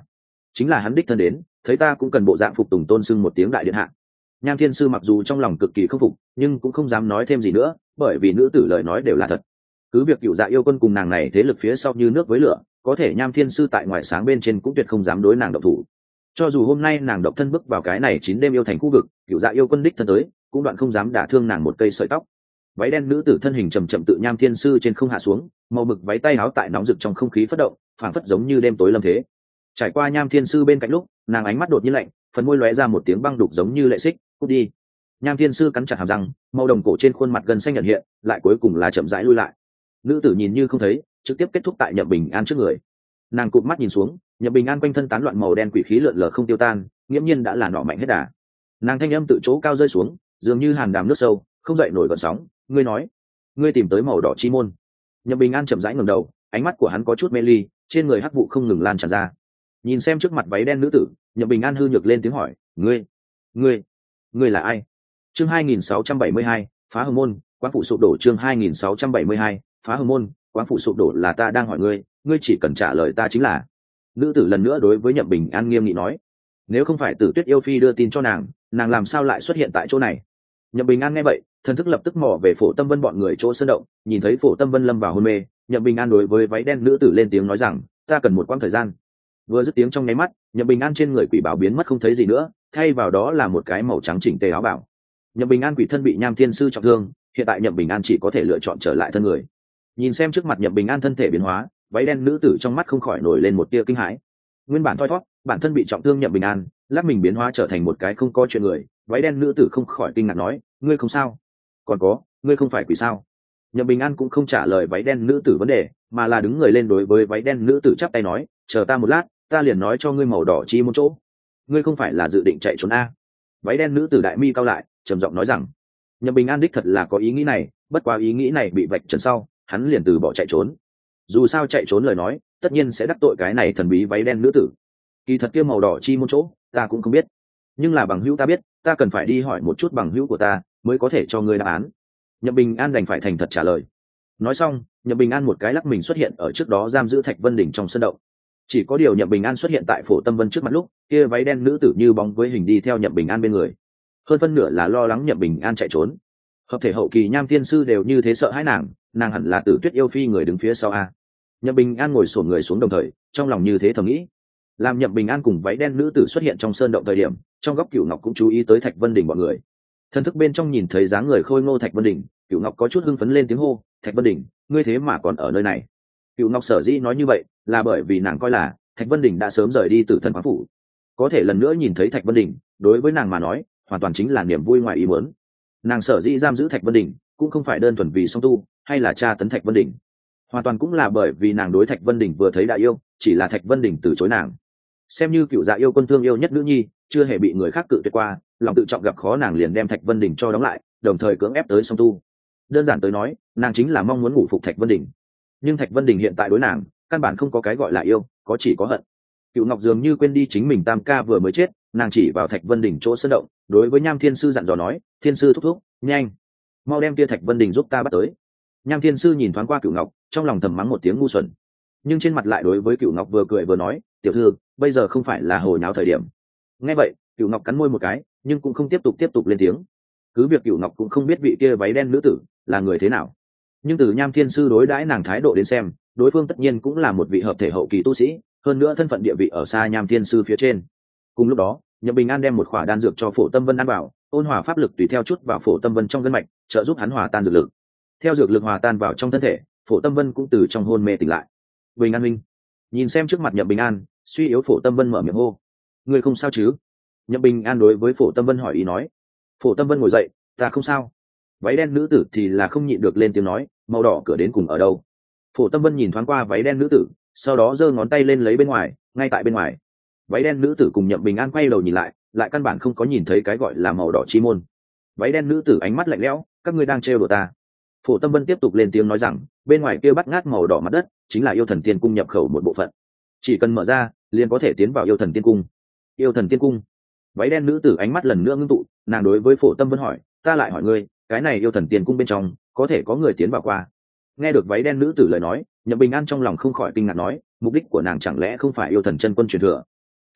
chính là hắn đích thân đến, thấy ta cũng cần bộ dạng phục tùng tôn sưng một tiếng đại điện hạ. Nham Thiên Sư mặc dù trong lòng cực kỳ không phục, nhưng cũng không dám nói thêm gì nữa, bởi vì nữ tử lời nói đều là thật. Cứ việc Cựu Dạ yêu quân cùng nàng này thế lực phía sau như nước với lửa, có thể Nham Thiên Sư tại ngoài sáng bên trên cũng tuyệt không dám đối nàng động thủ. Cho dù hôm nay nàng độc thân bước vào cái này chín đêm yêu thành khu vực, Cựu Dạ yêu quân đích thân tới, cũng đoạn không dám đả thương nàng một cây sợi tóc. Váy đen nữ tử thân hình chậm chậm tự Nham Thiên Sư trên không hạ xuống, màu mực váy tay áo tại nóng rực trong không khí phất động, phảng phất giống như đêm tối lâm thế. Trải qua Nham Thiên Sư bên cạnh lúc, nàng ánh mắt đột nhiên lạnh, phần môi lóe ra một tiếng băng đục giống như lệ xích, cút đi. Nham Thiên Sư cắn chặt hàm răng, màu đồng cổ trên khuôn mặt gần xanh nhận hiện, lại cuối cùng là chậm rãi lui lại. Nữ tử nhìn như không thấy, trực tiếp kết thúc tại Nhậm Bình An trước người. Nàng cụp mắt nhìn xuống, Nhậm Bình An quanh thân tán loạn màu đen quỷ khí lượn lờ không tiêu tan, nghiễm nhiên đã là nọ mạnh hết đà. Nàng thanh âm tự chỗ cao rơi xuống, dường như hàn đàm nước sâu, không dậy nổi gợn sóng. Ngươi nói, ngươi tìm tới màu đỏ chi môn. Nhậm Bình An chậm rãi ngẩng đầu, ánh mắt của hắn có chút mê ly, trên người hắc vụ không ngừng lan tràn ra. Nhìn xem trước mặt váy đen nữ tử, Nhậm Bình An hư nhược lên tiếng hỏi, ngươi, ngươi, ngươi là ai? Chương hai nghìn sáu trăm bảy mươi hai, phá hồng môn, quán phủ sụp đổ. Chương hai nghìn sáu trăm bảy mươi hai, phá hồng môn, quán phủ sụp đổ là ta đang hỏi ngươi, ngươi chỉ cần trả lời ta chính là. Nữ tử lần nữa đối với Nhậm Bình An nghiêm nghị nói, nếu không phải Tử Tuyết yêu phi đưa tin cho nàng, nàng làm sao lại xuất hiện tại chỗ này? Nhậm Bình An nghe vậy, thần thức lập tức mò về Phổ Tâm Vân bọn người chỗ sơn động, nhìn thấy Phổ Tâm Vân lâm vào hôn mê, Nhậm Bình An đối với váy đen nữ tử lên tiếng nói rằng, ta cần một quãng thời gian. Vừa dứt tiếng trong nháy mắt, Nhậm Bình An trên người quỷ bảo biến mất không thấy gì nữa, thay vào đó là một cái màu trắng chỉnh tề áo bảo. Nhậm Bình An quỷ thân bị Nham Thiên Sư trọng thương, hiện tại Nhậm Bình An chỉ có thể lựa chọn trở lại thân người. Nhìn xem trước mặt Nhậm Bình An thân thể biến hóa, váy đen nữ tử trong mắt không khỏi nổi lên một tia kinh hãi. Nguyên bản thoi thoát, bản thân bị trọng thương Nhậm Bình An, lắc mình biến hóa trở thành một cái không có chuyện người, váy đen nữ tử không khỏi kinh ngạc nói, ngươi không sao? Còn có, ngươi không phải quỷ sao? Nhậm Bình An cũng không trả lời váy đen nữ tử vấn đề, mà là đứng người lên đối với váy đen nữ tử chắp tay nói, chờ ta một lát, ta liền nói cho ngươi màu đỏ chi một chỗ. Ngươi không phải là dự định chạy trốn a? Váy đen nữ tử đại mi cao lại, trầm giọng nói rằng, Nhậm Bình An đích thật là có ý nghĩ này, bất quá ý nghĩ này bị vạch trần sau, hắn liền từ bỏ chạy trốn. Dù sao chạy trốn lời nói, tất nhiên sẽ đắc tội cái này thần bí váy đen nữ tử. Kỳ thật kia màu đỏ chi một chỗ, ta cũng không biết, nhưng là bằng hữu ta biết, ta cần phải đi hỏi một chút bằng hữu của ta, mới có thể cho ngươi đáp án. Nhậm Bình An đành phải thành thật trả lời. Nói xong, Nhậm Bình An một cái lắc mình xuất hiện ở trước đó giam giữ Thạch Vân Đỉnh trong sân động. Chỉ có điều Nhậm Bình An xuất hiện tại Phổ Tâm Vân trước mặt lúc, kia váy đen nữ tử như bóng với hình đi theo Nhậm Bình An bên người. Hơn phân nửa là lo lắng Nhậm Bình An chạy trốn. Hợp thể hậu kỳ Nham Thiên Sư đều như thế sợ hãi nàng, nàng hẳn là Tử Tuyết yêu phi người đứng phía sau a. Nhậm Bình An ngồi xổm người xuống đồng thời, trong lòng như thế thầm nghĩ. Làm Nhậm Bình An cùng váy đen nữ tử xuất hiện trong sơn động thời điểm, trong góc Cửu Ngọc cũng chú ý tới Thạch Vân Đỉnh bọn người. Thần thức bên trong nhìn thấy dáng người khôi ngô Thạch Vân Đỉnh, Cửu Ngọc có chút hưng phấn lên tiếng hô, Thạch Vân Đỉnh, ngươi thế mà còn ở nơi này? Cửu Ngọc sở dĩ nói như vậy, là bởi vì nàng coi là Thạch Vân Đỉnh đã sớm rời đi Tử Thần Quán phủ. Có thể lần nữa nhìn thấy Thạch Vân Đỉnh, đối với nàng mà nói, hoàn toàn chính là niềm vui ngoài ý muốn. Nàng sở dĩ giam giữ Thạch Vân Đỉnh, cũng không phải đơn thuần vì song tu, hay là tra tấn Thạch Vân Đỉnh, hoàn toàn cũng là bởi vì nàng đối Thạch Vân Đỉnh vừa thấy đã yêu, chỉ là Thạch Vân Đỉnh từ chối nàng. Xem như Cựu Dạ yêu quân thương yêu nhất nữ nhi, chưa hề bị người khác cự tuyệt qua, lòng tự trọng gặp khó nàng liền đem Thạch Vân Đỉnh cho đóng lại, đồng thời cưỡng ép tới song tu. Đơn giản tới nói, nàng chính là mong muốn ngủ phục Thạch Vân Đỉnh. Nhưng Thạch Vân Đỉnh hiện tại đối nàng, căn bản không có cái gọi là yêu, có chỉ có hận. Cựu Ngọc dường như quên đi chính mình tam ca vừa mới chết, nàng chỉ vào Thạch Vân Đỉnh chỗ sơn động, đối với Nham Thiên Sư dặn dò nói, Thiên Sư thúc thúc, nhanh, mau đem kia Thạch Vân Đỉnh giúp ta bắt tới. Nham Thiên Sư nhìn thoáng qua Cựu Ngọc, trong lòng thầm mắng một tiếng ngu xuẩn, nhưng trên mặt lại đối với Cựu Ngọc vừa cười vừa nói, tiểu thư, bây giờ không phải là hồi nháo thời điểm. Nghe vậy, Cựu Ngọc cắn môi một cái, nhưng cũng không tiếp tục tiếp tục lên tiếng. Cứ việc Cựu Ngọc cũng không biết vị kia váy đen nữ tử là người thế nào, nhưng từ Nham Thiên Sư đối đãi nàng thái độ đến xem, đối phương tất nhiên cũng là một vị hợp thể hậu kỳ tu sĩ, hơn nữa thân phận địa vị ở xa Nham Thiên Sư phía trên. Cùng lúc đó, Nhậm Bình An đem một khỏa đan dược cho Phổ Tâm Vân ăn vào, ôn hòa pháp lực tùy theo chút vào Phổ Tâm Vân trong gân mạch, trợ giúp hắn hòa tan dược lực. Theo dược lực hòa tan vào trong thân thể, Phổ Tâm Vân cũng từ trong hôn mê tỉnh lại. Bình An minh, nhìn xem trước mặt Nhậm Bình An, suy yếu Phổ Tâm Vân mở miệng hô, người không sao chứ? Nhậm Bình An đối với Phổ Tâm Vân hỏi ý nói. Phổ Tâm Vân ngồi dậy, ta không sao. Váy đen nữ tử thì là không nhịn được lên tiếng nói, màu đỏ cửa đến cùng ở đâu? Phổ Tâm Vân nhìn thoáng qua váy đen nữ tử, sau đó giơ ngón tay lên lấy bên ngoài, ngay tại bên ngoài. Váy đen nữ tử cùng Nhậm Bình An quay đầu nhìn lại, lại căn bản không có nhìn thấy cái gọi là màu đỏ chi môn. Váy đen nữ tử ánh mắt lạnh lẽo, các ngươi đang trêu đùa ta. Phổ Tâm Vân tiếp tục lên tiếng nói rằng, bên ngoài kia bắt ngát màu đỏ mặt đất, chính là yêu thần tiên cung nhập khẩu một bộ phận. Chỉ cần mở ra, liền có thể tiến vào yêu thần tiên cung. Yêu thần tiên cung? Váy đen nữ tử ánh mắt lần nữa ngưng tụ, nàng đối với Phổ Tâm Vân hỏi, ta lại hỏi ngươi, cái này yêu thần tiên cung bên trong, có thể có người tiến vào qua? Nghe được váy đen nữ tử lời nói, Nhậm Bình An trong lòng không khỏi kinh ngạc nói, mục đích của nàng chẳng lẽ không phải yêu thần chân quân truyền thừa?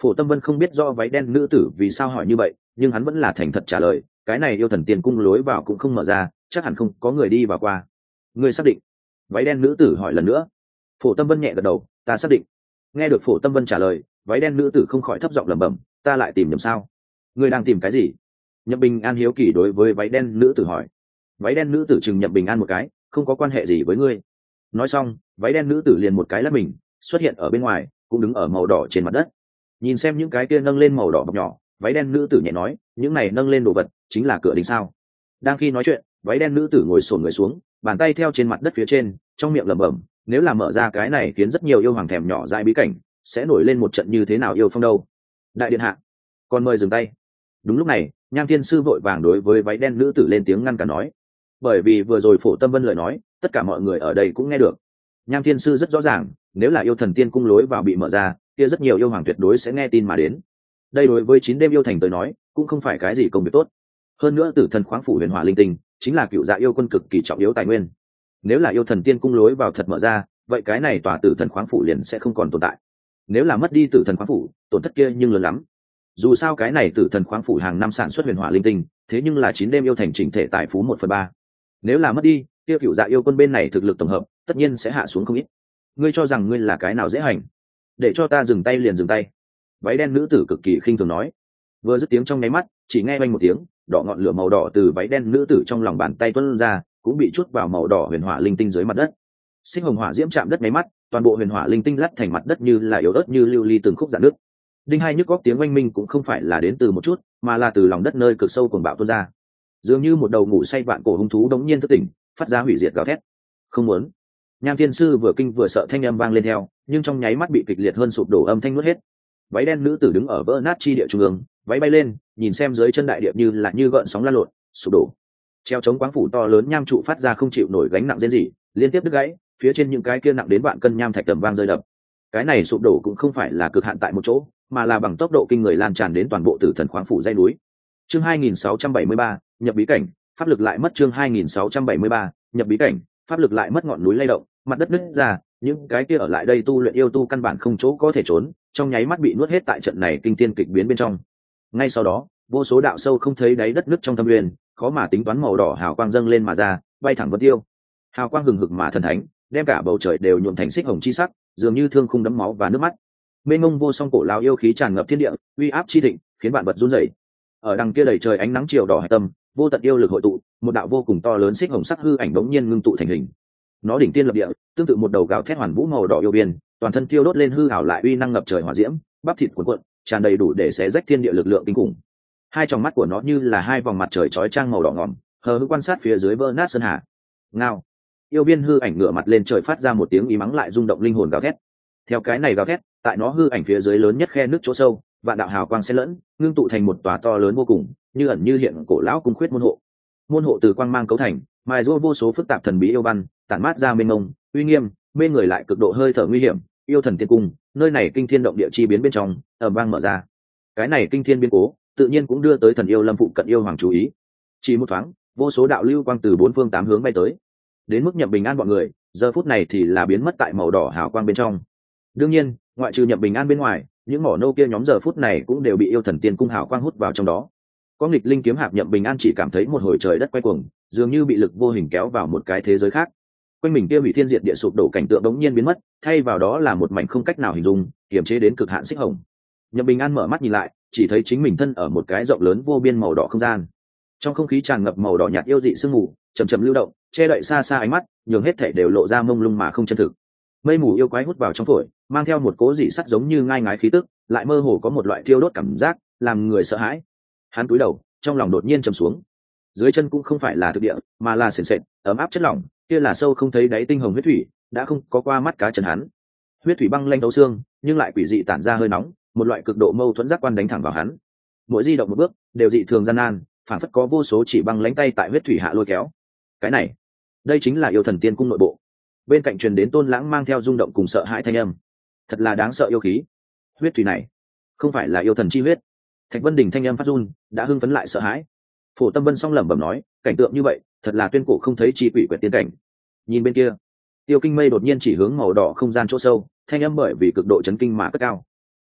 Phổ Tâm Vân không biết do váy đen nữ tử vì sao hỏi như vậy, nhưng hắn vẫn là thành thật trả lời, cái này yêu thần tiên cung lối vào cũng không mở ra, chắc hẳn không có người đi vào qua. Ngươi xác định? Váy đen nữ tử hỏi lần nữa. Phổ Tâm Vân nhẹ gật đầu, ta xác định. Nghe được Phổ Tâm Vân trả lời, váy đen nữ tử không khỏi thấp giọng lẩm bẩm, ta lại tìm nhầm sao? Ngươi đang tìm cái gì? Nhậm Bình An hiếu kỳ đối với váy đen nữ tử hỏi. Váy đen nữ tử chừng Nhậm Bình An một cái, không có quan hệ gì với ngươi. Nói xong, váy đen nữ tử liền một cái lắc mình, xuất hiện ở bên ngoài, cũng đứng ở màu đỏ trên mặt đất. Nhìn xem những cái kia nâng lên màu đỏ bọc nhỏ, váy đen nữ tử nhẹ nói, những này nâng lên đồ vật chính là cửa đình sao? Đang khi nói chuyện, váy đen nữ tử ngồi xổm người xuống, bàn tay theo trên mặt đất phía trên, trong miệng lẩm bẩm, nếu là mở ra cái này khiến rất nhiều yêu hoàng thèm nhỏ dại bí cảnh, sẽ nổi lên một trận như thế nào yêu phong đâu. Đại điện hạ, còn mời dừng tay. Đúng lúc này, Nham Thiên Sư vội vàng đối với váy đen nữ tử lên tiếng ngăn cản nói, bởi vì vừa rồi Phổ Tâm Vân lời nói, tất cả mọi người ở đây cũng nghe được. Nham Thiên Sư rất rõ ràng, nếu là yêu thần tiên cung lối vào bị mở ra, kia rất nhiều yêu hoàng tuyệt đối sẽ nghe tin mà đến. Đây đối với chín đêm yêu thành tới nói, cũng không phải cái gì công việc tốt. Hơn nữa tử thần khoáng phủ huyền hỏa linh tinh, chính là cựu dạ yêu quân cực kỳ trọng yếu tài nguyên. Nếu là yêu thần tiên cung lối vào thật mở ra, vậy cái này tòa tử thần khoáng phủ liền sẽ không còn tồn tại. Nếu là mất đi tử thần khoáng phủ, tổn thất kia nhưng lớn lắm. Dù sao cái này tử thần khoáng phủ hàng năm sản xuất huyền hỏa linh tinh, thế nhưng là chín đêm yêu thành chỉnh thể tài phú một phần ba. Nếu là mất đi, kia cựu dạ yêu quân bên này thực lực tổng hợp, tất nhiên sẽ hạ xuống không ít. Ngươi cho rằng ngươi là cái nào dễ hành? Để cho ta dừng tay liền dừng tay. Váy đen nữ tử cực kỳ khinh thường nói. Vừa dứt tiếng trong nháy mắt, chỉ nghe vang một tiếng, đỏ ngọn lửa màu đỏ từ váy đen nữ tử trong lòng bàn tay tuôn ra, cũng bị chút vào màu đỏ huyền hỏa linh tinh dưới mặt đất. Sinh hồng hỏa diễm chạm đất nháy mắt, toàn bộ huyền hỏa linh tinh lắt thành mặt đất như là yếu ớt như lưu ly từng khúc rạn nước. Đinh hai nhức góc tiếng oanh minh cũng không phải là đến từ một chút, mà là từ lòng đất nơi cực sâu cuồng bạo tuôn ra. Dường như một đầu ngủ say vạn cổ hung thú đống nhiên thức tỉnh, phát ra hủy diệt gào thét. Không muốn. Nham Thiên Sư vừa kinh vừa sợ thanh âm vang lên theo, nhưng trong nháy mắt bị kịch liệt hơn sụp đổ âm thanh nuốt hết. Váy đen nữ tử đứng ở vỡ nát chi địa trung ương, váy bay lên, nhìn xem dưới chân đại địa như là như gợn sóng lan lộn, sụp đổ. Treo chống quáng phủ to lớn nham trụ phát ra không chịu nổi gánh nặng rên rỉ, liên tiếp đứt gãy, phía trên những cái kia nặng đến vạn cân nham thạch tầm vang rơi đập. Cái này sụp đổ cũng không phải là cực hạn tại một chỗ, mà là bằng tốc độ kinh người lan tràn đến toàn bộ tử thần khoáng phủ dãy núi. Chương hai nghìn sáu trăm bảy mươi ba, nhập bí cảnh, pháp lực lại mất chương hai nghìn sáu trăm bảy mươi ba, nhập bí cảnh, pháp lực lại mất ngọn núi lay động, mặt đất nứt ra, những cái kia ở lại đây tu luyện yêu tu căn bản không chỗ có thể trốn, trong nháy mắt bị nuốt hết tại trận này kinh thiên kịch biến bên trong. Ngay sau đó, vô số đạo sâu không thấy đáy đất nứt trong thâm nguyên, khó mà tính toán màu đỏ hào quang dâng lên mà ra, bay thẳng vân tiêu. Hào quang hừng hực mà thần thánh, đem cả bầu trời đều nhuộm thành xích hồng chi sắc, dường như thương khung đẫm máu và nước mắt. Mênh mông vô song cổ lão yêu khí tràn ngập thiên địa, uy áp chi thịnh, khiến vạn vật run rẩy. Ở đằng kia đầy trời ánh nắng chiều đỏ hải tâm, vô tận yêu lực hội tụ, một đạo vô cùng to lớn xích hồng sắc hư ảnh bỗng nhiên ngưng tụ thành hình. Nó đỉnh tiên lập địa, tương tự một đầu gào thét hoàn vũ màu đỏ yêu biên, toàn thân thiêu đốt lên hư ảo lại uy năng ngập trời hỏa diễm, bắp thịt cuộn cuộn, tràn đầy đủ để xé rách thiên địa lực lượng kinh khủng. Hai tròng mắt của nó như là hai vòng mặt trời chói chang màu đỏ ngòm, hờ hững quan sát phía dưới vỡ nát sơn hà. Ngao. Yêu biên hư ảnh ngửa mặt lên trời phát ra một tiếng ý mắng lại rung động linh hồn gào thét. Theo cái này gào thét, tại nó hư ảnh phía dưới lớn nhất khe nước chỗ sâu, vạn đạo hào quang xen lẫn, ngưng tụ thành một tòa to lớn vô cùng, như ẩn như hiện cổ lão cung khuyết môn hộ. Môn hộ từ quang mang cấu thành, mài rũa vô số phức tạp thần bí yêu văn, tản mát ra mênh mông, uy nghiêm, mê người lại cực độ hơi thở nguy hiểm. Yêu thần tiên cung, nơi này kinh thiên động địa chi biến bên trong, ầm vang mở ra. Cái này kinh thiên biến cố, tự nhiên cũng đưa tới thần yêu lâm phụ cận yêu hoàng chú ý. Chỉ một thoáng, vô số đạo lưu quang từ bốn phương tám hướng bay tới, đến mức Nhậm Bình An bọn người, giờ phút này thì là biến mất tại màu đỏ hào quang bên trong. Đương nhiên, ngoại trừ Nhậm Bình An bên ngoài, những mỏ nô kia nhóm giờ phút này cũng đều bị yêu thần tiên cung hào quang hút vào trong đó. Có nghịch linh kiếm hạp Nhậm Bình An chỉ cảm thấy một hồi trời đất quay cuồng, dường như bị lực vô hình kéo vào một cái thế giới khác. Quanh mình kia hủy thiên diệt địa sụp đổ cảnh tượng đống nhiên biến mất, thay vào đó là một mảnh không cách nào hình dung, kiềm chế đến cực hạn xích hồng. Nhậm Bình An mở mắt nhìn lại, chỉ thấy chính mình thân ở một cái rộng lớn vô biên màu đỏ không gian. Trong không khí tràn ngập màu đỏ nhạt yêu dị sương mù, chậm chậm lưu động, che đậy xa xa ánh mắt, nhường hết thảy đều lộ ra mông lung mà không chân thực. Mây mù yêu quái hút vào trong phổi, mang theo một cố dị sắt giống như ngai ngái khí tức, lại mơ hồ có một loại thiêu đốt cảm giác, làm người sợ hãi. Hắn cúi đầu, trong lòng đột nhiên trầm xuống. Dưới chân cũng không phải là thực địa, mà là sền sệt, ấm áp chất lỏng, kia là sâu không thấy đáy tinh hồng huyết thủy, đã không có qua mắt cá chân hắn. Huyết thủy băng lanh thấu xương, nhưng lại quỷ dị tản ra hơi nóng, một loại cực độ mâu thuẫn giác quan đánh thẳng vào hắn. Mỗi di động một bước, đều dị thường gian nan, phản phất có vô số chỉ băng lãnh tay tại huyết thủy hạ lôi kéo. Cái này, đây chính là yêu thần tiên cung nội bộ. Bên cạnh truyền đến Tôn Lãng mang theo rung động cùng sợ hãi thanh âm. Thật là đáng sợ yêu khí. Huyết thủy này, không phải là yêu thần chi huyết. Thạch Vân Đình thanh âm phát run, đã hưng phấn lại sợ hãi. Phổ Tâm Vân song lẩm bẩm nói, cảnh tượng như vậy, thật là tuyên cổ không thấy chi quỷ quyệt tiên cảnh. Nhìn bên kia, Tiêu Kinh Mây đột nhiên chỉ hướng màu đỏ không gian chỗ sâu, thanh âm bởi vì cực độ chấn kinh mà cất cao.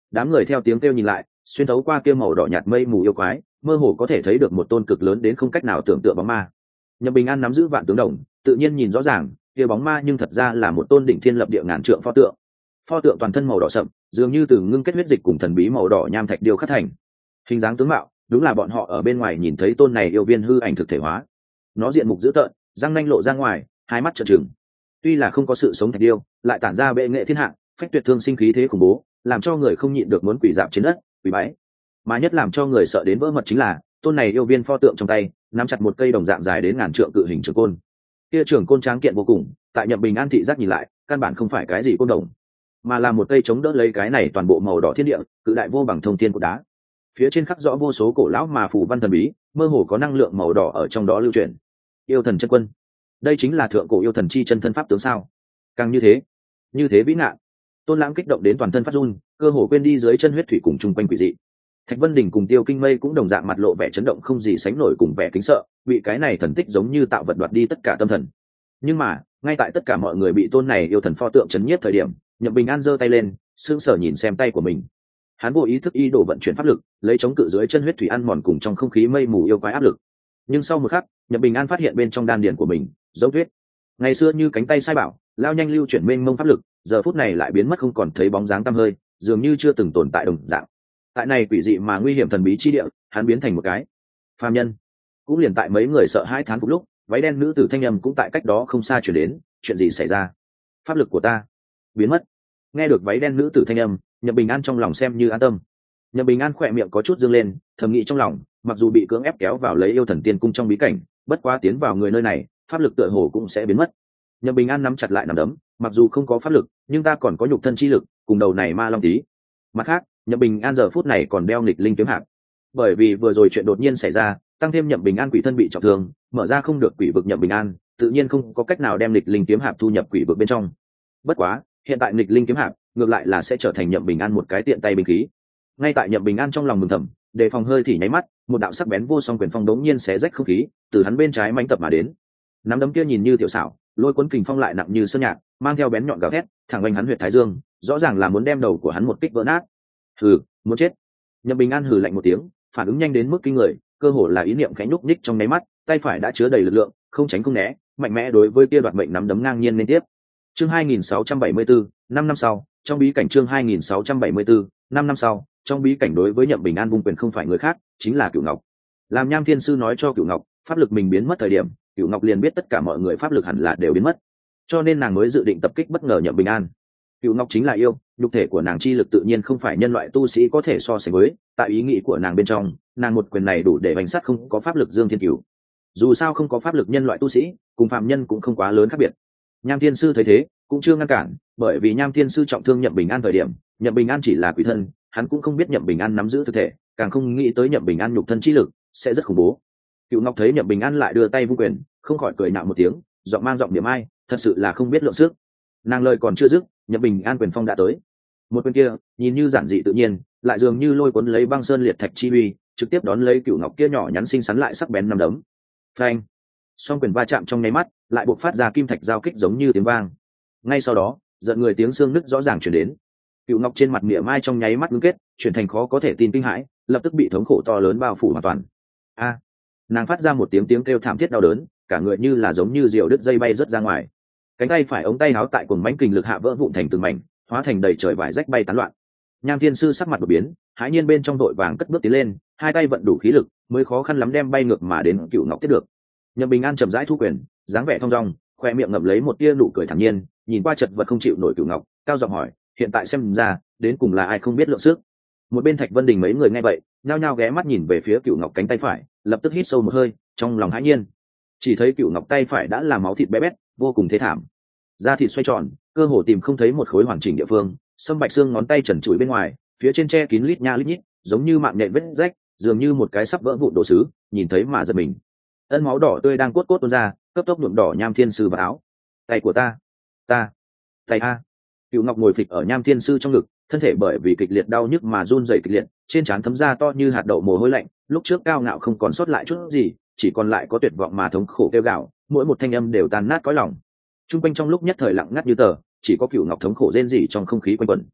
Đám người theo tiếng kêu nhìn lại, xuyên thấu qua kia màu đỏ nhạt mây mù yêu quái, mơ hồ có thể thấy được một tôn cực lớn đến không cách nào tưởng tượng bóng ma. Nhậm Bình An nắm giữ vạn tướng đồng, tự nhiên nhìn rõ ràng kia bóng ma nhưng thật ra là một tôn đỉnh thiên lập địa ngàn trượng pho tượng. Pho tượng toàn thân màu đỏ sậm, dường như từ ngưng kết huyết dịch cùng thần bí màu đỏ nham thạch điêu khắc thành. Hình dáng tướng mạo đúng là bọn họ ở bên ngoài nhìn thấy tôn này yêu viên hư ảnh thực thể hóa. Nó diện mục dữ tợn, răng nanh lộ ra ngoài, hai mắt trợn trừng. Tuy là không có sự sống thạch điêu, lại tản ra bệ nghệ thiên hạ, phách tuyệt thương sinh khí thế khủng bố, làm cho người không nhịn được muốn quỳ dạp trên đất, quỳ bái. Mà nhất làm cho người sợ đến vỡ mật chính là tôn này yêu viên pho tượng trong tay nắm chặt một cây đồng dạng dài đến ngàn trượng cự hình trường côn. Kia trường côn tráng kiện vô cùng, tại Nhậm Bình An thị giác nhìn lại, căn bản không phải cái gì côn đồng, mà là một cây chống đỡ lấy cái này toàn bộ màu đỏ thiên địa, cự đại vô bằng thông thiên của đá. Phía trên khắc rõ vô số cổ lão mà phù văn thần bí, mơ hồ có năng lượng màu đỏ ở trong đó lưu chuyển. Yêu thần chân quân, đây chính là thượng cổ yêu thần chi chân thân pháp tướng sao? Càng như thế, như thế vĩ ngạn. Tôn Lãng kích động đến toàn thân phát run, cơ hồ quên đi dưới chân huyết thủy cùng chung quanh quỷ dị. Thạch Vân Đình cùng Tiêu Kinh Mây cũng đồng dạng mặt lộ vẻ chấn động không gì sánh nổi cùng vẻ kính sợ, bị cái này thần tích giống như tạo vật đoạt đi tất cả tâm thần. Nhưng mà, ngay tại tất cả mọi người bị tôn này yêu thần pho tượng chấn nhiếp thời điểm, Nhậm Bình An giơ tay lên, sững sờ nhìn xem tay của mình. Hắn vô ý thức ý đồ vận chuyển pháp lực, lấy chống cự dưới chân huyết thủy ăn mòn cùng trong không khí mây mù yêu quái áp lực. Nhưng sau một khắc, Nhậm Bình An phát hiện bên trong đan điền của mình, giống tuyết. Ngày xưa như cánh tay sai bảo, lao nhanh lưu chuyển mênh mông pháp lực, giờ phút này lại biến mất không còn thấy bóng dáng tăm hơi, dường như chưa từng tồn tại đồng dạng. Tại này quỷ dị mà nguy hiểm thần bí chi địa, hắn biến thành một cái phàm nhân. Cũng liền tại mấy người sợ hãi thán phục lúc, váy đen nữ tử thanh âm cũng tại cách đó không xa truyền đến, chuyện gì xảy ra? Pháp lực của ta biến mất. Nghe được váy đen nữ tử thanh âm, Nhậm Bình An trong lòng xem như an tâm. Nhậm Bình An khỏe miệng có chút dương lên, thầm nghĩ trong lòng, mặc dù bị cưỡng ép kéo vào lấy yêu thần tiên cung trong bí cảnh, bất quá tiến vào người nơi này, pháp lực tựa hồ cũng sẽ biến mất. Nhậm Bình An nắm chặt lại nắm đấm, mặc dù không có pháp lực, nhưng ta còn có nhục thân chi lực, cùng đầu này ma long tí. Mặt khác, Nhậm Bình An giờ phút này còn đeo nghịch linh kiếm hạp, bởi vì vừa rồi chuyện đột nhiên xảy ra, tăng thêm Nhậm Bình An quỷ thân bị trọng thương, mở ra không được quỷ vực Nhậm Bình An, tự nhiên không có cách nào đem nghịch linh kiếm hạp thu nhập quỷ vực bên trong. Bất quá, hiện tại nghịch linh kiếm hạp ngược lại là sẽ trở thành Nhậm Bình An một cái tiện tay binh khí. Ngay tại Nhậm Bình An trong lòng mừng thầm, đề phòng hơi thì nháy mắt, một đạo sắc bén vô song quyền phong đống nhiên xé rách không khí, từ hắn bên trái mãnh tập mà đến. Nắm đấm kia nhìn như tiểu xảo, lôi cuốn kình phong lại nặng như sơn nhạc, mang theo bén nhọn gào thét, thẳng quanh hắn huyệt thái dương, rõ ràng là muốn đem đầu của hắn một kích vỡ nát. Hừ, muốn chết. Nhậm Bình An hừ lạnh một tiếng, phản ứng nhanh đến mức kinh người, cơ hồ là ý niệm khẽ nhúc nhích trong nháy mắt, tay phải đã chứa đầy lực lượng, không tránh không né, mạnh mẽ đối với kia đoạt mệnh nắm đấm ngang nhiên liên tiếp. Chương hai nghìn sáu trăm bảy mươi tư, năm năm sau, trong bí cảnh chương hai nghìn sáu trăm bảy mươi tư, năm năm sau, trong bí cảnh đối với Nhậm Bình An vung quyền không phải người khác, chính là Cửu Ngọc. Làm Nham Thiên Sư nói cho Cửu Ngọc, pháp lực mình biến mất thời điểm, Cửu Ngọc liền biết tất cả mọi người pháp lực hẳn là đều biến mất, cho nên nàng mới dự định tập kích bất ngờ Nhậm Bình An. Cửu Ngọc chính là yêu, nhục thể của nàng chi lực tự nhiên không phải nhân loại tu sĩ có thể so sánh với, tại ý nghĩ của nàng bên trong, nàng một quyền này đủ để bành sát không có pháp lực Dương Thiên Cửu. Dù sao không có pháp lực nhân loại tu sĩ, cùng phàm nhân cũng không quá lớn khác biệt. Nham Thiên Sư thấy thế, cũng chưa ngăn cản, bởi vì Nham Thiên Sư trọng thương Nhậm Bình An thời điểm, Nhậm Bình An chỉ là quỷ thân, hắn cũng không biết Nhậm Bình An nắm giữ thực thể, càng không nghĩ tới Nhậm Bình An nhục thân chi lực sẽ rất khủng bố. Cửu Ngọc thấy Nhậm Bình An lại đưa tay vung quyền, không khỏi cười nhạo một tiếng, giọng mang giọng niệm ai, thật sự là không biết lượng sức. Nàng lời còn chưa dứt, Nhậm Bình An quyền phong đã tới. Một quyền kia, nhìn như giản dị tự nhiên, lại dường như lôi cuốn lấy băng sơn liệt thạch chi uy, trực tiếp đón lấy Cửu Ngọc kia nhỏ nhắn xinh xắn lại sắc bén năm đấm. Phanh! Song quyền va chạm trong nháy mắt, lại buộc phát ra kim thạch giao kích giống như tiếng vang. Ngay sau đó, giận người tiếng xương nứt rõ ràng truyền đến. Cửu Ngọc trên mặt mỉa mai trong nháy mắt ngưng kết, chuyển thành khó có thể tin kinh hãi, lập tức bị thống khổ to lớn bao phủ hoàn toàn. A! Nàng phát ra một tiếng tiếng kêu thảm thiết đau đớn, cả người như là giống như diều đứt dây bay rớt ra ngoài. Cánh tay phải ống tay áo tại cuồng mãnh kình lực hạ vỡ vụn thành từng mảnh, hóa thành đầy trời vải rách bay tán loạn. Nham Thiên Sư sắc mặt đột biến, hãi nhiên bên trong đội vàng cất bước tiến lên, hai tay vận đủ khí lực, mới khó khăn lắm đem bay ngược mà đến Cửu Ngọc tiếp được. Nhậm Bình An chậm rãi thu quyền, dáng vẻ thong dong, khoe miệng ngậm lấy một tia nụ cười thản nhiên, nhìn qua chật vật không chịu nổi Cửu Ngọc, cao giọng hỏi, hiện tại xem ra, đến cùng là ai không biết lượng sức. Một bên Thạch Vân Đình mấy người nghe vậy, nhao nhao ghé mắt nhìn về phía Cửu Ngọc cánh tay phải, lập tức hít sâu một hơi, trong lòng hãi nhiên. Chỉ thấy Cửu Ngọc tay phải đã là máu thịt bé bét, vô cùng thê thảm. Da thịt xoay tròn, cơ hồ tìm không thấy một khối hoàn chỉnh địa phương, sâm bạch xương ngón tay trần trụi bên ngoài, phía trên che kín lít nha lít nhít, giống như mạng nhện vết rách, dường như một cái sắp vỡ vụn đồ sứ, nhìn thấy mà giật mình. Ân máu đỏ tươi đang cốt cốt tuôn ra, cấp tốc nhuộm đỏ Nham Thiên Sư vào áo. Tay của ta, ta, tay a. Cửu Ngọc ngồi phịch ở Nham Thiên Sư trong ngực, thân thể bởi vì kịch liệt đau nhức mà run rẩy kịch liệt, trên trán thấm ra to như hạt đậu mồ hôi lạnh, lúc trước cao ngạo không còn sót lại chút gì, chỉ còn lại có tuyệt vọng mà thống khổ kêu gào, mỗi một thanh âm đều tan nát cõi lòng. Trung quanh trong lúc nhất thời lặng ngắt như tờ, chỉ có Cửu Ngọc thống khổ rên rỉ trong không khí quanh quẩn.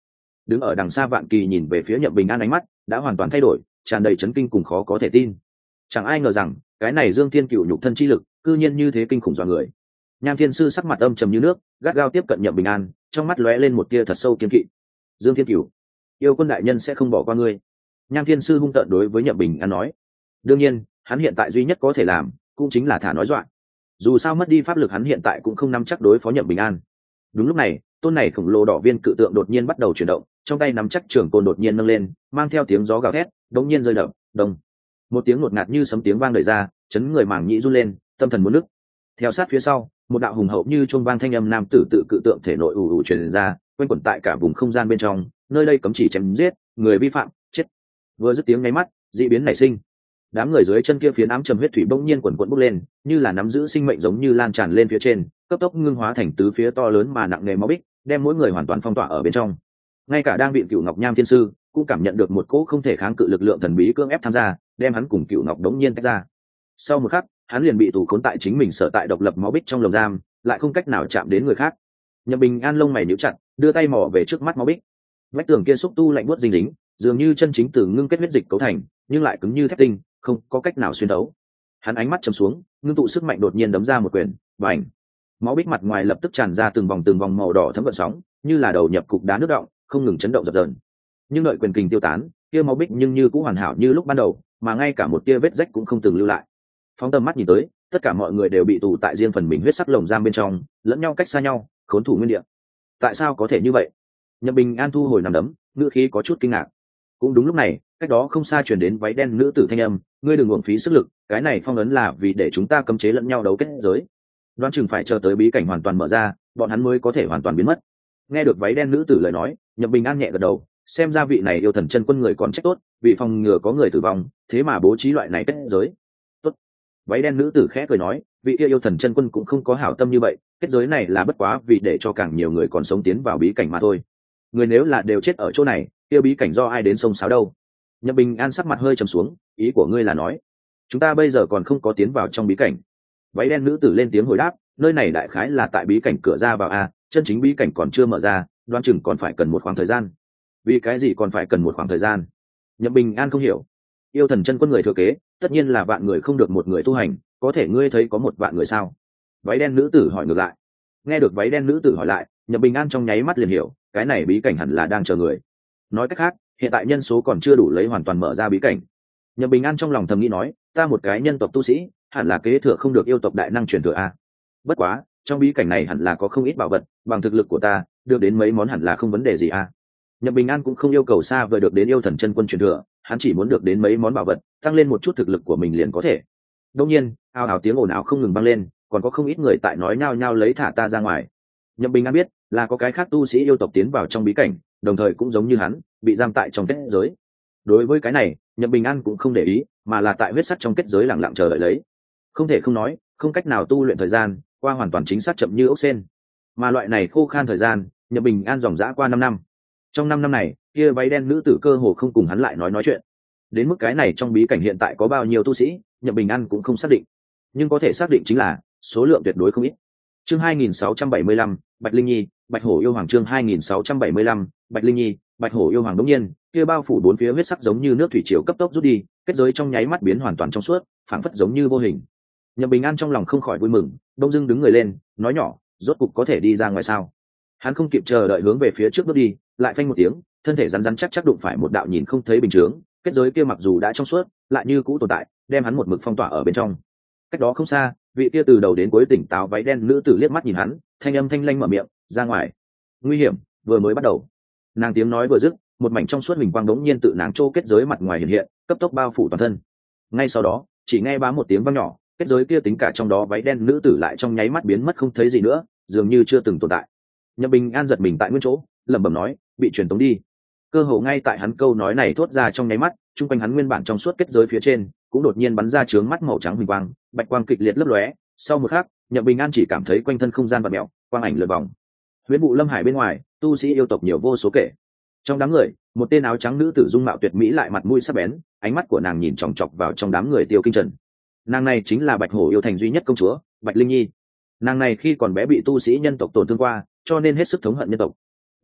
đứng ở đằng xa Vạn Kỳ nhìn về phía Nhậm Bình An, ánh mắt đã hoàn toàn thay đổi, tràn đầy chấn kinh cùng khó có thể tin. Chẳng ai ngờ rằng cái này Dương Thiên Cựu nhục thân chi lực cư nhiên như thế kinh khủng dọa người. Nham Thiên Sư sắc mặt âm trầm như nước, gắt gao tiếp cận Nhậm Bình An, trong mắt lóe lên một tia thật sâu kiên kỵ. Dương Thiên Cựu, yêu quân đại nhân sẽ không bỏ qua ngươi. Nham Thiên Sư hung tợn đối với Nhậm Bình An nói. Đương nhiên, hắn hiện tại duy nhất có thể làm cũng chính là thả nói dọa. Dù sao mất đi pháp lực, hắn hiện tại cũng không nắm chắc đối phó Nhậm Bình An. Đúng lúc này, tôn này khổng lồ đỏ viên cự tượng đột nhiên bắt đầu chuyển động, trong tay nắm chắc trường côn đột nhiên nâng lên, mang theo tiếng gió gào thét, đống nhiên rơi đập, đông. Một tiếng ngột ngạt như sấm tiếng vang đời ra, chấn người màng nhĩ run lên, tâm thần muốn nức. Theo sát phía sau, một đạo hùng hậu như chuông vang thanh âm nam tử tự cự tượng thể nội ù ù truyền ra, quanh quẩn tại cả vùng không gian bên trong, nơi đây cấm chỉ chém giết, người vi phạm chết. Vừa dứt tiếng nháy mắt, dị biến nảy sinh. Đám người dưới chân kia phiến ám trầm huyết thủy bỗng nhiên quần quần bốc lên, như là nắm giữ sinh mệnh giống như lan tràn lên phía trên, cấp tốc ngưng hóa thành tứ phía to lớn mà nặng nề máu bích, đem mỗi người hoàn toàn phong tỏa ở bên trong. Ngay cả đang bị Cựu Ngọc Nham Thiên Sư cũng cảm nhận được một cỗ không thể kháng cự lực lượng thần bí cưỡng ép tham gia, đem hắn cùng Cựu Ngọc đống nhiên tách ra. Sau một khắc, hắn liền bị tù khốn tại chính mình sở tại độc lập máu bích trong lồng giam, lại không cách nào chạm đến người khác. Nhậm Bình An lông mày nhíu chặt, đưa tay mò về trước mắt máu bích. Vách tường kia xúc tu lạnh buốt dính dính, dường như chân chính từ ngưng kết huyết dịch cấu thành, nhưng lại cứng như thép tinh, không có cách nào xuyên đấu. Hắn ánh mắt trầm xuống, ngưng tụ sức mạnh đột nhiên đấm ra một quyền, bành. Máu bích mặt ngoài lập tức tràn ra từng vòng từng vòng màu đỏ thấm gợn sóng, như là đầu nhập cục đá nước động, không ngừng chấn động dập dờn. Nhưng đợi quyền kình tiêu tán, kia máu bích nhưng như cũng hoàn hảo như lúc ban đầu, mà ngay cả một tia vết rách cũng không từng lưu lại. Phóng tầm mắt nhìn tới, tất cả mọi người đều bị tù tại riêng phần mình huyết sắc lồng giam bên trong, lẫn nhau cách xa nhau, khốn thủ nguyên địa. Tại sao có thể như vậy? Nhậm Bình An thu hồi nằm đấm, ngữ khí có chút kinh ngạc. Cũng đúng lúc này, cách đó không xa truyền đến váy đen nữ tử thanh âm, ngươi đừng uổng phí sức lực, cái này phong ấn là vì để chúng ta cấm chế lẫn nhau đấu kết giới. Đoán chừng phải chờ tới bí cảnh hoàn toàn mở ra, bọn hắn mới có thể hoàn toàn biến mất. Nghe được váy đen nữ tử lời nói, Nhậm Bình An nhẹ gật đầu, xem ra vị này yêu thần chân quân người còn trách tốt, vì phòng ngừa có người tử vong, thế mà bố trí loại này kết giới. Tốt. Váy đen nữ tử khẽ cười nói, vị kia yêu thần chân quân cũng không có hảo tâm như vậy, kết giới này là bất quá vì để cho càng nhiều người còn sống tiến vào bí cảnh mà thôi. Người nếu là đều chết ở chỗ này, kia bí cảnh do ai đến sông sáo đâu? Nhậm Bình An sắc mặt hơi trầm xuống, ý của ngươi là nói, chúng ta bây giờ còn không có tiến vào trong bí cảnh. Váy đen nữ tử lên tiếng hồi đáp, nơi này đại khái là tại bí cảnh cửa ra vào a, chân chính bí cảnh còn chưa mở ra, đoán chừng còn phải cần một khoảng thời gian. Vì cái gì còn phải cần một khoảng thời gian? Nhậm Bình An không hiểu. Yêu thần chân quân người thừa kế, tất nhiên là vạn người không được một người tu hành, có thể ngươi thấy có một vạn người sao? Váy đen nữ tử hỏi ngược lại. Nghe được váy đen nữ tử hỏi lại, Nhậm Bình An trong nháy mắt liền hiểu, cái này bí cảnh hẳn là đang chờ người. Nói cách khác, hiện tại nhân số còn chưa đủ lấy hoàn toàn mở ra bí cảnh. Nhậm Bình An trong lòng thầm nghĩ nói, ta một cái nhân tộc tu sĩ, hẳn là kế thừa không được yêu tộc đại năng truyền thừa a. Bất quá, trong bí cảnh này hẳn là có không ít bảo vật, bằng thực lực của ta, được đến mấy món hẳn là không vấn đề gì a. Nhậm Bình An cũng không yêu cầu xa vời được đến yêu thần chân quân truyền thừa, hắn chỉ muốn được đến mấy món bảo vật, tăng lên một chút thực lực của mình liền có thể. Đương nhiên, ào ào tiếng ồn ào không ngừng vang lên, còn có không ít người tại nói nhao nhao lấy thả ta ra ngoài. Nhậm Bình An biết, là có cái khác tu sĩ yêu tộc tiến vào trong bí cảnh, đồng thời cũng giống như hắn, bị giam tại trong kết giới. Đối với cái này, Nhậm Bình An cũng không để ý, mà là tại huyết sắt trong kết giới lặng lặng chờ đợi lấy. Không thể không nói, không cách nào tu luyện thời gian, qua hoàn toàn chính xác chậm như ốc sên. Mà loại này khô khan thời gian, Nhậm Bình An dòng dã qua năm năm. Trong năm năm này, kia váy đen nữ tử cơ hồ không cùng hắn lại nói nói chuyện. Đến mức cái này trong bí cảnh hiện tại có bao nhiêu tu sĩ, Nhậm Bình An cũng không xác định. Nhưng có thể xác định chính là số lượng tuyệt đối không ít. Chương hai nghìn sáu trăm bảy mươi lăm, Bạch Linh Nhi, Bạch Hổ yêu hoàng chương hai nghìn sáu trăm bảy mươi lăm, Bạch Linh Nhi, Bạch Hổ yêu hoàng đống nhiên, kia bao phủ bốn phía huyết sắc giống như nước thủy triều cấp tốc rút đi, kết giới trong nháy mắt biến hoàn toàn trong suốt, phảng phất giống như vô hình. Nhậm Bình An trong lòng không khỏi vui mừng, đông dưng đứng người lên, nói nhỏ, rốt cục có thể đi ra ngoài sao? Hắn không kịp chờ đợi hướng về phía trước bước đi, lại phanh một tiếng, thân thể rắn rắn chắc chắc đụng phải một đạo nhìn không thấy bình chướng, kết giới kia mặc dù đã trong suốt, lại như cũ tồn tại, đem hắn một mực phong tỏa ở bên trong. Cách đó không xa, vị kia từ đầu đến cuối tỉnh táo váy đen nữ tử liếc mắt nhìn hắn, thanh âm thanh lanh mở miệng, ra ngoài. Nguy hiểm vừa mới bắt đầu. Nàng tiếng nói vừa dứt, một mảnh trong suốt hình quang đống nhiên tự nàng trô kết giới mặt ngoài hiện hiện, cấp tốc bao phủ toàn thân. Ngay sau đó, chỉ nghe bám một tiếng vang nhỏ, kết giới kia tính cả trong đó váy đen nữ tử lại trong nháy mắt biến mất không thấy gì nữa, dường như chưa từng tồn tại. Nhậm Bình An giật mình tại nguyên chỗ, lẩm bẩm nói, bị truyền tống đi. Cơ hồ ngay tại hắn câu nói này thốt ra trong nháy mắt, trung quanh hắn nguyên bản trong suốt kết giới phía trên cũng đột nhiên bắn ra chướng mắt màu trắng huỳnh quang, bạch quang kịch liệt lấp lóe. Sau một khắc, Nhậm Bình An chỉ cảm thấy quanh thân không gian vặn mèo, quang ảnh lượn vòng. Huyễn vụ lâm hải bên ngoài, tu sĩ yêu tộc nhiều vô số kể. Trong đám người, một tên áo trắng nữ tử dung mạo tuyệt mỹ lại mặt mũi sắc bén, ánh mắt của nàng nhìn chòng chọc vào trong đám người Tiêu Kinh Trần. Nàng này chính là Bạch Hổ yêu thành duy nhất công chúa, Bạch Linh Nhi. Nàng này khi còn bé bị tu sĩ nhân tộc tổn thương qua, cho nên hết sức thống hận nhân tộc.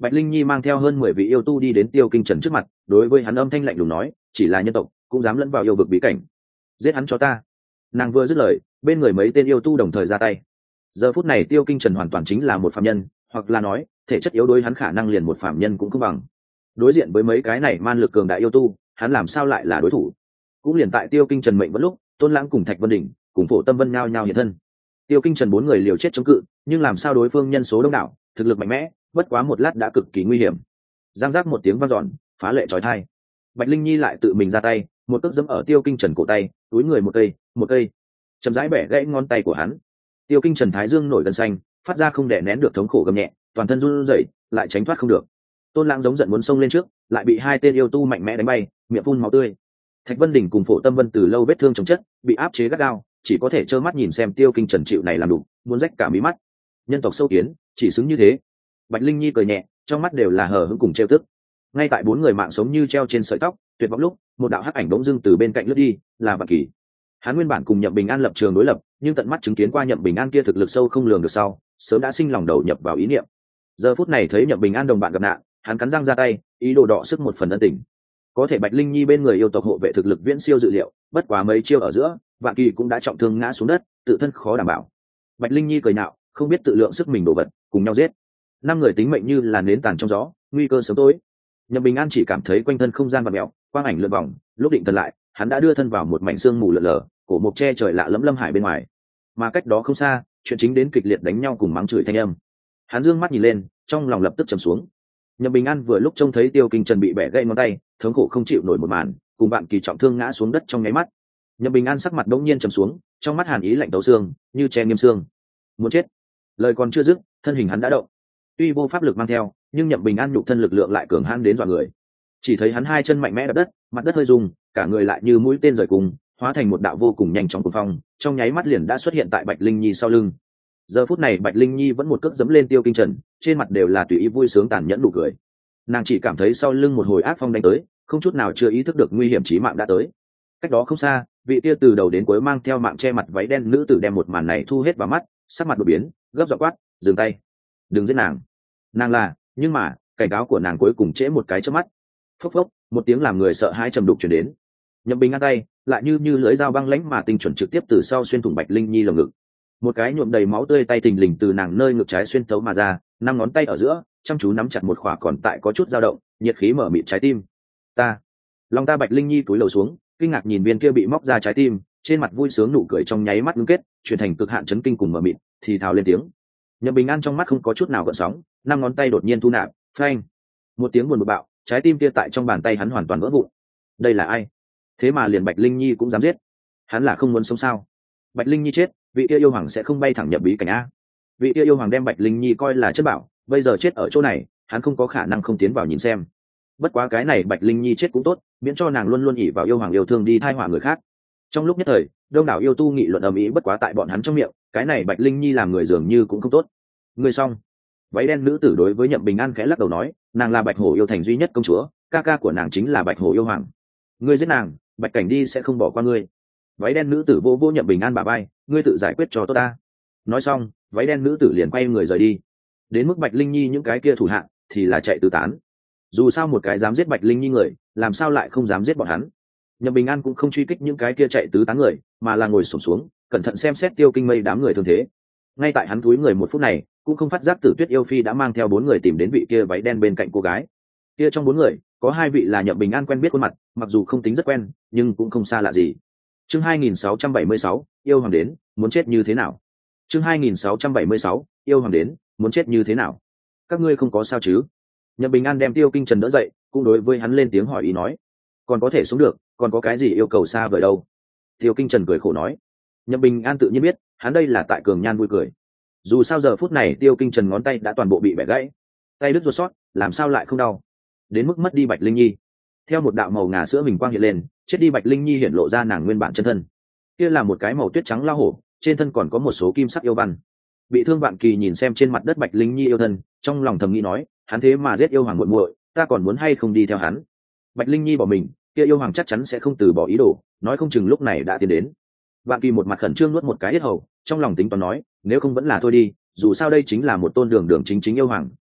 Bạch Linh Nhi mang theo hơn mười vị yêu tu đi đến Tiêu Kinh Trần trước mặt, đối với hắn âm thanh lạnh lùng nói, chỉ là nhân tộc cũng dám lẫn vào yêu vực bí cảnh, giết hắn cho ta. Nàng vừa dứt lời, bên người mấy tên yêu tu đồng thời ra tay. Giờ phút này Tiêu Kinh Trần hoàn toàn chính là một phàm nhân, hoặc là nói thể chất yếu đối hắn khả năng liền một phàm nhân cũng không bằng. Đối diện với mấy cái này man lực cường đại yêu tu, hắn làm sao lại là đối thủ? Cũng liền tại Tiêu Kinh Trần mệnh vẫn lúc, Tôn Lãng cùng Thạch Vân Đỉnh cùng Phổ Tâm Vân nhao nhao hiện thân. Tiêu Kinh Trần bốn người liều chết chống cự, nhưng làm sao đối phương nhân số đông đảo, thực lực mạnh mẽ, bất quá một lát đã cực kỳ nguy hiểm. Giang giác một tiếng vang dọn, phá lệ chói tai. Bạch Linh Nhi lại tự mình ra tay, một cước giẫm ở Tiêu Kinh Trần cổ tay, túi người một cây, một cây, chậm rãi bẻ gãy ngón tay của hắn. Tiêu Kinh Trần thái dương nổi gân xanh, phát ra không đè nén được thống khổ gầm nhẹ, toàn thân run rẩy, lại tránh thoát không được. Tôn Lãng giống giận muốn xông lên trước, lại bị hai tên yêu tu mạnh mẽ đánh bay, miệng phun máu tươi. Thạch Vân Đỉnh cùng Phổ Tâm Vân từ lâu vết thương chồng chất, bị áp chế gắt gao, chỉ có thể trơ mắt nhìn xem Tiêu Kinh Trần chịu này làm đủ, muốn rách cả mí mắt. Nhân tộc sâu kiến, chỉ xứng như thế. Bạch Linh Nhi cười nhẹ, trong mắt đều là hờ hững cùng trêu tức. Ngay tại bốn người mạng sống như treo trên sợi tóc, tuyệt vọng lúc, một đạo hắc ảnh bỗng dưng từ bên cạnh lướt đi, là Vạn Kỳ. Hắn nguyên bản cùng Nhậm Bình An lập trường đối lập, nhưng tận mắt chứng kiến qua Nhậm Bình An kia thực lực sâu không lường được sau, sớm đã sinh lòng đầu nhập vào ý niệm. Giờ phút này thấy Nhậm Bình An đồng bạn gặp nạn, hắn cắn răng ra tay, ý đồ đọ sức một phần ân tình. Có thể Bạch Linh Nhi bên người yêu tộc hộ vệ thực lực viễn siêu dự liệu, bất quá mấy chiêu ở giữa, Vạn Kỳ cũng đã trọng thương ngã xuống đất, tự thân khó đảm bảo. Bạch Linh Nhi cười nhạo, không biết tự lượng sức mình đổ vật, cùng nhau giết. Năm người tính mệnh như là nến tàn trong gió, nguy cơ sớm tối. Nhậm Bình An chỉ cảm thấy quanh thân không gian vặn mèo, quang ảnh lượn vòng, lúc định thần lại, hắn đã đưa thân vào một mảnh sương mù lờ lờ, cổ mộc che trời lạ lẫm lâm hải bên ngoài. Mà cách đó không xa, chuyện chính đến kịch liệt đánh nhau cùng mắng chửi thanh âm. Hắn dương mắt nhìn lên, trong lòng lập tức trầm xuống. Nhậm Bình An vừa lúc trông thấy Tiêu Kinh Trần bị bẻ gãy ngón tay, thống khổ không chịu nổi một màn, cùng bạn Kỳ trọng thương ngã xuống đất trong nháy mắt. Nhậm Bình An sắc mặt đống nhiên trầm xuống, trong mắt hàn ý lạnh tấu xương, như che nghiêm xương. Muốn chết. Lời còn chưa dứt, thân hình hắn đã động. Tuy vô pháp lực mang theo, nhưng Nhậm Bình An nhục thân lực lượng lại cường hãn đến dọa người. Chỉ thấy hắn hai chân mạnh mẽ đập đất, mặt đất hơi rung, cả người lại như mũi tên rời cùng, hóa thành một đạo vô cùng nhanh chóng cuồng phong, trong nháy mắt liền đã xuất hiện tại Bạch Linh Nhi sau lưng. Giờ phút này Bạch Linh Nhi vẫn một cước giẫm lên Tiêu Kinh Trần, trên mặt đều là tùy ý vui sướng tàn nhẫn nụ cười. Nàng chỉ cảm thấy sau lưng một hồi ác phong đánh tới, không chút nào chưa ý thức được nguy hiểm chí mạng đã tới. Cách đó không xa, vị kia từ đầu đến cuối mang theo mạng che mặt váy đen nữ tử đem một màn này thu hết vào mắt, sắc mặt đột biến, gấp giọng quát, dừng tay, đừng giết nàng. Nàng là, nhưng mà cảnh cáo của nàng cuối cùng trễ một cái chớp mắt. Phốc phốc, một tiếng làm người sợ hãi trầm đục truyền đến. Nhậm Bình An tay lại như như lưỡi dao băng lãnh mà tinh chuẩn trực tiếp từ sau xuyên thủng Bạch Linh Nhi lồng ngực. Một cái nhuộm đầy máu tươi tay thình lình từ nàng nơi ngực trái xuyên thấu mà ra, năm ngón tay ở giữa chăm chú nắm chặt một khỏa còn tại có chút dao động, nhiệt khí mở mịt trái tim. Ta, lòng ta Bạch Linh Nhi cúi đầu xuống, kinh ngạc nhìn viên kia bị móc ra trái tim, trên mặt vui sướng nụ cười trong nháy mắt ngưng kết, chuyển thành cực hạn chấn kinh cùng mở mịt, thì thào lên tiếng. Nhậm Bình An trong mắt không có chút nào gợn sóng, năm ngón tay đột nhiên thu nạp, phanh, một tiếng buồn bực bạo, trái tim kia tại trong bàn tay hắn hoàn toàn vỡ vụn. Đây là ai? Thế mà liền Bạch Linh Nhi cũng dám giết? Hắn là không muốn sống sao? Bạch Linh Nhi chết, vị kia yêu hoàng sẽ không bay thẳng nhập bí cảnh a? Vị kia yêu hoàng đem Bạch Linh Nhi coi là chất bảo, bây giờ chết ở chỗ này, hắn không có khả năng không tiến vào nhìn xem. Bất quá cái này Bạch Linh Nhi chết cũng tốt, miễn cho nàng luôn luôn ỷ vào yêu hoàng yêu thương đi thai họa người khác. Trong lúc nhất thời, đông đảo yêu tu nghị luận ầm ĩ, bất quá tại bọn hắn trong miệng, cái này Bạch Linh Nhi làm người dường như cũng không tốt. Người xong. Váy đen nữ tử đối với Nhậm Bình An khẽ lắc đầu nói, nàng là Bạch Hổ yêu thành duy nhất công chúa, ca ca của nàng chính là Bạch Hổ yêu hoàng. Ngươi giết nàng, Bạch Cảnh đi sẽ không bỏ qua ngươi. Váy đen nữ tử vô vô Nhậm Bình An bả vai, ngươi tự giải quyết cho tốt ta. Nói xong, váy đen nữ tử liền quay người rời đi. Đến mức Bạch Linh Nhi những cái kia thủ hạ thì là chạy tứ tán. Dù sao một cái dám giết Bạch Linh Nhi người, làm sao lại không dám giết bọn hắn. Nhậm Bình An cũng không truy kích những cái kia chạy tứ tán người, mà là ngồi xổm xuống, cẩn thận xem xét Tiêu Kinh Mây đám người thương thế. Ngay tại hắn cúi người một phút này, cũng không phát giác Tử Tuyết yêu phi đã mang theo bốn người tìm đến vị kia váy đen bên cạnh cô gái. Kia trong bốn người, có hai vị là Nhậm Bình An quen biết khuôn mặt, mặc dù không tính rất quen, nhưng cũng không xa lạ gì. Chương hai nghìn sáu trăm bảy mươi sáu, yêu hoàng đến, muốn chết như thế nào? Chương hai nghìn sáu trăm bảy mươi sáu, yêu hoàng đến, muốn chết như thế nào? Các ngươi không có sao chứ? Nhậm Bình An đem Tiêu Kinh Trần đỡ dậy, cũng đối với hắn lên tiếng hỏi ý nói, còn có thể sống được, còn có cái gì yêu cầu xa vời đâu? Tiêu Kinh Trần cười khổ nói. Nhậm Bình An tự nhiên biết, hắn đây là tại cường nhan vui cười. Dù sao giờ phút này Tiêu Kinh Trần ngón tay đã toàn bộ bị bẻ gãy, tay đứt ruột sót, làm sao lại không đau? Đến mức mất đi Bạch Linh Nhi. Theo một đạo màu ngà sữa bình quang hiện lên, chết đi Bạch Linh Nhi hiện lộ ra nàng nguyên bản chân thân. Kia là một cái màu tuyết trắng lao hổ, trên thân còn có một số kim sắc yêu văn. Bị thương Vạn Kỳ nhìn xem trên mặt đất Bạch Linh Nhi yêu thân, trong lòng thầm nghĩ nói, hắn thế mà giết yêu hoàng muội muội, ta còn muốn hay không đi theo hắn? Bạch Linh Nhi bỏ mình, kia yêu hoàng chắc chắn sẽ không từ bỏ ý đồ, nói không chừng lúc này đã tiến đến. Vạn Kỳ một mặt khẩn trương nuốt một cái yết hầu, trong lòng tính toán nói, nếu không vẫn là thôi đi, dù sao đây chính là một tôn đường đường chính chính yêu hoàng,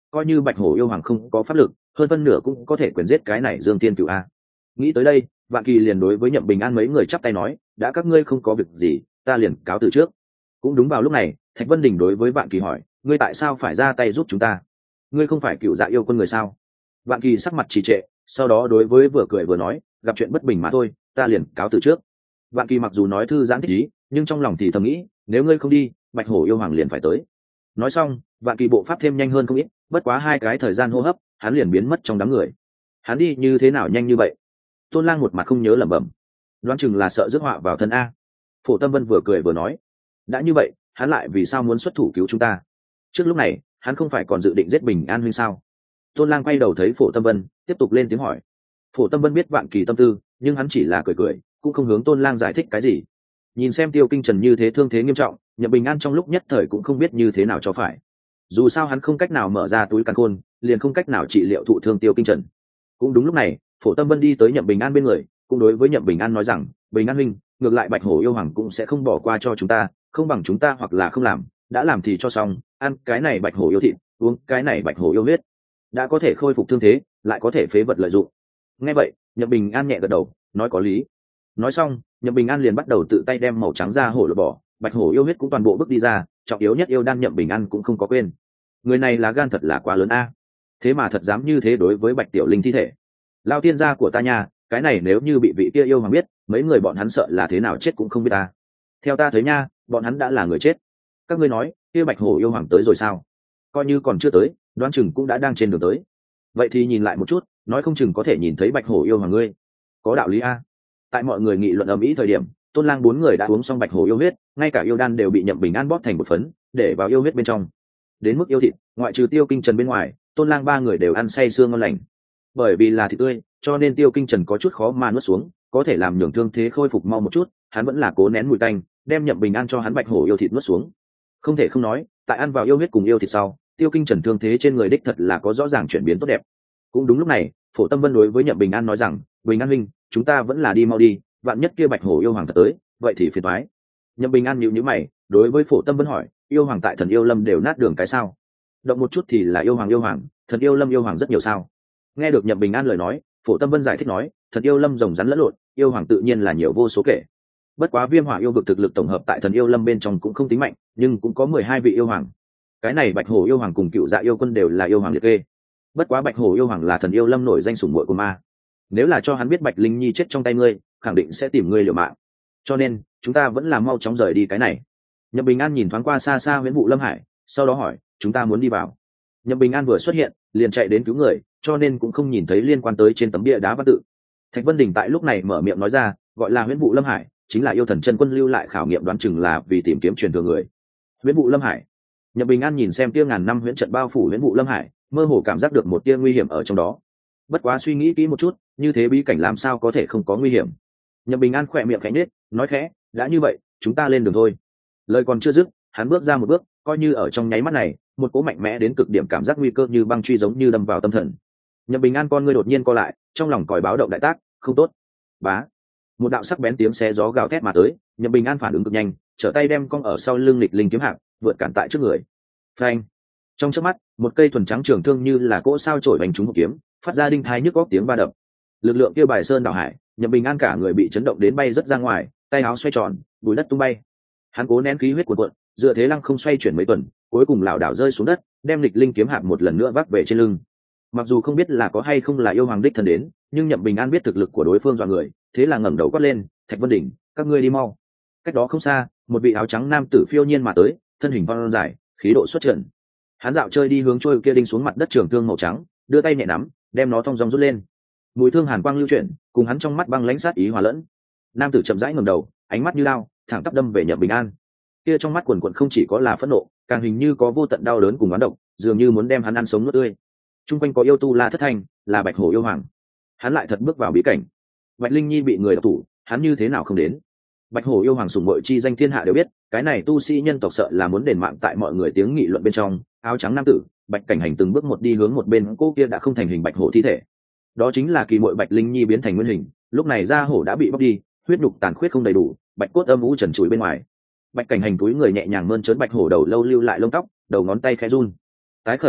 coi như bạch hổ yêu hoàng không có pháp lực hơn phân nửa cũng có thể quyền giết cái này dương tiên cựu a. Nghĩ tới đây vạn kỳ liền đối với nhậm bình an mấy người chắp tay nói, đã các ngươi không có việc gì ta liền cáo từ trước. Cũng đúng vào lúc này Thạch Vân Đình đối với vạn kỳ hỏi, ngươi tại sao phải ra tay giúp chúng ta? Ngươi không phải cựu dạ yêu quân người sao? Vạn kỳ sắc mặt trì trệ, sau đó đối với vừa cười vừa nói, gặp chuyện bất bình mà thôi, ta liền cáo từ trước. Vạn kỳ mặc dù nói thư giãn thích ý, nhưng trong lòng thì thầm nghĩ, nếu ngươi không đi bạch hổ yêu hoàng liền phải tới. Nói xong vạn kỳ bộ pháp thêm nhanh hơn không ít, bất quá hai cái thời gian hô hấp hắn liền biến mất trong đám người. Hắn đi như thế nào nhanh như vậy? Tôn Lang một mặt không nhớ lẩm bẩm, đoán chừng là sợ rước họa vào thân a. Phổ Tâm Vân vừa cười vừa nói, đã như vậy hắn lại vì sao muốn xuất thủ cứu chúng ta? Trước lúc này hắn không phải còn dự định giết Bình An huynh sao? Tôn Lang quay đầu thấy Phổ Tâm Vân tiếp tục lên tiếng hỏi. Phổ Tâm Vân biết vạn kỳ tâm tư, nhưng hắn chỉ là cười cười, cũng không hướng Tôn Lang giải thích cái gì. Nhìn xem Tiêu Kinh Trần như thế thương thế nghiêm trọng, Nhậm Bình An trong lúc nhất thời cũng không biết như thế nào cho phải. Dù sao hắn không cách nào mở ra túi càn khôn, liền không cách nào trị liệu thụ thương Tiêu Kinh Trần. Cũng đúng lúc này Phổ Tâm Vân đi tới Nhậm Bình An bên người, cũng đối với Nhậm Bình An nói rằng, Bình An huynh, ngược lại bạch hổ yêu hoàng cũng sẽ không bỏ qua cho chúng ta, không bằng chúng ta hoặc là không làm, đã làm thì cho xong, ăn cái này bạch hổ yêu thịt, uống cái này bạch hổ yêu huyết, đã có thể khôi phục thương thế, lại có thể phế vật lợi dụng. Nghe vậy Nhậm Bình An nhẹ gật đầu, nói có lý. Nói xong Nhậm Bình An liền bắt đầu tự tay đem màu trắng ra hổ lột bỏ, bạch hổ yêu huyết cũng toàn bộ bước đi ra, trọng yếu nhất yêu đan Nhậm Bình An cũng không có quên. Người này là gan thật là quá lớn a, thế mà thật dám như thế đối với bạch tiểu linh thi thể. Lao tiên gia của ta nha, cái này nếu như bị vị kia yêu hoàng biết, mấy người bọn hắn sợ là thế nào chết cũng không biết ta. Theo ta thấy nha, bọn hắn đã là người chết. Các ngươi nói kia bạch hổ yêu hoàng tới rồi sao? Coi như còn chưa tới, đoán chừng cũng đã đang trên đường tới. Vậy thì nhìn lại một chút, nói không chừng có thể nhìn thấy bạch hổ yêu hoàng ngươi. Có đạo lý a. Tại mọi người nghị luận ầm ĩ thời điểm, Tôn Lang bốn người đã uống xong bạch hổ yêu huyết, ngay cả yêu đan đều bị Nhậm Bình An bóp thành một phấn, để vào yêu huyết bên trong. Đến mức yêu thịt, ngoại trừ Tiêu Kinh Trần bên ngoài, Tôn Lang ba người đều ăn say sưa ngon lành. Bởi vì là thịt tươi, cho nên Tiêu Kinh Trần có chút khó mà nuốt xuống, có thể làm nhường thương thế khôi phục mau một chút, hắn vẫn là cố nén mùi tanh, đem Nhậm Bình An cho hắn bạch hổ yêu thịt nuốt xuống. Không thể không nói, tại ăn vào yêu huyết cùng yêu thịt sau, Tiêu Kinh Trần thương thế trên người đích thật là có rõ ràng chuyển biến tốt đẹp. Cũng đúng lúc này, Phổ Tâm Vân đối với Nhậm Bình An nói rằng, Bình An huynh, chúng ta vẫn là đi mau đi, vạn nhất kia bạch hổ yêu hoàng thật tới, vậy thì phiền toái. Nhậm Bình An nhíu nhíu mày, đối với Phổ Tâm Vân hỏi, yêu hoàng tại Thần Yêu Lâm đều nát đường cái sao? Động một chút thì là yêu hoàng yêu hoàng, Thần Yêu Lâm yêu hoàng rất nhiều sao? Nghe được Nhậm Bình An lời nói, Phổ Tâm Vân giải thích nói, Thần Yêu Lâm rồng rắn lẫn lộn, yêu hoàng tự nhiên là nhiều vô số kể. Bất quá Viêm Hỏa yêu vực thực lực tổng hợp tại Thần Yêu Lâm bên trong cũng không tính mạnh, nhưng cũng có mười hai vị yêu hoàng. Cái này bạch hổ yêu hoàng cùng cựu dạ yêu quân đều là yêu hoàng liệt kê. Bất quá bạch hổ yêu hoàng là Thần Yêu Lâm nổi danh sủng muội của ma. Nếu là cho hắn biết Bạch Linh Nhi chết trong tay ngươi, khẳng định sẽ tìm ngươi liều mạng. Cho nên chúng ta vẫn là mau chóng rời đi cái này. Nhậm Bình An nhìn thoáng qua xa xa Huyễn Vụ Lâm Hải, sau đó hỏi, chúng ta muốn đi vào? Nhậm Bình An vừa xuất hiện liền chạy đến cứu người, cho nên cũng không nhìn thấy liên quan tới trên tấm bia đá văn tự. Thạch Vân Đình tại lúc này mở miệng nói ra, gọi là Huyễn Vụ Lâm Hải, chính là yêu thần chân quân lưu lại khảo nghiệm, đoán chừng là vì tìm kiếm truyền thừa người. Huyễn Vụ Lâm Hải. Nhậm Bình An nhìn xem tia ngàn năm huyễn trận bao phủ Huyễn Vụ Lâm Hải, mơ hồ cảm giác được một tia nguy hiểm ở trong đó. Bất quá suy nghĩ kỹ một chút, như thế bí cảnh làm sao có thể không có nguy hiểm. Nhậm Bình An khỏe miệng khẽ nhếch, nói khẽ, đã như vậy chúng ta lên đường thôi. Lời còn chưa dứt, hắn bước ra một bước, coi như ở trong nháy mắt này, một cỗ mạnh mẽ đến cực điểm cảm giác nguy cơ như băng truy giống như đâm vào tâm thần. Nhậm Bình An con ngươi đột nhiên co lại, trong lòng còi báo động đại tác, không tốt. Bá, một đạo sắc bén tiếng xé gió gào thét mà tới, Nhậm Bình An phản ứng cực nhanh, trở tay đem cong ở sau lưng lịch linh kiếm hạng vượt cản tại trước người. Phanh! Trong chớp mắt, một cây thuần trắng trường thương như là cỗ sao chổi bành trúng một kiếm, phát ra đinh thái nhức góc tiếng va đập. Lực lượng kia bài sơn đảo hải, Nhậm Bình An cả người bị chấn động đến bay rất ra ngoài, tay áo xoay tròn, bùi đất tung bay. Hắn cố nén khí huyết cuộn cuộn, dựa thế lăng không xoay chuyển mấy tuần, cuối cùng lảo đảo rơi xuống đất, đem lịch linh kiếm hạng một lần nữa vác về trên lưng. Mặc dù không biết là có hay không là yêu hoàng đích thân đến, nhưng Nhậm Bình An biết thực lực của đối phương dọa người, thế là ngẩng đầu quát lên, Thạch Vân Đỉnh, các ngươi đi mau. Cách đó không xa, một vị áo trắng nam tử phiêu nhiên mà tới, thân hình phong dài, khí độ xuất trận. Hắn dạo chơi đi hướng trôi kia đinh xuống mặt đất trường thương màu trắng, đưa tay nhẹ nắm, đem nó thong dong rút lên. Mùi thương hàn quang lưu chuyển, cùng hắn trong mắt băng lãnh sát ý hòa lẫn. Nam tử chậm rãi ngẩng đầu, ánh mắt như lao, thẳng tắp đâm về Nhậm Bình An. Kia trong mắt quần quần không chỉ có là phẫn nộ, càng hình như có vô tận đau đớn cùng oán độc, dường như muốn đem hắn ăn sống nuốt tươi. Trung quanh có yêu tu la thất thanh, là bạch hổ yêu hoàng. Hắn lại thật bước vào bí cảnh. Bạch Linh Nhi bị người độc thủ, hắn như thế nào không đến? Bạch hổ yêu hoàng sủng muội chi danh thiên hạ đều biết, cái này tu sĩ nhân tộc sợ là muốn đền mạng tại mọi người tiếng nghị luận bên trong. Áo trắng nam tử, Bạch Cảnh Hành từng bước một đi hướng một bên, cô kia đã không thành hình bạch hổ thi thể. Đó chính là kỳ muội Bạch Linh Nhi biến thành nguyên hình, lúc này da hổ đã bị bóc đi, huyết nhục tàn khuyết không đầy đủ, bạch cốt âm u trần trụi bên ngoài. Bạch Cảnh Hành túi người nhẹ nhàng mơn trớn bạch hổ đầu lâu lưu lại lông tóc, đầu ngón tay khẽ run. Tái khởi thân lúc,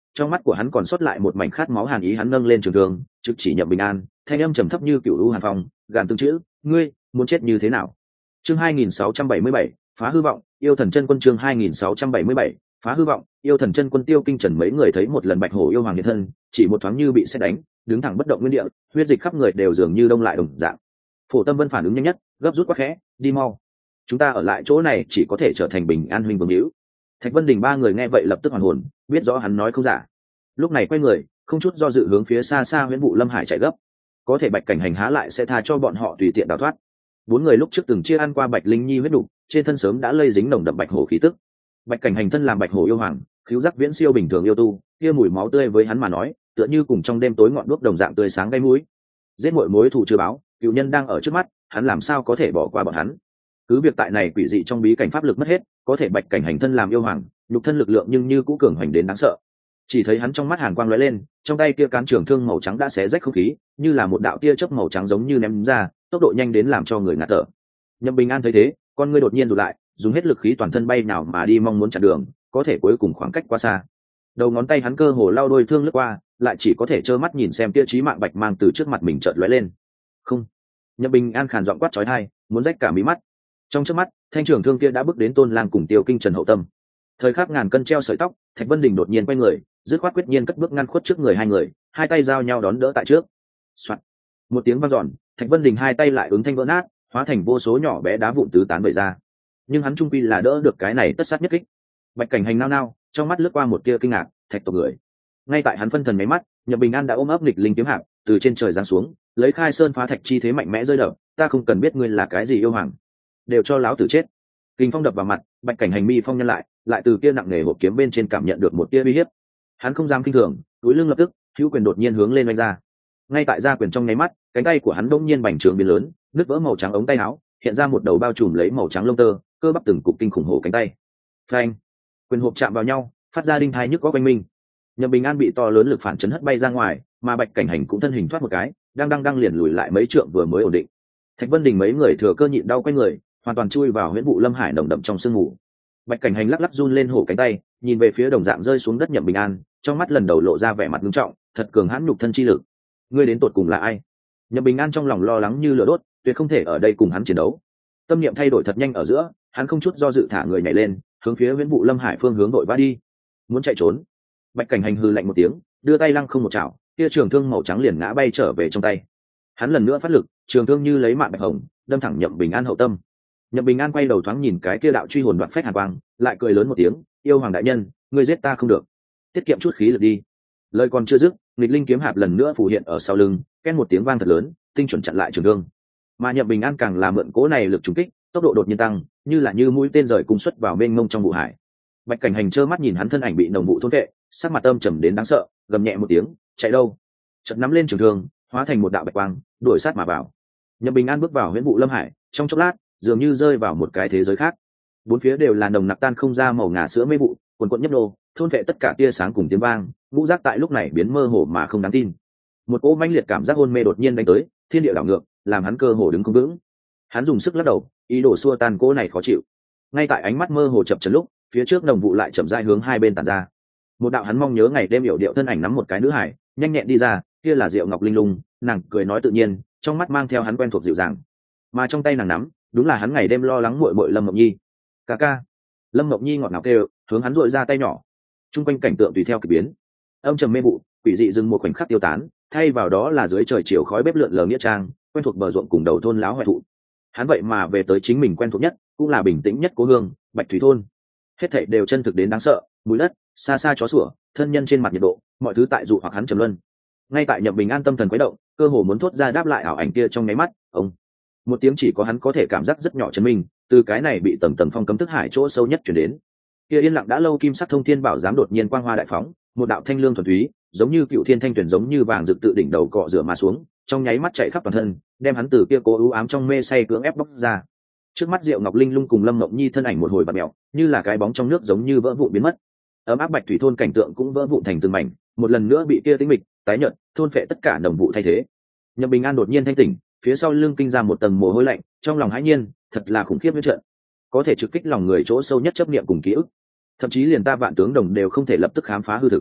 trong mắt của hắn còn sót lại một mảnh khát máu hàn ý, hắn nâng lên trường thương trực chỉ Nhậm Bình An, thanh âm trầm thấp như cựu lũ hàn phong, gàn từng chữ: ngươi muốn chết như thế nào? Chương hai nghìn sáu trăm bảy mươi bảy, phá hư vọng, yêu thần chân quân. Chương hai nghìn sáu trăm bảy mươi bảy, phá hư vọng, yêu thần chân quân. Tiêu Kinh Trần mấy người thấy một lần bạch hổ yêu hoàng hiện thân, chỉ một thoáng như bị sét đánh, đứng thẳng bất động nguyên địa, huyết dịch khắp người đều dường như đông lại đồng dạng. Phổ Tâm Vân phản ứng nhanh nhất, gấp rút quát khẽ: đi mau, chúng ta ở lại chỗ này chỉ có thể trở thành bình an huynh vương hữu. Thạch Vân Đình ba người nghe vậy lập tức hoàn hồn, biết rõ hắn nói không giả. Lúc này quay người, không chút do dự hướng phía xa xa Huyễn Vụ Lâm Hải chạy gấp. Có thể Bạch Cảnh Hành há lại sẽ tha cho bọn họ tùy tiện đào thoát. Bốn người lúc trước từng chia ăn qua Bạch Linh Nhi huyết đủ, trên thân sớm đã lây dính nồng đậm bạch hổ khí tức. Bạch Cảnh Hành thân làm bạch hổ yêu hoàng, khiếu giác viễn siêu bình thường yêu tu, kia mùi máu tươi với hắn mà nói, tựa như cùng trong đêm tối ngọn đuốc đồng dạng tươi sáng gây mũi. Giết muội mối thù chưa báo, cựu nhân đang ở trước mắt, hắn làm sao có thể bỏ qua bọn hắn? Cứ việc tại này quỷ dị trong bí cảnh pháp lực mất hết, có thể Bạch Cảnh Hành thân làm yêu hoàng, nhục thân lực lượng nhưng như cũ cường hoành đến đáng sợ. Chỉ thấy hắn trong mắt hàn quang lóe lên, trong tay kia cán trường thương màu trắng đã xé rách không khí, như là một đạo tia chớp màu trắng giống như ném ra, tốc độ nhanh đến làm cho người ngạt thở. Nhậm Bình An thấy thế, con ngươi đột nhiên rụt lại, dùng hết lực khí toàn thân bay nào mà đi mong muốn chặn đường, có thể cuối cùng khoảng cách quá xa. Đầu ngón tay hắn cơ hồ lao đôi thương lướt qua, lại chỉ có thể trơ mắt nhìn xem tia chí mạng bạch mang từ trước mặt mình chợt lóe lên. Không. Nhậm Bình An khàn giọng quát chói tai, muốn rách cả mí mắt. Trong chớp mắt, thanh trường thương kia đã bước đến Tôn Lang cùng Tiêu Kinh Trần hậu tâm. Thời khắc ngàn cân treo sợi tóc, Thạch Vân Đình đột nhiên quay người, dứt khoát quyết nhiên cất bước ngăn khuất trước người hai người, hai tay giao nhau đón đỡ tại trước. Soạt. Một tiếng vang dọn, Thạch Vân Đình hai tay lại ứng thanh vỡ nát, hóa thành vô số nhỏ bé đá vụn tứ tán bời ra. Nhưng hắn trung quy là đỡ được cái này tất sát nhất kích. Bạch Cảnh Hành nao nao, trong mắt lướt qua một tia kinh ngạc, thạch tộc người. Ngay tại hắn phân thần mấy mắt, Nhậm Bình An đã ôm ấp nghịch linh kiếm hạp, từ trên trời giáng xuống, lấy khai sơn phá thạch chi thế mạnh mẽ rơi đập, ta không cần biết ngươi là cái gì yêu hoàng, đều cho láo tử chết. Kình phong đập vào mặt, Bạch Cảnh Hành mi phong nhân lại, lại từ kia nặng nề hộp kiếm bên trên cảm nhận được một tia uy hiếp. Hắn không dám kinh thường, túi lưng lập tức, hữu quyền đột nhiên hướng lên oanh ra. Ngay tại gia quyền trong nháy mắt, cánh tay của hắn đột nhiên bành trướng biến lớn, nứt vỡ màu trắng ống tay áo, hiện ra một đầu bao trùm lấy màu trắng lông tơ, cơ bắp từng cục kinh khủng hổ cánh tay. Phanh! Quyền hộp chạm vào nhau, phát ra đinh thai nhức có quanh mình. Nhậm Bình An bị to lớn lực phản chấn hất bay ra ngoài, mà Bạch Cảnh Hành cũng thân hình thoát một cái, đang đang đang liền lùi lại mấy trượng vừa mới ổn định. Thạch Vân Đình mấy người thừa cơ nhịn đau quay người, hoàn toàn chui vào Huyễn Vụ Lâm Hải nồng đậm trong sương mù. Bạch Cảnh Hành lắc lắc run lên hổ cánh tay, nhìn về phía đồng dạng rơi xuống đất Nhậm Bình An, trong mắt lần đầu lộ ra vẻ mặt nghiêm trọng, thật cường hãn nhục thân chi lực. Ngươi đến tột cùng là ai? Nhậm Bình An trong lòng lo lắng như lửa đốt, tuyệt không thể ở đây cùng hắn chiến đấu. Tâm niệm thay đổi thật nhanh ở giữa, hắn không chút do dự thả người nhảy lên, hướng phía Huyễn Vụ Lâm Hải phương hướng đội vã đi. Muốn chạy trốn. Bạch Cảnh Hành hừ lạnh một tiếng, đưa tay lăng không một chảo, kia trường thương màu trắng liền ngã bay trở về trong tay. Hắn lần nữa phát lực, trường thương như lấy mạng bạch hồng, đâm thẳng Nhậm Bình An hậu tâm. Nhậm Bình An quay đầu thoáng nhìn cái kia đạo truy hồn đoạn phách hàn quang, lại cười lớn một tiếng, yêu hoàng đại nhân, ngươi giết ta không được, tiết kiệm chút khí lực đi. Lời còn chưa dứt, nghịch linh kiếm hạp lần nữa phù hiện ở sau lưng, ken một tiếng vang thật lớn, tinh chuẩn chặn lại trường thương. Mà Nhậm Bình An càng là mượn cố này lực trùng kích, tốc độ đột nhiên tăng, như là như mũi tên rời cung xuất vào mênh mông trong vụ hải. Bạch Cảnh Hành trơ mắt nhìn hắn thân ảnh bị nồng vụ thôn vệ, sắc mặt âm trầm đến đáng sợ, gầm nhẹ một tiếng, chạy đâu? Chợt nắm lên trường thương, hóa thành một đạo bạch quang, đuổi sát mà vào. Nhậm Bình An bước vào Huyễn Vụ Lâm Hải, trong chốc lát, dường như rơi vào một cái thế giới khác. Bốn phía đều là nồng nặc tan không ra màu ngà sữa mê vụ, quần quần nhấp nô, thôn vệ tất cả tia sáng cùng tiếng vang, ngũ giác tại lúc này biến mơ hồ mà không đáng tin. Một cỗ mãnh liệt cảm giác hôn mê đột nhiên đánh tới, thiên địa đảo ngược, làm hắn cơ hồ đứng không vững. Hắn dùng sức lắc đầu, ý đồ xua tan cỗ này khó chịu. Ngay tại ánh mắt mơ hồ chập chờn lúc, phía trước nồng vụ lại chậm rãi hướng hai bên tản ra. Một đạo hắn mong nhớ ngày đêm hiểu điệu thân ảnh nắm một cái nữ hải, nhanh nhẹn đi ra, kia là Diệu Ngọc Linh Lung, nàng cười nói tự nhiên, trong mắt mang theo hắn quen thuộc dịu dàng. Mà trong tay nàng nắm, đúng là hắn ngày đêm lo lắng muội muội Lâm Ngọc Nhi. Ca ca. Lâm Ngọc Nhi ngọt ngào kêu, hướng hắn duỗi ra tay nhỏ. Trung quanh cảnh tượng tùy theo kỳ biến. Âm trầm mê vụ, quỷ dị dừng một khoảnh khắc tiêu tán, thay vào đó là dưới trời chiều khói bếp lượn lờ nghĩa trang, quen thuộc bờ ruộng cùng đầu thôn láo hoại thụ. Hắn vậy mà về tới chính mình quen thuộc nhất, cũng là bình tĩnh nhất cố hương, Bạch Thủy thôn. Hết thảy đều chân thực đến đáng sợ, mùi đất, xa xa chó sủa, thân nhân trên mặt nhiệt độ, mọi thứ tại dụ hoặc hắn trầm luân. Ngay tại Nhậm Bình An tâm thần quấy động, cơ hồ muốn thốt ra đáp lại ảo ảnh kia trong nháy mắt, ông, một tiếng chỉ có hắn có thể cảm giác rất nhỏ chấn mình, từ cái này bị tầng tầng phong cấm thức hải chỗ sâu nhất truyền đến. Kia yên lặng đã lâu kim sắc thông thiên bảo giám đột nhiên quang hoa đại phóng, một đạo thanh lương thuần túy, giống như cựu thiên thanh tuyển giống như vàng rực tự đỉnh đầu cọ rửa mà xuống, trong nháy mắt chạy khắp toàn thân, đem hắn từ kia cố u ám trong mê say cưỡng ép bóc ra. Trước mắt Diệu Ngọc Linh Lung cùng Lâm Ngọc Nhi thân ảnh một hồi bạt mèo, như là cái bóng trong nước giống như vỡ vụn biến mất. Ấm áp Bạch Thủy thôn cảnh tượng cũng vỡ vụn thành từng mảnh, một lần nữa bị kia tĩnh mịch, tái nhợt, thôn phệ tất cả đồng vụ thay thế. Nhậm Bình An đột nhiên thanh tỉnh, phía sau lưng kinh ra một tầng mồ hôi lạnh, trong lòng hãi nhiên, thật là khủng khiếp như trận, có thể trực kích lòng người chỗ sâu nhất chấp niệm cùng ký ức, thậm chí liền ta vạn tướng đồng đều không thể lập tức khám phá hư thực.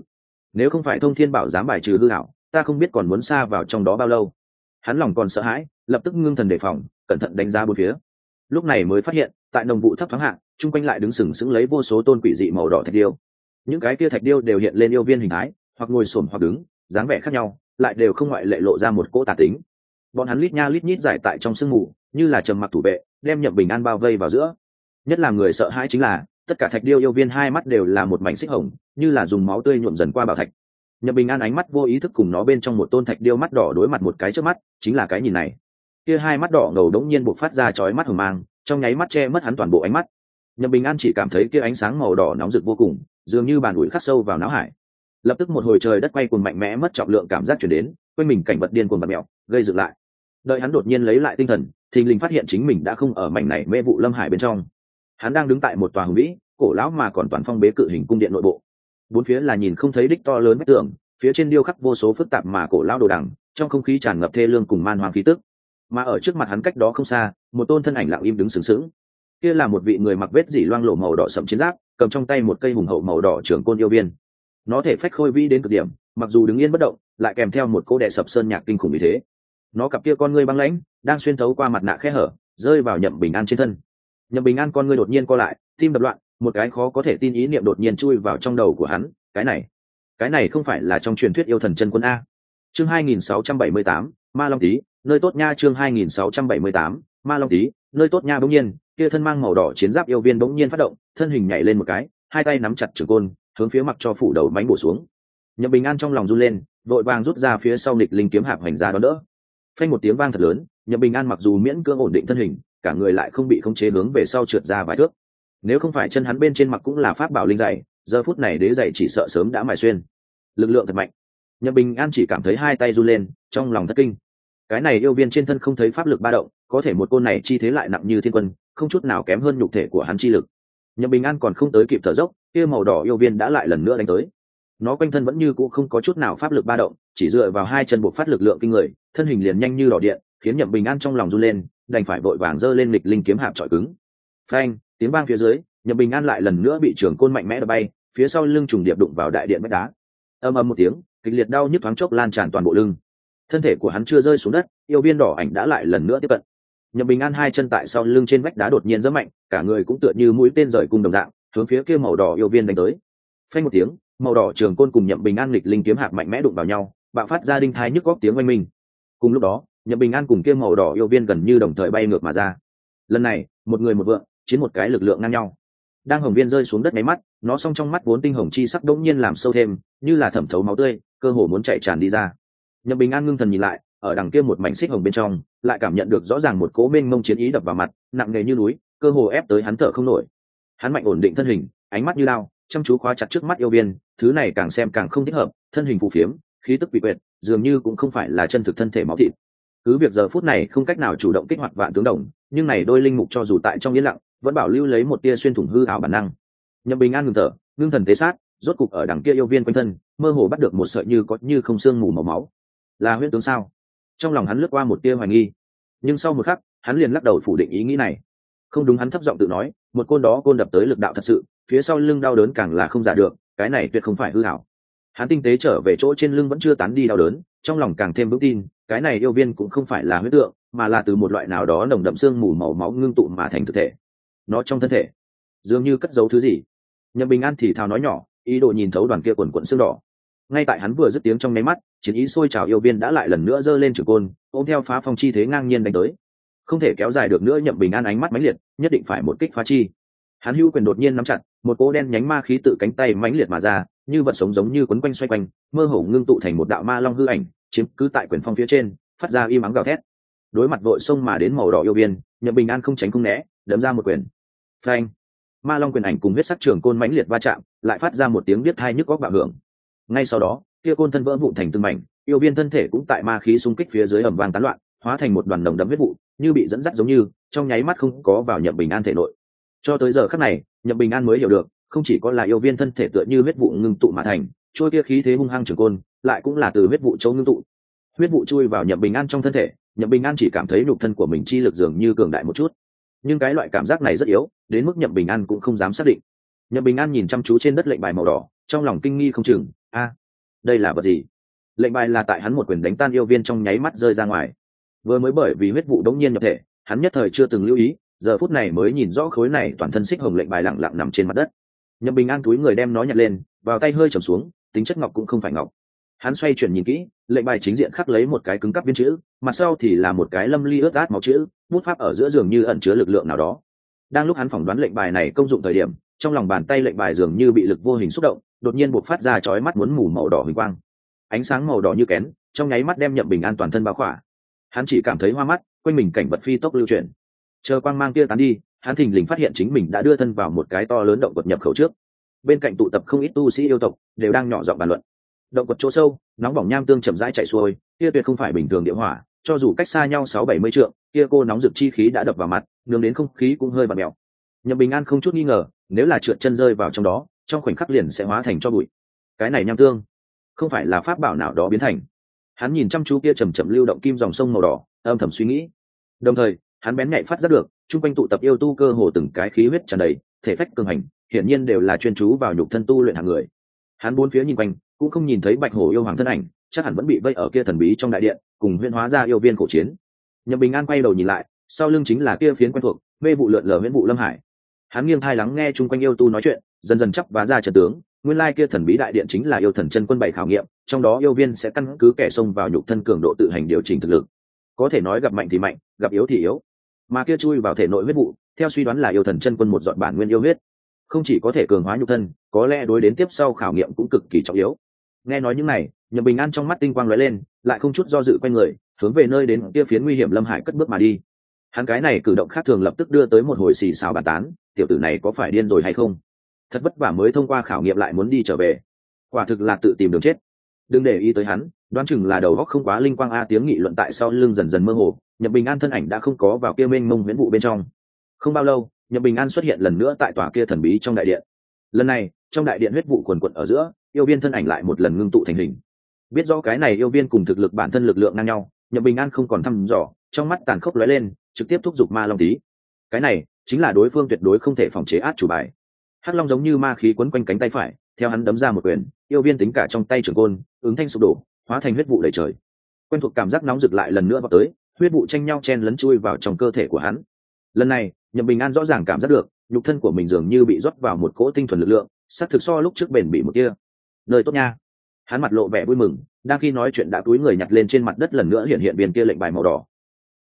nếu không phải thông thiên bảo dám bài trừ hư hảo, ta không biết còn muốn xa vào trong đó bao lâu. Hắn lòng còn sợ hãi, lập tức ngưng thần đề phòng, cẩn thận đánh giá bốn phía. Lúc này mới phát hiện tại nồng vụ thấp thoáng hạ, chung quanh lại đứng sừng sững lấy vô số tôn quỷ dị màu đỏ thạch điêu. Những cái kia thạch điêu đều hiện lên yêu viên hình thái, hoặc ngồi xổm hoặc đứng, dáng vẻ khác nhau, lại đều không ngoại lệ lộ ra một cỗ tà tính. Bọn hắn lít nha lít nhít giải tại trong sương mù, như là trầm mặc thủ vệ, đem Nhậm Bình An bao vây vào giữa. Nhất là người sợ hãi chính là tất cả thạch điêu yêu viên hai mắt đều là một mảnh xích hồng, như là dùng máu tươi nhuộm dần qua bảo thạch. Nhậm Bình An ánh mắt vô ý thức cùng nó bên trong một tôn thạch điêu mắt đỏ đối mặt một cái trước mắt, chính là cái nhìn này. Kia hai mắt đỏ ngầu đống nhiên bộc phát ra chói mắt hồng mang, trong nháy mắt che mất hắn toàn bộ ánh mắt. Nhậm Bình An chỉ cảm thấy kia ánh sáng màu đỏ nóng rực vô cùng, dường như bàn ủi khắc sâu vào não hải. Lập tức một hồi trời đất quay cuồng mạnh mẽ mất trọng lượng cảm giác truyền đến, quanh mình cảnh vật điên cuồng bật mèo, gây dựng lại. Đợi hắn đột nhiên lấy lại tinh thần, thình lình phát hiện chính mình đã không ở mảnh này mê vụ lâm hải bên trong. Hắn đang đứng tại một tòa hùng vĩ, cổ lão mà còn toàn phong bế cự hình cung điện nội bộ. Bốn phía là nhìn không thấy đích to lớn vách tường, phía trên điêu khắc vô số phức tạp mà cổ lão đồ đằng, trong không khí tràn ngập thê lương cùng man hoang khí tức. Mà ở trước mặt hắn cách đó không xa, một tôn thân ảnh lặng im đứng sừng sững. Kia là một vị người mặc vết dỉ loang lổ màu đỏ sẫm chiến giáp, cầm trong tay một cây hùng hậu màu đỏ trưởng côn yêu viên. Nó thể phách khôi vĩ đến cực điểm, mặc dù đứng yên bất động, lại kèm theo một cỗ đè sập sơn nhạc kinh khủng như thế. Nó cặp kia con ngươi băng lãnh, đang xuyên thấu qua mặt nạ khe hở, rơi vào Nhậm Bình An trên thân. Nhậm Bình An con ngươi đột nhiên co lại, tim đập loạn, một cái khó có thể tin ý niệm đột nhiên chui vào trong đầu của hắn. Cái này, cái này không phải là trong truyền thuyết yêu thần chân quân a? Chương hai nghìn sáu trăm bảy mươi tám, Ma Long Tý, nơi tốt nha. Chương hai nghìn sáu trăm bảy mươi tám, Ma Long Tý, nơi tốt nha. Bỗng nhiên, kia thân mang màu đỏ chiến giáp yêu viên bỗng nhiên phát động, thân hình nhảy lên một cái, hai tay nắm chặt trường côn, hướng phía mặc cho phủ đầu mánh bổ xuống. Nhậm Bình An trong lòng run lên, vội vàng rút ra phía sau nghịch linh kiếm hạp hành ra đón đỡ. Phanh một tiếng vang thật lớn, Nhậm Bình An mặc dù miễn cưỡng ổn định thân hình, cả người lại không bị khống chế hướng về sau trượt ra vài thước. Nếu không phải chân hắn bên trên mặc cũng là pháp bảo linh dày, giờ phút này đế dày chỉ sợ sớm đã mài xuyên. Lực lượng thật mạnh. Nhậm Bình An chỉ cảm thấy hai tay run lên, trong lòng thất kinh. Cái này yêu viên trên thân không thấy pháp lực ba động, có thể một côn này chi thế lại nặng như thiên quân, không chút nào kém hơn nhục thể của hắn chi lực. Nhậm Bình An còn không tới kịp thở dốc, kia màu đỏ yêu viên đã lại lần nữa đánh tới. Nó quanh thân vẫn như cũ không có chút nào pháp lực ba động, chỉ dựa vào hai chân buộc phát lực lượng kinh người, thân hình liền nhanh như đỏ điện, khiến Nhậm Bình An trong lòng run lên, đành phải vội vàng giơ lên nghịch linh kiếm hạp chọi cứng. Phanh, tiếng vang phía dưới, Nhậm Bình An lại lần nữa bị trường côn mạnh mẽ đập bay, phía sau lưng trùng điệp đụng vào đại điện vách đá. Ầm ầm một tiếng, kịch liệt đau nhức thoáng chốc lan tràn toàn bộ lưng. Thân thể của hắn chưa rơi xuống đất, yêu viên đỏ ảnh đã lại lần nữa tiếp cận. Nhậm Bình An hai chân tại sau lưng trên vách đá đột nhiên giẫm mạnh, cả người cũng tựa như mũi tên rời cung đồng dạng, hướng phía kia màu đỏ yêu viên đánh tới. Phanh một tiếng, màu đỏ trường côn cùng Nhậm Bình An nghịch linh kiếm hạp mạnh mẽ đụng vào nhau, bạo phát ra đinh thai nhức góc tiếng oanh minh. Cùng lúc đó, Nhậm Bình An cùng kia màu đỏ yêu viên gần như đồng thời bay ngược mà ra. Lần này, một người một vượng, chiến một cái lực lượng ngang nhau. Đang hồng viên rơi xuống đất mấy mắt, nó song trong mắt vốn tinh hồng chi sắc đống nhiên làm sâu thêm, như là thẩm thấu máu tươi, cơ hồ muốn chạy tràn đi ra. Nhậm Bình An ngưng thần nhìn lại, ở đằng kia một mảnh xích hồng bên trong, lại cảm nhận được rõ ràng một cỗ mênh mông chiến ý đập vào mặt, nặng nề như núi, cơ hồ ép tới hắn thở không nổi. Hắn mạnh ổn định thân hình, ánh mắt như lao, chăm chú khóa chặt trước mắt yêu viên, thứ này càng xem càng không thích hợp, thân hình phù phiếm, khí tức bị quệt, dường như cũng không phải là chân thực thân thể máu thịt. Cứ việc giờ phút này không cách nào chủ động kích hoạt vạn tướng đồng, nhưng này đôi linh mục cho dù tại trong yên lặng, vẫn bảo lưu lấy một tia xuyên thủng hư ảo bản năng. Nhậm Bình An ngừng thở, ngưng thần tế sát, rốt cục ở đằng kia yêu viên quanh thân, mơ hồ bắt được một sợi như có như không xương mù màu máu. Là huyết tướng sao? Trong lòng hắn lướt qua một tia hoài nghi, nhưng sau một khắc, hắn liền lắc đầu phủ định ý nghĩ này. Không đúng, hắn thấp giọng tự nói, một côn đó côn đập tới lực đạo thật sự, phía sau lưng đau đớn càng là không giả được, cái này tuyệt không phải hư ảo. Hắn tinh tế trở về chỗ trên lưng vẫn chưa tán đi đau đớn, trong lòng càng thêm vững tin, cái này yêu viên cũng không phải là huyết tượng, mà là từ một loại nào đó nồng đậm xương mù màu máu ngưng tụ mà thành thực thể. Nó trong thân thể, dường như cất giấu thứ gì. Nhậm Bình An thì thào nói nhỏ, ý đồ nhìn thấu đoàn kia quần quần xương đỏ. Ngay tại hắn vừa dứt tiếng trong nháy mắt, chiến ý sôi trào yêu viên đã lại lần nữa giơ lên trường côn, ôm theo phá phong chi thế ngang nhiên đánh tới. Không thể kéo dài được nữa, Nhậm Bình An ánh mắt mãnh liệt, nhất định phải một kích phá chi. Hắn hữu quyền đột nhiên nắm chặt, một cỗ đen nhánh ma khí tự cánh tay mãnh liệt mà ra, như vật sống giống như quấn quanh xoay quanh, mơ hồ ngưng tụ thành một đạo ma long hư ảnh, chiếm cứ tại quyền phong phía trên, phát ra im ắng gào thét. Đối mặt vội xông mà đến màu đỏ yêu viên, Nhậm Bình An không tránh không né, đấm ra một quyền. Phanh! Ma long quyền ảnh cùng huyết sắc trường côn mãnh liệt va chạm, lại phát ra một tiếng biết tai nhức óc bạo hưởng. Ngay sau đó, kia côn thân vỡ vụn thành từng mảnh, yêu viên thân thể cũng tại ma khí xung kích phía dưới ầm vang tán loạn, hóa thành một đoàn nồng đậm huyết vụ, như bị dẫn dắt giống như, trong nháy mắt không có vào Nhậm Bình An thể nội. Cho tới giờ khắc này, Nhậm Bình An mới hiểu được, không chỉ có là yêu viên thân thể tựa như huyết vụ ngưng tụ mà thành, trôi kia khí thế hung hăng trường côn, lại cũng là từ huyết vụ châu ngưng tụ. Huyết vụ chui vào Nhậm Bình An trong thân thể, Nhậm Bình An chỉ cảm thấy nhục thân của mình chi lực dường như cường đại một chút, nhưng cái loại cảm giác này rất yếu, đến mức Nhậm Bình An cũng không dám xác định. Nhậm Bình An nhìn chăm chú trên đất lệnh bài màu đỏ, trong lòng kinh nghi không chừng. A, đây là vật gì? Lệnh bài là tại hắn một quyền đánh tan yêu viên trong nháy mắt rơi ra ngoài. Vừa mới bởi vì huyết vụ đống nhiên nhập thể, hắn nhất thời chưa từng lưu ý, giờ phút này mới nhìn rõ khối này toàn thân xích hồng lệnh bài lặng lặng nằm trên mặt đất. Nhậm Bình An túi người đem nó nhặt lên, vào tay hơi trầm xuống, tính chất ngọc cũng không phải ngọc. Hắn xoay chuyển nhìn kỹ, lệnh bài chính diện khắc lấy một cái cứng cắp viên chữ, mặt sau thì là một cái lâm ly ướt át máu chữ, bút pháp ở giữa dường như ẩn chứa lực lượng nào đó. Đang lúc hắn phỏng đoán lệnh bài này công dụng thời điểm, trong lòng bàn tay lệnh bài dường như bị lực vô hình xúc động, đột nhiên bộc phát ra chói mắt muốn mù màu đỏ huỳnh quang. Ánh sáng màu đỏ như kén, trong nháy mắt đem Nhậm Bình An toàn thân bao khỏa. Hắn chỉ cảm thấy hoa mắt, quanh mình cảnh vật phi tốc lưu chuyển. Chờ quang mang kia tán đi, hắn thình lình phát hiện chính mình đã đưa thân vào một cái to lớn động quật nhập khẩu trước. Bên cạnh tụ tập không ít tu sĩ yêu tộc, đều đang nhỏ giọng bàn luận. Động quật chỗ sâu, nóng bỏng nham tương chậm rãi chảy xuôi, kia tuyệt không phải bình thường địa hỏa, cho dù cách xa nhau sáu bảy mươi trượng, kia cô nóng rực chi khí đã đập vào mặt, nướng đến không khí cũng hơi bặm mèo. Nhậm Bình An không chút nghi ngờ, nếu là trượt chân rơi vào trong đó, trong khoảnh khắc liền sẽ hóa thành tro bụi. Cái này nham tương, không phải là pháp bảo nào đó biến thành. Hắn nhìn chăm chú kia chậm chậm lưu động kim dòng sông màu đỏ, âm thầm suy nghĩ. Đồng thời, hắn bén nhạy phát giác được, trung quanh tụ tập yêu tu cơ hồ từng cái khí huyết tràn đầy, thể phách cường hành, hiển nhiên đều là chuyên chú vào nhục thân tu luyện hàng người. Hắn bốn phía nhìn quanh, cũng không nhìn thấy Bạch Hổ yêu hoàng thân ảnh, chắc hẳn vẫn bị vây ở kia thần bí trong đại điện, cùng huyễn hóa ra yêu viên cổ chiến. Nhậm Bình An quay đầu nhìn lại, sau lưng chính là kia phiến quen thuộc, mê vụ lượn lờ huyễn vụ lâm hải. Hắn nghiêng thai lắng nghe chung quanh yêu tu nói chuyện, dần dần chắp vá ra trận tướng, nguyên lai kia thần bí đại điện chính là yêu thần chân quân bảy khảo nghiệm, trong đó yêu viên sẽ căn cứ kẻ xông vào nhục thân cường độ tự hành điều chỉnh thực lực. Có thể nói gặp mạnh thì mạnh, gặp yếu thì yếu. Mà kia chui vào thể nội huyết vụ, theo suy đoán là yêu thần chân quân một giọt bản nguyên yêu huyết, không chỉ có thể cường hóa nhục thân, có lẽ đối đến tiếp sau khảo nghiệm cũng cực kỳ trọng yếu. Nghe nói những này, Nhậm Bình An trong mắt tinh quang lóe lên, lại không chút do dự quay người, hướng về nơi đến kia phiến nguy hiểm lâm hải cất bước mà đi. Hắn cái này cử động khác thường lập tức đưa tới một hồi xì xào bàn tán, tiểu tử này có phải điên rồi hay không? Thật vất vả mới thông qua khảo nghiệm lại muốn đi trở về, quả thực là tự tìm đường chết. Đừng để ý tới hắn, đoán chừng là đầu óc không quá linh quang a. Tiếng nghị luận tại sau lưng dần dần mơ hồ, Nhậm Bình An thân ảnh đã không có vào kia mênh mông huyễn vụ bên trong. Không bao lâu, Nhậm Bình An xuất hiện lần nữa tại tòa kia thần bí trong đại điện. Lần này, trong đại điện huyết vụ quần quật ở giữa, yêu viên thân ảnh lại một lần ngưng tụ thành hình. Biết rõ cái này yêu viên cùng thực lực bản thân lực lượng ngang nhau, Nhậm Bình An không còn thăm dò, trong mắt tàn khốc lóe lên, trực tiếp thúc giục ma long tí. Cái này chính là đối phương tuyệt đối không thể phòng chế át chủ bài. Hắc long giống như ma khí quấn quanh cánh tay phải, theo hắn đấm ra một quyền, yêu viên tính cả trong tay trường côn, ứng thanh sụp đổ, hóa thành huyết vụ đầy trời. Quen thuộc cảm giác nóng rực lại lần nữa vào tới, huyết vụ tranh nhau chen lấn chui vào trong cơ thể của hắn. Lần này, Nhậm Bình An rõ ràng cảm giác được, nhục thân của mình dường như bị rót vào một cỗ tinh thuần lực lượng, sát thực so lúc trước bền bị một kia. Nơi tốt nha. Hắn mặt lộ vẻ vui mừng, đang khi nói chuyện đã túi người nhặt lên trên mặt đất lần nữa hiện hiện viên kia lệnh bài màu đỏ,